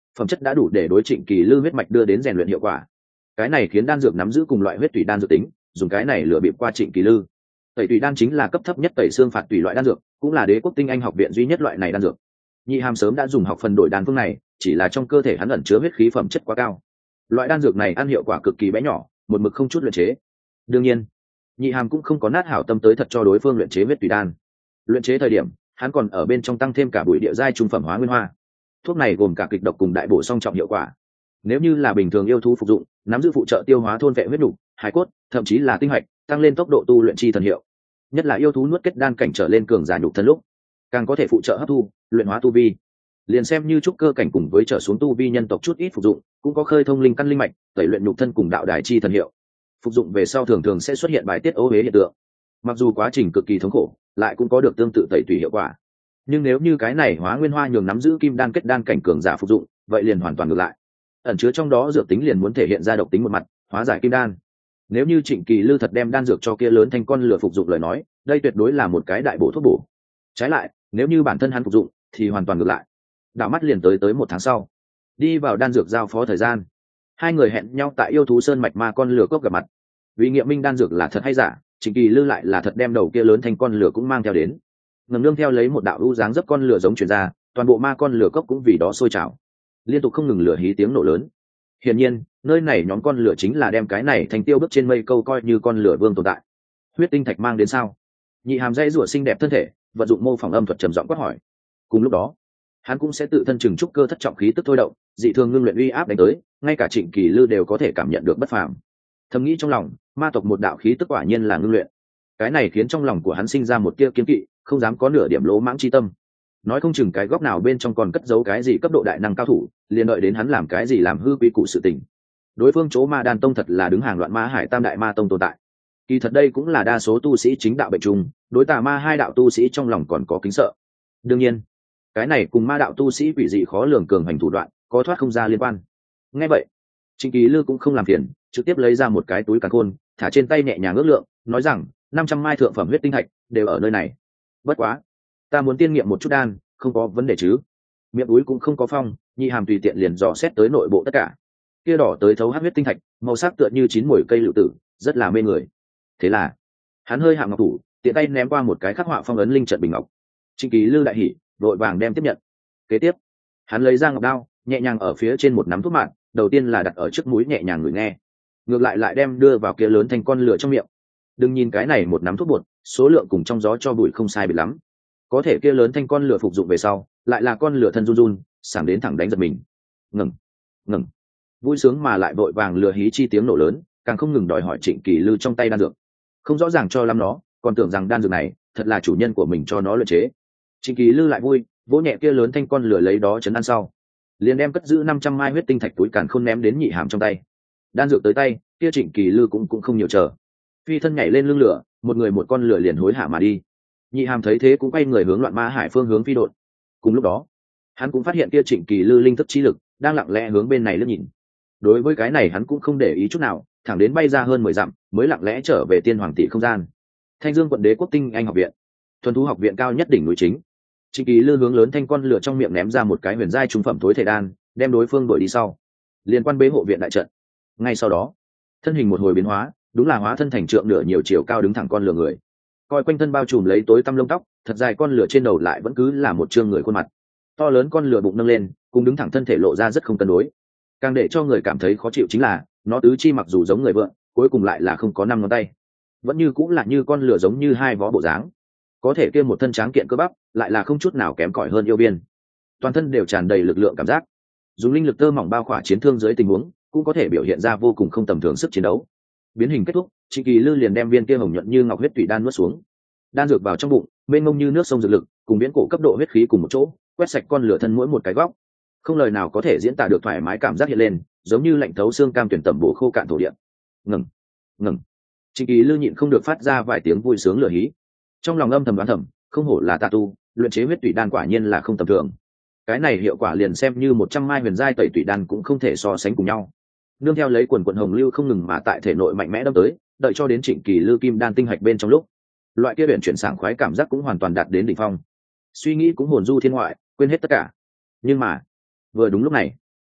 phẩm chất đã đủ để đối Trịnh Kỳ Lư huyết mạch đưa đến rèn luyện hiệu quả. Cái này khiến đan dược nắm giữ cùng loại huyết tủy đan dược tính, dùng cái này lừa bịp qua Trịnh Kỳ Lư. Tẩy tủy đan chính là cấp thấp nhất tẩy xương phạt tủy loại đan dược, cũng là Đế quốc tinh anh học viện duy nhất loại này đan dược. Nhị Hàm sớm đã dùng học phần đổi đan phương này, chỉ là trong cơ thể hắn ẩn chứa huyết khí phẩm chất quá cao. Loại đan dược này ăn hiệu quả cực kỳ bé nhỏ, một mực không chút luyện chế. Đương nhiên, Nhị Hàm cũng không có nát hảo tâm tới thật cho đối phương luyện chế huyết tùy đan. Luyện chế thời điểm, hắn còn ở bên trong tăng thêm cả bụi địa giai trung phẩm hóa nguyên hoa. Thuốc này gồm cả kịch độc cùng đại bổ song trọng hiệu quả. Nếu như là bình thường yêu thú phục dụng, nắm giữ phụ trợ tiêu hóa thôn vệ huyết nục, hải cốt, thậm chí là tinh hạch, tăng lên tốc độ tu luyện chi thần hiệu. Nhất là yêu thú nuốt kết đan cảnh trở lên cường giả nhục thân lúc, càng có thể phụ trợ hấp thu, luyện hóa tu vi. Liền xem như trúc cơ cảnh cùng với trở xuống tu vi nhân tộc chút ít phục dụng, cũng có khơi thông linh căn linh mạch, tẩy luyện nhục thân cùng đạo đài chi thần hiệu. Phục dụng về sau thường thường sẽ xuất hiện bài tiết ô uế hiện tượng. Mặc dù quá trình cực kỳ thống khổ, lại cũng có được tương tự tẩy tùy hiệu quả. Nhưng nếu như cái này hóa nguyên hoa nhường nắm giữ kim đan kết đan cảnh cường giả phục dụng, vậy liền hoàn toàn ngược lại. Ẩn chứa trong đó dược tính liền muốn thể hiện ra độc tính một mặt, hóa giải kim đan. Nếu như Trịnh Kỳ Lư thật đem đan dược cho kia lớn thanh con lửa phục dụng lời nói, đây tuyệt đối là một cái đại bổ thuốc bổ. Trái lại, nếu như bản thân hắn phục dụng, thì hoàn toàn ngược lại. Đạo mắt liền tới tới một tháng sau, đi vào đan dược giao phó thời gian, hai người hẹn nhau tại yêu thú sơn mạch ma con lửa cốc gặp mặt. Vì nghiệm minh đan dược là thật hay giả, Trịnh Kỳ Lư lại là thật đem đầu kia lớn thanh con lửa cũng mang theo đến. Ngầm nương theo lấy một đạo u dáng dấp con lửa giống truyền ra, toàn bộ ma con lửa cốc cũng vì đó sôi trào, liên tục không ngừng lửa hí tiếng nổ lớn. Hiển nhiên, nơi này nhóm con lửa chính là đem cái này thành tiêu bước trên mây câu coi như con lửa vương tồn tại. Huyết tinh thạch mang đến sao? Nhị Hàm dây rủa xinh đẹp thân thể, vận dụng mô phỏng âm thuật trầm giọng quát hỏi. Cùng lúc đó, hắn cũng sẽ tự thân trừng trúc cơ thất trọng khí tức thôi động, dị thường ngưng luyện uy áp đánh tới, ngay cả Trịnh Kỳ Lư đều có thể cảm nhận được bất phàm. Thầm nghĩ trong lòng, ma tộc một đạo khí tức quả nhiên là ngưng luyện. Cái này khiến trong lòng của hắn sinh ra một tia kiên kỵ, không dám có nửa điểm lỗ mãng chi tâm. Nói không chừng cái góc nào bên trong còn cất giấu cái gì cấp độ đại năng cao thủ, liền đợi đến hắn làm cái gì làm hư quy củ sự tình. Đối phương chỗ Ma Đan Tông thật là đứng hàng loạn ma hải tam đại ma tông tồn tại. Kỳ thật đây cũng là đa số tu sĩ chính đạo bệnh trùng, đối tà ma hai đạo tu sĩ trong lòng còn có kính sợ. Đương nhiên, cái này cùng ma đạo tu sĩ quỷ dị khó lường cường hành thủ đoạn, có thoát không ra liên quan. Nghe vậy, Trịnh Kỳ Lư cũng không làm phiền, trực tiếp lấy ra một cái túi càn khôn, thả trên tay nhẹ nhàng ước lượng, nói rằng năm trăm mai thượng phẩm huyết tinh thạch đều ở nơi này. Bất quá, ta muốn tiên nghiệm một chút đan, không có vấn đề chứ? Miệng túi cũng không có phong, Nhị Hàm tùy tiện liền dò xét tới nội bộ tất cả. Kia đỏ tới thấu hắc huyết tinh thạch, màu sắc tựa như chín mùi cây lựu tử, rất là mê người. Thế là, hắn hơi hạ ngọc thủ, tiện tay ném qua một cái khắc họa phong ấn linh trận bình ngọc. Trịnh Kỳ Lư đại hỉ, vội vàng đem tiếp nhận. Kế tiếp, hắn lấy ra ngọc đao, nhẹ nhàng ở phía trên một nắm thuốc mạn, đầu tiên là đặt ở trước mũi nhẹ nhàng ngửi nghe, ngược lại lại đem đưa vào kia lớn thành con lửa trong miệng. Đừng nhìn cái này một nắm thuốc bột, số lượng cùng trong gió cho bụi không sai biệt lắm, có thể kia lớn thanh con lửa phục dụng về sau, lại là con lửa thân run run, sảng đến thẳng đánh giật mình. Ngừng, ngừng, vui sướng mà lại vội vàng lửa hí chi tiếng nổ lớn, càng không ngừng đòi hỏi Trịnh Kỳ Lư trong tay đan dược. Không rõ ràng cho lắm nó, còn tưởng rằng đan dược này thật là chủ nhân của mình cho nó luyện chế. Trịnh Kỳ Lư lại vui, vỗ nhẹ kia lớn thanh con lửa lấy đó chấn an sau, liền đem cất giữ năm trăm mai huyết tinh thạch túi càn khôn ném đến Nhị Hàm trong tay. Đan dược tới tay, kia Trịnh Kỳ Lư cũng cũng không nhiều chờ, phi thân nhảy lên lưng lửa, một người một con lửa liền hối hả mà đi. Nhị Hàm thấy thế cũng quay người hướng loạn ma hải phương hướng phi đột. Cùng lúc đó, hắn cũng phát hiện kia Trịnh Kỳ Lư linh thức chi lực đang lặng lẽ hướng bên này lướt nhìn. Đối với cái này hắn cũng không để ý chút nào, thẳng đến bay ra hơn mười dặm, mới lặng lẽ trở về Tiên Hoàng tỷ không gian. Thanh Dương quận Đế quốc tinh anh học viện, thuần thú học viện cao nhất đỉnh núi chính. Trịnh Kỳ Lư hướng lớn thanh con lửa trong miệng ném ra một cái huyền giai trung phẩm tối thể đan, đem đối phương đuổi đi sau, liên quan bế hộ viện đại trận. Ngay sau đó, thân hình một hồi biến hóa, đúng là hóa thân thành trượng nửa nhiều chiều cao đứng thẳng con lửa người. Coi quanh thân bao trùm lấy tối tăm lông tóc, thật dài con lửa trên đầu lại vẫn cứ là một trương người khuôn mặt. To lớn con lửa bụng nâng lên, cùng đứng thẳng thân thể lộ ra rất không cân đối. Càng để cho người cảm thấy khó chịu chính là, nó tứ chi mặc dù giống người vượn, cuối cùng lại là không có năm ngón tay, vẫn như cũng là như con lửa giống như hai vó bộ dáng. Có thể kia một thân tráng kiện cơ bắp, lại là không chút nào kém cỏi hơn yêu biên. Toàn thân đều tràn đầy lực lượng cảm giác. Dùng linh lực tơ mỏng bao khỏa chiến thương dưới tình huống, cũng có thể biểu hiện ra vô cùng không tầm thường sức chiến đấu. Biến hình kết thúc, Trịnh Kỳ Lư liền đem viên kia hồng nhuận như ngọc huyết tủy đan nuốt xuống. Đan dược vào trong bụng, mênh mông như nước sông dược lực, cùng biến cổ cấp độ huyết khí cùng một chỗ, quét sạch con lửa thân mỗi một cái góc. Không lời nào có thể diễn tả được thoải mái cảm giác hiện lên, giống như lạnh thấu xương cam tuyển tẩm bổ khô cạn thổ địa. Ngừng, ngừng. Trịnh Kỳ Lư nhịn không được phát ra vài tiếng vui sướng lửa hí. Trong lòng âm thầm đoán thầm, không hổ là tà tu, luyện chế huyết tủy đan quả nhiên là không tầm thường. Cái này hiệu quả liền xem như một trăm mai huyền giai tẩy tủy đan cũng không thể so sánh cùng nhau. Nương theo lấy quần quần hồng lưu không ngừng mà tại thể nội mạnh mẽ đâm tới, đợi cho đến Trịnh Kỳ Lư kim đan tinh hạch bên trong lúc, loại kia huyền chuyển sảng khoái cảm giác cũng hoàn toàn đạt đến đỉnh phong. Suy nghĩ cũng hồn du thiên ngoại, quên hết tất cả. Nhưng mà, vừa đúng lúc này,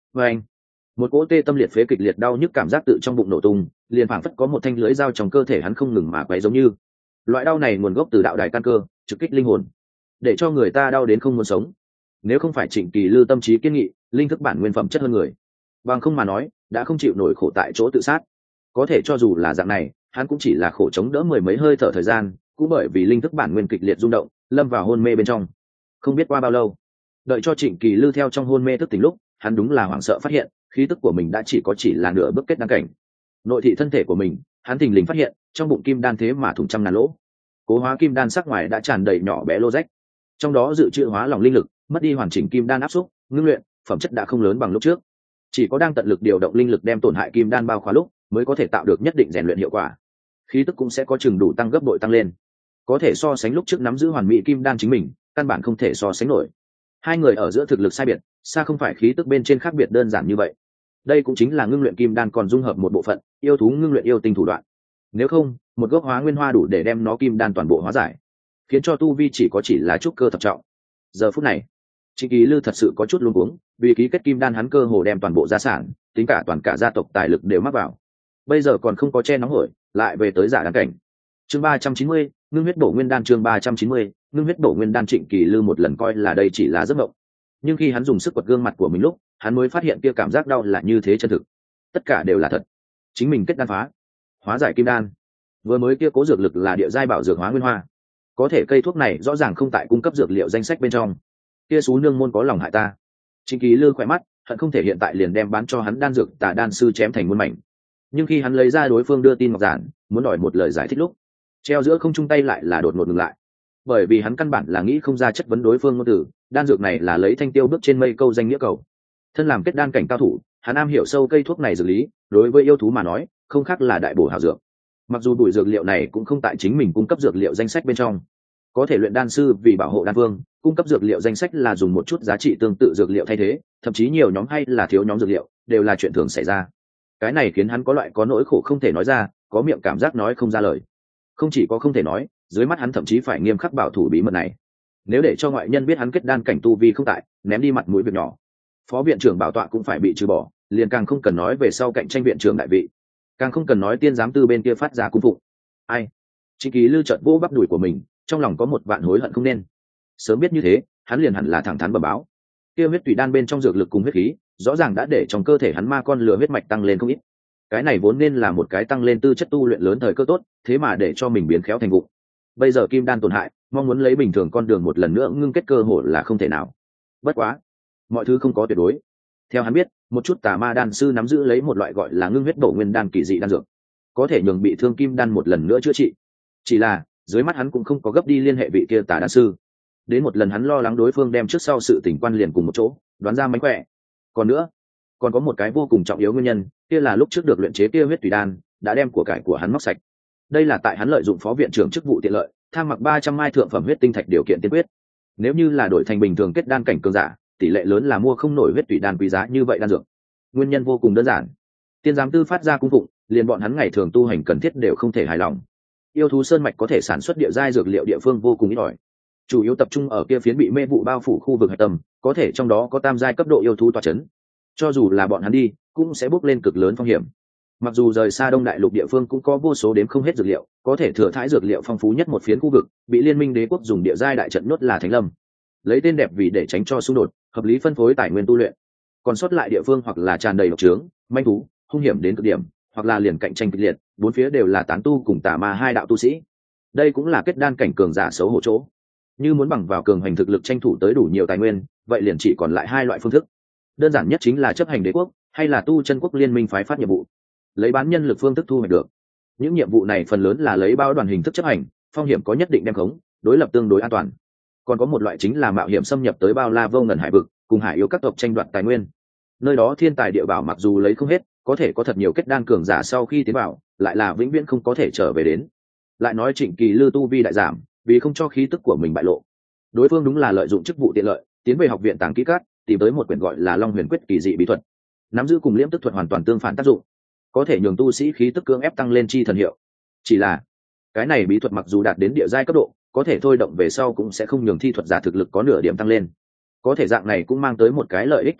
và anh, một cỗ tê tâm liệt phế kịch liệt đau nhức cảm giác tự trong bụng nổ tung, liền phảng phất có một thanh lưới dao trong cơ thể hắn không ngừng mà quấy giống như. Loại đau này nguồn gốc từ đạo đài căn cơ, trực kích linh hồn, để cho người ta đau đến không muốn sống. Nếu không phải Trịnh Kỳ Lư tâm trí kiên nghị, linh thức bản nguyên phẩm chất hơn người, bằng không mà nói đã không chịu nổi khổ tại chỗ tự sát. Có thể cho dù là dạng này, hắn cũng chỉ là khổ chống đỡ mười mấy hơi thở thời gian, cũng bởi vì linh thức bản nguyên kịch liệt rung động, lâm vào hôn mê bên trong. Không biết qua bao lâu, đợi cho Trịnh Kỳ Lư theo trong hôn mê thức tỉnh lúc, hắn đúng là hoảng sợ phát hiện khí tức của mình đã chỉ có chỉ là nửa bước kết đan cảnh. Nội thị thân thể của mình, hắn thình lình phát hiện trong bụng kim đan thế mà thủng trăm ngàn lỗ, cố hóa kim đan sắc ngoài đã tràn đầy nhỏ bé lô rách, trong đó dự trữ hóa lòng linh lực mất đi hoàn chỉnh kim đan áp xúc ngưng luyện, phẩm chất đã không lớn bằng lúc trước. Chỉ có đang tận lực điều động linh lực đem tổn hại kim đan bao khóa lúc, mới có thể tạo được nhất định rèn luyện hiệu quả, khí tức cũng sẽ có chừng đủ tăng gấp bội tăng lên. Có thể so sánh lúc trước nắm giữ hoàn mỹ kim đan chính mình, căn bản không thể so sánh nổi. Hai người ở giữa thực lực sai biệt, xa không phải khí tức bên trên khác biệt đơn giản như vậy. Đây cũng chính là ngưng luyện kim đan còn dung hợp một bộ phận yêu thú ngưng luyện yêu tinh thủ đoạn. Nếu không, một gốc hóa nguyên hoa đủ để đem nó kim đan toàn bộ hóa giải, khiến cho tu vi chỉ có chỉ là trúc cơ thập trọng. Giờ phút này, Trịnh Kỳ Lư thật sự có chút luống cuống, vì ký kết kim đan hắn cơ hồ đem toàn bộ gia sản, tính cả toàn cả gia tộc tài lực đều mắc vào. Bây giờ còn không có che nóng hổi, lại về tới giả đan cảnh. Chương ba trăm chín mươi, ngưng huyết bổ nguyên đan. Chương ba trăm chín mươi, ngưng huyết bổ nguyên đan. Trịnh Kỳ Lư một lần coi là đây chỉ là giấc mộng, nhưng khi hắn dùng sức quật gương mặt của mình lúc, hắn mới phát hiện kia cảm giác đau là như thế chân thực, tất cả đều là thật. Chính mình kết đan phá, hóa giải kim đan, vừa mới kia cố dược lực là địa giai bảo dược hóa nguyên hoa, có thể cây thuốc này rõ ràng không tại cung cấp dược liệu danh sách bên trong. Kia xú nương môn có lòng hại ta. Trịnh Kỳ Lư khỏe mắt hận không thể hiện tại liền đem bán cho hắn đan dược tà đan sư chém thành muôn mảnh. Nhưng khi hắn lấy ra đối phương đưa tin ngọc giản, muốn đòi một lời giải thích lúc, treo giữa không trung tay lại là đột ngột ngừng lại, bởi vì hắn căn bản là nghĩ không ra chất vấn đối phương ngôn từ. Đan dược này là lấy thanh tiêu bước trên mây câu danh nghĩa cầu. Thân làm kết đan cảnh cao thủ, hắn am hiểu sâu cây thuốc này dược lý, đối với yêu thú mà nói không khác là đại bổ hảo dược. Mặc dù bụi dược liệu này cũng không tại chính mình cung cấp dược liệu danh sách bên trong, có thể luyện đan sư vì bảo hộ đan phương cung cấp dược liệu danh sách là dùng một chút giá trị tương tự dược liệu thay thế, thậm chí nhiều nhóm hay là thiếu nhóm dược liệu đều là chuyện thường xảy ra. Cái này khiến hắn có loại có nỗi khổ không thể nói ra, có miệng cảm giác nói không ra lời. Không chỉ có không thể nói, dưới mắt hắn thậm chí phải nghiêm khắc bảo thủ bí mật này. Nếu để cho ngoại nhân biết hắn kết đan cảnh tu vi không tại, ném đi mặt mũi việc nhỏ, phó viện trưởng bảo tọa cũng phải bị trừ bỏ, liền càng không cần nói về sau cạnh tranh viện trưởng đại vị, càng không cần nói tiên giám tư bên kia phát ra cung phụng. Ai? Trịnh Kỳ Lư chợt vỗ bắp đùi của mình, trong lòng có một vạn hối hận không nên. Sớm biết như thế, hắn liền hẳn là thẳng thắn bẩm báo. Kia huyết tùy đan bên trong dược lực cùng huyết khí, rõ ràng đã để trong cơ thể hắn ma con lửa huyết mạch tăng lên không ít. Cái này vốn nên là một cái tăng lên tư chất tu luyện lớn thời cơ tốt, thế mà để cho mình biến khéo thành vụng. Bây giờ kim đan tổn hại, mong muốn lấy bình thường con đường một lần nữa ngưng kết cơ hội là không thể nào. Bất quá, mọi thứ không có tuyệt đối. Theo hắn biết, một chút tà ma đan sư nắm giữ lấy một loại gọi là ngưng huyết bổ nguyên đan kỳ dị đan dược, có thể nhường bị thương kim đan một lần nữa chữa trị. Chỉ là dưới mắt hắn cũng không có gấp đi liên hệ vị kia tà đan sư. Đến một lần hắn lo lắng đối phương đem trước sau sự tình quan liền cùng một chỗ, đoán ra mánh khỏe. Còn nữa, còn có một cái vô cùng trọng yếu nguyên nhân, kia là lúc trước được luyện chế kia huyết tùy đan đã đem của cải của hắn móc sạch. Đây là tại hắn lợi dụng phó viện trưởng chức vụ tiện lợi, tham mặc ba trăm mai thượng phẩm huyết tinh thạch điều kiện tiên quyết. Nếu như là đổi thành bình thường kết đan cảnh cường giả, tỷ lệ lớn là mua không nổi huyết tùy đan quý giá như vậy đan dược. Nguyên nhân vô cùng đơn giản, tiên giám tư phát ra cung phụng, liền bọn hắn ngày thường tu hành cần thiết đều không thể hài lòng. Yêu thú sơn mạch có thể sản xuất địa giai dược liệu địa phương vô cùng ít ỏi, chủ yếu tập trung ở kia phiến bị mê vụ bao phủ khu vực hạch tâm, có thể trong đó có tam giai cấp độ yêu thú tọa chấn. Cho dù là bọn hắn đi, cũng sẽ bước lên cực lớn phong hiểm. Mặc dù rời xa Đông Đại Lục địa phương cũng có vô số đếm không hết dược liệu, có thể thừa thãi dược liệu phong phú nhất một phiến khu vực, bị Liên minh đế quốc dùng địa giai đại trận nhốt là Thánh Lâm. Lấy tên đẹp vì để tránh cho xung đột, hợp lý phân phối tài nguyên tu luyện. Còn sót lại địa phương hoặc là tràn đầy độc trướng, manh thú, hung hiểm đến cực điểm, hoặc là liền cạnh tranh kịch liệt, bốn phía đều là tán tu cùng tà ma hai đạo tu sĩ. Đây cũng là kết đan cảnh cường giả xấu hổ chỗ. Như muốn bằng vào cường hành thực lực tranh thủ tới đủ nhiều tài nguyên, vậy liền chỉ còn lại hai loại phương thức. Đơn giản nhất chính là chấp hành đế quốc, hay là tu chân quốc liên minh phái phát nhiệm vụ, lấy bán nhân lực phương thức thu hoạch được. Những nhiệm vụ này phần lớn là lấy bao đoàn hình thức chấp hành, phong hiểm có nhất định đem khống, đối lập tương đối an toàn. Còn có một loại chính là mạo hiểm xâm nhập tới bao la vô ngần hải vực, cùng hải yếu các tộc tranh đoạt tài nguyên. Nơi đó thiên tài địa bảo mặc dù lấy không hết, có thể có thật nhiều kết đan cường giả sau khi tiến vào, lại là vĩnh viễn không có thể trở về đến. Lại nói Trịnh Kỳ Lư tu vi đại giảm, vì không cho khí tức của mình bại lộ, đối phương đúng là lợi dụng chức vụ tiện lợi, tiến về học viện tàng kỹ cát, tìm tới một quyển gọi là Long Huyền Quyết kỳ dị bí thuật, nắm giữ cùng liễm tức thuật hoàn toàn tương phản tác dụng, có thể nhường tu sĩ khí tức cưỡng ép tăng lên chi thần hiệu. Chỉ là cái này bí thuật mặc dù đạt đến địa giai cấp độ, có thể thôi động về sau cũng sẽ không nhường thi thuật giả thực lực có nửa điểm tăng lên. Có thể dạng này cũng mang tới một cái lợi ích to lớn,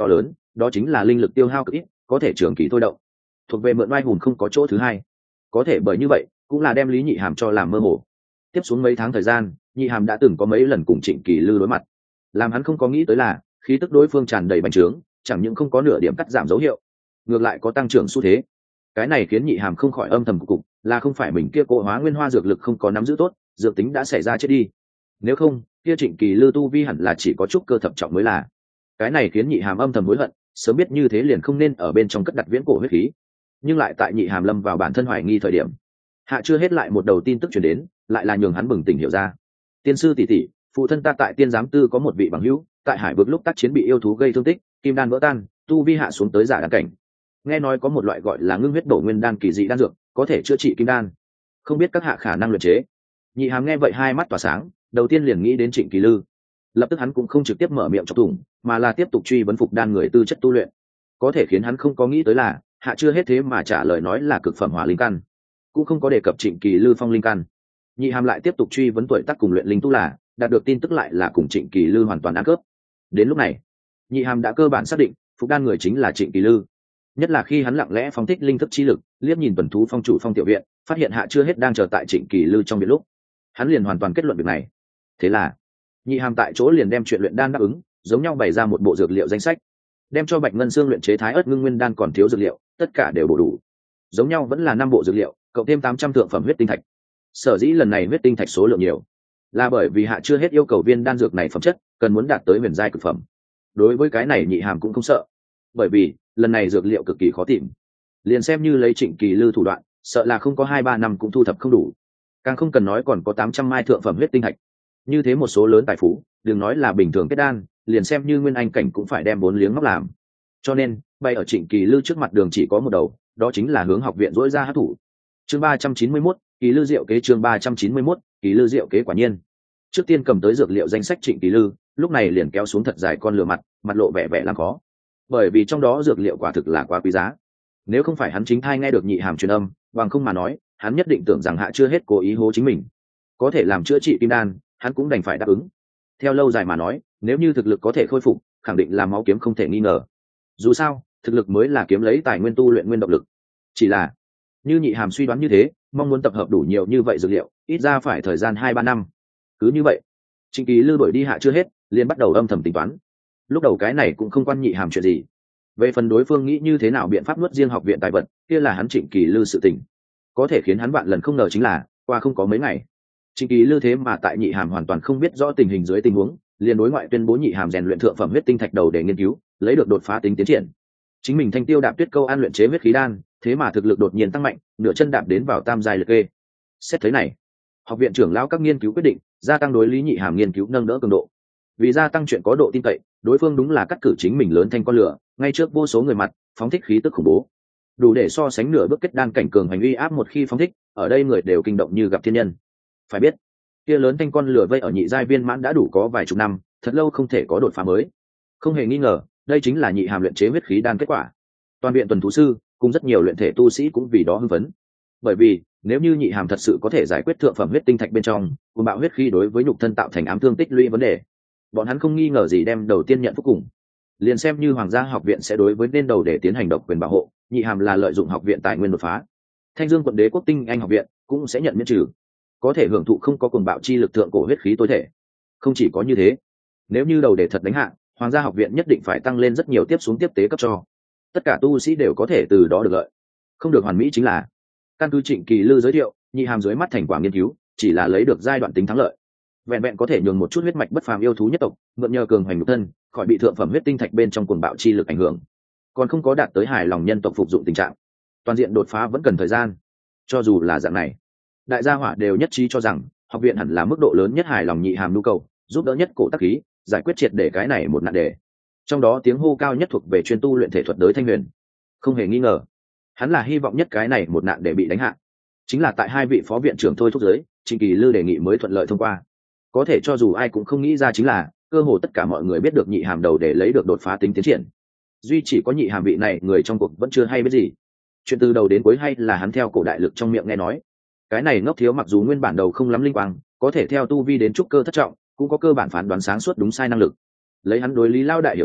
đó chính là linh lực tiêu hao cực ít, có thể trường kỳ thôi động, thuộc về mượn oai hùng không có chỗ thứ hai. Có thể bởi như vậy cũng là đem Lý Nhị Hàm cho làm mơ hồ. Tiếp xuống mấy tháng thời gian, Nhị Hàm đã từng có mấy lần cùng Trịnh Kỳ Lư đối mặt, làm hắn không có nghĩ tới là khí tức đối phương tràn đầy bành trướng, chẳng những không có nửa điểm cắt giảm dấu hiệu, ngược lại có tăng trưởng xu thế. Cái này khiến Nhị Hàm không khỏi âm thầm cục cục, là không phải mình kia cỗ hóa nguyên hoa dược lực không có nắm giữ tốt, dược tính đã xảy ra chết đi. Nếu không, kia Trịnh Kỳ Lư tu vi hẳn là chỉ có chút cơ thập trọng mới là. Cái này khiến Nhị Hàm âm thầm hối hận, sớm biết như thế liền không nên ở bên trong cất đặt viễn cổ huyết khí. Nhưng lại tại Nhị Hàm lâm vào bản thân hoài nghi thời điểm, hạ chưa hết lại một đầu tin tức truyền đến, lại là nhường hắn bừng tỉnh hiểu ra. Tiên sư tỷ tỷ, phụ thân ta tại Tiên giám tư có một vị bằng hữu, tại hải vực lúc tác chiến bị yêu thú gây thương tích, kim đan vỡ tan, tu vi hạ xuống tới giả đan cảnh. Nghe nói có một loại gọi là ngưng huyết bổ nguyên đan kỳ dị đan dược, có thể chữa trị kim đan, không biết các hạ khả năng luyện chế. Nhị Hàm nghe vậy hai mắt tỏa sáng, đầu tiên liền nghĩ đến Trịnh Kỳ Lư. Lập tức hắn cũng không trực tiếp mở miệng chọc thủng, mà là tiếp tục truy vấn phục đan người tư chất tu luyện. Có thể khiến hắn không có nghĩ tới là hạ chưa hết thế mà trả lời nói là cực phẩm hỏa linh căn, cũng không có đề cập Trịnh Kỳ Lư phong linh căn. Nhị Hàm lại tiếp tục truy vấn tuổi tác cùng luyện linh tu là, đạt được tin tức lại là cùng Trịnh Kỳ Lư hoàn toàn ăn cướp. Đến lúc này, Nhị Hàm đã cơ bản xác định phục đan người chính là Trịnh Kỳ Lư. Nhất là khi hắn lặng lẽ phóng thích linh thức chi lực, liếc nhìn tuần thú phong chủ Phong tiểu viện, phát hiện hạ chưa hết đang chờ tại Trịnh Kỳ Lư trong viện lúc, hắn liền hoàn toàn kết luận việc này. Thế là Nhị Hàm tại chỗ liền đem chuyện luyện đan đáp ứng, giống nhau bày ra một bộ dược liệu danh sách, đem cho Bạch Ngân Xương luyện chế thái ớt ngưng nguyên đan còn thiếu dược liệu, tất cả đều bổ đủ. Giống nhau vẫn là năm bộ dược liệu, cộng thêm tám trăm thượng phẩm huyết tinh thạch. Sở dĩ lần này huyết tinh thạch số lượng nhiều, là bởi vì hạ chưa hết yêu cầu viên đan dược này phẩm chất cần muốn đạt tới huyền giai cực phẩm. Đối với cái này Nhị Hàm cũng không sợ, bởi vì lần này dược liệu cực kỳ khó tìm, liền xem như lấy Trịnh Kỳ Lư thủ đoạn, sợ là không có hai ba năm cũng thu thập không đủ, càng không cần nói còn có tám trăm mai thượng phẩm huyết tinh thạch. Như thế một số lớn tài phú, đừng nói là bình thường kết đan, liền xem như nguyên anh cảnh cũng phải đem bốn liếng ngóc làm. Cho nên bay ở Trịnh Kỳ Lư trước mặt đường chỉ có một đầu, đó chính là hướng học viện dỗi ra hát thủ. Chương ba trăm chín mươi mốt, Kỳ Lư diệu kế. Chương ba trăm chín mươi mốt, Kỳ Lư diệu kế. Quả nhiên, trước tiên cầm tới dược liệu danh sách Trịnh Kỳ Lư, lúc này liền kéo xuống thật dài con lửa mặt, mặt lộ vẻ vẻ làm khó, bởi vì trong đó dược liệu quả thực là quá quý giá. Nếu không phải hắn chính thai nghe được Nhị Hàm truyền âm, bằng không mà nói, hắn nhất định tưởng rằng hạ chưa hết cố ý hố chính mình. Có thể làm chữa trị kim đan, hắn cũng đành phải đáp ứng. Theo lâu dài mà nói, nếu như thực lực có thể khôi phục, khẳng định là máu kiếm không thể nghi ngờ. Dù sao, thực lực mới là kiếm lấy tài nguyên tu luyện nguyên động lực. Chỉ là, như Nhị Hàm suy đoán như thế, mong muốn tập hợp đủ nhiều như vậy dược liệu, ít ra phải thời gian hai ba năm. Cứ như vậy, Trịnh Kỳ Lư đổi đi hạ chưa hết, liền bắt đầu âm thầm tính toán. Lúc đầu cái này cũng không quan Nhị Hàm chuyện gì. Về phần đối phương nghĩ như thế nào biện pháp nuốt riêng học viện tài vật, kia là hắn Trịnh Kỳ Lư sự tình. Có thể khiến hắn vạn lần không ngờ chính là, qua không có mấy ngày, Trịnh Kỳ Lư thế mà tại Nhị Hàm hoàn toàn không biết rõ tình hình dưới tình huống, liền đối ngoại tuyên bố Nhị Hàm rèn luyện thượng phẩm huyết tinh thạch đầu để nghiên cứu, lấy được đột phá tính tiến triển. Chính mình Thanh Tiêu Đạp Tuyết Câu an luyện chế huyết khí đan, thế mà thực lực đột nhiên tăng mạnh, nửa chân đạp đến vào tam giai liệt kê. Xét thấy này, học viện trưởng lão các nghiên cứu quyết định gia tăng đối Lý Nhị Hàm nghiên cứu nâng đỡ cường độ. Vì gia tăng chuyện có độ tin cậy, đối phương đúng là cắt cử chính mình lớn thanh con lửa, ngay trước vô số người mặt, phóng thích khí tức khủng bố, đủ để so sánh nửa bước kết đan cảnh cường hành uy áp. Một khi phóng thích, ở đây người đều kinh động như gặp thiên nhân. Phải biết, kia lớn thanh con lửa vây ở nhị giai viên mãn đã đủ có vài chục năm, thật lâu không thể có đột phá mới. Không hề nghi ngờ, đây chính là Nhị Hàm luyện chế huyết khí đan kết quả. Toàn viện tuần thú sư cùng rất nhiều luyện thể tu sĩ cũng vì đó hưng phấn. Bởi vì nếu như Nhị Hàm thật sự có thể giải quyết thượng phẩm huyết tinh thạch bên trong cùng bạo huyết khí đối với nhục thân tạo thành ám thương tích lũy vấn đề, bọn hắn không nghi ngờ gì đem đầu tiên nhận phúc cùng. Liền xem như hoàng gia học viện sẽ đối với nên đầu để tiến hành độc quyền bảo hộ, Nhị Hàm là lợi dụng học viện tài nguyên đột phá, Thanh Dương quận đế quốc tinh anh học viện cũng sẽ nhận miễn trừ, có thể hưởng thụ không có cuồng bạo chi lực thượng cổ huyết khí tối thể. Không chỉ có như thế, nếu như đầu để thật đánh hạ, hoàng gia học viện nhất định phải tăng lên rất nhiều tiếp xuống tiếp tế cấp cho tất cả tu sĩ đều có thể từ đó được lợi. Không được hoàn mỹ chính là, căn cứ Trịnh Kỳ Lư giới thiệu, Nhị Hàm dưới mắt thành quả nghiên cứu chỉ là lấy được giai đoạn tính thắng lợi, vẹn vẹn có thể nhường một chút huyết mạch bất phàm yêu thú nhất tộc mượn nhờ cường hoành nhục thân khỏi bị thượng phẩm huyết tinh thạch bên trong cuồng bạo chi lực ảnh hưởng, còn không có đạt tới hài lòng nhân tộc phục dụng tình trạng. Toàn diện đột phá vẫn cần thời gian. Cho dù là dạng này, đại gia hỏa đều nhất trí cho rằng học viện hẳn là mức độ lớn nhất hài lòng Nhị Hàm nhu cầu, giúp đỡ nhất cổ tắc khí, giải quyết triệt để cái này một nạn đề. Trong đó tiếng hô cao nhất thuộc về chuyên tu luyện thể thuật đới Thanh Huyền. Không hề nghi ngờ, hắn là hy vọng nhất cái này một nạn để bị đánh hạ. Chính là tại hai vị phó viện trưởng thôi thúc giới, Trịnh Kỳ Lư đề nghị mới thuận lợi thông qua. Có thể cho dù ai cũng không nghĩ ra chính là, cơ hồ tất cả mọi người biết được Nhị Hàm đầu để lấy được đột phá tính tiến triển. Duy chỉ có Nhị Hàm vị này người trong cuộc vẫn chưa hay biết gì. Chuyện từ đầu đến cuối hay là hắn theo cổ đại lực trong miệng nghe nói. Cái này ngốc thiếu mặc dù nguyên bản đầu không lắm linh quang, có thể theo tu vi đến trúc cơ thất trọng, cũng có cơ bản phán đoán sáng suốt đúng sai năng lực. Lấy hắn đối Lý Lao đại hiểu rõ,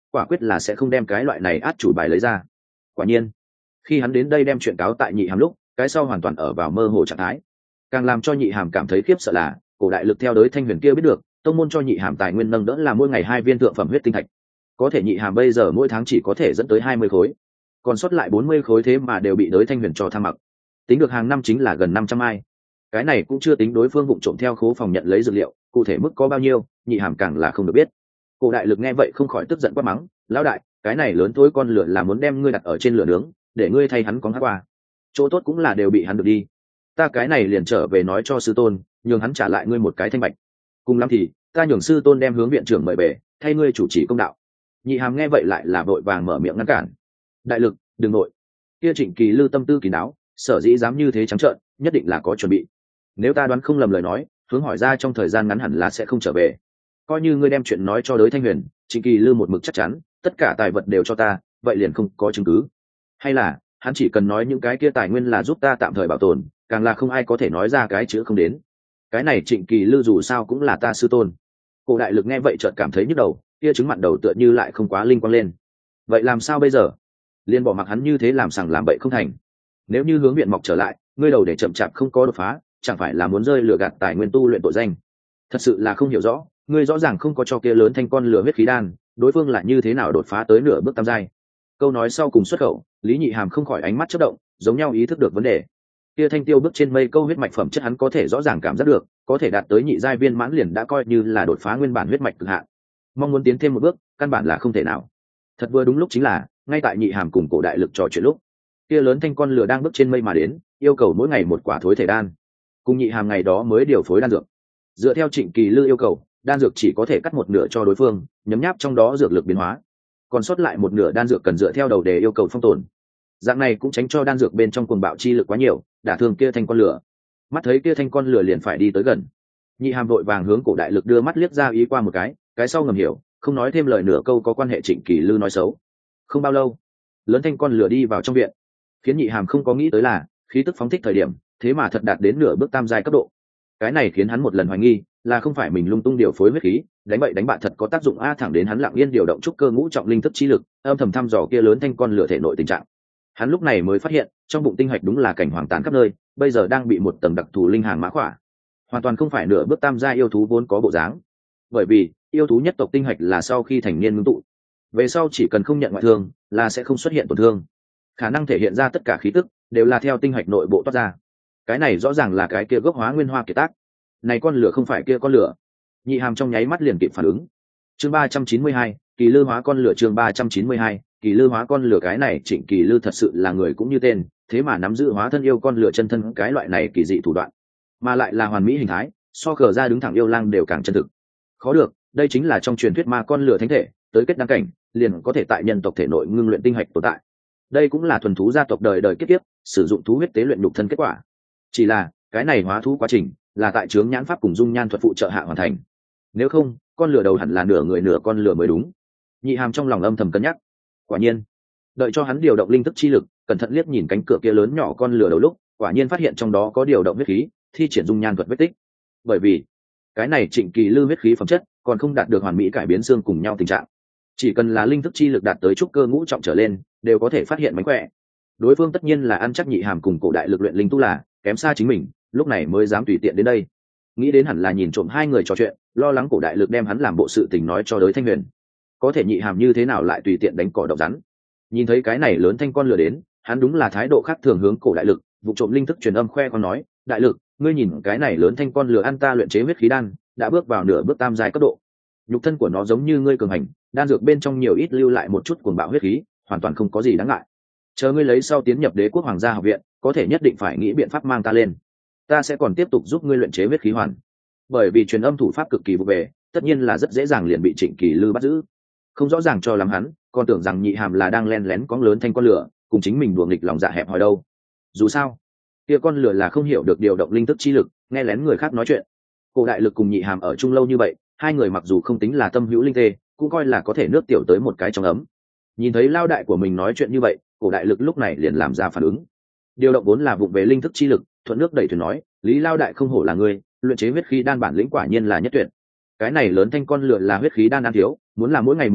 quả quyết là sẽ không đem cái loại này át chủ bài lấy ra. Quả nhiên, khi hắn đến đây đem chuyện cáo tại nhị hàm lúc, cái sau hoàn toàn ở vào mơ hồ trạng thái. Càng làm cho nhị hàm cảm thấy khiếp sợ là cổ đại lực theo đới thanh huyền kia biết được tông môn cho nhị hàm tài nguyên nâng đỡ là mỗi ngày hai viên thượng phẩm huyết tinh thạch, có thể nhị hàm bây giờ mỗi tháng chỉ có thể dẫn tới hai mươi khối, còn sót lại bốn mươi khối thế mà đều bị đới thanh huyền cho tham mặc, tính được hàng năm chính là gần năm trăm ai. Cái này cũng chưa tính đối phương vụng trộm theo khố phòng nhận lấy dược liệu, cụ thể mức có bao nhiêu nhị hàm càng là không được biết. Cổ đại lực nghe vậy không khỏi tức giận quát mắng, lão đại, cái này lớn thối con lửa là muốn đem ngươi đặt ở trên lửa nướng để ngươi thay hắn có hát qua, chỗ tốt cũng là đều bị hắn được đi. Ta cái này liền trở về nói cho sư tôn, nhường hắn trả lại ngươi một cái thanh bạch, cùng lắm thì ta nhường sư tôn đem hướng viện trưởng mời về thay ngươi chủ trì công đạo. Nhị hàm nghe vậy lại là vội vàng mở miệng ngăn cản, đại lực đừng nội, kia Trịnh Kỳ Lư tâm tư kín đáo, sở dĩ dám như thế trắng trợn nhất định là có chuẩn bị. Nếu ta đoán không lầm lời nói, hướng hỏi ra trong thời gian ngắn hẳn là sẽ không trở về. Coi như ngươi đem chuyện nói cho đới thanh huyền, Trịnh Kỳ Lư một mực chắc chắn tất cả tài vật đều cho ta, vậy liền không có chứng cứ. Hay là hắn chỉ cần nói những cái kia tài nguyên là giúp ta tạm thời bảo tồn, càng là không ai có thể nói ra cái chữ không đến. Cái này Trịnh Kỳ Lư dù sao cũng là ta sư tôn. Cổ đại lực nghe vậy chợt cảm thấy nhức đầu, kia chứng mặn đầu tựa như lại không quá linh quang lên. Vậy làm sao bây giờ? Liên bỏ mặc hắn như thế làm sằng làm bậy không thành. Nếu như hướng viện mọc trở lại, ngươi đầu để chậm chạp không có đột phá, chẳng phải là muốn rơi lừa gạt tài nguyên tu luyện tội danh? Thật sự là không hiểu rõ, ngươi rõ ràng không có cho kia lớn thanh con lừa huyết khí đan, đối phương là như thế nào đột phá tới nửa bước tam giai? Câu nói sau cùng xuất khẩu, Lý Nhị Hàm không khỏi ánh mắt chớp động, giống nhau ý thức được vấn đề. Kia thanh tiêu bước trên mây câu huyết mạch phẩm chất hắn có thể rõ ràng cảm giác được, có thể đạt tới nhị giai viên mãn liền đã coi như là đột phá nguyên bản huyết mạch cực hạn. Mong muốn tiến thêm một bước, căn bản là không thể nào. Thật vừa đúng lúc chính là, ngay tại Nhị Hàm cùng cổ đại lực trò chuyện lúc, kia lớn thanh con lừa đang bước trên mây mà đến, yêu cầu mỗi ngày một quả thối thể đan. Cùng Nhị Hàm ngày đó mới điều phối đan dược. Dựa theo Trịnh Kỳ Lư yêu cầu, đan dược chỉ có thể cắt một nửa cho đối phương, nhấm nháp trong đó dược lực biến hóa, còn sót lại một nửa đan dược cần dựa theo đầu đề yêu cầu phong tồn. Dạng này cũng tránh cho đan dược bên trong cuồng bạo chi lực quá nhiều, đả thương kia thanh con lửa. Mắt thấy kia thanh con lửa liền phải đi tới gần, Nhị Hàm vội vàng hướng cổ đại lực đưa mắt liếc ra ý qua một cái, cái sau ngầm hiểu, không nói thêm lời nửa câu có quan hệ Trịnh Kỳ Lư nói xấu. Không bao lâu, lớn thanh con lửa đi vào trong viện, khiến Nhị Hàm không có nghĩ tới là khí tức phóng thích thời điểm, thế mà thật đạt đến nửa bước tam giai cấp độ. Cái này khiến hắn một lần hoài nghi, là không phải mình lung tung điều phối huyết khí, đánh bậy đánh bạ thật có tác dụng a, thẳng đến hắn lặng yên điều động trúc cơ ngũ trọng linh thức chi lực, âm thầm thăm dò kia lớn thanh con lửa thể nội tình trạng. Hắn lúc này mới phát hiện, trong bụng tinh hạch đúng là cảnh hoàng tàn khắp nơi, bây giờ đang bị một tầng đặc thù linh hàng mã khỏa, hoàn toàn không phải nửa bước tam gia yêu thú vốn có bộ dáng. Bởi vì yêu thú nhất tộc tinh hạch là sau khi thành niên ngưng tụ, về sau chỉ cần không nhận ngoại thương là sẽ không xuất hiện tổn thương, khả năng thể hiện ra tất cả khí tức đều là theo tinh hạch nội bộ toát ra. Cái này rõ ràng là cái kia gốc hóa nguyên hoa kiệt tác. Này con lửa không phải kia con lửa. Nhị Hàm trong nháy mắt liền kịp phản ứng. Chương ba trăm chín mươi hai, Kỳ Lư hóa con lửa. Chương ba trăm chín mươi hai, Kỳ Lư hóa con lửa. Cái này Trịnh Kỳ Lư thật sự là người cũng như tên, thế mà nắm giữ hóa thân yêu con lửa chân thân cái loại này kỳ dị thủ đoạn, mà lại là hoàn mỹ hình thái, so khờ ra đứng thẳng yêu lang đều càng chân thực. Khó được, đây chính là trong truyền thuyết ma con lửa thánh thể, tới kết đăng cảnh, liền có thể tại nhân tộc thể nội ngưng luyện tinh hạch tồn tại. Đây cũng là thuần thú gia tộc đời đời kiếp kiếp sử dụng thú huyết tế luyện nhục thân kết quả. Chỉ là cái này hóa thú quá trình là tại chướng nhãn pháp cùng dung nhan thuật phụ trợ hạ hoàn thành, nếu không con lửa đầu hẳn là nửa người nửa con lửa mới đúng. Nhị Hàm trong lòng âm thầm cân nhắc. Quả nhiên, đợi cho hắn điều động linh thức chi lực, cẩn thận liếc nhìn cánh cửa kia lớn nhỏ con lửa đầu lúc, quả nhiên phát hiện trong đó có điều động huyết khí, thi triển dung nhan thuật vết tích. Bởi vì cái này Trịnh Kỳ Lư huyết khí phẩm chất còn không đạt được hoàn mỹ cải biến xương cùng nhau tình trạng, chỉ cần là linh thức chi lực đạt tới trúc cơ ngũ trọng trở lên đều có thể phát hiện mánh khỏe. Đối phương tất nhiên là ăn chắc Nhị Hàm cùng cổ đại lực luyện linh tu là kém xa chính mình, lúc này mới dám tùy tiện đến đây. Nghĩ đến hẳn là nhìn trộm hai người trò chuyện, lo lắng cổ đại lực đem hắn làm bộ sự tình nói cho đới thanh huyền. Có thể Nhị Hàm như thế nào lại tùy tiện đánh cỏ độc rắn. Nhìn thấy cái này lớn thanh con lừa đến, hắn đúng là thái độ khác thường, hướng cổ đại lực vụ trộm linh thức truyền âm khoe con nói, đại lực, ngươi nhìn cái này lớn thanh con lừa ăn ta luyện chế huyết khí đan, đã bước vào nửa bước tam giai cấp độ. Nhục thân của nó giống như ngươi cường hành, đan dược bên trong nhiều ít lưu lại một chút cuồng bạo huyết khí, hoàn toàn không có gì đáng ngại. Chờ ngươi lấy sau tiến nhập Đế quốc Hoàng gia học viện, có thể nhất định phải nghĩ biện pháp mang ta lên. Ta sẽ còn tiếp tục giúp ngươi luyện chế huyết khí hoàn. Bởi vì truyền âm thủ pháp cực kỳ vụ về, tất nhiên là rất dễ dàng liền bị Trịnh Kỳ Lư bắt giữ. Không rõ ràng cho lắm hắn, còn tưởng rằng Nhị Hàm là đang len lén cóng lớn thanh con lửa, cùng chính mình đùa nghịch lòng dạ hẹp hòi đâu. Dù sao, kia con lửa là không hiểu được điều động linh thức chi lực, nghe lén người khác nói chuyện. Cổ đại lực cùng Nhị Hàm ở chung lâu như vậy, hai người mặc dù không tính là tâm hữu linh tê, cũng coi là có thể nước tiểu tới một cái trong ấm. Nhìn thấy lao đại của mình nói chuyện như vậy, cổ đại lực lúc này liền làm ra phản ứng. Điều động vốn là vụng về linh thức chi lực, thuận nước đẩy thuyền nói, Lý lao đại không hổ là ngươi, luyện chế huyết khí đan bản lĩnh quả nhiên là nhất tuyệt. Cái này lớn thanh con lửa là huyết khí đan ăn thiếu, muốn làm mỗi ngày một quả,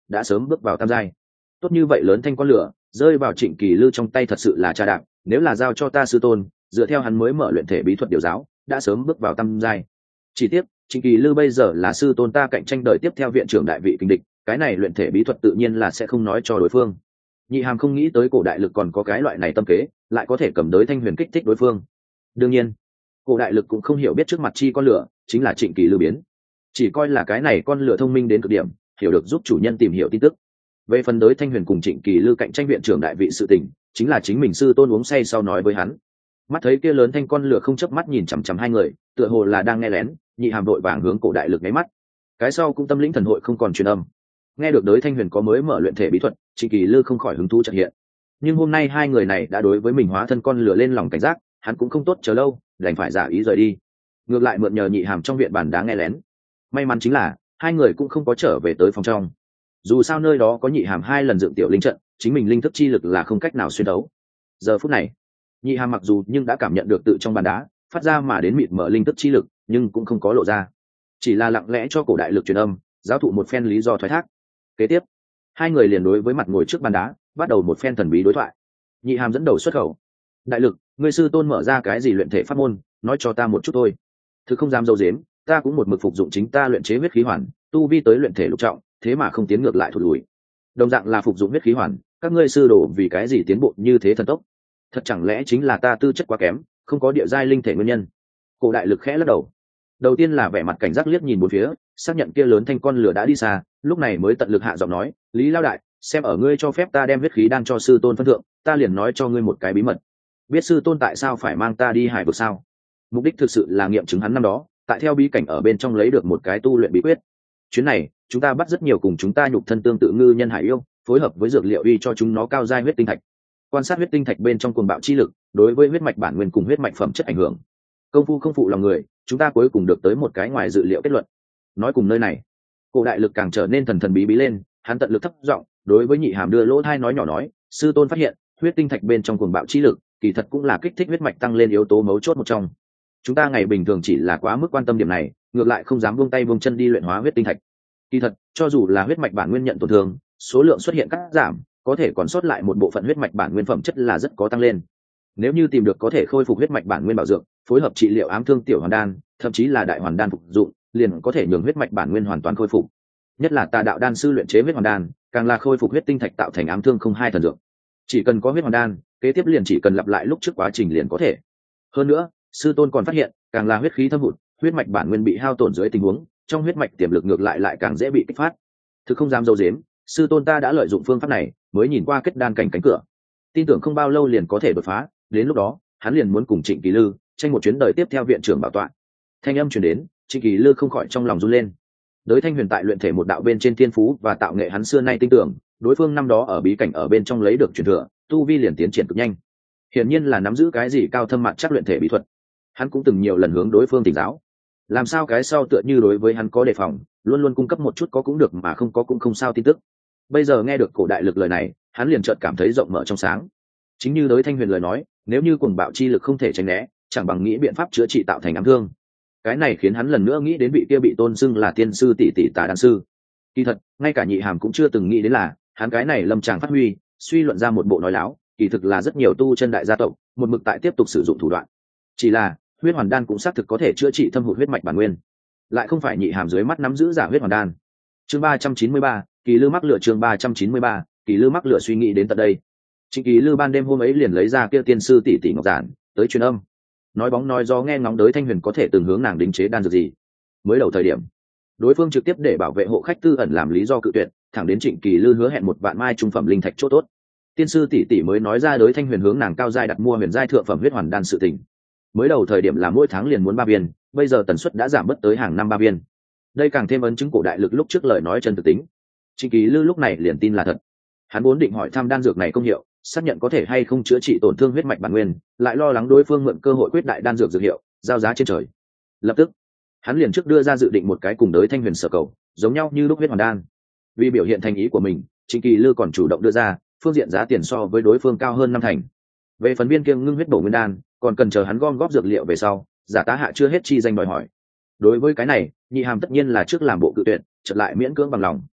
đã sớm bước vào tam giai. Tốt như vậy lớn thanh con lửa rơi vào Trịnh Kỳ Lư trong tay thật sự là trà đạp, nếu là giao cho ta sư tôn, dựa theo hắn mới mở luyện thể bí thuật điều giáo, đã sớm bước vào tam giai. Chỉ tiếc Trịnh Kỳ Lư bây giờ là sư tôn ta cạnh tranh đời tiếp theo viện trưởng đại vị kình địch, cái này luyện thể bí thuật tự nhiên là sẽ không nói cho đối phương. Nhị Hàm không nghĩ tới cổ đại lực còn có cái loại này tâm kế, lại có thể cầm đới thanh huyền kích thích đối phương. Đương nhiên cổ đại lực cũng không hiểu biết trước mặt chi con lửa chính là Trịnh Kỳ Lư biến, chỉ coi là cái này con lửa thông minh đến cực điểm, hiểu được giúp chủ nhân tìm hiểu tin tức. Về phần đới thanh huyền cùng Trịnh Kỳ Lư cạnh tranh viện trưởng đại vị sự tình, chính là chính mình sư tôn uống say sau nói với hắn. Mắt thấy kia lớn thanh con lửa không chớp mắt nhìn chằm chằm hai người, tựa hồ là đang nghe lén. Nhị Hàm đội vàng hướng cổ đại lực nháy mắt, cái sau cũng tâm lĩnh thần hội không còn truyền âm. Nghe được đới thanh huyền có mới mở luyện thể bí thuật, Trịnh Kỳ Lư không khỏi hứng thú chợt hiện. Nhưng hôm nay hai người này đã đối với mình hóa thân con lửa lên lòng cảnh giác, hắn cũng không tốt chờ lâu, đành phải giả ý rời đi. Ngược lại mượn nhờ Nhị Hàm trong viện bàn đá nghe lén. May mắn chính là hai người cũng không có trở về tới phòng trong, dù sao nơi đó có Nhị Hàm hai lần dựng tiểu linh trận, chính mình linh thức chi lực là không cách nào xuyên đấu. Giờ phút này Nhị Hàm mặc dù nhưng đã cảm nhận được tự trong bàn đá phát ra mà đến mịt mở linh thức chi lực, nhưng cũng không có lộ ra, chỉ là lặng lẽ cho cổ đại lực truyền âm, giáo thụ một phen lý do thoái thác. Kế tiếp hai người liền đối với mặt ngồi trước bàn đá bắt đầu một phen thần bí đối thoại. Nhị Hàm dẫn đầu xuất khẩu: đại lực, ngươi sư tôn mở ra cái gì luyện thể pháp môn, nói cho ta một chút thôi. Thực không dám dâu dếm, ta cũng một mực phục dụng chính ta luyện chế huyết khí hoàn, tu vi tới luyện thể lục trọng, thế mà không tiến ngược lại thụt lùi. Đồng dạng là phục dụng huyết khí hoàn, các ngươi sư đồ vì cái gì tiến bộ như thế thần tốc? Thật chẳng lẽ chính là ta tư chất quá kém, không có địa giai linh thể nguyên nhân? Cổ đại lực khẽ lắc đầu. Đầu tiên là vẻ mặt cảnh giác liếc nhìn bốn phía, xác nhận kia lớn thanh con lửa đã đi xa, lúc này mới tận lực hạ giọng nói: lý lao đại, xem ở ngươi cho phép ta đem huyết khí đan cho sư tôn phân thượng, ta liền nói cho ngươi một cái bí mật. Biết sư tôn tại sao phải mang ta đi hải vực sao? Mục đích thực sự là nghiệm chứng hắn năm đó tại theo bí cảnh ở bên trong lấy được một cái tu luyện bí quyết. Chuyến này chúng ta bắt rất nhiều cùng chúng ta nhục thân tương tự ngư nhân hải yêu, phối hợp với dược liệu uy cho chúng nó cao giai huyết tinh thạch. Quan sát huyết tinh thạch bên trong cuồng bạo chi lực đối với huyết mạch bản nguyên cùng huyết mạch phẩm chất ảnh hưởng. Công phu không phụ lòng người, chúng ta cuối cùng được tới một cái ngoài dự liệu kết luận. Nói cùng nơi này, cổ đại lực càng trở nên thần thần bí bí lên, hắn tận lực thấp giọng đối với Nhị Hàm đưa lỗ thai nói nhỏ nói: sư tôn phát hiện huyết tinh thạch bên trong cuồng bạo chi lực kỳ thật cũng là kích thích huyết mạch tăng lên yếu tố mấu chốt một trong. Chúng ta ngày bình thường chỉ là quá mức quan tâm điểm này, ngược lại không dám buông tay buông chân đi luyện hóa huyết tinh thạch. Kỳ thật cho dù là huyết mạch bản nguyên nhận tổn thương, số lượng xuất hiện cắt giảm, có thể còn sót lại một bộ phận huyết mạch bản nguyên phẩm chất là rất có tăng lên. Nếu như tìm được có thể khôi phục huyết mạch bản nguyên bảo dưỡng, phối hợp trị liệu ám thương tiểu hoàn đan, thậm chí là đại hoàn đan phục dụng, liền có thể nhường huyết mạch bản nguyên hoàn toàn khôi phục. Nhất là Tà đạo đan sư luyện chế huyết hoàn đan, càng là khôi phục huyết tinh thạch tạo thành ám thương không hai thần dược. Chỉ cần có huyết hoàn đan, kế tiếp liền chỉ cần lặp lại lúc trước quá trình liền có thể. Hơn nữa, sư tôn còn phát hiện, càng là huyết khí thâm hụt, huyết mạch bản nguyên bị hao tổn dưới tình huống, trong huyết mạch tiềm lực ngược lại lại càng dễ bị kích phát. Thực không dám dâu dếm, sư tôn ta đã lợi dụng phương pháp này, mới nhìn qua kết đan cảnh cánh cửa, tin tưởng không bao lâu liền có thể đột phá. Đến lúc đó, hắn liền muốn cùng Trịnh Kỳ Lư tranh một chuyến đời tiếp theo viện trưởng bảo tọa. Thanh âm truyền đến, Trịnh Kỳ Lư không khỏi trong lòng run lên. Đới Thanh Huyền tại luyện thể một đạo bên trên thiên phú và tạo nghệ hắn xưa nay tin tưởng, đối phương năm đó ở bí cảnh ở bên trong lấy được truyền thừa, tu vi liền tiến triển cực nhanh. Hiển nhiên là nắm giữ cái gì cao thâm mặt chắc luyện thể bí thuật. Hắn cũng từng nhiều lần hướng đối phương tỉnh giáo. Làm sao cái sau tựa như đối với hắn có đề phòng, luôn luôn cung cấp một chút có cũng được mà không có cũng không sao tin tức. Bây giờ nghe được cổ đại lực lời này, hắn liền chợt cảm thấy rộng mở trong sáng. Chính như Đới Thanh Huyền lời nói, nếu như cuồng bạo chi lực không thể tránh né, chẳng bằng nghĩ biện pháp chữa trị tạo thành ám thương. Cái này khiến hắn lần nữa nghĩ đến vị kia bị tôn xưng là tiên sư tỷ tỷ Tà đan sư. Kỳ thật, ngay cả Nhị Hàm cũng chưa từng nghĩ đến là, hắn cái này lâm tràng phát huy, suy luận ra một bộ nói láo, kỳ thực là rất nhiều tu chân đại gia tộc, một mực tại tiếp tục sử dụng thủ đoạn. Chỉ là, huyết hoàn đan cũng xác thực có thể chữa trị thâm hụt huyết mạch bản nguyên, lại không phải Nhị Hàm dưới mắt nắm giữ giả huyết hoàn đan. Chương ba trăm chín mươi ba, Kỳ Lư mắc lửa. Chương ba trăm chín mươi ba, Kỳ Lư mắc lửa. Suy nghĩ đến tận đây, Trịnh Kỳ Lư ban đêm hôm ấy liền lấy ra kia tiên sư tỷ tỷ ngọc giản tới truyền âm, nói bóng nói gió nghe ngóng Đới Thanh Huyền có thể từng hướng nàng đính chế đan dược gì. Mới đầu thời điểm, đối phương trực tiếp để bảo vệ hộ khách tư ẩn làm lý do cự tuyệt, thẳng đến Trịnh Kỳ Lư hứa hẹn một vạn mai trung phẩm linh thạch chỗ tốt, tiên sư tỷ tỷ mới nói ra Đới Thanh Huyền hướng nàng cao giai đặt mua huyền giai thượng phẩm huyết hoàn đan sự tình. Mới đầu thời điểm là mỗi tháng liền muốn ba viên, bây giờ tần suất đã giảm bớt tới hàng năm ba viên. Đây càng thêm ấn chứng cổ đại lực lúc trước lời nói chân thực tính. Trịnh Kỳ Lư lúc này liền tin là thật. Hắn vốn định hỏi thăm đan dược này công hiệu, xác nhận có thể hay không chữa trị tổn thương huyết mạch bản nguyên, lại lo lắng đối phương mượn cơ hội quyết đại đan dược dược hiệu, giao giá trên trời. Lập tức, hắn liền trước đưa ra dự định một cái cùng Đới Thanh Huyền sở cầu, giống nhau như lúc huyết hoàn đan. Vì biểu hiện thành ý của mình, Trịnh Kỳ Lư còn chủ động đưa ra phương diện giá tiền so với đối phương cao hơn năm thành. Về phần viên kiêng ngưng huyết bổ nguyên đan, còn cần chờ hắn gom góp dược liệu về sau, giả tá hạ chưa hết chi danh đòi hỏi. Đối với cái này, Nhị Hàm tất nhiên là trước làm bộ cự tuyệt, chợt lại miễn cưỡng bằng lòng.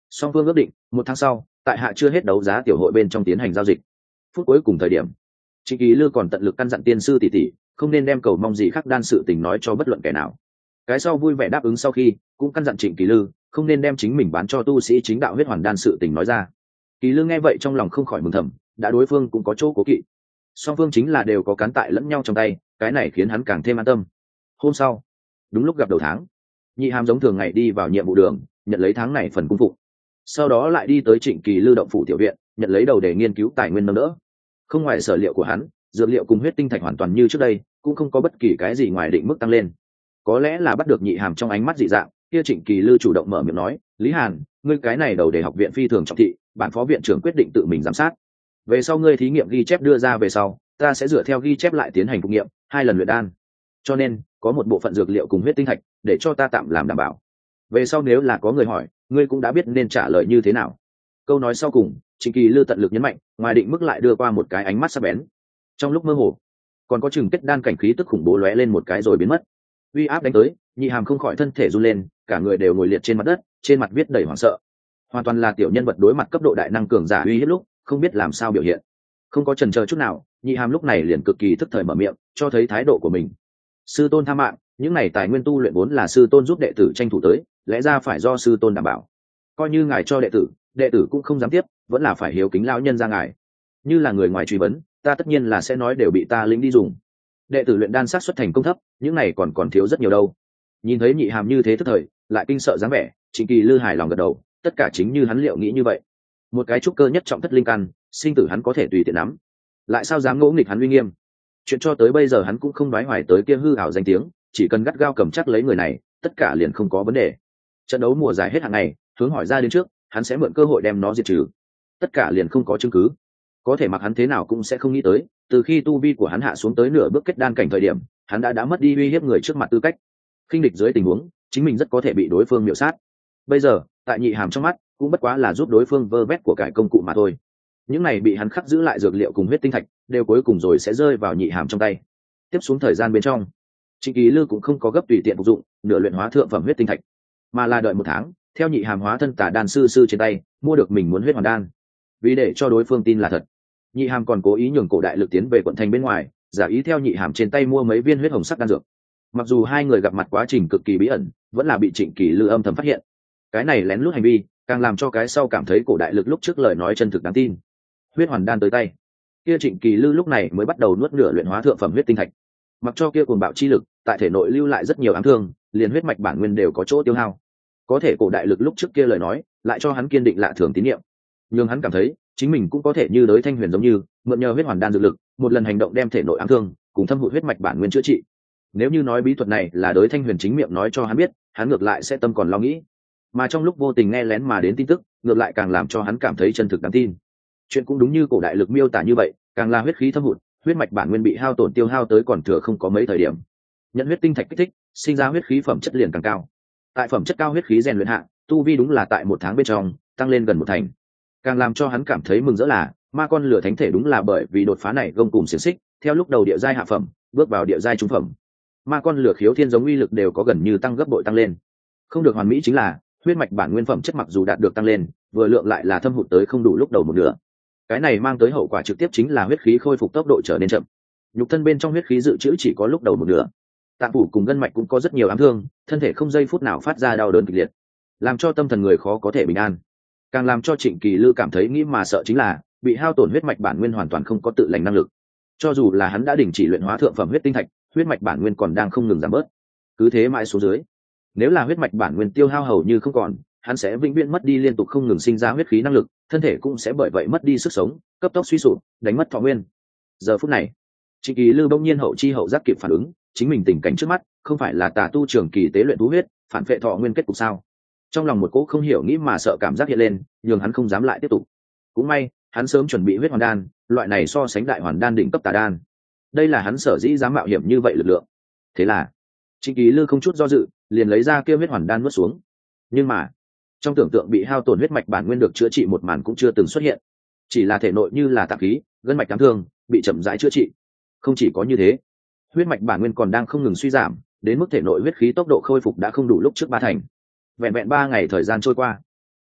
song phương ước định một tháng sau tại hạ chưa hết đấu giá tiểu hội bên trong tiến hành giao dịch. Phút cuối cùng thời điểm, Trịnh Kỳ Lư còn tận lực căn dặn tiên sư tỷ tỷ không nên đem cầu mong gì khác đan sự tình nói cho bất luận kẻ nào. Cái sau vui vẻ đáp ứng, sau khi cũng căn dặn Trịnh Kỳ Lư không nên đem chính mình bán cho tu sĩ chính đạo huyết hoàn đan sự tình nói ra. Kỳ Lư nghe vậy trong lòng không khỏi mừng thầm, đã đối phương cũng có chỗ cố kỵ, song phương chính là đều có cán tại lẫn nhau trong tay, cái này khiến hắn càng thêm an tâm. Hôm sau, đúng lúc gặp đầu tháng, Nhị Hàm giống thường ngày đi vào nhiệm vụ đường, nhận lấy tháng này phần cung phụng, sau đó lại đi tới Trịnh Kỳ Lư động phủ tiểu viện, nhận lấy đầu để nghiên cứu tài nguyên nâng đỡ. Không ngoài sở liệu của hắn, dược liệu cùng huyết tinh thạch hoàn toàn như trước đây, cũng không có bất kỳ cái gì ngoài định mức tăng lên. Có lẽ là bắt được Nhị Hàm trong ánh mắt dị dạng, kia Trịnh Kỳ Lư chủ động mở miệng nói, Lý Hàn, ngươi cái này đầu để học viện phi thường trọng thị, bản phó viện trưởng quyết định tự mình giám sát. Về sau ngươi thí nghiệm ghi chép đưa ra về sau, ta sẽ dựa theo ghi chép lại tiến hành phục nghiệm hai lần luyện đan, cho nên có một bộ phận dược liệu cùng huyết tinh thạch để cho ta tạm làm đảm bảo. Về sau nếu là có người hỏi, ngươi cũng đã biết nên trả lời như thế nào. Câu nói sau cùng, Trịnh Kỳ Lư tận lực nhấn mạnh, ngoài định mức lại đưa qua một cái ánh mắt sắc bén. Trong lúc mơ hồ, còn có chừng kết đan cảnh khí tức khủng bố lóe lên một cái rồi biến mất. Uy áp đánh tới, Nhị Hàm không khỏi thân thể run lên, cả người đều ngồi liệt trên mặt đất, trên mặt viết đầy hoảng sợ. Hoàn toàn là tiểu nhân vật đối mặt cấp độ đại năng cường giả uy hiếp lúc không biết làm sao biểu hiện. Không có chần chờ chút nào, Nhị Hàm lúc này liền cực kỳ thức thời mở miệng, cho thấy thái độ của mình. Sư tôn tha mạng, những này tài nguyên tu luyện vốn là sư tôn giúp đệ tử tranh thủ tới, lẽ ra phải do sư tôn đảm bảo. Coi như ngài cho đệ tử, đệ tử cũng không dám tiếp, vẫn là phải hiếu kính lão nhân ra ngài. Như là người ngoài truy vấn, ta tất nhiên là sẽ nói đều bị ta lĩnh đi dùng. Đệ tử luyện đan xác suất thành công thấp, những này còn còn thiếu rất nhiều đâu. Nhìn thấy Nhị Hàm như thế thức thời, lại kinh sợ dáng vẻ, Trịnh Kỳ Lư hài lòng gật đầu, tất cả chính như hắn liệu nghĩ như vậy. Một cái trúc cơ nhất trọng thất linh căn, sinh tử hắn có thể tùy tiện nắm, lại sao dám ngỗ nghịch hắn uy nghiêm. Chuyện cho tới bây giờ hắn cũng không đoái hoài tới kia hư ảo danh tiếng, chỉ cần gắt gao cầm chắc lấy người này, tất cả liền không có vấn đề. Trận đấu mùa giải hết hàng ngày, hướng hỏi ra đến trước, hắn sẽ mượn cơ hội đem nó diệt trừ. Tất cả liền không có chứng cứ, có thể mặc hắn thế nào cũng sẽ không nghĩ tới, từ khi tu vi của hắn hạ xuống tới nửa bước kết đan cảnh thời điểm, hắn đã đã mất đi uy hiếp người trước mặt tư cách. Khinh địch dưới tình huống, chính mình rất có thể bị đối phương miểu sát. Bây giờ, tại Nhị Hàm trong mắt, cũng bất quá là giúp đối phương vơ vét của cải công cụ mà thôi. Những này bị hắn khắc giữ lại dược liệu cùng huyết tinh thạch, đều cuối cùng rồi sẽ rơi vào Nhị Hàm trong tay. Tiếp xuống thời gian bên trong, Trịnh Kỳ Lư cũng không có gấp tùy tiện phục dụng nửa luyện hóa thượng phẩm huyết tinh thạch, mà là đợi một tháng, theo Nhị Hàm hóa thân tà đan sư sư trên tay, mua được mình muốn huyết hoàn đan. Vì để cho đối phương tin là thật, Nhị Hàm còn cố ý nhường Cổ Đại Lực tiến về quận thành bên ngoài, giả ý theo Nhị Hàm trên tay mua mấy viên huyết hồng sắc đan dược. Mặc dù hai người gặp mặt quá trình cực kỳ bí ẩn, vẫn là bị Trịnh Kỳ Lư âm thầm phát hiện. Cái này lén lút hành vi, càng làm cho cái sau cảm thấy Cổ Đại Lực lúc trước lời nói chân thực đáng tin. Huyết hoàn đan tới tay, kia Trịnh Kỳ Lư lúc này mới bắt đầu nuốt nửa luyện hóa thượng phẩm huyết tinh thạch. Mặc cho kia cuồng bạo chi lực tại thể nội lưu lại rất nhiều ám thương, liền huyết mạch bản nguyên đều có chỗ tiêu hao. Có thể Cổ Đại Lực lúc trước kia lời nói, lại cho hắn kiên định lạ thường tín nhiệm, nhưng hắn cảm thấy chính mình cũng có thể như Đới Thanh Huyền giống như, mượn nhờ huyết hoàn đan dược lực, một lần hành động đem thể nội ám thương cùng thâm hụt huyết mạch bản nguyên chữa trị. Nếu như nói bí thuật này là Đới Thanh Huyền chính miệng nói cho hắn biết, hắn ngược lại sẽ tâm còn lo nghĩ, mà trong lúc vô tình nghe lén mà đến tin tức, ngược lại càng làm cho hắn cảm thấy chân thực đáng tin. Chuyện cũng đúng như Cổ Đại Lực miêu tả như vậy, càng là huyết khí thâm hụt, huyết mạch bản nguyên bị hao tổn tiêu hao tới còn thừa không có mấy thời điểm, nhận huyết tinh thạch kích thích, sinh ra huyết khí phẩm chất liền càng cao. Tại phẩm chất cao huyết khí rèn luyện hạ, tu vi đúng là tại một tháng bên trong tăng lên gần một thành. Càng làm cho hắn cảm thấy mừng rỡ là, ma con lửa thánh thể đúng là bởi vì đột phá này gông cùng xiềng xích, theo lúc đầu địa giai hạ phẩm, bước vào địa giai trung phẩm. Ma con lửa khiếu thiên giống uy lực đều có gần như tăng gấp bội tăng lên. Không được hoàn mỹ chính là, huyết mạch bản nguyên phẩm chất mặc dù đạt được tăng lên, vừa lượng lại là thâm hụt tới không đủ lúc đầu một nửa. Cái này mang tới hậu quả trực tiếp chính là huyết khí khôi phục tốc độ trở nên chậm. Nhục thân bên trong huyết khí dự trữ chỉ có lúc đầu một nửa. Tạng phủ cùng gân mạch cũng có rất nhiều ám thương, thân thể không giây phút nào phát ra đau đớn kịch liệt, làm cho tâm thần người khó có thể bình an. Càng làm cho Trịnh Kỳ Lư cảm thấy nghĩ mà sợ chính là, bị hao tổn huyết mạch bản nguyên hoàn toàn không có tự lành năng lực. Cho dù là hắn đã đình chỉ luyện hóa thượng phẩm huyết tinh thạch, huyết mạch bản nguyên còn đang không ngừng giảm bớt. Cứ thế mãi xuống dưới, nếu là huyết mạch bản nguyên tiêu hao hầu như không còn, hắn sẽ vĩnh viễn mất đi liên tục không ngừng sinh ra huyết khí năng lực, thân thể cũng sẽ bởi vậy mất đi sức sống, cấp tốc suy sụp, đánh mất thọ nguyên. Giờ phút này, Trịnh Kỳ Lư bỗng nhiên hậu chi hậu giác kịp phản ứng, chính mình tình cảnh trước mắt, không phải là tà tu trường kỳ tế luyện thú huyết, phản phệ thọ nguyên kết cục sao? Trong lòng một cỗ không hiểu nghĩ mà sợ cảm giác hiện lên, nhưng hắn không dám lại tiếp tục. Cũng may, hắn sớm chuẩn bị huyết hoàn đan, loại này so sánh đại hoàn đan đỉnh cấp tà đan. Đây là hắn sở dĩ dám mạo hiểm như vậy lực lượng. Thế là, Trịnh Kỳ Lư không chút do dự, liền lấy ra kia huyết hoàn đan nuốt xuống. Nhưng mà, trong tưởng tượng bị hao tổn huyết mạch bản nguyên được chữa trị một màn cũng chưa từng xuất hiện, chỉ là thể nội như là tạp khí, gân mạch đáng thương, bị chậm rãi chữa trị. Không chỉ có như thế, huyết mạch bản nguyên còn đang không ngừng suy giảm, đến mức thể nội huyết khí tốc độ khôi phục đã không đủ lúc trước ba thành. Vẹn vẹn ba ngày thời gian trôi qua,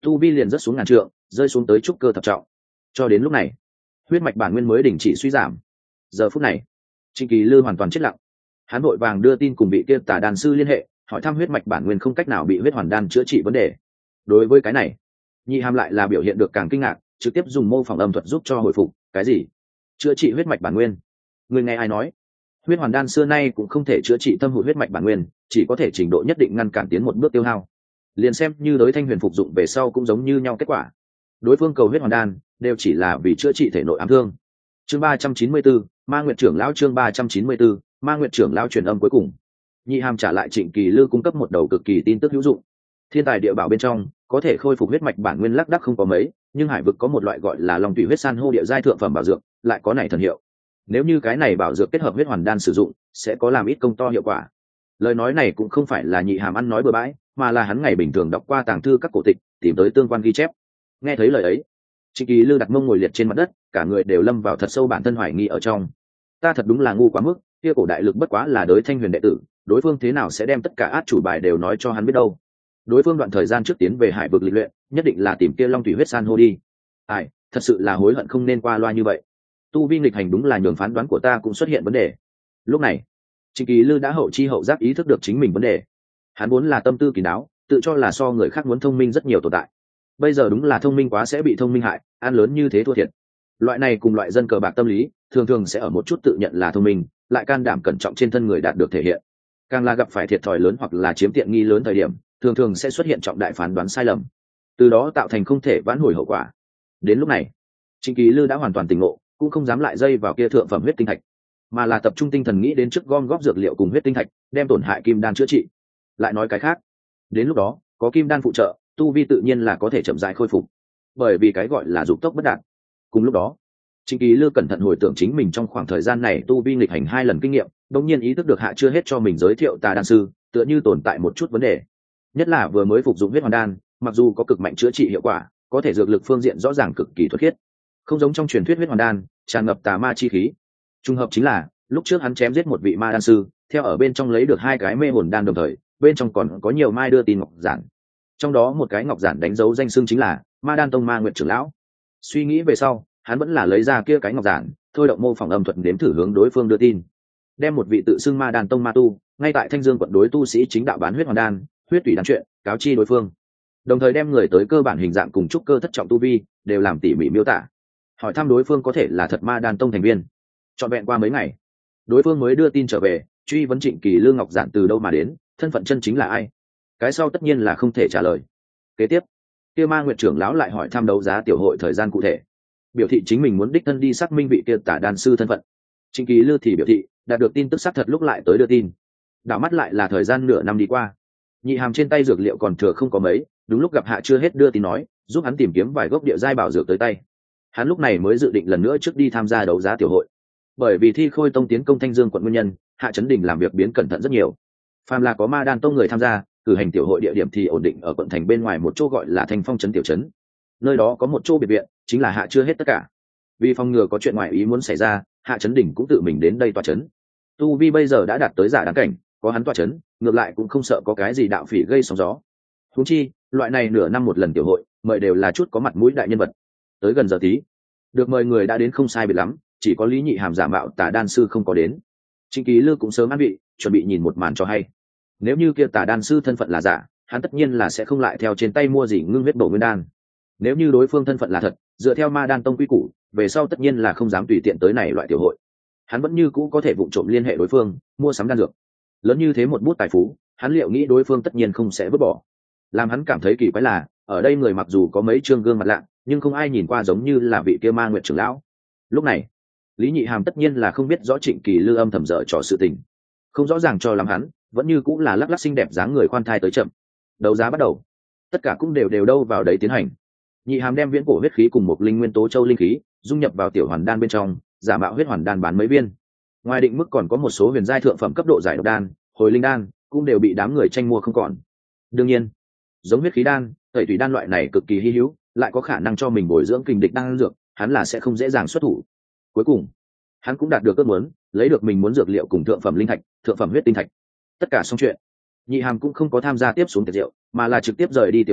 tu vi liền rất xuống ngàn trượng, rơi xuống tới trúc cơ thập trọng. Cho đến lúc này huyết mạch bản nguyên mới đình chỉ suy giảm. Giờ phút này Trịnh Kỳ Lư hoàn toàn chết lặng. Hắn vội vàng đưa tin cùng vị kia tà đan sư liên hệ, hỏi thăm huyết mạch bản nguyên không cách nào bị huyết hoàn đan chữa trị vấn đề. Đối với cái này, Nhị Hàm lại là biểu hiện được càng kinh ngạc, trực tiếp dùng mô phỏng âm thuật giúp cho hồi phục. Cái gì? Chữa trị huyết mạch bản nguyên? Người nghe ai nói? Huyết hoàn đan xưa nay cũng không thể chữa trị thâm hụt huyết mạch bản nguyên, chỉ có thể trình độ nhất định ngăn cản tiến một bước tiêu hao. Liền xem như đối thanh huyền phục dụng về sau cũng giống như nhau kết quả. Đối phương cầu huyết hoàn đan đều chỉ là vì chữa trị thể nội ám thương. Chương ba trăm chín mươi 3, Ma Nguyệt trưởng lão chương ba trăm chín mươi 3, Ma Nguyệt trưởng lão truyền âm cuối cùng. Nhị Hàm trả lại Trịnh Kỳ Lư cung cấp một đầu cực kỳ tin tức hữu dụng. Thiên tài địa bảo bên trong có thể khôi phục huyết mạch bản nguyên lác đác không có mấy, nhưng hải vực có một loại gọi là Long Thủy huyết san hô địa giai thượng phẩm bảo dược, lại có này thần hiệu. Nếu như cái này bảo dược kết hợp huyết hoàn đan sử dụng, sẽ có làm ít công to hiệu quả. Lời nói này cũng không phải là Nhị Hàm ăn nói bừa bãi, mà là hắn ngày bình thường đọc qua tàng thư các cổ tịch, tìm tới tương quan ghi chép. Nghe thấy lời ấy, Trịnh Kỳ Lư đặt mông ngồi liệt trên mặt đất, cả người đều lâm vào thật sâu bản thân hoài nghi ở trong. Ta thật đúng là ngu quá mức, kia cổ đại lực bất quá là đối thanh huyền đệ tử, đối phương thế nào sẽ đem tất cả át chủ bài đều nói cho hắn biết đâu? Đối phương đoạn thời gian trước tiến về hải vực lịch luyện, nhất định là tìm kia Long Thủy huyết san hô đi. Ai, thật sự là hối hận không nên qua loa như vậy. Tu vi nghịch hành đúng là nhường phán đoán của ta cũng xuất hiện vấn đề. Lúc này, Trịnh Kỳ Lư đã hậu chi hậu giác ý thức được chính mình vấn đề. Hắn vốn là tâm tư kỳ đáo, tự cho là so người khác muốn thông minh rất nhiều tồn tại. Bây giờ đúng là thông minh quá sẽ bị thông minh hại, ăn lớn như thế thua thiệt. Loại này cùng loại dân cờ bạc tâm lý, thường thường sẽ ở một chút tự nhận là thông minh, lại can đảm cẩn trọng trên thân người đạt được thể hiện. Càng là gặp phải thiệt thòi lớn hoặc là chiếm tiện nghi lớn thời điểm, thường thường sẽ xuất hiện trọng đại phán đoán sai lầm, từ đó tạo thành không thể vãn hồi hậu quả. Đến lúc này, Trịnh Kỳ Lư đã hoàn toàn tỉnh ngộ, cũng không dám lại dây vào kia thượng phẩm huyết tinh thạch, mà là tập trung tinh thần nghĩ đến trước gom góp dược liệu cùng huyết tinh thạch, đem tổn hại kim đan chữa trị. Lại nói cái khác, đến lúc đó có kim đan phụ trợ, tu vi tự nhiên là có thể chậm rãi khôi phục, bởi vì cái gọi là dục tốc bất đạt. Cùng lúc đó, Trịnh Kỳ Lư cẩn thận hồi tưởng chính mình trong khoảng thời gian này tu vi nghịch hành hai lần kinh nghiệm, đống nhiên ý thức được hạ chưa hết cho mình giới thiệu tà đan sư, tựa như tồn tại một chút vấn đề. Nhất là vừa mới phục dụng huyết hoàn đan, mặc dù có cực mạnh chữa trị hiệu quả, có thể dược lực phương diện rõ ràng cực kỳ thuật khiết, không giống trong truyền thuyết huyết hoàn đan tràn ngập tà ma chi khí. Trùng hợp chính là lúc trước hắn chém giết một vị ma đan sư, theo ở bên trong lấy được hai cái mê hồn đan, đồng thời bên trong còn có nhiều mai đưa tin ngọc giản, trong đó một cái ngọc giản đánh dấu danh xưng chính là Ma Đan Tông Ma Nguyệt trưởng lão. Suy nghĩ về sau, hắn vẫn là lấy ra kia cái ngọc giản, thôi động mô phỏng âm thuật nếm thử hướng đối phương đưa tin, đem một vị tự xưng Ma Đan Tông ma tu ngay tại Thanh Dương quận đối tu sĩ chính đạo bán huyết hoàn đan, huyết tủy đan chuyện cáo chi đối phương, đồng thời đem người tới cơ bản hình dạng cùng trúc cơ thất trọng tu vi đều làm tỉ mỉ miêu tả, hỏi thăm đối phương có thể là thật Ma Đan Tông thành viên. Trọn vẹn qua mấy ngày, đối phương mới đưa tin trở về, truy vấn Trịnh Kỳ Lư ngọc giản từ đâu mà đến, thân phận chân chính là ai. Cái sau tất nhiên là không thể trả lời. Kế tiếp, kia Ma Nguyệt trưởng lão lại hỏi thăm đấu giá tiểu hội thời gian cụ thể, biểu thị chính mình muốn đích thân đi xác minh vị kia tả đan sư thân phận. Trịnh Kỳ Lư thì biểu thị đạt được tin tức xác thật lúc lại tới đưa tin. Đảo mắt lại là thời gian nửa năm đi qua, Nhị Hàm trên tay dược liệu còn thừa không có mấy, đúng lúc gặp hạ chưa hết đưa tin nói giúp hắn tìm kiếm vài gốc địa giai bảo dược tới tay. Hắn lúc này mới dự định lần nữa trước đi tham gia đấu giá tiểu hội. Bởi vì Thi Khôi Tông tiến công Thanh Dương quận nguyên nhân, Hạ Chấn Đình làm việc biến cẩn thận rất nhiều. Phàm là có Ma Đan Tông người tham gia, cử hành tiểu hội địa điểm thì ổn định ở quận thành bên ngoài một chỗ gọi là Thanh Phong trấn tiểu trấn. Nơi đó có một chỗ biệt viện, chính là Hạ chưa hết tất cả. Vì phòng ngừa có chuyện ngoại ý muốn xảy ra, Hạ Chấn Đình cũng tự mình đến đây tọa trấn. Tu vi bây giờ đã đạt tới giả đáng cảnh, có hắn tọa trấn, ngược lại cũng không sợ có cái gì đạo phỉ gây sóng gió. Huống chi, loại này nửa năm một lần tiểu hội, mời đều là chút có mặt mũi đại nhân vật. Tới gần giờ tí, được mời người đã đến không sai biệt lắm, chỉ có Lý Nhị Hàm giả mạo tà đan sư không có đến. Trịnh Kỳ Lư cũng sớm an vị, chuẩn bị nhìn một màn cho hay. Nếu như kia tà đan sư thân phận là giả, hắn tất nhiên là sẽ không lại theo trên tay mua gì ngưng huyết bổ nguyên đan. Nếu như đối phương thân phận là thật, dựa theo Ma Đan Tông quy củ, về sau tất nhiên là không dám tùy tiện tới này loại tiểu hội. Hắn vẫn như cũ có thể vụng trộm liên hệ đối phương, mua sắm đan dược. Lớn như thế một bút tài phú, hắn liệu nghĩ đối phương tất nhiên không sẽ vứt bỏ. Làm hắn cảm thấy kỳ quái là, ở đây người mặc dù có mấy trương gương mặt lạ, nhưng không ai nhìn qua giống như là vị kia Ma Nguyệt trưởng lão. Lúc này, Lý Nhị Hàm tất nhiên là không biết rõ Trịnh Kỳ Lư âm thầm dở trò sự tình, không rõ ràng cho lắm, hắn vẫn như cũng là lắc lắc xinh đẹp dáng người khoan thai tới chậm. Đấu giá bắt đầu, tất cả cũng đều đều đâu vào đấy tiến hành. Nhị Hàm đem viễn cổ huyết khí cùng một linh nguyên tố châu linh khí dung nhập vào tiểu hoàn đan bên trong, giả mạo huyết hoàn đan bán mấy viên. Ngoài định mức còn có một số huyền giai thượng phẩm cấp độ giải độc đan, hồi linh đan cũng đều bị đám người tranh mua không còn. Đương nhiên, giống huyết khí đan, tẩy tùy đan loại này cực kỳ hy hữu, lại có khả năng cho mình bồi dưỡng kình địch đan dược, hắn là sẽ không dễ dàng xuất thủ. Cuối cùng, hắn cũng đạt được ước muốn, lấy được mình muốn dược liệu cùng thượng phẩm linh thạch, thượng phẩm huyết tinh thạch. Tất cả xong chuyện, Nhị Hàm cũng không có tham gia tiếp xuống tiệc rượu, mà là trực tiếp rời đi tiểu viện,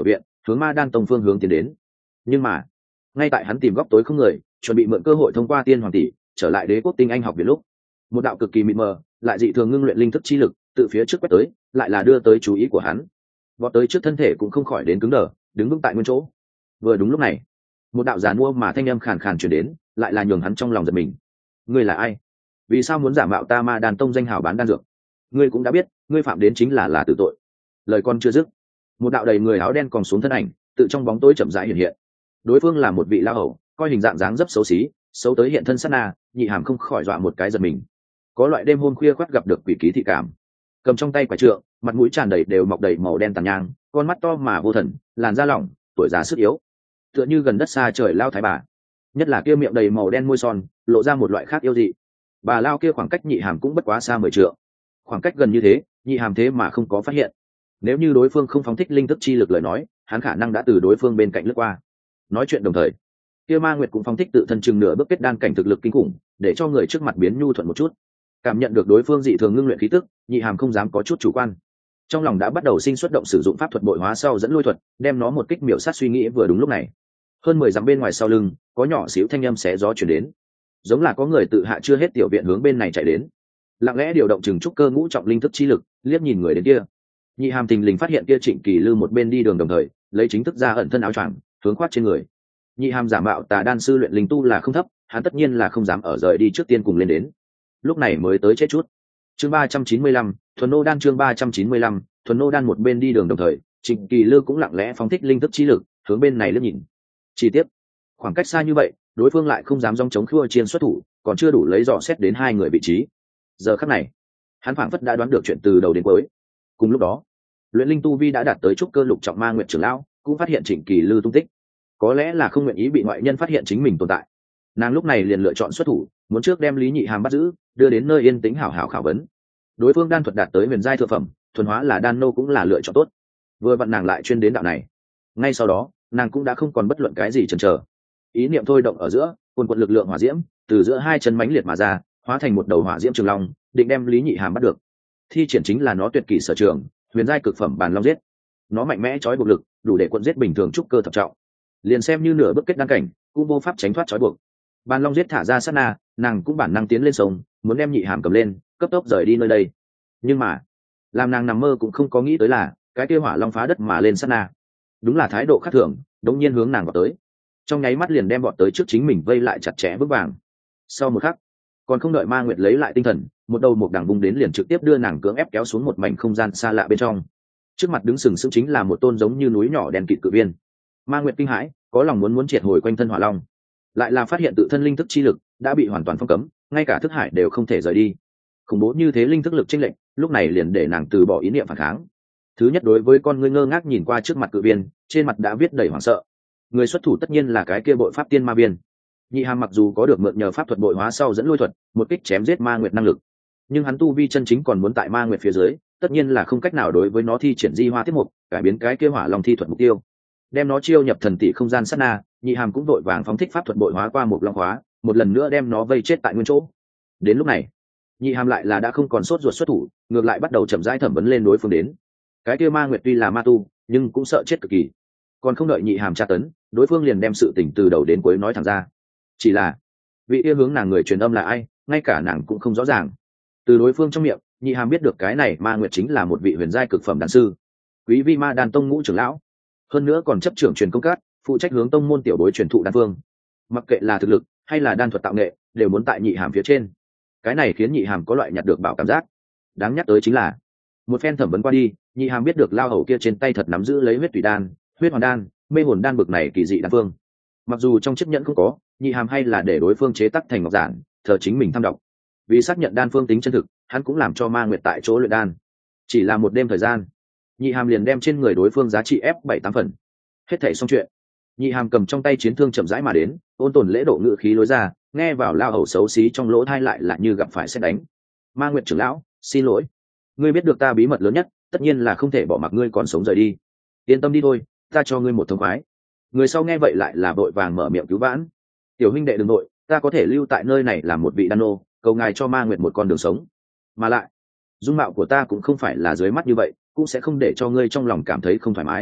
hướng Ma Đan Tông phương hướng tiến đến. Nhưng mà ngay tại hắn tìm góc tối không người, chuẩn bị mượn cơ hội thông qua tiên hoàng tỷ trở lại Đế quốc Tinh Anh học viện lúc, một đạo cực kỳ mịt mờ lại dị thường ngưng luyện linh thức chi lực từ phía trước quét tới, lại là đưa tới chú ý của hắn. Vọt tới trước thân thể cũng không khỏi đến cứng đờ, đứng vững tại nguyên chỗ. Vừa đúng lúc này, một đạo giàn mua mà thanh âm khàn khàn truyền đến, lại là nhường hắn trong lòng giật mình. Ngươi là ai? Vì sao muốn giả mạo ta Ma Đan Tông danh hào bán đan dược? Ngươi cũng đã biết, ngươi phạm đến chính là là tử tội. Lời con chưa dứt, một đạo đầy người áo đen còn xuống thân ảnh tự trong bóng tối chậm rãi hiện hiện. Đối phương là một vị lao hầu, coi hình dạng dáng dấp xấu xí, xấu tới hiện thân sát na, Nhị Hàm không khỏi dọa một cái giật mình. Có loại đêm hôm khuya khoắt gặp được quỷ ký thị cảm. Cầm trong tay quả trượng, mặt mũi tràn đầy đều mọc đầy màu đen tàn nhang, con mắt to mà vô thần, làn da lỏng, tuổi già sức yếu, tựa như gần đất xa trời lao thái bà. Nhất là kia miệng đầy màu đen môi son, lộ ra một loại khác yêu dị. Bà lao kia khoảng cách Nhị Hàm cũng bất quá xa mười trượng. Khoảng cách gần như thế, Nhị Hàm thế mà không có phát hiện. Nếu như đối phương không phóng thích linh thức chi lực lời nói, hắn khả năng đã từ đối phương bên cạnh lướt qua. Nói chuyện đồng thời, kia Ma Nguyệt cũng phóng thích tự thân chừng nửa bước kết đan cảnh thực lực kinh khủng, để cho người trước mặt biến nhu thuận một chút. Cảm nhận được đối phương dị thường ngưng luyện khí tức, Nhị Hàm không dám có chút chủ quan. Trong lòng đã bắt đầu sinh xuất động sử dụng pháp thuật bội hóa sau dẫn lôi thuật, đem nó một kích miểu sát suy nghĩ. Vừa đúng lúc này, hơn mười dặm bên ngoài sau lưng, có nhỏ xíu thanh âm xé gió truyền đến, giống là có người tự hạ chưa hết tiểu viện hướng bên này chạy đến. Lặng lẽ điều động chừng trúc cơ ngũ trọng linh thức chi lực, liếc nhìn người đến kia. Nhị Hàm thình lình phát hiện kia Trịnh Kỳ Lư một bên đi đường đồng thời, lấy chính thức ra ẩn thân áo choàng, hướng khoác trên người. Nhị Hàm giả mạo tà đan sư luyện linh tu là không thấp, hắn tất nhiên là không dám ở rời đi trước tiên cùng lên đến. Lúc này mới tới chết chút. Chương ba trăm chín mươi lăm, thuần nô đan. Chương ba trăm chín mươi lăm, thuần nô đan. Một bên đi đường đồng thời, Trịnh Kỳ Lư cũng lặng lẽ phóng thích linh thức chi lực, hướng bên này liếc nhìn. Chi tiết, khoảng cách xa như vậy, đối phương lại không dám dòng chống khua chiên xuất thủ, còn chưa đủ lấy dò xét đến hai người vị trí. Giờ khắc này, hắn phảng phất đã đoán được chuyện từ đầu đến cuối. Cùng lúc đó, luyện linh tu vi đã đạt tới trúc cơ lục trọng Ma Nguyệt trưởng lão cũng phát hiện Trịnh Kỳ Lư tung tích. Có lẽ là không nguyện ý bị ngoại nhân phát hiện chính mình tồn tại, nàng lúc này liền lựa chọn xuất thủ, muốn trước đem Lý Nhị Hàm bắt giữ, đưa đến nơi yên tĩnh hảo hảo khảo vấn. Đối phương đan thuật đạt tới huyền giai thượng phẩm, thuần hóa là đan nô cũng là lựa chọn tốt. Vừa vặn nàng lại chuyên đến đạo này. Ngay sau đó, nàng cũng đã không còn bất luận cái gì chần chờ, ý niệm thôi động ở giữa, cuồn cuộn lực lượng hỏa diễm từ giữa hai chân mãnh liệt mà ra, hóa thành một đầu hỏa diễm trường long, định đem Lý Nhị Hàm bắt được. Thi triển chính là nó tuyệt kỹ sở trường, huyền giai cực phẩm bàn long giết. Nó mạnh mẽ trói buộc lực, đủ để cuộn giết bình thường trúc cơ thập trọng. Liền xem như nửa bước kết đăng cảnh, cũng vô pháp tránh thoát trói buộc. Bàn long giết thả ra sát na, nàng cũng bản năng tiến lên sông, muốn đem Nhị Hàm cầm lên, cấp tốc rời đi nơi đây. Nhưng mà, làm nàng nằm mơ cũng không có nghĩ tới là, cái kia hỏa long phá đất mà lên sát na, đúng là thái độ khác thường, đống nhiên hướng nàng vào tới. Trong nháy mắt liền đem bọn tới trước chính mình vây lại chặt chẽ vững vàng. Sau một khắc, còn không đợi Ma Nguyệt lấy lại tinh thần, một đầu một đằng vung đến liền trực tiếp đưa nàng cưỡng ép kéo xuống một mảnh không gian xa lạ bên trong. Trước mặt đứng sừng sững chính là một tôn giống như núi nhỏ đen kịt cự viên. Ma Nguyệt kinh hãi, có lòng muốn muốn triệt hồi quanh thân hỏa long, lại là phát hiện tự thân linh thức chi lực đã bị hoàn toàn phong cấm, ngay cả thức hải đều không thể rời đi. Khủng bố như thế linh thức lực chênh lệch, lúc này liền để nàng từ bỏ ý niệm phản kháng. Thứ nhất, đối với con ngươi ngơ ngác nhìn qua trước mặt cự viên, trên mặt đã viết đầy hoảng sợ. Người xuất thủ tất nhiên là cái kia bội pháp tiên ma viên. Nhị Hàm mặc dù có được mượn nhờ pháp thuật bội hóa sau dẫn lôi thuật, một kích chém giết Ma Nguyệt năng lực, nhưng hắn tu vi chân chính còn muốn tại Ma Nguyệt phía dưới, tất nhiên là không cách nào đối với nó thi triển di hoa tiết mục, cải biến cái kia hỏa long thi thuật mục tiêu. Đem nó chiêu nhập thần tỷ không gian sát na, Nhị Hàm cũng đội vàng phóng thích pháp thuật bội hóa qua một long hóa, một lần nữa đem nó vây chết tại nguyên chỗ. Đến lúc này, Nhị Hàm lại là đã không còn sốt ruột xuất thủ, ngược lại bắt đầu chậm rãi thẩm vấn lên đối phương đến. Cái kia Ma Nguyệt tuy là ma tu, nhưng cũng sợ chết cực kỳ. Còn không đợi Nhị Hàm tra tấn, đối phương liền đem sự tình từ đầu đến cuối nói thẳng ra. Chỉ là, vị kia hướng nàng người truyền âm là ai, ngay cả nàng cũng không rõ ràng. Từ đối phương trong miệng, Nhị Hàm biết được cái này Ma Nguyệt chính là một vị huyền giai cực phẩm đan sư, Quý Vi Ma Đan Tông ngũ trưởng lão, hơn nữa còn chấp trưởng truyền công cát, phụ trách hướng tông môn tiểu bối truyền thụ đan phương. Mặc kệ là thực lực hay là đan thuật tạo nghệ, đều muốn tại Nhị Hàm phía trên. Cái này khiến Nhị Hàm có loại nhặt được bảo cảm giác. Đáng nhắc tới chính là, một phen thẩm vấn qua đi, Nhị Hàm biết được lao hầu kia trên tay thật nắm giữ lấy huyết tùy đan, huyết hoàn đan, mê hồn đan bực này kỳ dị đan phương. Mặc dù trong chiếc nhẫn không có, Nhị Hàm hay là để đối phương chế tác thành ngọc giản, thờ chính mình tham đọc. Vì xác nhận đan phương tính chân thực, hắn cũng làm cho Ma Nguyệt tại chỗ luyện đan. Chỉ là một đêm thời gian, Nhị Hàm liền đem trên người đối phương giá trị ép bảy tám phần. Hết thảy xong chuyện, Nhị Hàm cầm trong tay chiến thương chậm rãi mà đến, ôn tồn lễ độ ngự khí lối ra, nghe vào lao hầu xấu xí trong lỗ tai lại là như gặp phải sét đánh. Ma Nguyệt trưởng lão, xin lỗi, ngươi biết được ta bí mật lớn nhất, tất nhiên là không thể bỏ mặc ngươi còn sống rời đi. Yên tâm đi thôi, ta cho ngươi một thông khoái. Người sau nghe vậy lại là vội vàng mở miệng cứu vãn. Tiểu huynh đệ đừng nội, ta có thể lưu tại nơi này làm một vị đan nô, cầu ngài cho Ma Nguyệt một con đường sống. Mà lại, dung mạo của ta cũng không phải là dưới mắt như vậy, cũng sẽ không để cho ngươi trong lòng cảm thấy không thoải mái.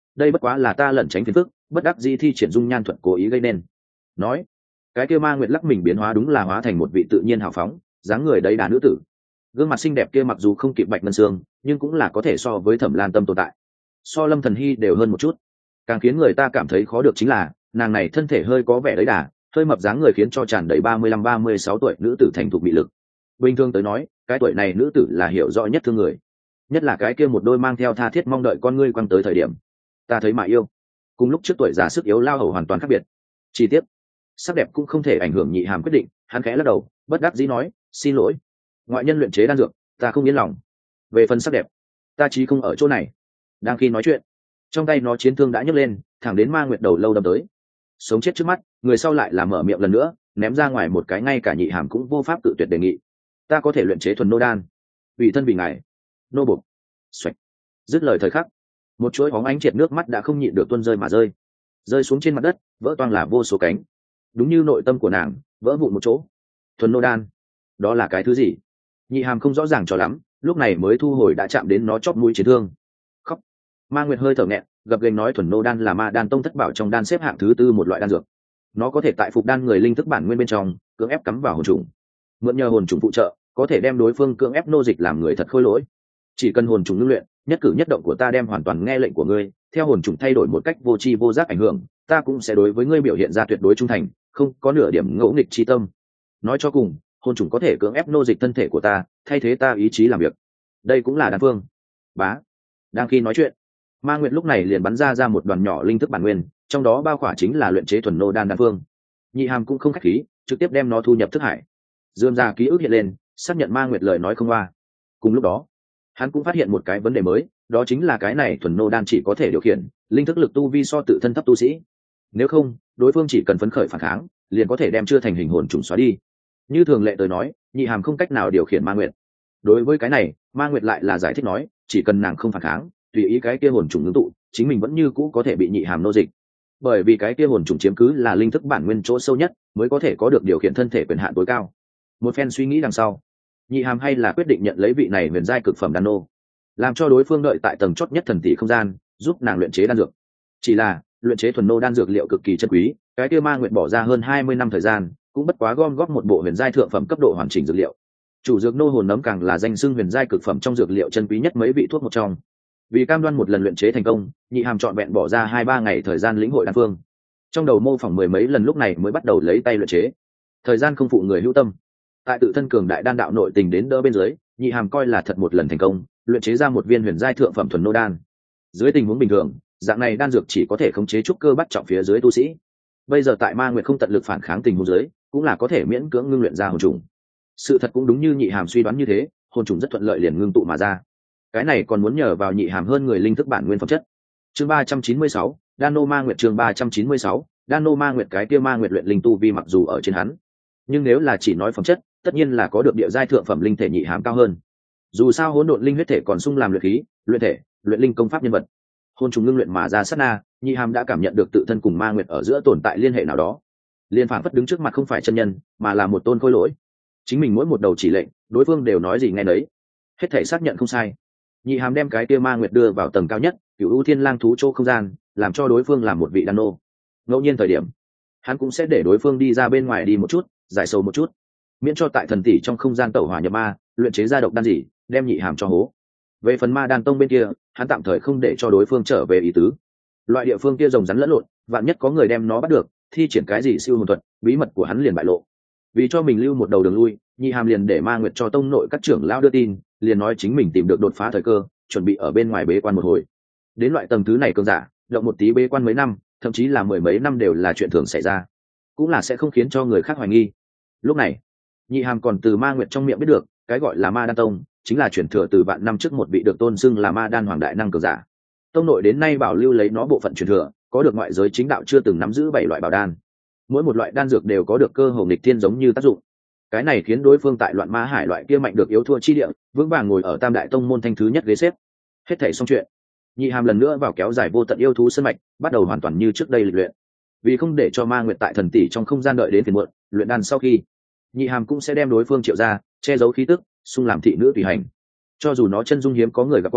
đây bất quá là ta lẩn tránh phiền phức, bất đắc dĩ thi triển dung nhan thuật cố ý gây nên. Nói, cái kia ma nguyệt lắc mình biến hóa đúng là hóa thành một vị tự nhiên hào phóng, dáng người đầy đà nữ tử. Gương mặt xinh đẹp kia mặc dù không kịp bạch ngân xương, nhưng cũng là có thể so với Thẩm Lan Tâm tồn tại, so Lâm Thần Hy đều hơn một chút. Càng khiến người ta cảm thấy khó được chính là nàng này thân thể hơi có vẻ đấy đà, hơi mập dáng người khiến cho tràn đầy ba mươi lăm ba mươi sáu tuổi nữ tử thành thục bị lực. Bình thường tới nói, cái tuổi này nữ tử là hiểu rõ nhất thương người, nhất là cái kia một đôi mang theo tha thiết mong đợi con ngươi quăng tới thời điểm ta thấy mà yêu. Cùng lúc trước tuổi già sức yếu lao hầu hoàn toàn khác biệt. Chi tiết sắc đẹp cũng không thể ảnh hưởng Nhị Hàm quyết định, hắn khẽ lắc đầu bất đắc dĩ nói, xin lỗi, ngoại nhân luyện chế đan dược ta không yên lòng, về phần sắc đẹp ta chí không ở chỗ này. Đang khi nói chuyện, trong tay nó chiến thương đã nhấc lên, thẳng đến ma nguyệt đầu lâu đâm tới. Sống chết trước mắt, người sau lại là mở miệng lần nữa, ném ra ngoài một cái ngay cả Nhị Hàm cũng vô pháp tự tuyệt đề nghị. Ta có thể luyện chế thuần nô đan, ủy thân vì ngài nô bộc. Xoạch. Dứt lời thời khắc, một chuỗi bóng ánh triệt nước mắt đã không nhịn được tuôn rơi mà rơi, rơi xuống trên mặt đất, vỡ toang là vô số cánh. Đúng như nội tâm của nàng vỡ vụn một chỗ. Thuần nô đan, đó là cái thứ gì? Nhị Hàm không rõ ràng cho lắm, lúc này mới thu hồi đã chạm đến nó chóp mũi chiến thương. Khóc. Ma Nguyệt hơi thở nghẹn, gập ghềnh nói thuần nô đan là ma đan tông thất bảo trong đan xếp hạng thứ tư một loại đan dược. Nó có thể tại phục đan người linh thức bản nguyên bên trong cưỡng ép cắm vào hồn trùng, mượn nhờ hồn trùng phụ trợ, có thể đem đối phương cưỡng ép nô dịch làm người thật khôi lỗi. Chỉ cần hồn trùng ngưng luyện, nhất cử nhất động của ta đem hoàn toàn nghe lệnh của ngươi, theo hồn trùng thay đổi một cách vô tri vô giác ảnh hưởng, ta cũng sẽ đối với ngươi biểu hiện ra tuyệt đối trung thành, không có nửa điểm ngẫu nghịch chi tâm. Nói cho cùng, hồn trùng có thể cưỡng ép nô dịch thân thể của ta, thay thế ta ý chí làm việc. Đây cũng là đan phương. Bá. Đang khi nói chuyện, Ma Nguyệt lúc này liền bắn ra ra một đoàn nhỏ linh thức bản nguyên, trong đó bao khỏa chính là luyện chế thuần nô đan đan phương. Nhị Hàm cũng không khách khí, trực tiếp đem nó thu nhập thức hải. Dương ra ký ức hiện lên, xác nhận Ma Nguyệt lời nói không qua. Cùng lúc đó, hắn cũng phát hiện một cái vấn đề mới, đó chính là cái này thuần nô đan chỉ có thể điều khiển linh thức lực tu vi so tự thân thấp tu sĩ, nếu không đối phương chỉ cần phấn khởi phản kháng liền có thể đem chưa thành hình hồn trùng xóa đi. Như thường lệ tới nói, Nhị Hàm không cách nào điều khiển Ma Nguyệt. Đối với cái này, Ma Nguyệt lại là giải thích nói, chỉ cần nàng không phản kháng, tùy ý cái kia hồn trùng ngưng tụ, chính mình vẫn như cũ có thể bị Nhị Hàm nô dịch. Bởi vì cái kia hồn trùng chiếm cứ là linh thức bản nguyên chỗ sâu nhất, mới có thể có được điều khiển thân thể quyền hạn tối cao. Một phen suy nghĩ đằng sau, Nhị Hàm hay là quyết định nhận lấy vị này huyền giai cực phẩm đan nô, làm cho đối phương đợi tại tầng chót nhất thần tỷ không gian, giúp nàng luyện chế đan dược. Chỉ là luyện chế thuần nô đan dược liệu cực kỳ chân quý, cái kia Ma Nguyệt bỏ ra hơn hai mươi năm thời gian, cũng bất quá gom góp một bộ huyền giai thượng phẩm cấp độ hoàn chỉnh dược liệu. Chủ dược nô hồn nấm càng là danh xưng huyền giai cực phẩm trong dược liệu chân quý nhất mấy vị thuốc một trong. Vì cam đoan một lần luyện chế thành công, Nhị Hàm trọn vẹn bỏ ra hai ba ngày thời gian lĩnh hội đan phương. Trong đầu mô phỏng mười mấy lần lúc này mới bắt đầu lấy tay luyện chế. Thời gian không phụ người hữu tâm. Tại tự thân cường đại đan đạo nội tình đến đỡ bên dưới, Nhị Hàm coi là thật một lần thành công, luyện chế ra một viên huyền giai thượng phẩm thuần nô đan. Dưới tình huống bình thường, dạng này đan dược chỉ có thể khống chế trúc cơ bắt trọng phía dưới tu sĩ. Bây giờ tại Ma Nguyệt không tận lực phản kháng tình huống dưới, cũng là có thể miễn cưỡng ngưng luyện ra hồn trùng. Sự thật cũng đúng như Nhị Hàm suy đoán như thế, hồn trùng rất thuận lợi liền ngưng tụ mà ra. Cái này còn muốn nhờ vào Nhị Hàm hơn người linh thức bản nguyên phẩm chất. Chương ba trăm chín mươi sáu, Đano Ma Nguyệt chương ba trăm chín mươi sáu, Đano Ma Nguyệt cái kia Ma Nguyệt luyện linh tu vi mặc dù ở trên hắn, nhưng nếu là chỉ nói phẩm chất, tất nhiên là có được địa giai thượng phẩm linh thể Nhị Hàm cao hơn. Dù sao hỗn độn linh huyết thể còn sung làm luyện khí, luyện thể, luyện linh công pháp nhân vật. Hồn trùng ngưng luyện mà ra sát na, Nhị Hàm đã cảm nhận được tự thân cùng Ma Nguyệt ở giữa tồn tại liên hệ nào đó. Liên phảng phất đứng trước mặt không phải chân nhân, mà là một tôn khôi lỗi. Chính mình mỗi một đầu chỉ lệnh, đối phương đều nói gì nghe nấy. Hết thể xác nhận không sai. Nhị Hàm đem cái kia Ma Nguyệt đưa vào tầng cao nhất, Cửu U Thiên Lang thú chỗ không gian, làm cho đối phương làm một vị đan nô. Ngẫu nhiên thời điểm, hắn cũng sẽ để đối phương đi ra bên ngoài đi một chút, giải sầu một chút, miễn cho tại thần tỷ trong không gian tẩu hỏa nhập ma, luyện chế ra độc đan gì, đem Nhị Hàm cho hố. Về phần Ma Đan Tông bên kia, hắn tạm thời không để cho đối phương trở về ý tứ. Loại địa phương kia rồng rắn lẫn lộn, vạn nhất có người đem nó bắt được, thi triển cái gì siêu hồn thuật, bí mật của hắn liền bại lộ. Vì cho mình lưu một đầu đường lui, Nhị Hàm liền để Ma Nguyệt cho tông nội các trưởng lão đưa tin, liền nói chính mình tìm được đột phá thời cơ, chuẩn bị ở bên ngoài bế quan một hồi. Đến loại tầng thứ này cường giả, động một tí bế quan mấy năm, thậm chí là mười mấy năm đều là chuyện thường xảy ra, cũng là sẽ không khiến cho người khác hoài nghi. Lúc này, Nhị Hàm còn từ Ma Nguyệt trong miệng biết được, cái gọi là Ma Đan Tông chính là chuyển thừa từ vạn năm trước một vị được tôn xưng là Ma Đan Hoàng đại năng cường giả. Tông nội đến nay bảo lưu lấy nó bộ phận truyền thừa, có được ngoại giới chính đạo chưa từng nắm giữ bảy loại bảo đan. Mỗi một loại đan dược đều có được cơ hồ nghịch thiên giống như tác dụng. Cái này khiến đối phương tại loạn ma hải loại kia mạnh được yếu thua chi địa, vững vàng ngồi ở Tam Đại Tông môn thanh thứ nhất ghế xếp. Hết thảy xong chuyện, Nhị Hàm lần nữa vào kéo dài vô tận yêu thú sân mạch, bắt đầu hoàn toàn như trước đây lịch luyện. Vì không để cho Ma Nguyệt tại thần tỷ trong không gian đợi đến phiền muộn, luyện đan sau khi, Nhị Hàm cũng sẽ đem đối phương triệu ra, che giấu khí tức, xung làm thị nữ tùy hành. Cho dù nó chân dung hiếm có người gặp qua,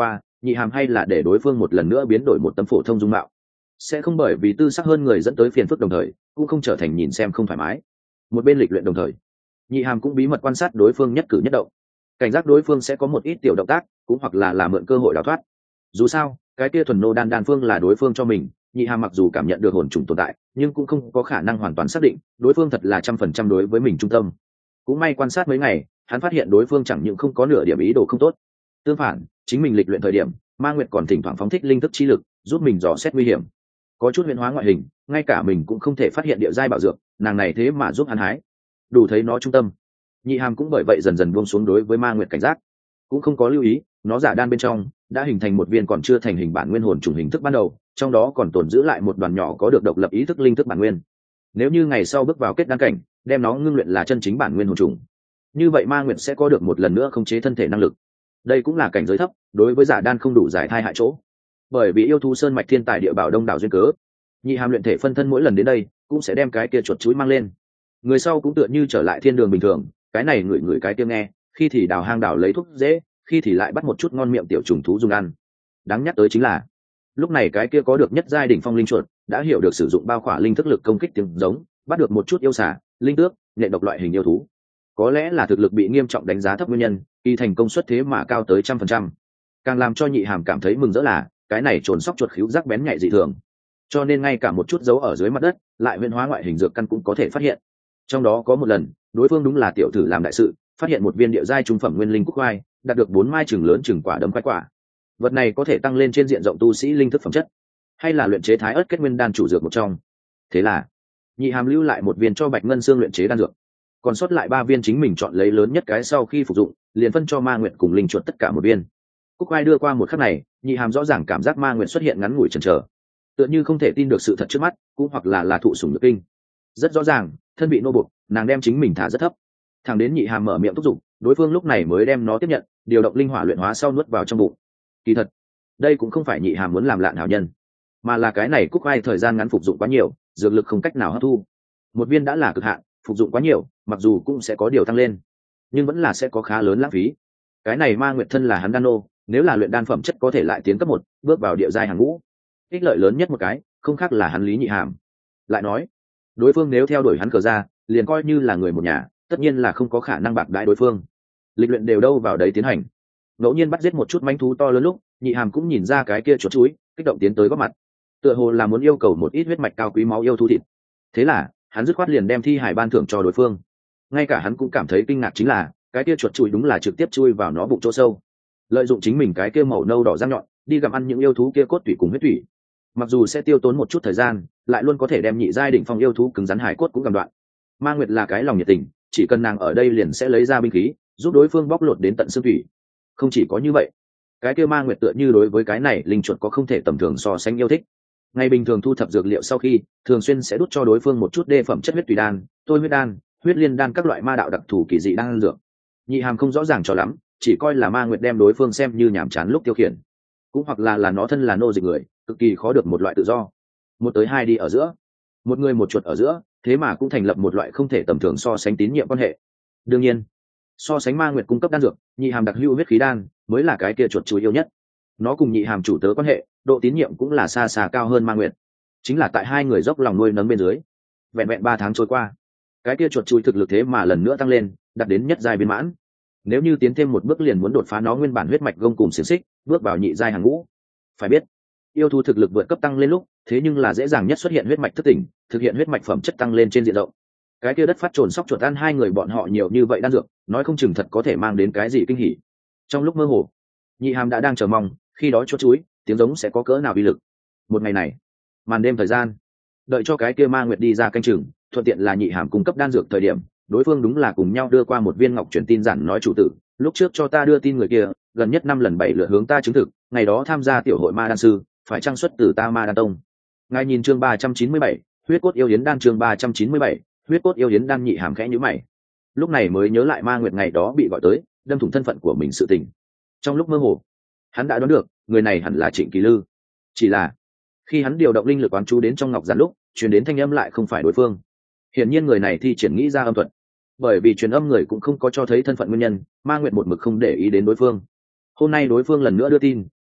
nhị hàm hay là để đối phương một lần nữa biến đổi một tấm phổ thông dung mạo, sẽ không bởi vì tư sắc hơn người dẫn tới phiền phức, đồng thời cũng không trở thành nhìn xem không thoải mái. Một bên lịch luyện đồng thời, nhị hàm cũng bí mật quan sát đối phương nhất cử nhất động, cảnh giác đối phương sẽ có một ít tiểu động tác, cũng hoặc là làm mượn cơ hội đào thoát. Dù sao cái kia thuần nô đan đan phương là đối phương cho mình, nhị hàm mặc dù cảm nhận được hồn trùng tồn tại, nhưng cũng không có khả năng hoàn toàn xác định đối phương thật là trăm phần trăm đối với mình trung tâm. Cũng may quan sát mấy ngày, hắn phát hiện đối phương chẳng những không có nửa điểm ý đồ không tốt, tương phản, chính mình lịch luyện thời điểm, ma nguyệt còn thỉnh thoảng phóng thích linh thức chi lực giúp mình dò xét nguy hiểm, có chút huyền hóa ngoại hình, ngay cả mình cũng không thể phát hiện địa giai bảo dược, nàng này thế mà giúp hắn hái, đủ thấy nó trung tâm. Nhị hàm cũng bởi vậy dần dần buông xuống đối với ma nguyệt cảnh giác, cũng không có lưu ý nó giả đan bên trong đã hình thành một viên còn chưa thành hình bản nguyên hồn trùng hình thức ban đầu, trong đó còn tồn giữ lại một đoàn nhỏ có được độc lập ý thức linh thức bản nguyên. Nếu như ngày sau bước vào kết đan cảnh, đem nó ngưng luyện là chân chính bản nguyên hồn trùng, như vậy ma nguyệt sẽ có được một lần nữa khống chế thân thể năng lực. Đây cũng là cảnh giới thấp, đối với giả đan không đủ giải thai hại chỗ. Bởi vì yêu thú sơn mạch thiên tài địa bảo đông đảo duyên cớ, nhị hàm luyện thể phân thân mỗi lần đến đây cũng sẽ đem cái kia chuột chuối mang lên. Người sau cũng tựa như trở lại thiên đường bình thường, cái này ngửi ngửi cái tiếng nghe, khi thì đào hang đào lấy thuốc dễ, khi thì lại bắt một chút ngon miệng tiểu trùng thú dùng ăn. Đáng nhắc tới chính là lúc này cái kia có được nhất giai đỉnh phong linh chuột đã hiểu được sử dụng bao khỏa linh thức lực công kích tiếng giống, bắt được một chút yêu xả, linh tước, nhện độc loại hình yêu thú. Có lẽ là thực lực bị nghiêm trọng đánh giá thấp nguyên nhân, kỳ thành công suất thế mà cao tới trăm phần trăm. Càng làm cho nhị hàm cảm thấy mừng rỡ là cái này trồn sóc chuột khíu giác bén nhạy dị thường, cho nên ngay cả một chút dấu ở dưới mặt đất lại huyễn hóa ngoại hình dược căn cũng có thể phát hiện. Trong đó có một lần, đối phương đúng là tiểu thử làm đại sự, phát hiện một viên địa giai trung phẩm nguyên linh cúc khoai, đạt được bốn mai chừng lớn chừng quả đấm khoai quả. Vật này có thể tăng lên trên diện rộng tu sĩ linh thức phẩm chất, hay là luyện chế thái ớt kết nguyên đan chủ dược một trong. Thế là nhị hàm lưu lại một viên cho bạch ngân xương luyện chế đan dược, còn sót lại ba viên chính mình chọn lấy lớn nhất cái, sau khi phục dụng liền phân cho ma nguyện cùng linh chuột tất cả một viên. Cúc khoai đưa qua một khắc này, nhị hàm rõ ràng cảm giác ma nguyện xuất hiện ngắn ngủi chần chờ, tựa như không thể tin được sự thật trước mắt, cũng hoặc là là thụ sủng nhược kinh. Rất rõ ràng thân bị nô buộc, nàng đem chính mình thả rất thấp, thẳng đến nhị hàm mở miệng thúc giục, đối phương lúc này mới đem nó tiếp nhận, điều động linh hỏa luyện hóa sau nuốt vào trong bụng. Kỳ thật đây cũng không phải nhị hàm muốn làm lạn hảo nhân, mà là cái này cúc khoai thời gian ngắn phục dụng quá nhiều, dược lực không cách nào hấp thu. Một viên đã là cực hạn, phục dụng quá nhiều mặc dù cũng sẽ có điều tăng lên, nhưng vẫn là sẽ có khá lớn lãng phí. Cái này ma nguyệt thân là hắn đan nô, nếu là luyện đan phẩm chất có thể lại tiến cấp một bước vào địa giai hàng ngũ, ích lợi lớn nhất một cái không khác là hắn lý nhị hàm. Lại nói đối phương nếu theo đuổi hắn cờ ra, liền coi như là người một nhà, tất nhiên là không có khả năng bạc đãi đối phương. Lịch luyện đều đâu vào đấy tiến hành, ngẫu nhiên bắt giết một chút manh thú to lớn lúc, nhị hàm cũng nhìn ra cái kia chuột chuối kích động tiến tới góp mặt, tựa hồ là muốn yêu cầu một ít huyết mạch cao quý máu yêu thú thịt. Thế là hắn dứt khoát liền đem thi hải ban thưởng cho đối phương. Ngay cả hắn cũng cảm thấy kinh ngạc chính là cái kia chuột chuối đúng là trực tiếp chui vào nó bụng chỗ sâu, lợi dụng chính mình cái kia màu nâu đỏ răng nhọn đi gặm ăn những yêu thú kia cốt tủy cùng huyết thủy. Mặc dù sẽ tiêu tốn một chút thời gian, lại luôn có thể đem nhị giai đỉnh phong yêu thú cứng rắn hải cốt cũng gặm đoạn. Ma nguyệt là cái lòng nhiệt tình, chỉ cần nàng ở đây liền sẽ lấy ra binh khí giúp đối phương bóc lột đến tận xương thủy. Không chỉ có như vậy, cái kia ma nguyệt tựa như đối với cái này linh chuột có không thể tầm thường so sánh yêu thích. Ngày bình thường thu thập dược liệu sau khi, thường xuyên sẽ đút cho đối phương một chút đê phẩm chất huyết tùy đan, tôi huyết đan, huyết liên đan, các loại ma đạo đặc thù kỳ dị đan dược. Nhị hàm không rõ ràng cho lắm, chỉ coi là ma nguyệt đem đối phương xem như nhàm chán lúc tiêu khiển, cũng hoặc là là nó thân là nô dịch người, cực kỳ khó được một loại tự do. Một tới hai đi ở giữa, một người một chuột ở giữa, thế mà cũng thành lập một loại không thể tầm thường so sánh tín nhiệm quan hệ. Đương nhiên, so sánh ma nguyệt cung cấp đan dược, nhị hàm đặc hữu huyết khí đan mới là cái kia chuột chủ yếu nhất. Nó cùng nhị hàm chủ tớ quan hệ, độ tín nhiệm cũng là xa xa cao hơn ma nguyệt. Chính là tại hai người dốc lòng nuôi nấng bên dưới, vẹn vẹn ba tháng trôi qua, cái kia chuột chui thực lực thế mà lần nữa tăng lên, đạt đến nhất giai viên mãn. Nếu như tiến thêm một bước liền muốn đột phá nó nguyên bản huyết mạch gông cùng xiềng xích, bước vào nhị giai hàng ngũ. Phải biết, yêu thú thực lực vượt cấp tăng lên lúc, thế nhưng là dễ dàng nhất xuất hiện huyết mạch thức tỉnh, thực hiện huyết mạch phẩm chất tăng lên trên diện rộng. Cái kia đất phát trồn sóc chuột ăn hai người bọn họ nhiều như vậy đan dược, nói không chừng thật có thể mang đến cái gì kinh hỉ. Trong lúc mơ hồ, nhị hàm đã đang chờ mong, khi đó chuột chuối, tiếng giống sẽ có cỡ nào uy lực. Một ngày này, màn đêm thời gian, đợi cho cái kia ma nguyệt đi ra canh chừng, thuận tiện là nhị hàm cung cấp đan dược thời điểm, đối phương đúng là cùng nhau đưa qua một viên ngọc truyền tin giản nói chủ tử, lúc trước cho ta đưa tin người kia, gần nhất năm lần bảy lượt hướng ta chứng thực, ngày đó tham gia tiểu hội ma đan sư, phải trang xuất từ ta ma đan tông. Ngài nhìn chương ba trăm chín mươi bảy, huyết cốt yêu yến đan, chương ba trăm chín mươi bảy, huyết cốt yêu yến đan. Nhị hàm khẽ nhíu mày, lúc này mới nhớ lại ma nguyệt ngày đó bị gọi tới, đâm thủng thân phận của mình sự tình. Trong lúc mơ hồ, hắn đã đoán được người này hẳn là Trịnh Kỳ Lư, chỉ là khi hắn điều động linh lực quán chú đến trong ngọc giản lúc, truyền đến thanh âm lại không phải đối phương. Hiển nhiên người này thi triển nghĩ ra âm thuật, bởi vì truyền âm người cũng không có cho thấy thân phận nguyên nhân, ma nguyệt một mực không để ý đến đối phương. Hôm nay đối phương lần nữa đưa tin,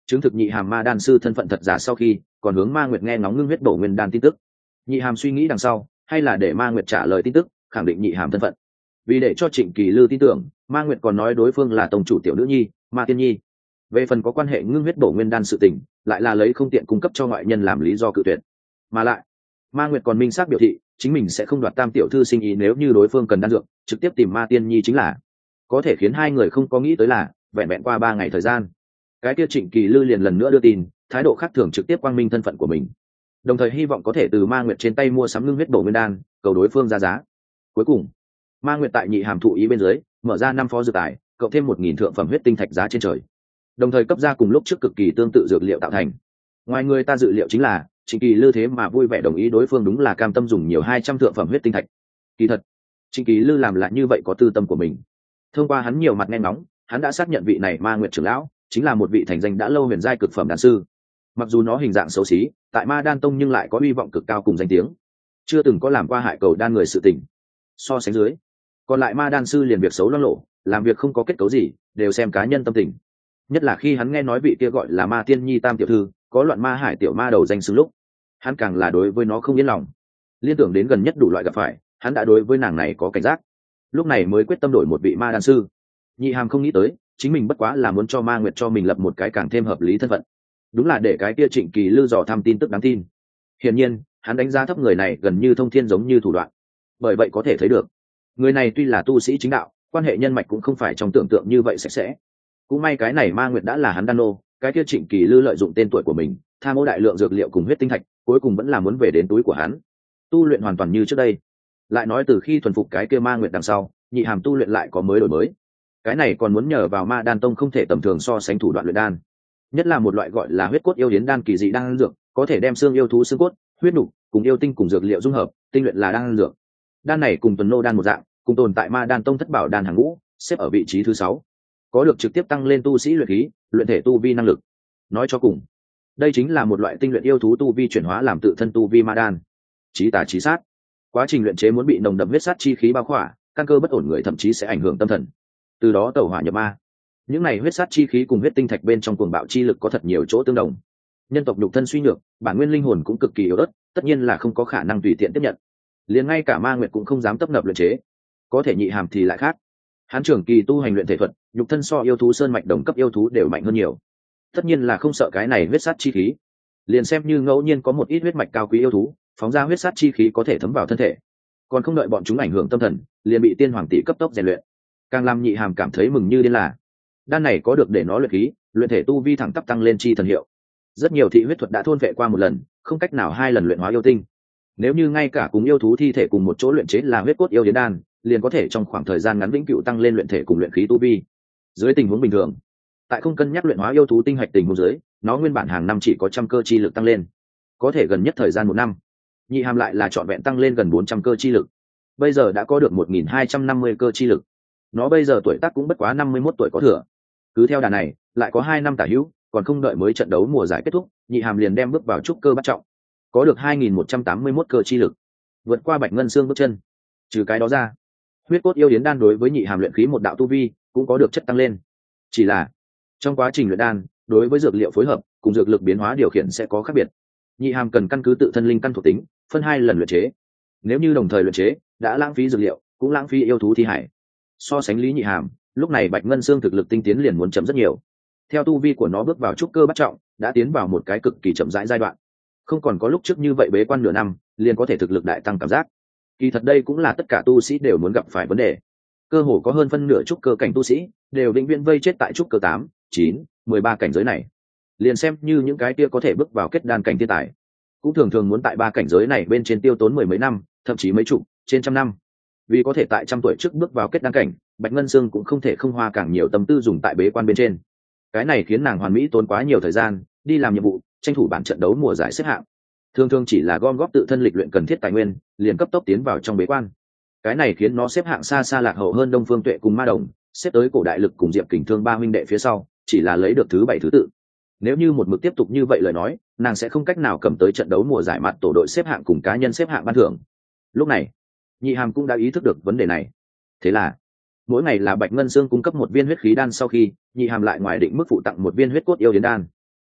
chứng thực nhị hàm ma đan sư thân phận thật giả sau khi còn hướng ma nguyệt nghe ngóng ngưng huyết bổ nguyên đan tin tức. Nhị hàm suy nghĩ đằng sau hay là để ma nguyệt trả lời tin tức khẳng định nhị hàm thân phận. Vì để cho Trịnh Kỳ Lư tin tưởng, ma nguyệt còn nói đối phương là tông chủ tiểu nữ nhi Ma Tiên Nhi. Về phần có quan hệ ngưng huyết bổ nguyên đan sự tình, lại là lấy không tiện cung cấp cho ngoại nhân làm lý do cự tuyệt. Mà lại ma nguyệt còn minh xác biểu thị chính mình sẽ không đoạt tam tiểu thư sinh ý, nếu như đối phương cần đan dược trực tiếp tìm Ma Tiên Nhi chính là. Có thể khiến hai người không có nghĩ tới là vẹn vẹn qua ba ngày thời gian, cái kia Trịnh Kỳ Lư liền lần nữa đưa tin thái độ khác thường trực tiếp quang minh thân phận của mình, đồng thời hy vọng có thể từ ma nguyệt trên tay mua sắm ngưng huyết bổ nguyên đan, cầu đối phương ra giá. Cuối cùng ma nguyệt tại nhị hàm thụ ý bên dưới mở ra năm phó dược tài, cộng thêm một nghìn thượng phẩm huyết tinh thạch giá trên trời, đồng thời cấp ra cùng lúc trước cực kỳ tương tự dược liệu tạo thành. Ngoài người ta dự liệu chính là Trịnh Kỳ Lư thế mà vui vẻ đồng ý đối phương đúng là cam tâm dùng nhiều hai trăm thượng phẩm huyết tinh thạch. Kỳ thật Trịnh Kỳ Lư làm lại như vậy có tư tâm của mình. Thông qua hắn nhiều mặt nghe ngóng, hắn đã xác nhận vị này ma nguyệt trưởng lão chính là một vị thành danh đã lâu huyền giai cực phẩm đan sư. Mặc dù nó hình dạng xấu xí, tại Ma Đan Tông nhưng lại có hy vọng cực cao cùng danh tiếng, chưa từng có làm qua hại cầu đan người sự tình. So sánh dưới, còn lại ma đan sư liền việc xấu loang lộ, làm việc không có kết cấu gì, đều xem cá nhân tâm tình. Nhất là khi hắn nghe nói vị kia gọi là Ma Tiên Nhi tam tiểu thư có loạn ma hải tiểu ma đầu danh xưng lúc, hắn càng là đối với nó không yên lòng. Liên tưởng đến gần nhất đủ loại gặp phải, hắn đã đối với nàng này có cảnh giác, lúc này mới quyết tâm đổi một vị ma đan sư. Nhị hàm không nghĩ tới chính mình bất quá là muốn cho ma nguyệt cho mình lập một cái càng thêm hợp lý thân phận, đúng là để cái kia Trịnh Kỳ Lư dò thăm tin tức đáng tin. Hiển nhiên hắn đánh giá thấp người này gần như thông thiên giống như thủ đoạn, bởi vậy có thể thấy được người này tuy là tu sĩ chính đạo, quan hệ nhân mạch cũng không phải trong tưởng tượng như vậy sạch sẽ. Cũng may cái này ma nguyệt đã là hắn đan nô, cái kia Trịnh Kỳ Lư lợi dụng tên tuổi của mình tham ô đại lượng dược liệu cùng huyết tinh thạch, cuối cùng vẫn là muốn về đến túi của hắn. Tu luyện hoàn toàn như trước đây. Lại nói từ khi thuần phục cái kia ma nguyệt đằng sau, nhị hàm tu luyện lại có mới đổi mới. Cái này còn muốn nhờ vào Ma Đan Tông không thể tầm thường so sánh thủ đoạn luyện đan, nhất là một loại gọi là huyết cốt yêu yến đan kỳ dị đan dược, có thể đem xương yêu thú xương cốt, huyết nục cùng yêu tinh cùng dược liệu dung hợp, tinh luyện là đan dược. Đan này cùng tuần nô đan một dạng, cùng tồn tại Ma Đan Tông thất bảo đan hàng ngũ, xếp ở vị trí thứ sáu, có được trực tiếp tăng lên tu sĩ luyện khí, luyện thể tu vi năng lực. Nói cho cùng, đây chính là một loại tinh luyện yêu thú tu vi chuyển hóa làm tự thân tu vi ma đan. Chí tà chí sát, quá trình luyện chế muốn bị nồng đậm huyết sát chi khí bao khỏa, căn cơ bất ổn người thậm chí sẽ ảnh hưởng tâm thần, từ đó tẩu hỏa nhập ma. Những này huyết sát chi khí cùng huyết tinh thạch bên trong cuồng bạo chi lực có thật nhiều chỗ tương đồng. Nhân tộc nhục thân suy nhược, bản nguyên linh hồn cũng cực kỳ yếu ớt, tất nhiên là không có khả năng tùy tiện tiếp nhận. Liền ngay cả ma nguyệt cũng không dám tấp nập luyện chế. Có thể nhị hàm thì lại khác. Hắn trưởng kỳ tu hành luyện thể thuật, nhục thân so yêu thú sơn mạch đồng cấp yêu thú đều mạnh hơn nhiều. Tất nhiên là không sợ cái này huyết sát chi khí. Liền xem như ngẫu nhiên có một ít huyết mạch cao quý yêu thú, phóng ra huyết sát chi khí có thể thấm vào thân thể, còn không đợi bọn chúng ảnh hưởng tâm thần, liền bị tiên hoàng tỷ cấp tốc rèn luyện. Càng làm nhị hàm cảm thấy mừng như điên là đan này có được để nó luyện khí, luyện thể tu vi thẳng tắp tăng lên chi thần hiệu. Rất nhiều thị huyết thuật đã thôn vệ qua một lần, không cách nào hai lần luyện hóa yêu tinh. Nếu như ngay cả cùng yêu thú thi thể cùng một chỗ luyện chế là huyết cốt yêu yến đan, liền có thể trong khoảng thời gian ngắn vĩnh cửu tăng lên luyện thể cùng luyện khí tu vi. Dưới tình huống bình thường, tại không cân nhắc luyện hóa yêu thú tinh hạch tình huống dưới, nó nguyên bản hàng năm chỉ có trăm cơ chi lực tăng lên, có thể gần nhất thời gian một năm, nhị hàm lại là trọn vẹn tăng lên gần bốn trăm cơ chi lực. Bây giờ đã có được một nghìn hai trăm năm mươi cơ chi lực. Nó bây giờ tuổi tác cũng bất quá năm mươi mốt tuổi có thừa. Cứ theo đà này, lại có hai năm tả hữu, còn không đợi mới trận đấu mùa giải kết thúc, nhị hàm liền đem bước vào trúc cơ bắt trọng, có được hai nghìn một trăm tám mươi mốt cơ chi lực, vượt qua Bạch Ngân Xương bước chân. Trừ cái đó ra, huyết cốt yêu yến đan đối với nhị hàm luyện khí một đạo tu vi cũng có được chất tăng lên. Chỉ là trong quá trình luyện đan, đối với dược liệu phối hợp cùng dược lực biến hóa điều khiển sẽ có khác biệt. Nhị hàm cần căn cứ tự thân linh căn thuộc tính, phân hai lần luyện chế. Nếu như đồng thời luyện chế, đã lãng phí dược liệu, cũng lãng phí yêu thú thi hải. So sánh lý nhị hàm, lúc này Bạch Ngân Xương thực lực tinh tiến liền muốn chậm rất nhiều. Theo tu vi của nó bước vào trúc cơ bắt trọng, đã tiến vào một cái cực kỳ chậm rãi giai đoạn, không còn có lúc trước như vậy bế quan nửa năm liền có thể thực lực đại tăng cảm giác. Kỳ thật đây cũng là tất cả tu sĩ đều muốn gặp phải vấn đề. Cơ hồ có hơn phân nửa trúc cơ cảnh tu sĩ đều vĩnh viễn vây chết tại trúc cơ tám, chín, mười ba cảnh giới này. Liền xem như những cái kia có thể bước vào kết đan cảnh thiên tài, cũng thường thường muốn tại ba cảnh giới này bên trên tiêu tốn mười mấy năm, thậm chí mấy chục, trên trăm năm. Vì có thể tại trăm tuổi trước bước vào kết đan cảnh, Bạch Ngân Xương cũng không thể không hoa càng nhiều tâm tư dùng tại bế quan bên trên. Cái này khiến nàng hoàn mỹ tốn quá nhiều thời gian đi làm nhiệm vụ, tranh thủ bản trận đấu mùa giải xếp hạng. Thường thường chỉ là gom góp tự thân lịch luyện cần thiết tài nguyên, liền cấp tốc tiến vào trong bế quan. Cái này khiến nó xếp hạng xa xa lạc hậu hơn Đông Phương Tuệ cùng Ma Đồng, xếp tới Cổ Đại Lực cùng Diệp Kình Thương ba huynh đệ phía sau, chỉ là lấy được thứ bảy thứ tự. Nếu như một mực tiếp tục như vậy lời nói, nàng sẽ không cách nào cầm tới trận đấu mùa giải mặt tổ đội xếp hạng cùng cá nhân xếp hạng ban thưởng. Lúc này, nhị hàm cũng đã ý thức được vấn đề này. Thế là mỗi ngày là Bạch Ngân Xương cung cấp một viên huyết khí đan, sau khi nhị hàm lại ngoài định mức phụ tặng một viên huyết cốt yêu yến đan.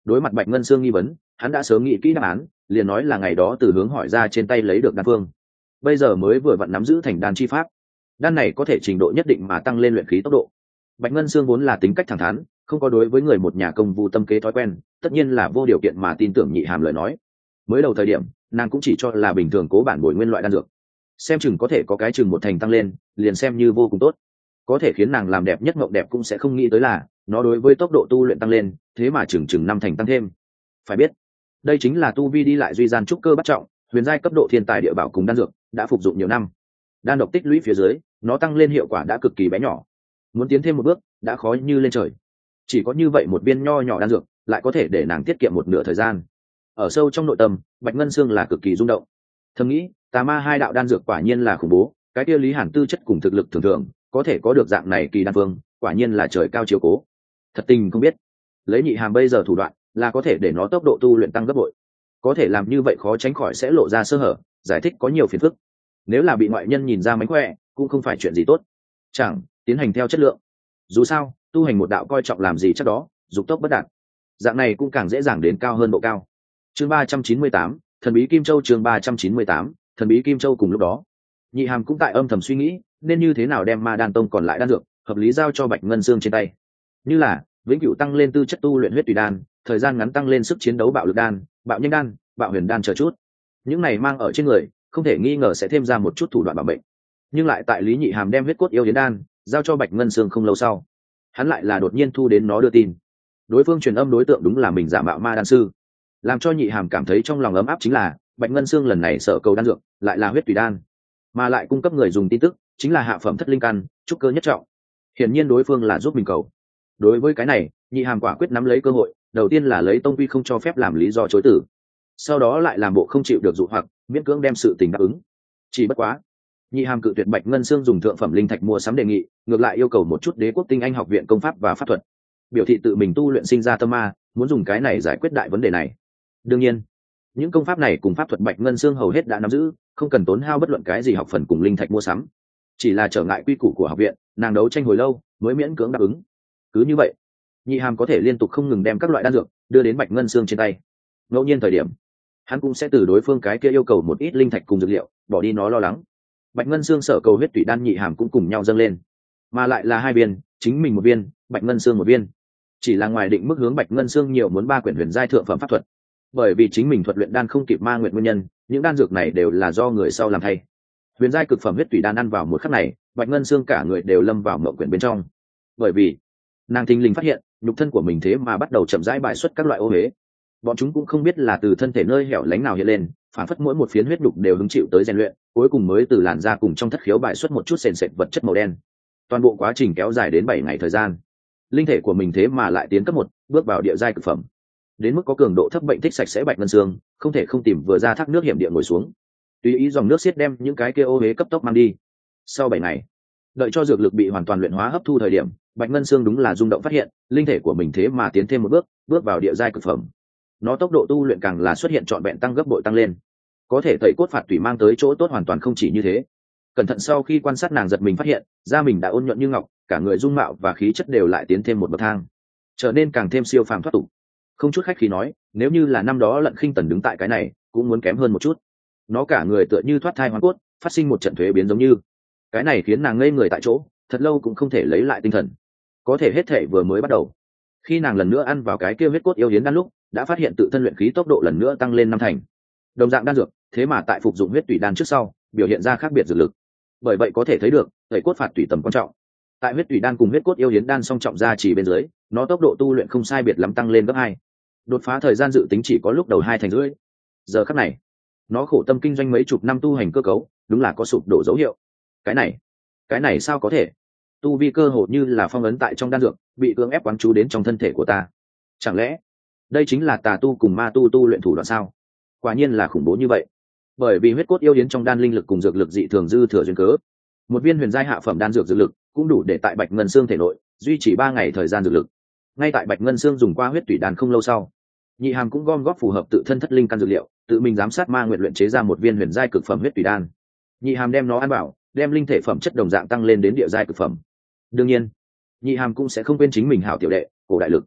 Đối mặt Bạch Ngân Sương nghi vấn, hắn đã sớm nghĩ kỹ đáp án, liền nói là ngày đó từ hướng hỏi ra trên tay lấy được đan phương, bây giờ mới vừa vặn nắm giữ thành đan chi pháp. Đan này có thể trình độ nhất định mà tăng lên luyện khí tốc độ. Bạch Ngân Sương vốn là tính cách thẳng thắn, không có đối với người một nhà công vụ tâm kế thói quen, tất nhiên là vô điều kiện mà tin tưởng Nhị Hàm lời nói. Mới đầu thời điểm, nàng cũng chỉ cho là bình thường cố bản bồi nguyên loại đan dược, xem chừng có thể có cái chừng một thành tăng lên, liền xem như vô cùng tốt. Có thể khiến nàng làm đẹp nhất mộng đẹp cũng sẽ không nghĩ tới là nó đối với tốc độ tu luyện tăng lên, thế mà chừng chừng năm thành tăng thêm. Phải biết, đây chính là tu vi đi lại duy gian trúc cơ bắt trọng, huyền giai cấp độ thiên tài địa bảo cùng đan dược, đã phục dụng nhiều năm. Đan độc tích lũy phía dưới, nó tăng lên hiệu quả đã cực kỳ bé nhỏ. Muốn tiến thêm một bước, đã khó như lên trời. Chỉ có như vậy một viên nho nhỏ đan dược, lại có thể để nàng tiết kiệm một nửa thời gian. Ở sâu trong nội tâm, Bạch Ngân Sương là cực kỳ rung động. Thầm nghĩ, tà ma hai đạo đan dược quả nhiên là khủng bố, cái kia Lý Hàn tư chất cùng thực lực thường thường, có thể có được dạng này kỳ đan phương, quả nhiên là trời cao chiếu cố. Thật tình không biết, lấy Nhị Hàm bây giờ thủ đoạn, là có thể để nó tốc độ tu luyện tăng gấp bội. Có thể làm như vậy khó tránh khỏi sẽ lộ ra sơ hở, giải thích có nhiều phiền phức. Nếu là bị ngoại nhân nhìn ra mánh khỏe, cũng không phải chuyện gì tốt. Chẳng tiến hành theo chất lượng. Dù sao, tu hành một đạo coi trọng làm gì chắc đó, dục tốc bất đạt. Dạng này cũng càng dễ dàng đến cao hơn độ cao. Chương ba trăm chín mươi tám, thần bí Kim Châu. Chương ba trăm chín mươi tám, thần bí Kim Châu. Cùng lúc đó, Nhị Hàm cũng tại âm thầm suy nghĩ, nên như thế nào đem Ma Đan Tông còn lại đan dược hợp lý giao cho Bạch Ngân Sương trên tay. Như là vĩnh cửu tăng lên tư chất tu luyện huyết tùy đan, thời gian ngắn tăng lên sức chiến đấu bạo lực đan, bạo nhanh đan, bạo huyền đan chờ chút. Những này mang ở trên người, không thể nghi ngờ sẽ thêm ra một chút thủ đoạn bảo mệnh. Nhưng lại tại Lý Nhị Hàm đem huyết cốt yêu yến đan giao cho Bạch Ngân Sương không lâu sau, hắn lại là đột nhiên thu đến nó đưa tin. Đối phương truyền âm đối tượng đúng là mình giả mạo ma đan sư. Làm cho Nhị Hàm cảm thấy trong lòng ấm áp chính là Bạch Ngân Sương lần này sợ cầu đan dược lại là huyết tùy đan, mà lại cung cấp người dùng tin tức chính là hạ phẩm thất linh căn, trúc cơ nhất trọng. Hiển nhiên đối phương là giúp mình cầu. Đối với cái này, Nhị Hàm quả quyết nắm lấy cơ hội, đầu tiên là lấy tông quy không cho phép làm lý do chối từ, sau đó lại làm bộ không chịu được dụ hoặc, miễn cưỡng đem sự tình đáp ứng. Chỉ bất quá, Nhị Hàm cự tuyệt Bạch Ngân Sương dùng thượng phẩm linh thạch mua sắm đề nghị, ngược lại yêu cầu một chút Đế quốc tinh anh học viện công pháp và pháp thuật, biểu thị tự mình tu luyện sinh ra tâm ma, muốn dùng cái này giải quyết đại vấn đề này. Đương nhiên, những công pháp này cùng pháp thuật Bạch Ngân Sương hầu hết đã nắm giữ, không cần tốn hao bất luận cái gì học phần cùng linh thạch mua sắm. Chỉ là trở ngại quy củ của học viện, nàng đấu tranh hồi lâu mới miễn cưỡng đáp ứng. Cứ như vậy, Nhị Hàm có thể liên tục không ngừng đem các loại đan dược đưa đến Bạch Ngân Sương trên tay. Ngẫu nhiên thời điểm, hắn cũng sẽ từ đối phương cái kia yêu cầu một ít linh thạch cùng dược liệu, bỏ đi nó lo lắng. Bạch Ngân Sương sở cầu huyết tủy đan Nhị Hàm cũng cùng nhau dâng lên, mà lại là hai viên, chính mình một viên, Bạch Ngân Sương một viên. Chỉ là ngoài định mức hướng Bạch Ngân Sương nhiều muốn ba quyển huyền giai thượng phẩm pháp thuật. Bởi vì chính mình thuật luyện đan không kịp ma nguyện nguyên nhân, những đan dược này đều là do người sau làm thay. Huyền giai cực phẩm huyết tủy đan ăn vào một khắc này, Bạch Ngân Sương cả người đều lâm vào mộng quyển bên trong. Bởi vì nàng thình lình phát hiện, nhục thân của mình thế mà bắt đầu chậm rãi bại xuất các loại ô huế. Bọn chúng cũng không biết là từ thân thể nơi hẻo lánh nào hiện lên, phản phất mỗi một phiến huyết đục đều hứng chịu tới rèn luyện, cuối cùng mới từ làn da cùng trong thất khiếu bại xuất một chút sền sệt vật chất màu đen. Toàn bộ quá trình kéo dài đến bảy ngày thời gian. Linh thể của mình thế mà lại tiến cấp một, bước vào địa giai cực phẩm. Đến mức có cường độ thấp bệnh thích sạch sẽ Bạch Ngân Sương, không thể không tìm vừa ra thác nước hiểm địa ngồi xuống, tùy ý dòng nước xiết đem những cái kia ô huế cấp tốc mang đi. Sau bảy ngày, đợi cho dược lực bị hoàn toàn luyện hóa hấp thu thời điểm, Bạch Ngân Sương đúng là rung động phát hiện, linh thể của mình thế mà tiến thêm một bước, bước vào địa giai cực phẩm. Nó tốc độ tu luyện càng là xuất hiện trọn vẹn tăng gấp bội tăng lên. Có thể tẩy cốt phạt tủy mang tới chỗ tốt hoàn toàn không chỉ như thế. Cẩn thận sau khi quan sát, nàng giật mình phát hiện, da mình đã ôn nhuận như ngọc, cả người dung mạo và khí chất đều lại tiến thêm một bậc thang, trở nên càng thêm siêu phàm thoát tục. Không chút khách khí nói, nếu như là năm đó Lận Khinh Tần đứng tại cái này, cũng muốn kém hơn một chút. Nó cả người tựa như thoát thai hoàn cốt, phát sinh một trận thuế biến giống như. Cái này khiến nàng ngây người tại chỗ, thật lâu cũng không thể lấy lại tinh thần. Có thể hết thể vừa mới bắt đầu. Khi nàng lần nữa ăn vào cái kia huyết cốt yêu yến đan lúc, đã phát hiện tự thân luyện khí tốc độ lần nữa tăng lên năm thành. Đồng dạng đan dược, thế mà tại phục dụng huyết tủy đan trước sau, biểu hiện ra khác biệt dược lực. Bởi vậy có thể thấy được, tẩy cốt phạt tủy tầm quan trọng. Tại huyết tủy đan cùng huyết cốt yêu yến đan song trọng ra chỉ bên dưới, nó tốc độ tu luyện không sai biệt lắm tăng lên gấp hai. Đột phá thời gian dự tính chỉ có lúc đầu hai thành rưỡi. Giờ khắc này, nó khổ tâm kinh doanh mấy chục năm tu hành cơ cấu, đúng là có sụp đổ dấu hiệu. Cái này, cái này sao có thể? Tu vi cơ hồ như là phong ấn tại trong đan dược, bị cưỡng ép quán chú đến trong thân thể của ta. Chẳng lẽ đây chính là tà tu cùng ma tu tu luyện thủ đoạn sao? Quả nhiên là khủng bố như vậy. Bởi vì huyết cốt yêu yến trong đan linh lực cùng dược lực dị thường dư thừa duyên cớ, một viên huyền giai hạ phẩm đan dược dược lực cũng đủ để tại Bạch Ngân Sương thể nội duy trì ba ngày thời gian dược lực. Ngay tại Bạch Ngân Sương dùng qua huyết tủy đan không lâu sau, Nhị Hàm cũng gom góp phù hợp tự thân thất linh căn dược liệu, tự mình giám sát ma nguyện luyện chế ra một viên huyền giai cực phẩm huyết tủy đan. Nhị Hàm đem nó ăn bảo, đem linh thể phẩm chất đồng dạng tăng lên đến địa giai cực phẩm. Đương nhiên, Nhị Hàm cũng sẽ không quên chính mình hảo tiểu đệ, Cổ Đại Lực.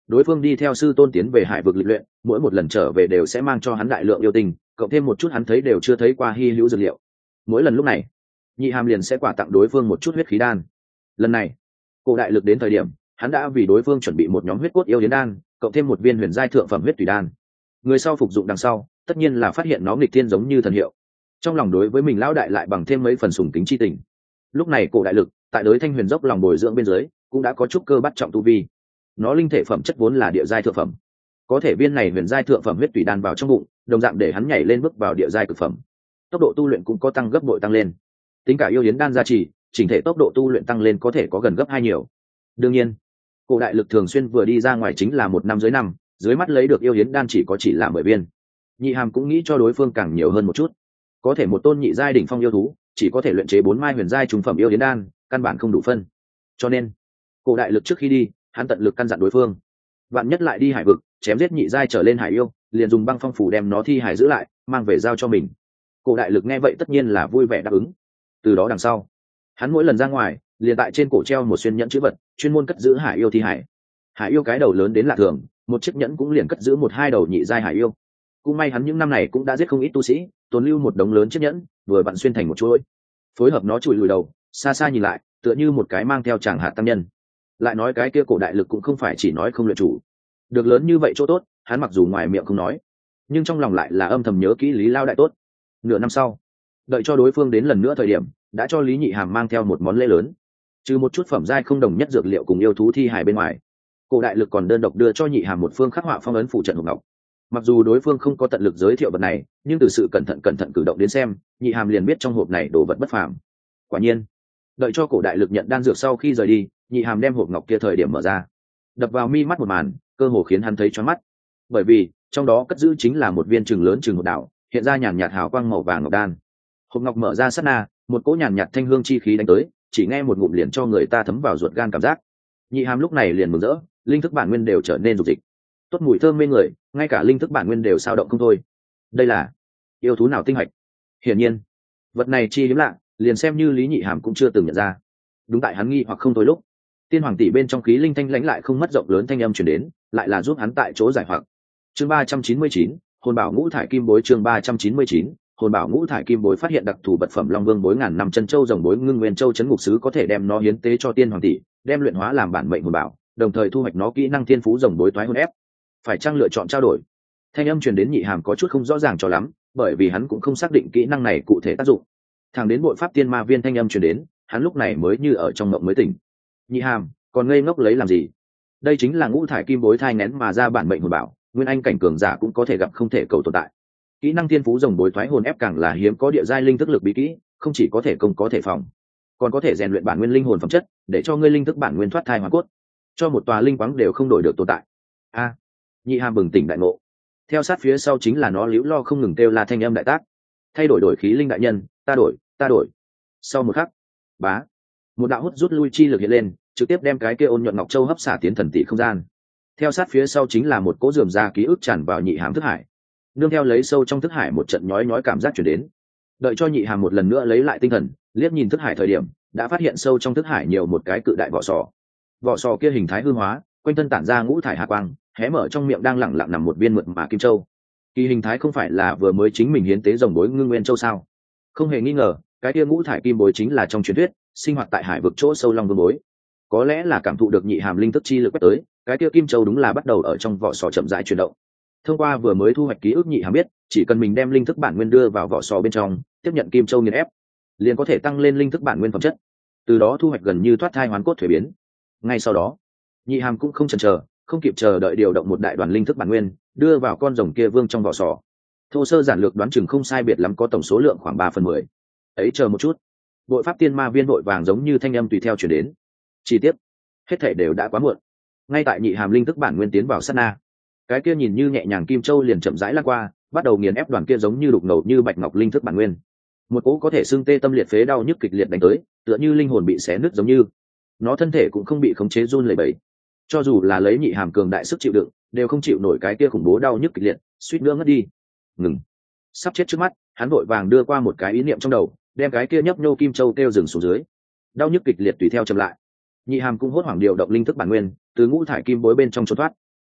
đối phương đi theo sư tôn tiến về hải vực lịch luyện, mỗi một lần trở về đều sẽ mang cho hắn đại lượng yêu tình, cộng thêm một chút hắn thấy đều chưa thấy qua hy hữu dược liệu. Mỗi lần lúc này nhị hàm liền sẽ quà tặng đối phương một chút huyết khí đan. Lần này cổ đại lực đến thời điểm, hắn đã vì đối phương chuẩn bị một nhóm huyết cốt yêu yến đan, cộng thêm một viên huyền giai thượng phẩm huyết tùy đan. Người sau phục dụng đằng sau tất nhiên là phát hiện nó nghịch thiên giống như thần hiệu, trong lòng đối với mình lão đại lại bằng thêm mấy phần sùng kính chi tình. Lúc này cổ đại lực tại đối thanh huyền dốc lòng bồi dưỡng bên dưới cũng đã có chút cơ bắt trọng tu vi. Nó linh thể phẩm chất vốn là địa giai thượng phẩm, có thể viên này huyền giai thượng phẩm huyết tùy đan vào trong bụng, đồng dạng để hắn nhảy lên bước vào địa giai cực phẩm, tốc độ tu luyện cũng có tăng gấp bội tăng lên. Tính cả yêu yến đan gia trì, chỉnh thể tốc độ tu luyện tăng lên có thể có gần gấp hai nhiều. Đương nhiên cổ đại lực thường xuyên vừa đi ra ngoài chính là một năm dưới năm, dưới mắt lấy được yêu yến đan chỉ có chỉ là mười viên. Nhị hàm cũng nghĩ cho đối phương càng nhiều hơn một chút, có thể một tôn nhị giai đỉnh phong yêu thú chỉ có thể luyện chế bốn mai huyền giai trung phẩm yêu yến đan, căn bản không đủ phân. Cho nên cổ đại lực trước khi đi, hắn tận lực căn dặn đối phương, vạn nhất lại đi hải vực chém giết nhị giai trở lên hải yêu, liền dùng băng phong phủ đem nó thi hải giữ lại, mang về giao cho mình. Cổ đại lực nghe vậy tất nhiên là vui vẻ đáp ứng. Từ đó đằng sau, hắn mỗi lần ra ngoài liền tại trên cổ treo một xuyên nhẫn chữ vật, chuyên môn cất giữ hải yêu thi hải. Hải yêu cái đầu lớn đến lạ thường, một chiếc nhẫn cũng liền cất giữ một hai đầu nhị giai hải yêu. Cũng may hắn những năm này cũng đã giết không ít tu sĩ, tồn lưu một đống lớn chiếc nhẫn, vừa vặn xuyên thành một chuỗi, phối hợp nó chùi lùi đầu, xa xa nhìn lại tựa như một cái mang theo tràng hạt tăng nhân. Lại nói cái kia cổ đại lực cũng không phải chỉ nói không luyện chủ, được lớn như vậy chỗ tốt, hắn mặc dù ngoài miệng không nói, nhưng trong lòng lại là âm thầm nhớ kỹ Lý Lao đại tốt. Nửa năm sau, đợi cho đối phương đến lần nữa thời điểm, đã cho Lý Nhị Hàm mang theo một món lễ lớn, trừ một chút phẩm giai không đồng nhất dược liệu cùng yêu thú thi hài bên ngoài, cổ đại lực còn đơn độc đưa cho Nhị Hàm một phương khắc họa phong ấn phụ trận hộp ngọc. Mặc dù đối phương không có tận lực giới thiệu vật này, nhưng từ sự cẩn thận cẩn thận cử động đến xem, Nhị Hàm liền biết trong hộp này đồ vật bất phàm. Quả nhiên, đợi cho cổ đại lực nhận đan dược sau khi rời đi, Nhị Hàm đem hộp ngọc kia thời điểm mở ra, đập vào mi mắt một màn, cơ hồ khiến hắn thấy choáng mắt. Bởi vì trong đó cất giữ chính là một viên chừng lớn chừng hột đảo, hiện ra nhàn nhạt hào quang màu vàng ngọc đan. Hộp ngọc mở ra sát na, một cỗ nhàn nhạt thanh hương chi khí đánh tới, chỉ nghe một ngụm liền cho người ta thấm vào ruột gan cảm giác. Nhị Hàm lúc này liền mừng rỡ, linh thức bản nguyên đều trở nên rục dịch, tốt mùi thơm mê người, ngay cả linh thức bản nguyên đều sao động không thôi. Đây là yêu thú nào tinh hạch? Hiển nhiên vật này chi hiếm lạ, liền xem như Lý Nhị Hàm cũng chưa từng nhận ra. Đúng tại hắn nghi hoặc không thôi lúc, tiên hoàng tỷ bên trong khí linh thanh lãnh lại không mất rộng lớn thanh âm truyền đến, lại là giúp hắn tại chỗ giải hoặc. Chương ba trăm chín mươi chín, hồn bảo ngũ thải kim bối. Chương ba trăm chín mươi chín, hồn bảo ngũ thải kim bối. Phát hiện đặc thù vật phẩm long vương bối ngàn năm chân châu rồng bối ngưng nguyên châu chấn ngục sứ có thể đem nó hiến tế cho tiên hoàng tỷ, đem luyện hóa làm bản mệnh hồn bảo, đồng thời thu hoạch nó kỹ năng thiên phú rồng bối toái hồn ép. Phải chăng lựa chọn trao đổi? Thanh âm truyền đến Nhị Hàm có chút không rõ ràng cho lắm, bởi vì hắn cũng không xác định kỹ năng này cụ thể tác dụng. Thẳng đến bội pháp tiên ma viên thanh âm truyền đến, hắn lúc này mới như ở trong mộng mới tỉnh. Nhị Hàm còn ngây ngốc lấy làm gì? Đây chính là ngũ thải kim bối thai nén mà ra bản mệnh hồn bảo, nguyên anh cảnh cường giả cũng có thể gặp không thể cầu tồn tại. Kỹ năng thiên phú rồng bối thoái hồn ép càng là hiếm có địa giai linh thức lực bí kỹ, không chỉ có thể công có thể phòng, còn có thể rèn luyện bản nguyên linh hồn phẩm chất, để cho ngươi linh thức bản nguyên thoát thai hóa cốt, cho một tòa linh quáng đều không đổi được tồn tại. A! Nhị Hàm bừng tỉnh đại ngộ. Theo sát phía sau chính là nó liễu lo không ngừng kêu là thanh âm đại tác. Thay đổi đổi khí linh đại nhân, ta đổi, ta đổi. Sau một khắc, bá, một đạo hút rút lui chi lực hiện lên, trực tiếp đem cái kia ôn nhuận ngọc châu hấp xả tiến thần tỷ không gian. Theo sát phía sau chính là một cỗ rườm ra ký ức tràn vào Nhị Hàm thức hải, nương theo lấy sâu trong thức hải một trận nhói nhói cảm giác chuyển đến. Đợi cho Nhị Hàm một lần nữa lấy lại tinh thần, liếc nhìn thức hải thời điểm, đã phát hiện sâu trong thức hải nhiều một cái cự đại vỏ sò. Vỏ sò kia hình thái hư hóa, quanh thân tản ra ngũ thải hà quang, hé mở trong miệng đang lẳng lặng nằm một viên mượt mà kim châu. Kỳ hình thái không phải là vừa mới chính mình hiến tế rồng bối ngưng nguyên châu sao? Không hề nghi ngờ, cái kia ngũ thải kim bối chính là trong truyền thuyết sinh hoạt tại hải vực chỗ sâu long vương bối. Có lẽ là cảm thụ được Nhị Hàm linh thức chi lực quét tới, cái kia kim châu đúng là bắt đầu ở trong vỏ sò chậm rãi chuyển động. Thông qua vừa mới thu hoạch ký ức, Nhị Hàm biết, chỉ cần mình đem linh thức bản nguyên đưa vào vỏ sò bên trong, tiếp nhận kim châu nghiền ép, liền có thể tăng lên linh thức bản nguyên phẩm chất, từ đó thu hoạch gần như thoát thai hoán cốt thuế biến. Ngay sau đó, Nhị Hàm cũng không chần chờ, không kịp chờ đợi điều động một đại đoàn linh thức bản nguyên, đưa vào con rồng kia vương trong vỏ sò. Thô sơ giản lược đoán chừng không sai biệt lắm có tổng số lượng khoảng ba phần mười. Ấy chờ một chút, bội pháp tiên ma viên vội vàng giống như thanh âm tùy theo chuyển đến. Chi tiết, hết thảy đều đã quá muộn. Ngay tại Nhị Hàm linh thức bản nguyên tiến vào sát na, cái kia nhìn như nhẹ nhàng kim châu liền chậm rãi lăn qua, bắt đầu nghiền ép đoàn kia giống như đục ngầu như bạch ngọc linh thức bản nguyên. Một cỗ có thể xương tê tâm liệt phế đau nhức kịch liệt đánh tới, tựa như linh hồn bị xé nứt giống như. Nó thân thể cũng không bị khống chế run lẩy bẩy. Cho dù là lấy Nhị Hàm cường đại sức chịu đựng, đều không chịu nổi cái kia khủng bố đau nhức kịch liệt, suýt nữa ngất đi. Ngừng. Sắp chết trước mắt, hắn vội vàng đưa qua một cái ý niệm trong đầu, đem cái kia nhấp nhô kim châu kêu dừng xuống dưới. Đau nhức kịch liệt tùy theo chậm lại. Nhị Hàm cũng hốt hoảng điều động linh thức bản nguyên, từ ngũ thải kim bối bên trong trốn thoát.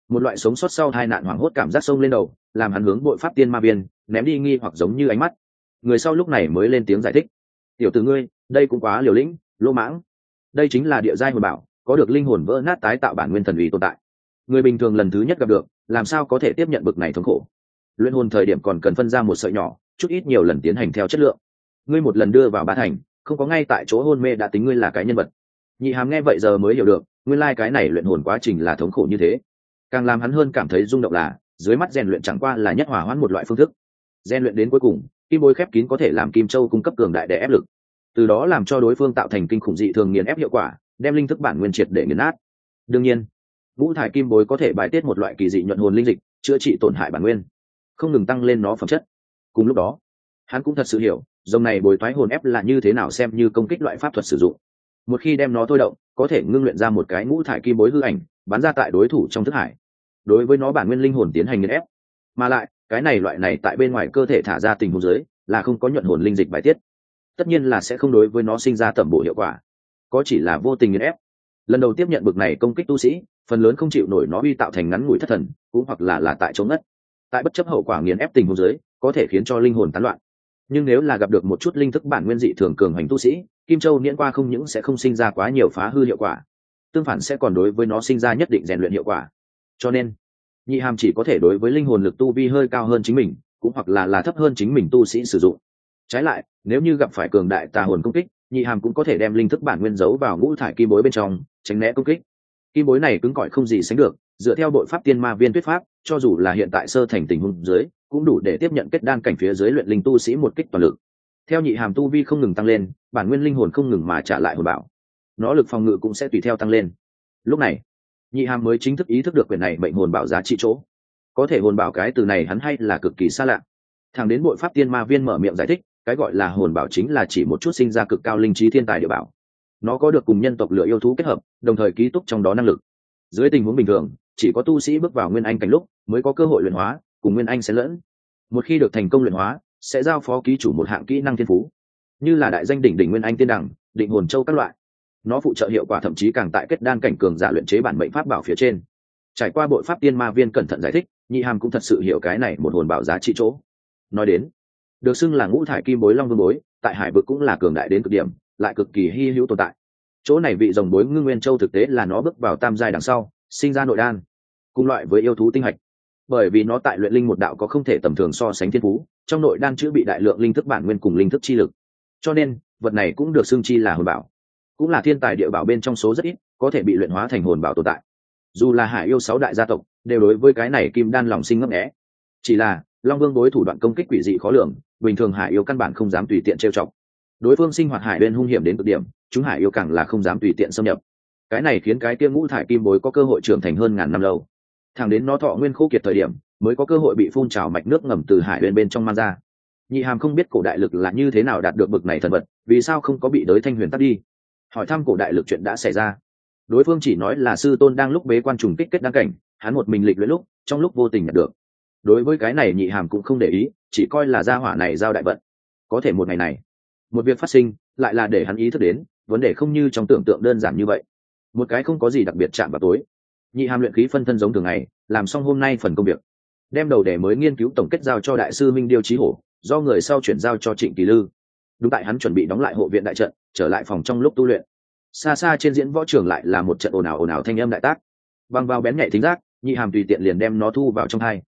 một loại sống sót sau tai nạn hoảng hốt cảm giác sông lên đầu, làm hắn hướng bội pháp tiên ma viên ném đi nghi hoặc giống như ánh mắt. Người sau lúc này mới lên tiếng giải thích: tiểu tử ngươi, đây cũng quá liều lĩnh, lỗ mãng. Đây chính là địa giai hồn bảo, có được linh hồn vỡ nát tái tạo bản nguyên thần uy tồn tại. Người bình thường lần thứ nhất gặp được, làm sao có thể tiếp nhận bực này thống khổ. Luyện hồn thời điểm còn cần phân ra một sợi nhỏ, chút ít nhiều lần tiến hành theo chất lượng. Ngươi một lần đưa vào ba thành, không có ngay tại chỗ hôn mê đã tính ngươi là cái nhân vật. Nhị Hàm nghe vậy giờ mới hiểu được, nguyên lai cái này luyện hồn quá trình là thống khổ như thế. Càng làm hắn hơn cảm thấy rung động là, dưới mắt rèn luyện chẳng qua là nhất hỏa hoãn một loại phương thức. Rèn luyện đến cuối cùng, kim bối khép kín có thể làm kim châu cung cấp cường đại để ép lực, từ đó làm cho đối phương tạo thành kinh khủng dị thường nghiền ép hiệu quả, đem linh thức bản nguyên triệt để nghiền nát. Đương nhiên, ngũ thải kim bối có thể bài tiết một loại kỳ dị nhuận hồn linh dịch, chữa trị tổn hại bản nguyên, không ngừng tăng lên nó phẩm chất. Cùng lúc đó, hắn cũng thật sự hiểu, dòng này bồi toái hồn ép là như thế nào xem như công kích loại pháp thuật sử dụng. Một khi đem nó thôi động, có thể ngưng luyện ra một cái ngũ thải kim bối hư ảnh, bắn ra tại đối thủ trong thức hải, đối với nó bản nguyên linh hồn tiến hành nghiền ép. Mà lại, cái này loại này tại bên ngoài cơ thể thả ra tình huống dưới, là không có nhuận hồn linh dịch bài tiết, tất nhiên là sẽ không đối với nó sinh ra tẩm bổ hiệu quả, có chỉ là vô tình nghiền ép. Lần đầu tiếp nhận bực này công kích tu sĩ, phần lớn không chịu nổi nó uy tạo thành ngắn ngủi thất thần, cũng hoặc là là tại chống ngất. Tại bất chấp hậu quả nghiền ép tình huống dưới, có thể khiến cho linh hồn tán loạn. Nhưng nếu là gặp được một chút linh thức bản nguyên dị thường cường hành tu sĩ, kim châu niễn qua không những sẽ không sinh ra quá nhiều phá hư hiệu quả, tương phản sẽ còn đối với nó sinh ra nhất định rèn luyện hiệu quả. Cho nên, Nhị Hàm chỉ có thể đối với linh hồn lực tu vi hơi cao hơn chính mình, cũng hoặc là là thấp hơn chính mình tu sĩ sử dụng. Trái lại, nếu như gặp phải cường đại tà hồn công kích, Nhị Hàm cũng có thể đem linh thức bản nguyên giấu vào ngũ thải kim bối bên trong, tránh né công kích. Kim bối này cứng cỏi không gì sánh được, dựa theo đội pháp tiên ma viên tuyết pháp, cho dù là hiện tại sơ thành tình huống dưới, cũng đủ để tiếp nhận kết đan cảnh phía dưới luyện linh tu sĩ một kích toàn lực. Theo Nhị Hàm tu vi không ngừng tăng lên, bản nguyên linh hồn không ngừng mà trả lại hồn bảo, nó lực phòng ngự cũng sẽ tùy theo tăng lên. Lúc này, Nhị Hàm mới chính thức ý thức được quyền này mệnh hồn bảo giá trị chỗ. Có thể hồn bảo cái từ này hắn hay là cực kỳ xa lạ. Thẳng đến bội pháp tiên ma viên mở miệng giải thích, cái gọi là hồn bảo chính là chỉ một chút sinh ra cực cao linh trí thiên tài địa bảo. Nó có được cùng nhân tộc lửa yêu thú kết hợp, đồng thời ký túc trong đó năng lực. Dưới tình huống bình thường, chỉ có tu sĩ bước vào nguyên anh cảnh lúc mới có cơ hội luyện hóa, cùng nguyên anh xen lẫn. Một khi được thành công luyện hóa, sẽ giao phó ký chủ một hạng kỹ năng thiên phú, như là đại danh đỉnh đỉnh nguyên anh tiên đẳng, định hồn châu các loại. Nó phụ trợ hiệu quả thậm chí càng tại kết đan cảnh cường giả luyện chế bản mệnh pháp bảo phía trên. Trải qua bội pháp tiên ma viên cẩn thận giải thích, Nhị Hàm cũng thật sự hiểu cái này một hồn bảo giá trị chỗ. Nói đến, được xưng là ngũ thải kim bối long vương bối, tại hải vực cũng là cường đại đến cực điểm, lại cực kỳ hy hữu tồn tại. Chỗ này vị rồng bối ngưng nguyên châu thực tế là nó bước vào tam giai đằng sau, sinh ra nội đan, cùng loại với yêu thú tinh hạch. Bởi vì nó tại luyện linh một đạo có không thể tầm thường so sánh thiên phú, trong nội đan chứa bị đại lượng linh thức bản nguyên cùng linh thức chi lực, cho nên vật này cũng được xưng chi là hồn bảo, cũng là thiên tài địa bảo bên trong số rất ít có thể bị luyện hóa thành hồn bảo tồn tại. Dù là hải yêu sáu đại gia tộc đều đối với cái này kim đan lòng sinh ngấp nghé, chỉ là long vương đối thủ đoạn công kích quỷ dị khó lường, bình thường hải yêu căn bản không dám tùy tiện trêu chọc. Đối phương sinh hoạt hải bên hung hiểm đến cực điểm, chúng hải yêu càng là không dám tùy tiện xâm nhập. Cái này khiến cái kia ngũ thải kim bối có cơ hội trưởng thành hơn ngàn năm lâu, thẳng đến nó thọ nguyên khô kiệt thời điểm mới có cơ hội bị phun trào mạch nước ngầm từ hải bên bên trong mang ra. Nhị Hàm không biết cổ đại lực là như thế nào đạt được bực này thần vật, vì sao không có bị đới thanh huyền tắt đi. Hỏi thăm cổ đại lực chuyện đã xảy ra, đối phương chỉ nói là sư tôn đang lúc bế quan trùng kích kết đăng cảnh, hắn một mình lịch luyện lúc trong lúc vô tình nhận được. Đối với cái này Nhị Hàm cũng không để ý, chỉ coi là gia hỏa này giao đại vận. Có thể một ngày này, một việc phát sinh lại là để hắn ý thức đến vấn đề không như trong tưởng tượng đơn giản như vậy. Một cái không có gì đặc biệt chạm vào tối, Nhị Hàm luyện khí phân thân giống thường ngày, làm xong hôm nay phần công việc, đem đầu để mới nghiên cứu tổng kết giao cho đại sư Minh Điêu Chí Hổ, do người sau chuyển giao cho Trịnh Kỳ Lư. Đúng tại hắn chuẩn bị đóng lại hộ viện đại trận, trở lại phòng trong lúc tu luyện, xa xa trên diễn võ trường lại là một trận ồn ào ồn ào thanh âm đại tác. Bằng vào bén nhạy thính giác, Nhị Hàm tùy tiện liền đem nó thu vào trong tai.